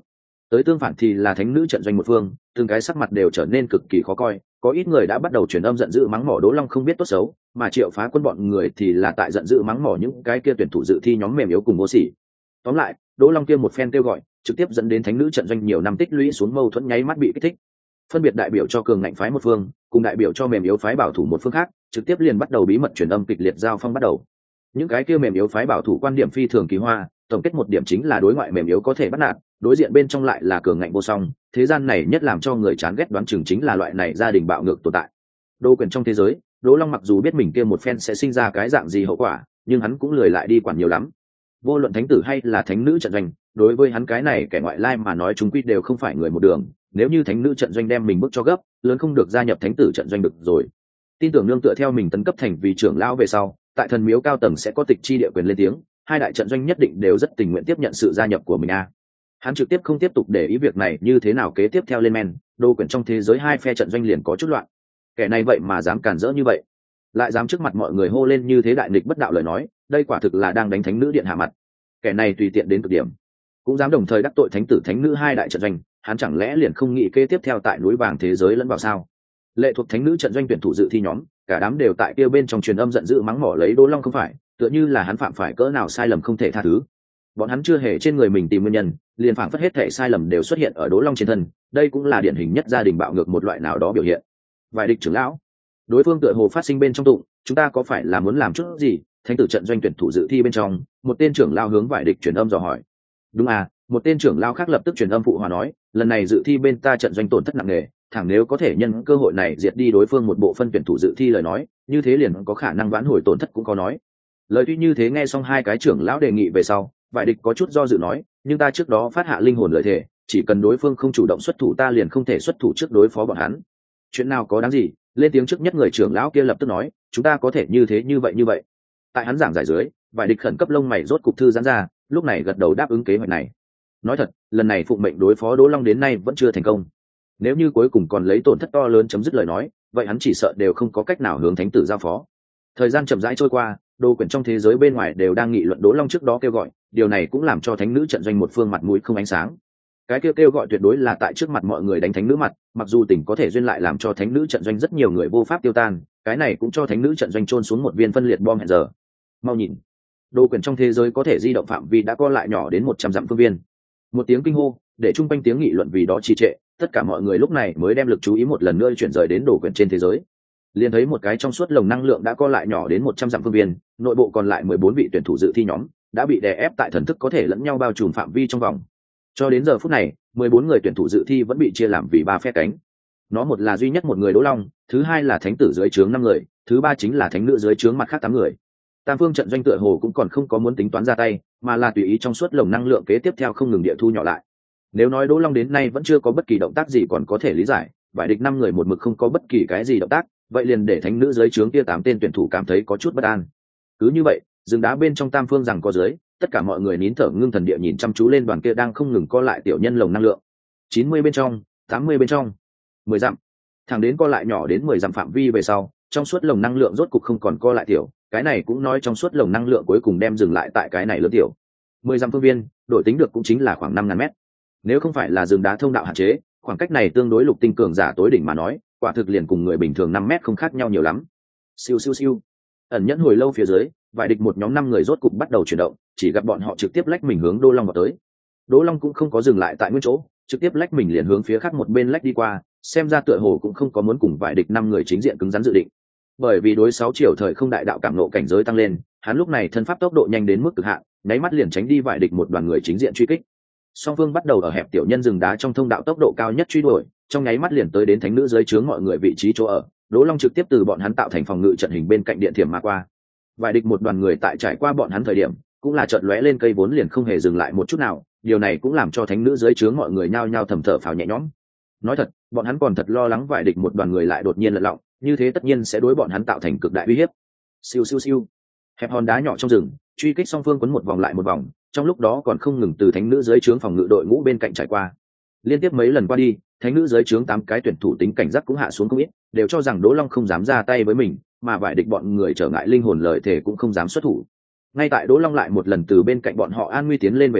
A: Tới tương phản thì là thánh nữ trận doanh một phương, từng cái sắc mặt đều trở nên cực kỳ khó coi, có ít người đã bắt đầu truyền âm giận dữ mắng mỏ Đỗ Long không biết tốt xấu, mà Triệu Phá Quân bọn người thì là tại giận dữ mắng mỏ những cái kia tuyển thủ dự thi nhóm mềm yếu cùng vô sỉ. Tóm lại, Đỗ Long kia một phen kêu gọi, trực tiếp dẫn đến thánh nữ trận doanh nhiều năm tích lũy xuống mâu thuẫn nháy mắt bị kích thích. Phân biệt đại biểu cho cường ngạnh phái một phương, cùng đại biểu cho mềm yếu phái bảo thủ một phương khác, trực tiếp liền bắt đầu bí mật truyền âm kịch liệt giao phong bắt đầu. Những cái kia mềm yếu phái bảo thủ quan điểm phi thường kỳ hoa, tổng kết một điểm chính là đối ngoại mềm yếu có thể bắt nạt, đối diện bên trong lại là cường ngạnh vô song, thế gian này nhất làm cho người chán ghét đoán chừng chính là loại này gia đình bạo ngược tồn tại. Đô quyền trong thế giới, Đỗ Long mặc dù biết mình kia một phen sẽ sinh ra cái dạng gì hậu quả, nhưng hắn cũng lười lại đi quản nhiều lắm. Vô luận thánh tử hay là thánh nữ trận doanh, đối với hắn cái này kẻ ngoại lai mà nói chúng quy đều không phải người một đường, nếu như thánh nữ trận doanh đem mình bước cho gấp, lớn không được gia nhập thánh tử trận doanh được rồi. Tin tưởng nương tựa theo mình tấn cấp thành vì trưởng lão về sau, tại thần miếu cao tầng sẽ có tịch chi địa quyền lên tiếng, hai đại trận doanh nhất định đều rất tình nguyện tiếp nhận sự gia nhập của mình a. Hắn trực tiếp không tiếp tục để ý việc này như thế nào kế tiếp theo lên men, đô quyền trong thế giới hai phe trận doanh liền có chút loạn. Kẻ này vậy mà dám cản rỡ như vậy, lại dám trước mặt mọi người hô lên như thế đại nghịch bất đạo lời nói, đây quả thực là đang đánh thánh nữ điện hạ mặt. Kẻ này tùy tiện đến cực điểm, cũng dám đồng thời đắc tội thánh tử thánh nữ hai đại trận doanh, hắn chẳng lẽ liền không nghĩ kế tiếp theo tại núi vàng thế giới lẫn vào sao? Lệ thuộc thánh nữ trận doanh tuyển thủ dự thi nhóm, cả đám đều tại kia bên trong truyền âm giận dữ mắng mỏ lấy Đỗ Long không phải, tựa như là hắn phạm phải cỡ nào sai lầm không thể tha thứ. Bọn hắn chưa hề trên người mình tìm nguyên nhân, liền phảng phất hết thể sai lầm đều xuất hiện ở Đỗ Long trên thân, đây cũng là điển hình nhất gia đình bạo ngược một loại nào đó biểu hiện. Vài địch trưởng lão, đối phương tựa hồ phát sinh bên trong tụng, chúng ta có phải là muốn làm chút gì? Thánh tử trận doanh tuyển thủ dự thi bên trong, một tên trưởng lão hướng vài địch truyền âm dò hỏi. Đúng à, một tên trưởng lão khác lập tức truyền âm phụ hòa nói, lần này dự thi bên ta trận doanh tổn thất nặng nề, thẳng nếu có thể nhân cơ hội này diệt đi đối phương một bộ phân tuyển thủ dự thi lời nói, như thế liền có khả năng vãn hồi tổn thất cũng có nói. Lời tuy như thế nghe xong hai cái trưởng lão đề nghị về sau, vài địch có chút do dự nói, nhưng ta trước đó phát hạ linh hồn lời thề, chỉ cần đối phương không chủ động xuất thủ ta liền không thể xuất thủ trước đối phó bọn hắn. Chuyện nào có đáng gì? Lên tiếng trước nhất người trưởng lão kia lập tức nói, chúng ta có thể như thế như vậy như vậy. Tại hắn giảng giải dưới, vài địch khẩn cấp lông mày rốt cục thư giãn ra, lúc này gật đầu đáp ứng kế hoạch này. Nói thật, lần này phụng mệnh đối phó Đỗ Long đến nay vẫn chưa thành công. Nếu như cuối cùng còn lấy tổn thất to lớn chấm dứt lời nói, vậy hắn chỉ sợ đều không có cách nào hướng thánh tử giao phó. Thời gian chậm rãi trôi qua, đồ quyển trong thế giới bên ngoài đều đang nghị luận Đỗ Long trước đó kêu gọi, điều này cũng làm cho thánh nữ trận doanh một phương mặt mũi không ánh sáng. Cái kêu kêu gọi tuyệt đối là tại trước mặt mọi người đánh thánh nữ mặt, mặc dù tình có thể duyên lại làm cho thánh nữ trận doanh rất nhiều người vô pháp tiêu tan, cái này cũng cho thánh nữ trận doanh chôn xuống một viên phân liệt bom hẹn giờ. Mau nhìn, đồ quyển trong thế giới có thể di động phạm vi đã co lại nhỏ đến một trăm dặm phương viên. Một tiếng kinh hô, để chung quanh tiếng nghị luận vì đó trì trệ, tất cả mọi người lúc này mới đem lực chú ý một lần nữa chuyển rời đến đồ quyển trên thế giới. Liền thấy một cái trong suốt lồng năng lượng đã co lại nhỏ đến một trăm dặm phương viên, nội bộ còn lại mười bốn vị tuyển thủ dự thi nhóm đã bị đè ép tại thần thức có thể lẫn nhau bao trùm phạm vi trong vòng. Cho đến giờ phút này, mười bốn người tuyển thủ dự thi vẫn bị chia làm vì ba phe cánh. Nó một là duy nhất một người Đỗ Long, thứ hai là thánh tử dưới trướng năm người, thứ ba chính là thánh nữ dưới trướng mặt khác tám người. Tam phương trận doanh tựa hồ cũng còn không có muốn tính toán ra tay, mà là tùy ý trong suốt lồng năng lượng kế tiếp theo không ngừng địa thu nhỏ lại. Nếu nói Đỗ Long đến nay vẫn chưa có bất kỳ động tác gì còn có thể lý giải, vài địch năm người một mực không có bất kỳ cái gì động tác, vậy liền để thánh nữ dưới trướng kia tám tên tuyển thủ cảm thấy có chút bất an. Cứ như vậy, rừng đá bên trong tam phương rằng có dưới, tất cả mọi người nín thở ngưng thần địa nhìn chăm chú lên đoàn kia đang không ngừng co lại tiểu nhân lồng năng lượng. chín mươi bên trong, tám mươi bên trong, mười dặm. Thẳng đến co lại nhỏ đến mười dặm phạm vi về sau, trong suốt lồng năng lượng rốt cục không còn co lại tiểu, cái này cũng nói trong suốt lồng năng lượng cuối cùng đem dừng lại tại cái này lớn tiểu. mười dặm phương viên, đổi tính được cũng chính là khoảng năm ngàn mét. Nếu không phải là rừng đá thông đạo hạn chế, khoảng cách này tương đối lục tinh cường giả tối đỉnh mà nói, quả thực liền cùng người bình thường năm mét không khác nhau nhiều lắm. Siêu siêu siêu. Ẩn nhẫn hồi lâu phía dưới, vài địch một nhóm năm người rốt cục bắt đầu chuyển động, chỉ gặp bọn họ trực tiếp lách mình hướng Đỗ Long vào tới. Đỗ Long cũng không có dừng lại tại nguyên chỗ, trực tiếp lách mình liền hướng phía khác một bên lách đi qua, xem ra tựa hồ cũng không có muốn cùng vài địch năm người chính diện cứng rắn dự định. Bởi vì đối sáu chiều thời không đại đạo cảm ngộ cảnh giới tăng lên, hắn lúc này thân pháp tốc độ nhanh đến mức cực hạn, nháy mắt liền tránh đi vài địch một đoàn người chính diện truy kích. Song phương bắt đầu ở hẹp tiểu nhân rừng đá trong thông đạo tốc độ cao nhất truy đuổi, trong nháy mắt liền tới đến thánh nữ dưới trướng mọi người vị trí chỗ ở. Đỗ Long trực tiếp từ bọn hắn tạo thành phòng ngự trận hình bên cạnh điện thiểm mà qua. Vài địch một đoàn người tại trải qua bọn hắn thời điểm, cũng là chợt lóe lên cây vốn liền không hề dừng lại một chút nào, điều này cũng làm cho thánh nữ dưới trướng mọi người nhao nhao thầm thở phào nhẹ nhõm. Nói thật, bọn hắn còn thật lo lắng vài địch một đoàn người lại đột nhiên lật lọng, như thế tất nhiên sẽ đối bọn hắn tạo thành cực đại uy hiếp. Siêu siêu siêu. Hẹp hòn đá nhỏ trong rừng, truy kích song phương quấn một vòng lại một vòng, trong lúc đó còn không ngừng từ thánh nữ dưới trướng phòng ngự đội ngũ bên cạnh trải qua. Liên tiếp mấy lần qua đi, thánh nữ dưới trướng tám cái tuyển thủ tính cảnh giác cũng hạ xuống không ít, đều cho rằng Đỗ Long không dám ra tay với mình, mà vài địch bọn người trở ngại linh hồn lời thể cũng không dám xuất thủ. Ngay tại Đỗ Long lại một lần từ bên cạnh bọn họ an nguy tiến lên về sau,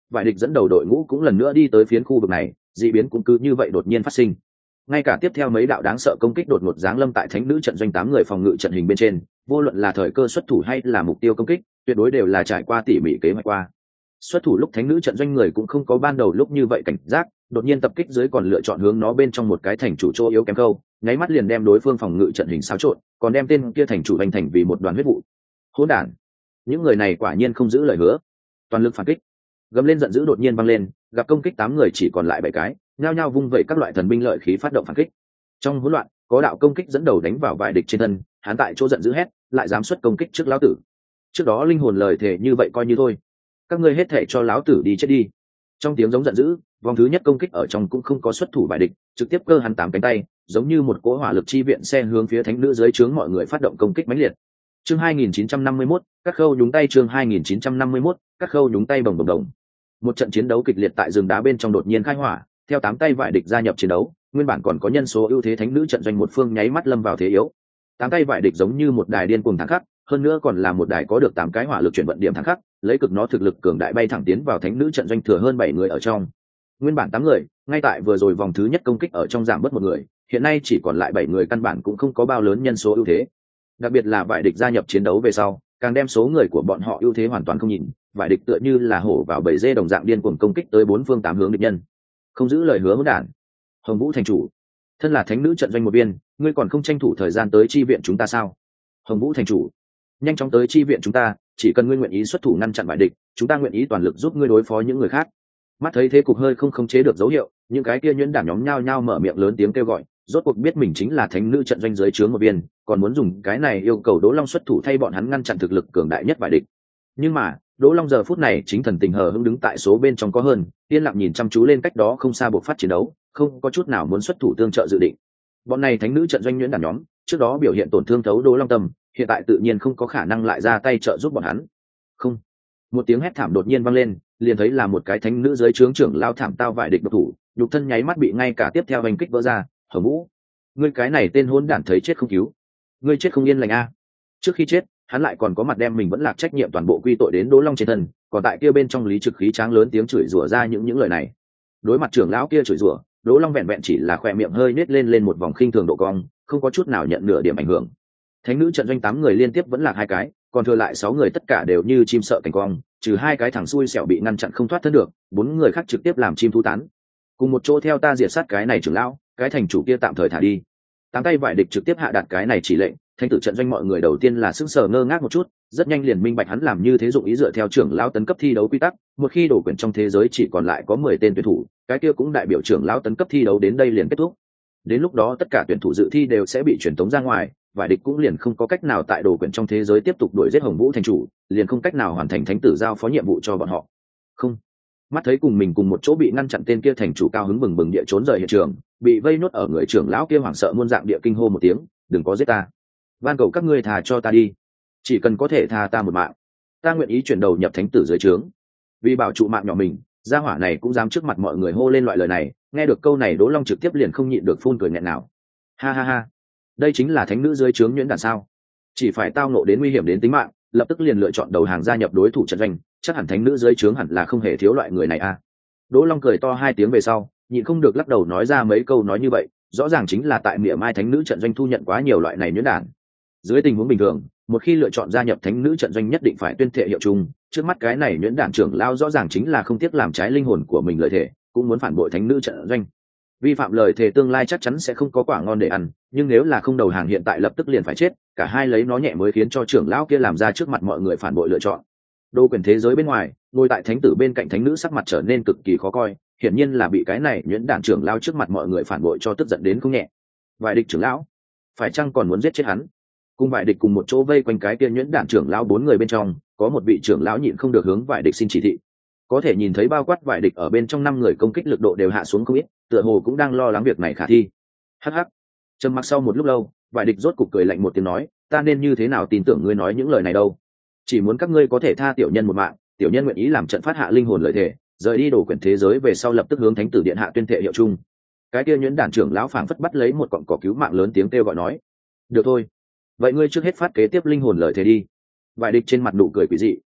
A: vài địch dẫn đầu đội ngũ cũng lần nữa đi tới phiến khu vực này, dị biến cũng cứ như vậy đột nhiên phát sinh. Ngay cả tiếp theo mấy đạo đáng sợ công kích đột ngột giáng lâm tại thánh nữ trận doanh tám người phòng ngự trận hình bên trên, vô luận là thời cơ xuất thủ hay là mục tiêu công kích, tuyệt đối đều là trải qua tỉ mỉ kế hoạch qua. Xuất thủ lúc thánh nữ trận doanh người cũng không có ban đầu lúc như vậy cảnh giác, đột nhiên tập kích dưới còn lựa chọn hướng nó bên trong một cái thành chủ chỗ yếu kém câu, nháy mắt liền đem đối phương phòng ngự trận hình xáo trộn, còn đem tên kia thành chủ hành thành vì một đoàn huyết vụ. Hỗn đản, những người này quả nhiên không giữ lời hứa, toàn lực phản kích. Gầm lên giận dữ đột nhiên vang lên, gặp công kích tám người chỉ còn lại bảy cái, nhao nhao vung vẩy các loại thần binh lợi khí phát động phản kích. Trong hỗn loạn, có đạo công kích dẫn đầu đánh vào vài địch trên thân, hắn tại chỗ giận dữ hét, lại dám xuất công kích trước lão tử. Trước đó linh hồn lời thề như vậy coi như thôi, các ngươi hết thệ cho lão tử đi chết đi. Trong tiếng giống giận dữ, vòng thứ nhất công kích ở trong cũng không có xuất thủ vài địch, trực tiếp cơ hắn tám cánh tay, giống như một cỗ hỏa lực chi viện xe hướng phía thánh nữ dưới trướng mọi người phát động công kích mãnh liệt. Chương hai nghìn chín trăm năm mươi mốt, các khâu nhúng tay chương hai nghìn chín trăm năm mươi mốt, các khâu nhúng tay bồng bồng đồng. Một trận chiến đấu kịch liệt tại rừng đá bên trong đột nhiên khai hỏa, theo tám tay vải địch gia nhập chiến đấu, nguyên bản còn có nhân số ưu thế thánh nữ trận doanh một phương nháy mắt lâm vào thế yếu. Tám tay vải địch giống như một đài điên cuồng thẳng khắc, hơn nữa còn là một đài có được tám cái hỏa lực chuyển vận điểm thẳng khắc, lấy cực nó thực lực cường đại bay thẳng tiến vào thánh nữ trận doanh thừa hơn bảy người ở trong. Nguyên bản tám người, ngay tại vừa rồi vòng thứ nhất công kích ở trong giảm bớt một người, hiện nay chỉ còn lại bảy người, căn bản cũng không có bao lớn nhân số ưu thế. Đặc biệt là vải địch gia nhập chiến đấu về sau, càng đem số người của bọn họ ưu thế hoàn toàn không nhìn, vải địch tựa như là hổ vào bầy dê đồng dạng điên cuồng công kích tới bốn phương tám hướng địch nhân. Không giữ lời hứa hỗn đản. Hồng Vũ thành chủ, thân là thánh nữ trận doanh một viên, ngươi còn không tranh thủ thời gian tới chi viện chúng ta sao? Hồng Vũ thành chủ, nhanh chóng tới chi viện chúng ta, chỉ cần ngươi nguyện ý xuất thủ ngăn chặn vải địch, chúng ta nguyện ý toàn lực giúp ngươi đối phó những người khác. Mắt thấy thế cục hơi không khống chế được dấu hiệu, những cái kia nhuyễn đản nhóm nhao nhao mở miệng lớn tiếng kêu gọi, rốt cuộc biết mình chính là thánh nữ trận doanh dưới trướng một viên, còn muốn dùng cái này yêu cầu Đỗ Long xuất thủ thay bọn hắn ngăn chặn thực lực cường đại nhất vải địch. Nhưng mà Đỗ Long giờ phút này chính thần tình hờ hững đứng tại số bên trong có hơn, yên lặng nhìn chăm chú lên cách đó không xa buộc phát chiến đấu, không có chút nào muốn xuất thủ tương trợ dự định. Bọn này thánh nữ trận doanh nhuyễn đản nhóm trước đó biểu hiện tổn thương thấu Đỗ Long tâm, hiện tại tự nhiên không có khả năng lại ra tay trợ giúp bọn hắn. Không. Một tiếng hét thảm đột nhiên vang lên, liền thấy là một cái thánh nữ dưới trướng trưởng lao thảm tao vải địch độc thủ, nhục thân nháy mắt bị ngay cả tiếp theo hành kích vỡ ra. Hồng Vũ, ngươi cái này tên hỗn đản thấy chết không cứu, ngươi chết không yên lành a. Trước khi chết, hắn lại còn có mặt đem mình vẫn lạc trách nhiệm toàn bộ quy tội đến Đỗ Long trên thân, còn tại kia bên trong Lý Trực khí tráng lớn tiếng chửi rủa ra những những lời này. Đối mặt trưởng lão kia chửi rủa, Đỗ Long vẹn vẹn chỉ là khỏe miệng hơi nết lên lên một vòng khinh thường độ cong, không có chút nào nhận nửa điểm ảnh hưởng. Thánh nữ trận doanh tám người liên tiếp vẫn lạc hai cái, còn thừa lại sáu người tất cả đều như chim sợ cảnh cong, trừ hai cái thằng xui xẻo bị ngăn chặn không thoát thân được, bốn người khác trực tiếp làm chim thú tán. Cùng một chỗ theo ta diệt sát cái này trưởng lão, cái thành chủ kia tạm thời thả đi. Tám tay vải địch trực tiếp hạ đạt cái này chỉ lệnh, thanh tử trận doanh mọi người đầu tiên là sững sờ ngơ ngác một chút, rất nhanh liền minh bạch hắn làm như thế dụng ý dựa theo trưởng lão tấn cấp thi đấu quy tắc, một khi đổ quyền trong thế giới chỉ còn lại có mười tên tuyển thủ, cái kia cũng đại biểu trưởng lão tấn cấp thi đấu đến đây liền kết thúc. Đến lúc đó tất cả tuyển thủ dự thi đều sẽ bị truyền tống ra ngoài, vải địch cũng liền không có cách nào tại đồ quyển trong thế giới tiếp tục đuổi giết Hồng Vũ thành chủ, liền không cách nào hoàn thành thánh tử giao phó nhiệm vụ cho bọn họ. Không. Mắt thấy cùng mình cùng một chỗ bị ngăn chặn tên kia thành chủ cao hứng bừng bừng địa trốn rời hiện trường, bị vây nốt ở người trưởng lão kia hoảng sợ muôn dạng địa kinh hô một tiếng, đừng có giết ta, van cầu các ngươi thà cho ta đi, chỉ cần có thể tha ta một mạng, ta nguyện ý chuyển đầu nhập thánh tử dưới trướng. Vì bảo trụ mạng nhỏ mình, gia hỏa này cũng dám trước mặt mọi người hô lên loại lời này. Nghe được câu này Đỗ Long trực tiếp liền không nhịn được phun cười nghẹn nào. Ha ha ha, đây chính là thánh nữ dưới trướng nhuyễn đản sao? Chỉ phải tao nộ đến nguy hiểm đến tính mạng, lập tức liền lựa chọn đầu hàng gia nhập đối thủ trận doanh, chắc hẳn thánh nữ dưới trướng hẳn là không hề thiếu loại người này a. À. Đỗ Long cười to hai tiếng về sau, nhịn không được lắc đầu nói ra mấy câu nói như vậy, rõ ràng chính là tại mỉa mai thánh nữ trận doanh thu nhận quá nhiều loại này nhuyễn đản. Dưới tình huống bình thường, một khi lựa chọn gia nhập thánh nữ trận doanh nhất định phải tuyên thệ hiệu chung, trước mắt cái này nhuyễn đản trưởng lao rõ ràng chính là không tiếc làm trái linh hồn của mình lợi thể, cũng muốn phản bội thánh nữ trận doanh. Vi phạm lời thề tương lai chắc chắn sẽ không có quả ngon để ăn, nhưng nếu là không đầu hàng hiện tại lập tức liền phải chết, cả hai lấy nó nhẹ mới khiến cho trưởng lão kia làm ra trước mặt mọi người phản bội lựa chọn. Đô quyền thế giới bên ngoài, ngồi tại thánh tử bên cạnh thánh nữ sắc mặt trở nên cực kỳ khó coi, hiển nhiên là bị cái này nhuyễn đản trưởng lão trước mặt mọi người phản bội cho tức giận đến không nhẹ. Vài địch trưởng lão, phải chăng còn muốn giết chết hắn? Cùng vài địch cùng một chỗ vây quanh cái kia nhuyễn đản trưởng lão bốn người bên trong, có một vị trưởng lão nhịn không được hướng vài địch xin chỉ thị. Có thể nhìn thấy bao quát vài địch ở bên trong năm người công kích lực độ đều hạ xuống không ít, tựa hồ cũng đang lo lắng việc này khả thi. Hắc hắc. Trầm mặc sau một lúc lâu, vài địch rốt cục cười lạnh một tiếng nói, ta nên như thế nào tin tưởng ngươi nói những lời này đâu? Chỉ muốn các ngươi có thể tha tiểu nhân một mạng, tiểu nhân nguyện ý làm trận phát hạ linh hồn lợi thể, rời đi đổ quyển thế giới về sau lập tức hướng thánh tử điện hạ tuyên thệ hiệu chung. Cái kia nhuyễn đản trưởng lão phảng phất bắt lấy một cọng cỏ cứu mạng lớn tiếng kêu gọi nói, được thôi, vậy ngươi trước hết phát kế tiếp linh hồn lợi thể đi. Vài địch trên mặt nụ cười quỷ dị,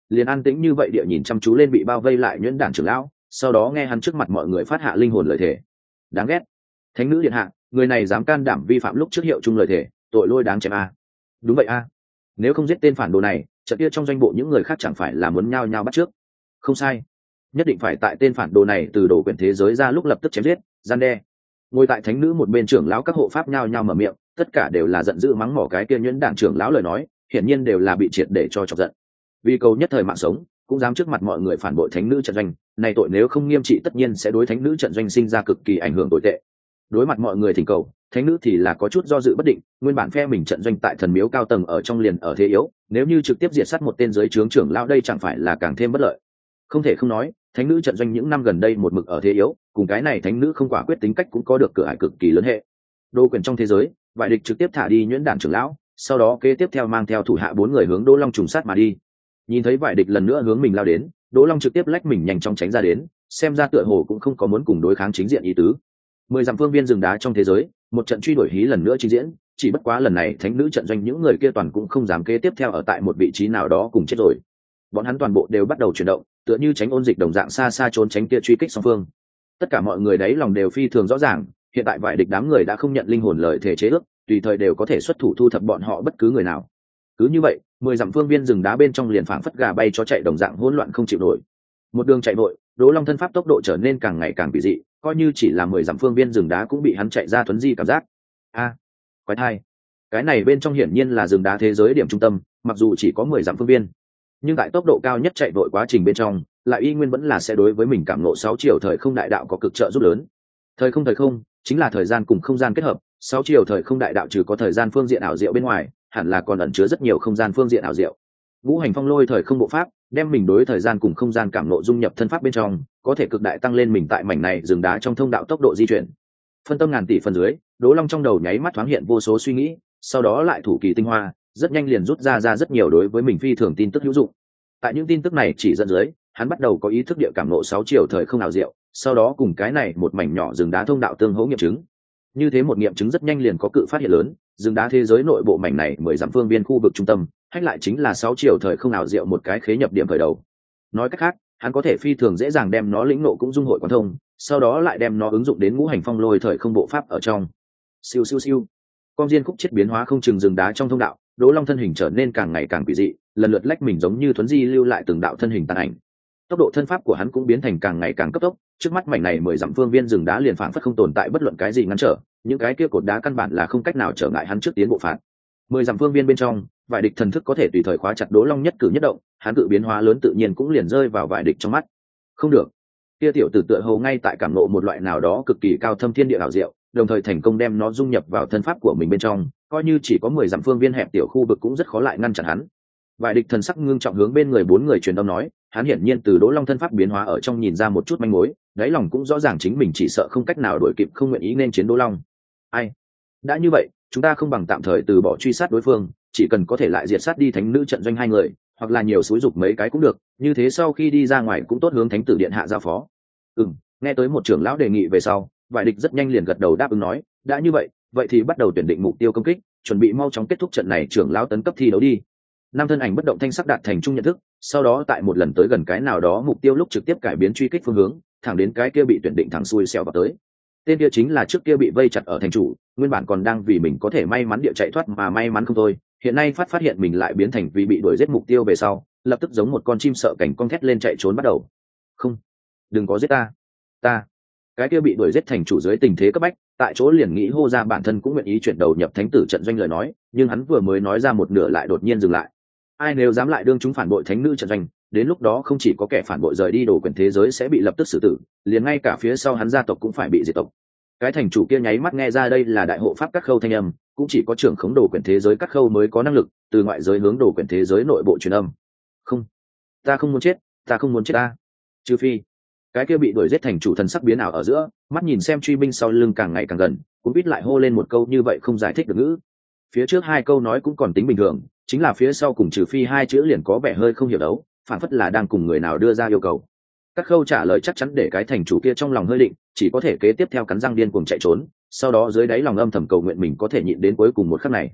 A: liền an tĩnh như vậy địa nhìn chăm chú lên bị bao vây lại nhuyễn đản trưởng lão, sau đó nghe hắn trước mặt mọi người phát hạ linh hồn lời thề. Đáng ghét. Thánh nữ điện hạ, người này dám can đảm vi phạm lúc trước hiệu chung lời thề, tội lôi đáng chém a. Đúng vậy a. Nếu không giết tên phản đồ này, trận kia trong doanh bộ những người khác chẳng phải là muốn nhao nhao bắt trước. Không sai, nhất định phải tại tên phản đồ này từ đồ quyển thế giới ra lúc lập tức chém giết, gian đe. Ngồi tại thánh nữ một bên trưởng lão các hộ pháp nhao nhao mở miệng, tất cả đều là giận dữ mắng mỏ cái kia nhuyễn đảng trưởng lão lời nói, hiển nhiên đều là bị triệt để cho chọc giận. Vì cầu nhất thời mạng sống, cũng dám trước mặt mọi người phản bội thánh nữ trận doanh, này tội nếu không nghiêm trị tất nhiên sẽ đối thánh nữ trận doanh sinh ra cực kỳ ảnh hưởng tồi tệ. Đối mặt mọi người thỉnh cầu, thánh nữ thì là có chút do dự bất định, nguyên bản phe mình trận doanh tại thần miếu cao tầng ở trong liền ở thế yếu, nếu như trực tiếp diệt sát một tên dưới trướng trưởng lão đây chẳng phải là càng thêm bất lợi. Không thể không nói, thánh nữ trận doanh những năm gần đây một mực ở thế yếu, cùng cái này thánh nữ không quả quyết tính cách cũng có được cửa ải cực kỳ lớn hệ. Đô quyền trong thế giới, vài địch trực tiếp thả đi nhuyễn đản trưởng lão, sau đó kế tiếp theo mang theo thủ hạ bốn người hướng Đỗ Long trùng sát mà đi. Nhìn thấy vài địch lần nữa hướng mình lao đến, Đỗ Long trực tiếp lách mình nhanh chóng tránh ra đến, xem ra tựa hồ cũng không có muốn cùng đối kháng chính diện ý tứ. Mười dặm phương viên rừng đá trong thế giới, một trận truy đuổi hí lần nữa trình diễn, chỉ bất quá lần này thánh nữ trận doanh những người kia toàn cũng không dám kế tiếp theo ở tại một vị trí nào đó cùng chết rồi. Bọn hắn toàn bộ đều bắt đầu chuyển động, tựa như tránh ôn dịch đồng dạng xa xa trốn tránh kia truy kích song phương. Tất cả mọi người đấy lòng đều phi thường rõ ràng, hiện tại vài địch đám người đã không nhận linh hồn lời thể chế ước, tùy thời đều có thể xuất thủ thu thập bọn họ bất cứ người nào. Cứ như vậy, mười dặm phương viên rừng đá bên trong liền phảng phất gà bay chó chạy đồng dạng hỗn loạn không chịu nổi. Một đường chạy vội, Đỗ Long thân pháp tốc độ trở nên càng ngày càng kỳ dị, coi như chỉ là mười dặm phương viên rừng đá cũng bị hắn chạy ra thuấn di cảm giác. A, à, quái thai. Cái này bên trong hiển nhiên là rừng đá thế giới điểm trung tâm, mặc dù chỉ có mười dặm phương viên, nhưng tại tốc độ cao nhất chạy vội quá trình bên trong, lại y nguyên vẫn là sẽ đối với mình cảm ngộ sáu chiều thời không đại đạo có cực trợ giúp lớn. Thời không thời không chính là thời gian cùng không gian kết hợp, sáu chiều thời không đại đạo trừ có thời gian phương diện ảo diệu bên ngoài, hẳn là còn ẩn chứa rất nhiều không gian phương diện ảo diệu. Ngũ hành phong lôi thời không bộ pháp, đem mình đối thời gian cùng không gian cảm ngộ dung nhập thân pháp bên trong, có thể cực đại tăng lên mình tại mảnh này rừng đá trong thông đạo tốc độ di chuyển. Phân tâm ngàn tỷ phần dưới, Đỗ Long trong đầu nháy mắt thoáng hiện vô số suy nghĩ, sau đó lại thủ kỳ tinh hoa, rất nhanh liền rút ra ra rất nhiều đối với mình phi thường tin tức hữu dụng. Tại những tin tức này chỉ dẫn dưới, hắn bắt đầu có ý thức địa cảm ngộ sáu chiều thời không ảo diệu, sau đó cùng cái này một mảnh nhỏ rừng đá thông đạo tương hỗ nghiệm chứng. Như thế một nghiệm chứng rất nhanh liền có cự phát hiện lớn, rừng đá thế giới nội bộ mảnh này mười dặm phương viên khu vực trung tâm, hách lại chính là sáu chiều thời không ảo diệu một cái khế nhập điểm khởi đầu. Nói cách khác, hắn có thể phi thường dễ dàng đem nó lĩnh ngộ cũng dung hội quán thông, sau đó lại đem nó ứng dụng đến ngũ hành phong lôi thời không bộ pháp ở trong. Siêu siêu siêu. Con diên khúc chết biến hóa không chừng rừng đá trong thông đạo, Đỗ Long thân hình trở nên càng ngày càng quỷ dị, lần lượt lách mình giống như thuấn di lưu lại từng đạo thân hình tàn ảnh. Tốc độ thân pháp của hắn cũng biến thành càng ngày càng cấp tốc, trước mắt mảnh này mười dặm phương viên rừng đá liền phảng phất không tồn tại bất luận cái gì ngăn trở, những cái kia cột đá căn bản là không cách nào trở ngại hắn trước tiến bộ phạt. Mười dặm phương viên bên trong, vài địch thần thức có thể tùy thời khóa chặt Đỗ Long nhất cử nhất động, hắn cự biến hóa lớn tự nhiên cũng liền rơi vào vài địch trong mắt. Không được, kia tiểu tử tựa hồ ngay tại cảm ngộ một loại nào đó cực kỳ cao thâm thiên địa ảo diệu, đồng thời thành công đem nó dung nhập vào thân pháp của mình bên trong, coi như chỉ có mười dặm phương viên hẹp tiểu khu vực cũng rất khó lại ngăn chặn hắn. Vài địch thần sắc ngưng trọng hướng bên người bốn người truyền âm nói, hắn hiển nhiên từ Đỗ Long thân pháp biến hóa ở trong nhìn ra một chút manh mối, đáy lòng cũng rõ ràng chính mình chỉ sợ không cách nào đuổi kịp, không nguyện ý nên chiến Đỗ Long. Ai? Đã như vậy, chúng ta không bằng tạm thời từ bỏ truy sát đối phương, chỉ cần có thể lại diệt sát đi thánh nữ trận doanh hai người, hoặc là nhiều xúi dục mấy cái cũng được, như thế sau khi đi ra ngoài cũng tốt hướng thánh tử điện hạ giao phó. Ừm, nghe tới một trưởng lão đề nghị về sau, vài địch rất nhanh liền gật đầu đáp ứng nói, đã như vậy, vậy thì bắt đầu tuyển định mục tiêu công kích, chuẩn bị mau chóng kết thúc trận này trưởng lão tấn cấp thi đấu đi. Năm thân ảnh bất động thanh sắc đạt thành chung nhận thức, sau đó tại một lần tới gần cái nào đó mục tiêu lúc trực tiếp cải biến truy kích phương hướng, thẳng đến cái kia bị tuyển định thẳng xuôi xẻo vào tới. Tên kia chính là trước kia bị vây chặt ở thành chủ, nguyên bản còn đang vì mình có thể may mắn địa chạy thoát mà may mắn không thôi, hiện nay phát phát hiện mình lại biến thành vì bị đuổi giết mục tiêu về sau, lập tức giống một con chim sợ cảnh con thét lên chạy trốn bắt đầu. Không, đừng có giết ta, ta. Cái kia bị đuổi giết thành chủ dưới tình thế cấp bách, tại chỗ liền nghĩ hô ra bản thân cũng nguyện ý chuyển đầu nhập thánh tử trận doanh lời nói, nhưng hắn vừa mới nói ra một nửa lại đột nhiên dừng lại. Ai nếu dám lại đương chúng phản bội thánh nữ trận doanh, đến lúc đó không chỉ có kẻ phản bội rời đi đồ quyền thế giới sẽ bị lập tức xử tử, liền ngay cả phía sau hắn gia tộc cũng phải bị diệt tộc. Cái thành chủ kia nháy mắt nghe ra đây là đại hộ pháp các khâu thanh âm, cũng chỉ có trưởng khống đồ quyền thế giới các khâu mới có năng lực từ ngoại giới hướng đồ quyền thế giới nội bộ truyền âm. Không, ta không muốn chết, ta không muốn chết ta. Trừ phi cái kia bị đuổi giết thành chủ thần sắc biến ảo ở giữa, mắt nhìn xem truy binh sau lưng càng ngày càng gần, cũng biết lại hô lên một câu như vậy không giải thích được ngữ. Phía trước hai câu nói cũng còn tính bình thường, chính là phía sau cùng trừ phi hai chữ liền có vẻ hơi không hiểu đấu, phản phất là đang cùng người nào đưa ra yêu cầu. Các khâu trả lời chắc chắn để cái thành chủ kia trong lòng hơi định, chỉ có thể kế tiếp theo cắn răng điên cuồng chạy trốn, sau đó dưới đáy lòng âm thầm cầu nguyện mình có thể nhịn đến cuối cùng một khắc này.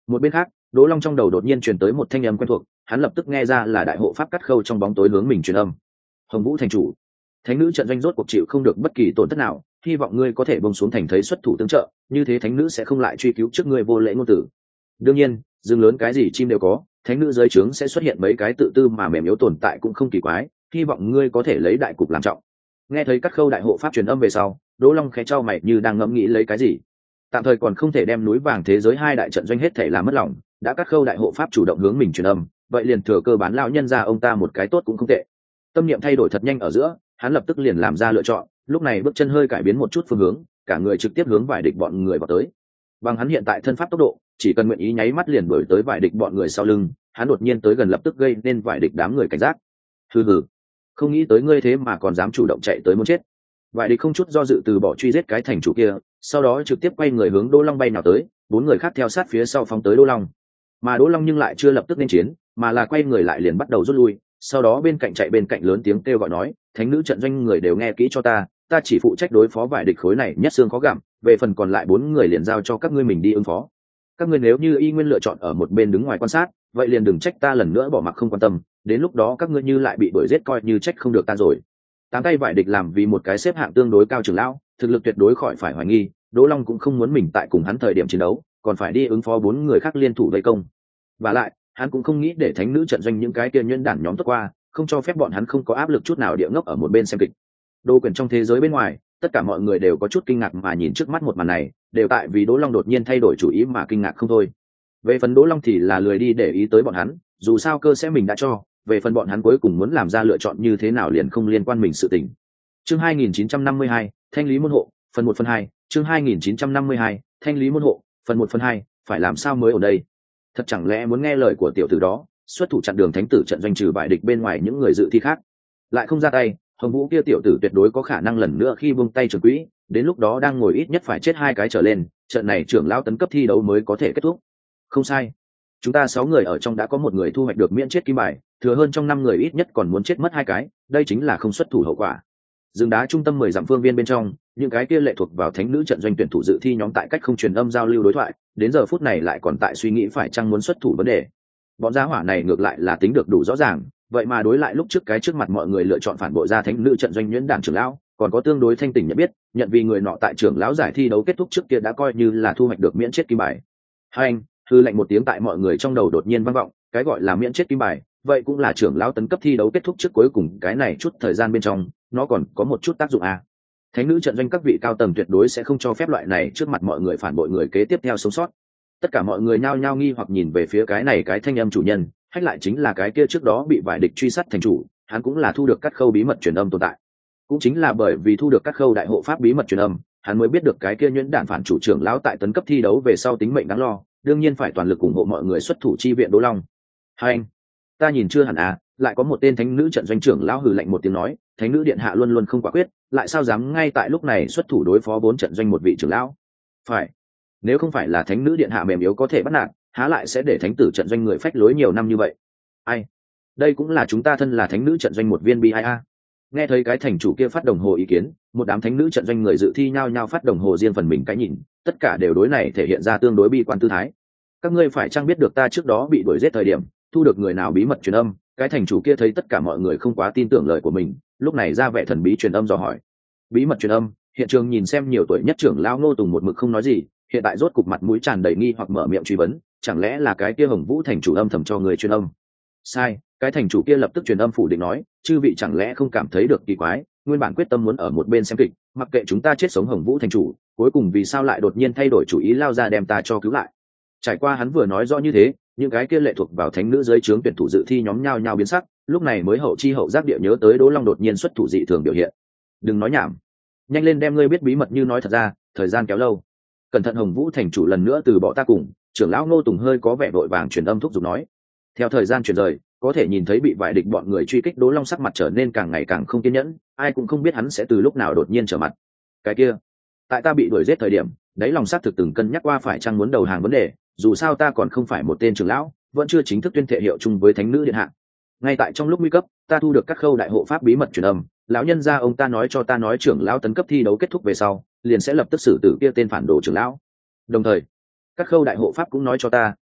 A: Một bên khác, Đỗ Long trong đầu đột nhiên truyền tới một thanh âm quen thuộc, hắn lập tức nghe ra là đại hộ pháp Cắt Khâu trong bóng tối hướng mình truyền âm. Hồng Vũ thành chủ, thánh nữ trận doanh rốt cuộc chịu không được bất kỳ tổn thất nào, hy vọng ngươi có thể bông xuống thành thấy xuất thủ tương trợ, như thế thánh nữ sẽ không lại truy cứu trước ngươi vô lễ ngôn tử. Đương nhiên, rừng lớn cái gì chim đều có, thánh nữ dưới trướng sẽ xuất hiện mấy cái tự tư mà mềm yếu tồn tại cũng không kỳ quái, hy vọng ngươi có thể lấy đại cục làm trọng. Nghe thấy Cắt Khâu đại hộ pháp truyền âm về sau, Đỗ Long khẽ chau mày như đang ngẫm nghĩ lấy cái gì. Tạm thời còn không thể đem núi vàng thế giới hai đại trận doanh hết thể làm mất lòng, đã Cắt Khâu đại hộ pháp chủ động hướng mình truyền âm, vậy liền thừa cơ bán lão nhân ra ông ta một cái tốt cũng không tệ. Tâm niệm thay đổi thật nhanh ở giữa, hắn lập tức liền làm ra lựa chọn, lúc này bước chân hơi cải biến một chút phương hướng, cả người trực tiếp hướng vài địch bọn người vào tới. Bằng hắn hiện tại thân pháp tốc độ, chỉ cần nguyện ý nháy mắt liền đuổi tới vài địch bọn người sau lưng, hắn đột nhiên tới gần lập tức gây nên vài địch đám người cảnh giác. Hừ hừ, không nghĩ tới ngươi thế mà còn dám chủ động chạy tới muốn chết. Vài địch không chút do dự từ bỏ truy giết cái thành chủ kia, sau đó trực tiếp quay người hướng Đỗ Long bay nào tới, bốn người khác theo sát phía sau phóng tới Đỗ Long. Mà Đỗ Long nhưng lại chưa lập tức nên chiến, mà là quay người lại liền bắt đầu rút lui, sau đó bên cạnh chạy bên cạnh lớn tiếng kêu gọi nói, thánh nữ trận doanh người đều nghe kỹ cho ta, ta chỉ phụ trách đối phó vài địch khối này nhất xương khó gặm, về phần còn lại bốn người liền giao cho các ngươi mình đi ứng phó. Các ngươi nếu như y nguyên lựa chọn ở một bên đứng ngoài quan sát, vậy liền đừng trách ta lần nữa bỏ mặc không quan tâm, đến lúc đó các ngươi như lại bị đuổi giết coi như trách không được ta rồi. Tám tay vải địch làm vì một cái xếp hạng tương đối cao trưởng lão, thực lực tuyệt đối khỏi phải hoài nghi, Đỗ Long cũng không muốn mình tại cùng hắn thời điểm chiến đấu, còn phải đi ứng phó bốn người khác liên thủ vây công. Và lại, hắn cũng không nghĩ để thánh nữ trận doanh những cái kia nhuyễn đản nhóm tốt qua, không cho phép bọn hắn không có áp lực chút nào địa ngốc ở một bên xem kịch. Đô quyền trong thế giới bên ngoài, tất cả mọi người đều có chút kinh ngạc mà nhìn trước mắt một màn này, đều tại vì Đỗ Long đột nhiên thay đổi chủ ý mà kinh ngạc không thôi. Về phần Đỗ Long thì là lười đi để ý tới bọn hắn, dù sao cơ sẽ mình đã cho, về phần bọn hắn cuối cùng muốn làm ra lựa chọn như thế nào liền không liên quan mình sự tình. Chương hai nghìn chín trăm năm mươi hai, Thanh lý môn hộ, phần một phần hai, chương hai nghìn chín trăm năm mươi hai, Thanh lý môn hộ, phần một phần hai, phải làm sao mới ở đây? Thật chẳng lẽ muốn nghe lời của tiểu tử đó, xuất thủ chặn đường thánh tử trận doanh trừ bại địch bên ngoài những người dự thi khác, lại không ra tay, Hồng Vũ kia tiểu tử tuyệt đối có khả năng lần nữa khi buông tay trường quỹ, đến lúc đó đang ngồi ít nhất phải chết hai cái trở lên, trận này trưởng lão tấn cấp thi đấu mới có thể kết thúc. Không sai, chúng ta sáu người ở trong đã có một người thu hoạch được miễn chết kim bài, thừa hơn trong năm người ít nhất còn muốn chết mất hai cái, đây chính là không xuất thủ hậu quả. Rừng đá trung tâm mười dặm phương viên bên trong, những cái kia lệ thuộc vào thánh nữ trận doanh tuyển thủ dự thi nhóm tại cách không truyền âm giao lưu đối thoại, đến giờ phút này lại còn tại suy nghĩ phải chăng muốn xuất thủ vấn đề. Bọn gia hỏa này ngược lại là tính được đủ rõ ràng, vậy mà đối lại lúc trước cái trước mặt mọi người lựa chọn phản bội ra thánh nữ trận doanh nhuyễn đảng trưởng lão, còn có tương đối thanh tỉnh nhận biết, nhận vì người nọ tại trưởng lão giải thi đấu kết thúc trước kia đã coi như là thu hoạch được miễn chết kim bài. Hai anh, hư lệnh một tiếng tại mọi người trong đầu đột nhiên vang vọng, cái gọi là miễn chết kim bài, vậy cũng là trưởng lão tấn cấp thi đấu kết thúc trước cuối cùng cái này chút thời gian bên trong, nó còn có một chút tác dụng à. Thánh nữ trận doanh các vị cao tầng tuyệt đối sẽ không cho phép loại này trước mặt mọi người phản bội người kế tiếp theo sống sót. Tất cả mọi người nhao nhao nghi hoặc nhìn về phía cái này cái thanh âm chủ nhân, hay lại chính là cái kia trước đó bị vải địch truy sát thành chủ, hắn cũng là thu được các khâu bí mật truyền âm tồn tại. Cũng chính là bởi vì thu được các khâu đại hộ pháp bí mật truyền âm, hắn mới biết được cái kia nhuyễn đản phản chủ trưởng lão tại tấn cấp thi đấu về sau tính mệnh đáng lo, đương nhiên phải toàn lực ủng hộ mọi người xuất thủ chi viện Đỗ Long. Hai anh, ta nhìn chưa hẳn à, lại có một tên thánh nữ trận doanh trưởng lão hừ lạnh một tiếng nói, thánh nữ điện hạ luôn luôn không quả quyết, lại sao dám ngay tại lúc này xuất thủ đối phó bốn trận doanh một vị trưởng lão? Phải, nếu không phải là thánh nữ điện hạ mềm yếu có thể bắt nạt, há lại sẽ để thánh tử trận doanh người phách lối nhiều năm như vậy? Ai, đây cũng là chúng ta thân là thánh nữ trận doanh một viên bi ai a. Nghe thấy cái thành chủ kia phát đồng hồ ý kiến, một đám thánh nữ trận doanh người dự thi nhao nhao phát đồng hồ riêng phần mình cái nhìn, tất cả đều đối này thể hiện ra tương đối bi quan tư thái. Các ngươi phải chăng biết được ta trước đó bị đuổi giết thời điểm, thu được người nào bí mật truyền âm? Cái thành chủ kia thấy tất cả mọi người không quá tin tưởng lời của mình, lúc này ra vẻ thần bí truyền âm dò hỏi. Bí mật truyền âm? Hiện trường nhìn xem nhiều tuổi nhất trưởng lão Ngô Tùng một mực không nói gì, hiện tại rốt cục mặt mũi tràn đầy nghi hoặc mở miệng truy vấn, chẳng lẽ là cái kia Hồng Vũ thành chủ âm thầm cho người truyền âm? Sai, cái thành chủ kia lập tức truyền âm phủ định nói, chư vị chẳng lẽ không cảm thấy được kỳ quái, nguyên bản quyết tâm muốn ở một bên xem kịch, mặc kệ chúng ta chết sống Hồng Vũ thành chủ, cuối cùng vì sao lại đột nhiên thay đổi chủ ý lao ra đem ta cho cứu lại? Trải qua hắn vừa nói rõ như thế, những cái kia lệ thuộc vào thánh nữ dưới trướng tuyển thủ dự thi nhóm nhao nhao biến sắc, lúc này mới hậu chi hậu giác địa nhớ tới Đỗ Long đột nhiên xuất thủ dị thường biểu hiện. Đừng nói nhảm, nhanh lên đem ngươi biết bí mật như nói thật ra, thời gian kéo lâu. Cẩn thận Hồng Vũ thành chủ lần nữa từ bỏ ta cùng, trưởng lão Ngô Tùng hơi có vẻ vội vàng truyền âm thúc giục nói. Theo thời gian chuyển rời, có thể nhìn thấy bị vải địch bọn người truy kích Đỗ Long sắc mặt trở nên càng ngày càng không kiên nhẫn, ai cũng không biết hắn sẽ từ lúc nào đột nhiên trở mặt. Cái kia, tại ta bị đuổi giết thời điểm, đấy lòng sát thực từng cân nhắc qua phải chăng muốn đầu hàng vấn đề, dù sao ta còn không phải một tên trưởng lão, vẫn chưa chính thức tuyên thệ hiệu chung với thánh nữ điện hạ. Ngay tại trong lúc nguy cấp, ta thu được các khâu đại hộ pháp bí mật truyền âm, lão nhân gia ông ta nói cho ta nói trưởng lão tấn cấp thi đấu kết thúc về sau, liền sẽ lập tức xử tử kia tên phản đồ trưởng lão. Đồng thời, các khâu đại hộ pháp cũng nói cho ta,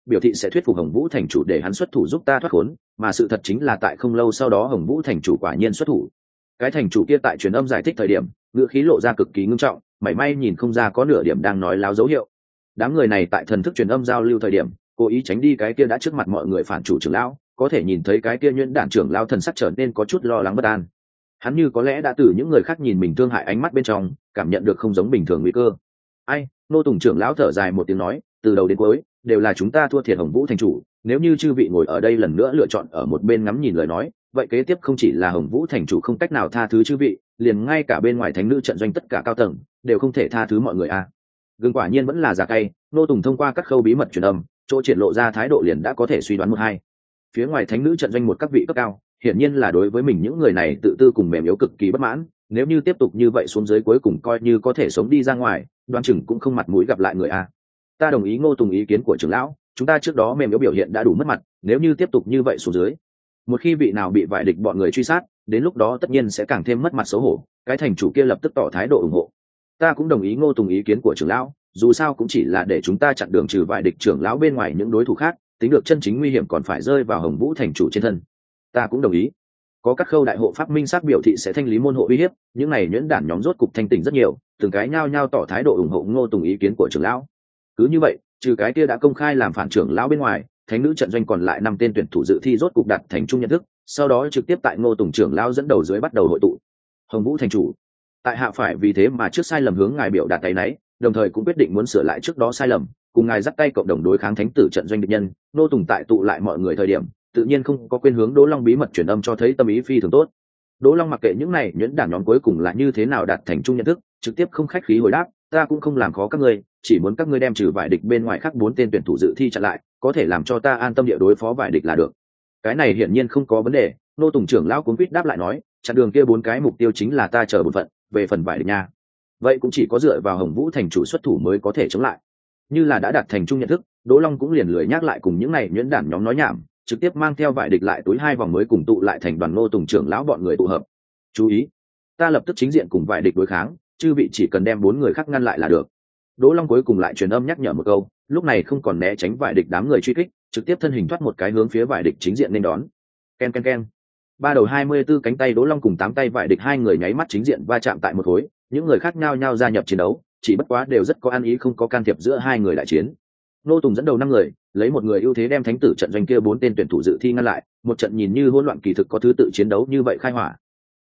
A: biểu thị sẽ thuyết phục Hồng Vũ thành chủ để hắn xuất thủ giúp ta thoát khốn, mà sự thật chính là tại không lâu sau đó Hồng Vũ thành chủ quả nhiên xuất thủ. Cái thành chủ kia tại truyền âm giải thích thời điểm, ngữ khí lộ ra cực kỳ ngưng trọng, mảy may nhìn không ra có nửa điểm đang nói láo dấu hiệu. Đám người này tại thần thức truyền âm giao lưu thời điểm, cố ý tránh đi cái kia đã trước mặt mọi người phản chủ trưởng lão, có thể nhìn thấy cái kia nhuyễn đản trưởng lão thần sắc trở nên có chút lo lắng bất an. Hắn như có lẽ đã từ những người khác nhìn mình thương hại ánh mắt bên trong, cảm nhận được không giống bình thường nguy cơ. Ai, nô tùng trưởng lão thở dài một tiếng nói, từ đầu đến cuối đều là chúng ta thua thiệt Hồng Vũ thành chủ, nếu như chư vị ngồi ở đây lần nữa lựa chọn ở một bên ngắm nhìn lời nói, vậy kế tiếp không chỉ là Hồng Vũ thành chủ không cách nào tha thứ chư vị, liền ngay cả bên ngoài thánh nữ trận doanh tất cả cao tầng đều không thể tha thứ mọi người a. À. Gương quả nhiên vẫn là giả cay, nô tùng thông qua các khâu bí mật truyền âm, chỗ triển lộ ra thái độ liền đã có thể suy đoán một hai. Phía ngoài thánh nữ trận doanh một các vị cấp cao, hiển nhiên là đối với mình những người này tự tư cùng mềm yếu cực kỳ bất mãn, nếu như tiếp tục như vậy xuống dưới cuối cùng coi như có thể sống đi ra ngoài, đoan chừng cũng không mặt mũi gặp lại người a. Ta đồng ý Ngô Tùng ý kiến của trưởng lão, chúng ta trước đó mềm yếu biểu hiện đã đủ mất mặt, nếu như tiếp tục như vậy xuống dưới, một khi vị nào bị vải địch bọn người truy sát, đến lúc đó tất nhiên sẽ càng thêm mất mặt xấu hổ. Cái thành chủ kia lập tức tỏ thái độ ủng hộ. Ta cũng đồng ý Ngô Tùng ý kiến của trưởng lão, dù sao cũng chỉ là để chúng ta chặn đường trừ vải địch trưởng lão bên ngoài những đối thủ khác, tính được chân chính nguy hiểm còn phải rơi vào Hồng Vũ thành chủ trên thân. Ta cũng đồng ý. Có các khâu đại hộ pháp minh xác biểu thị sẽ thanh lý môn hộ uy hiếp, những này nhuyễn đản nhóm rốt cục thanh tỉnh rất nhiều, từng cái nhao nhao tỏ thái độ ủng hộ Ngô Tùng ý kiến của trưởng lão. Cứ như vậy, trừ cái kia đã công khai làm phản trưởng lão bên ngoài, thánh nữ trận doanh còn lại năm tên tuyển thủ dự thi rốt cục đạt thành chung nhận thức, sau đó trực tiếp tại Ngô Tùng trưởng lão dẫn đầu dưới bắt đầu hội tụ. Hồng Vũ thành chủ, tại hạ phải vì thế mà trước sai lầm hướng ngài biểu đạt tay nấy, đồng thời cũng quyết định muốn sửa lại trước đó sai lầm, cùng ngài dắt tay cộng đồng đối kháng thánh tử trận doanh địch nhân. Ngô Tùng tại tụ lại mọi người thời điểm, tự nhiên không có quên hướng Đỗ Long bí mật truyền âm cho thấy tâm ý phi thường tốt. Đỗ Long mặc kệ những này nhuyễn đản nhóm cuối cùng là như thế nào đạt thành chung nhận thức, trực tiếp không khách khí hồi đáp, ta cũng không làm khó các ngươi, chỉ muốn các ngươi đem trừ vải địch bên ngoài khác bốn tên tuyển thủ dự thi chặn lại, có thể làm cho ta an tâm địa đối phó vải địch là được. Cái này hiển nhiên không có vấn đề. Nô Tùng trưởng lão cuống quýt đáp lại nói, chặn đường kia bốn cái mục tiêu chính là ta chờ bổn phận, về phần vải địch nha, vậy cũng chỉ có dựa vào Hồng Vũ thành chủ xuất thủ mới có thể chống lại. Như là đã đạt thành chung nhận thức, Đỗ Long cũng liền lười nhắc lại cùng những này nhuyễn đản nhóm nói nhảm, trực tiếp mang theo vải địch lại túi hai vòng mới cùng tụ lại thành đoàn Nô Tùng trưởng lão bọn người tụ hợp. Chú ý, ta lập tức chính diện cùng vải địch đối kháng, chư vị chỉ cần đem bốn người khác ngăn lại là được. Đỗ Long cuối cùng lại truyền âm nhắc nhở một câu, lúc này không còn né tránh vải địch đám người truy kích, trực tiếp thân hình thoát một cái hướng phía vải địch chính diện nên đón. Ken ken ken. Ba đầu hai mươi 24 cánh tay Đỗ Long cùng tám tay vải địch hai người nháy mắt chính diện va chạm tại một khối, những người khác nhao nhao gia nhập chiến đấu, chỉ bất quá đều rất có ăn ý không có can thiệp giữa hai người đại chiến. Nô Tùng dẫn đầu năm người, lấy một người ưu thế đem thánh tử trận doanh kia bốn tên tuyển thủ dự thi ngăn lại, một trận nhìn như hỗn loạn kỳ thực có thứ tự chiến đấu như vậy khai hỏa.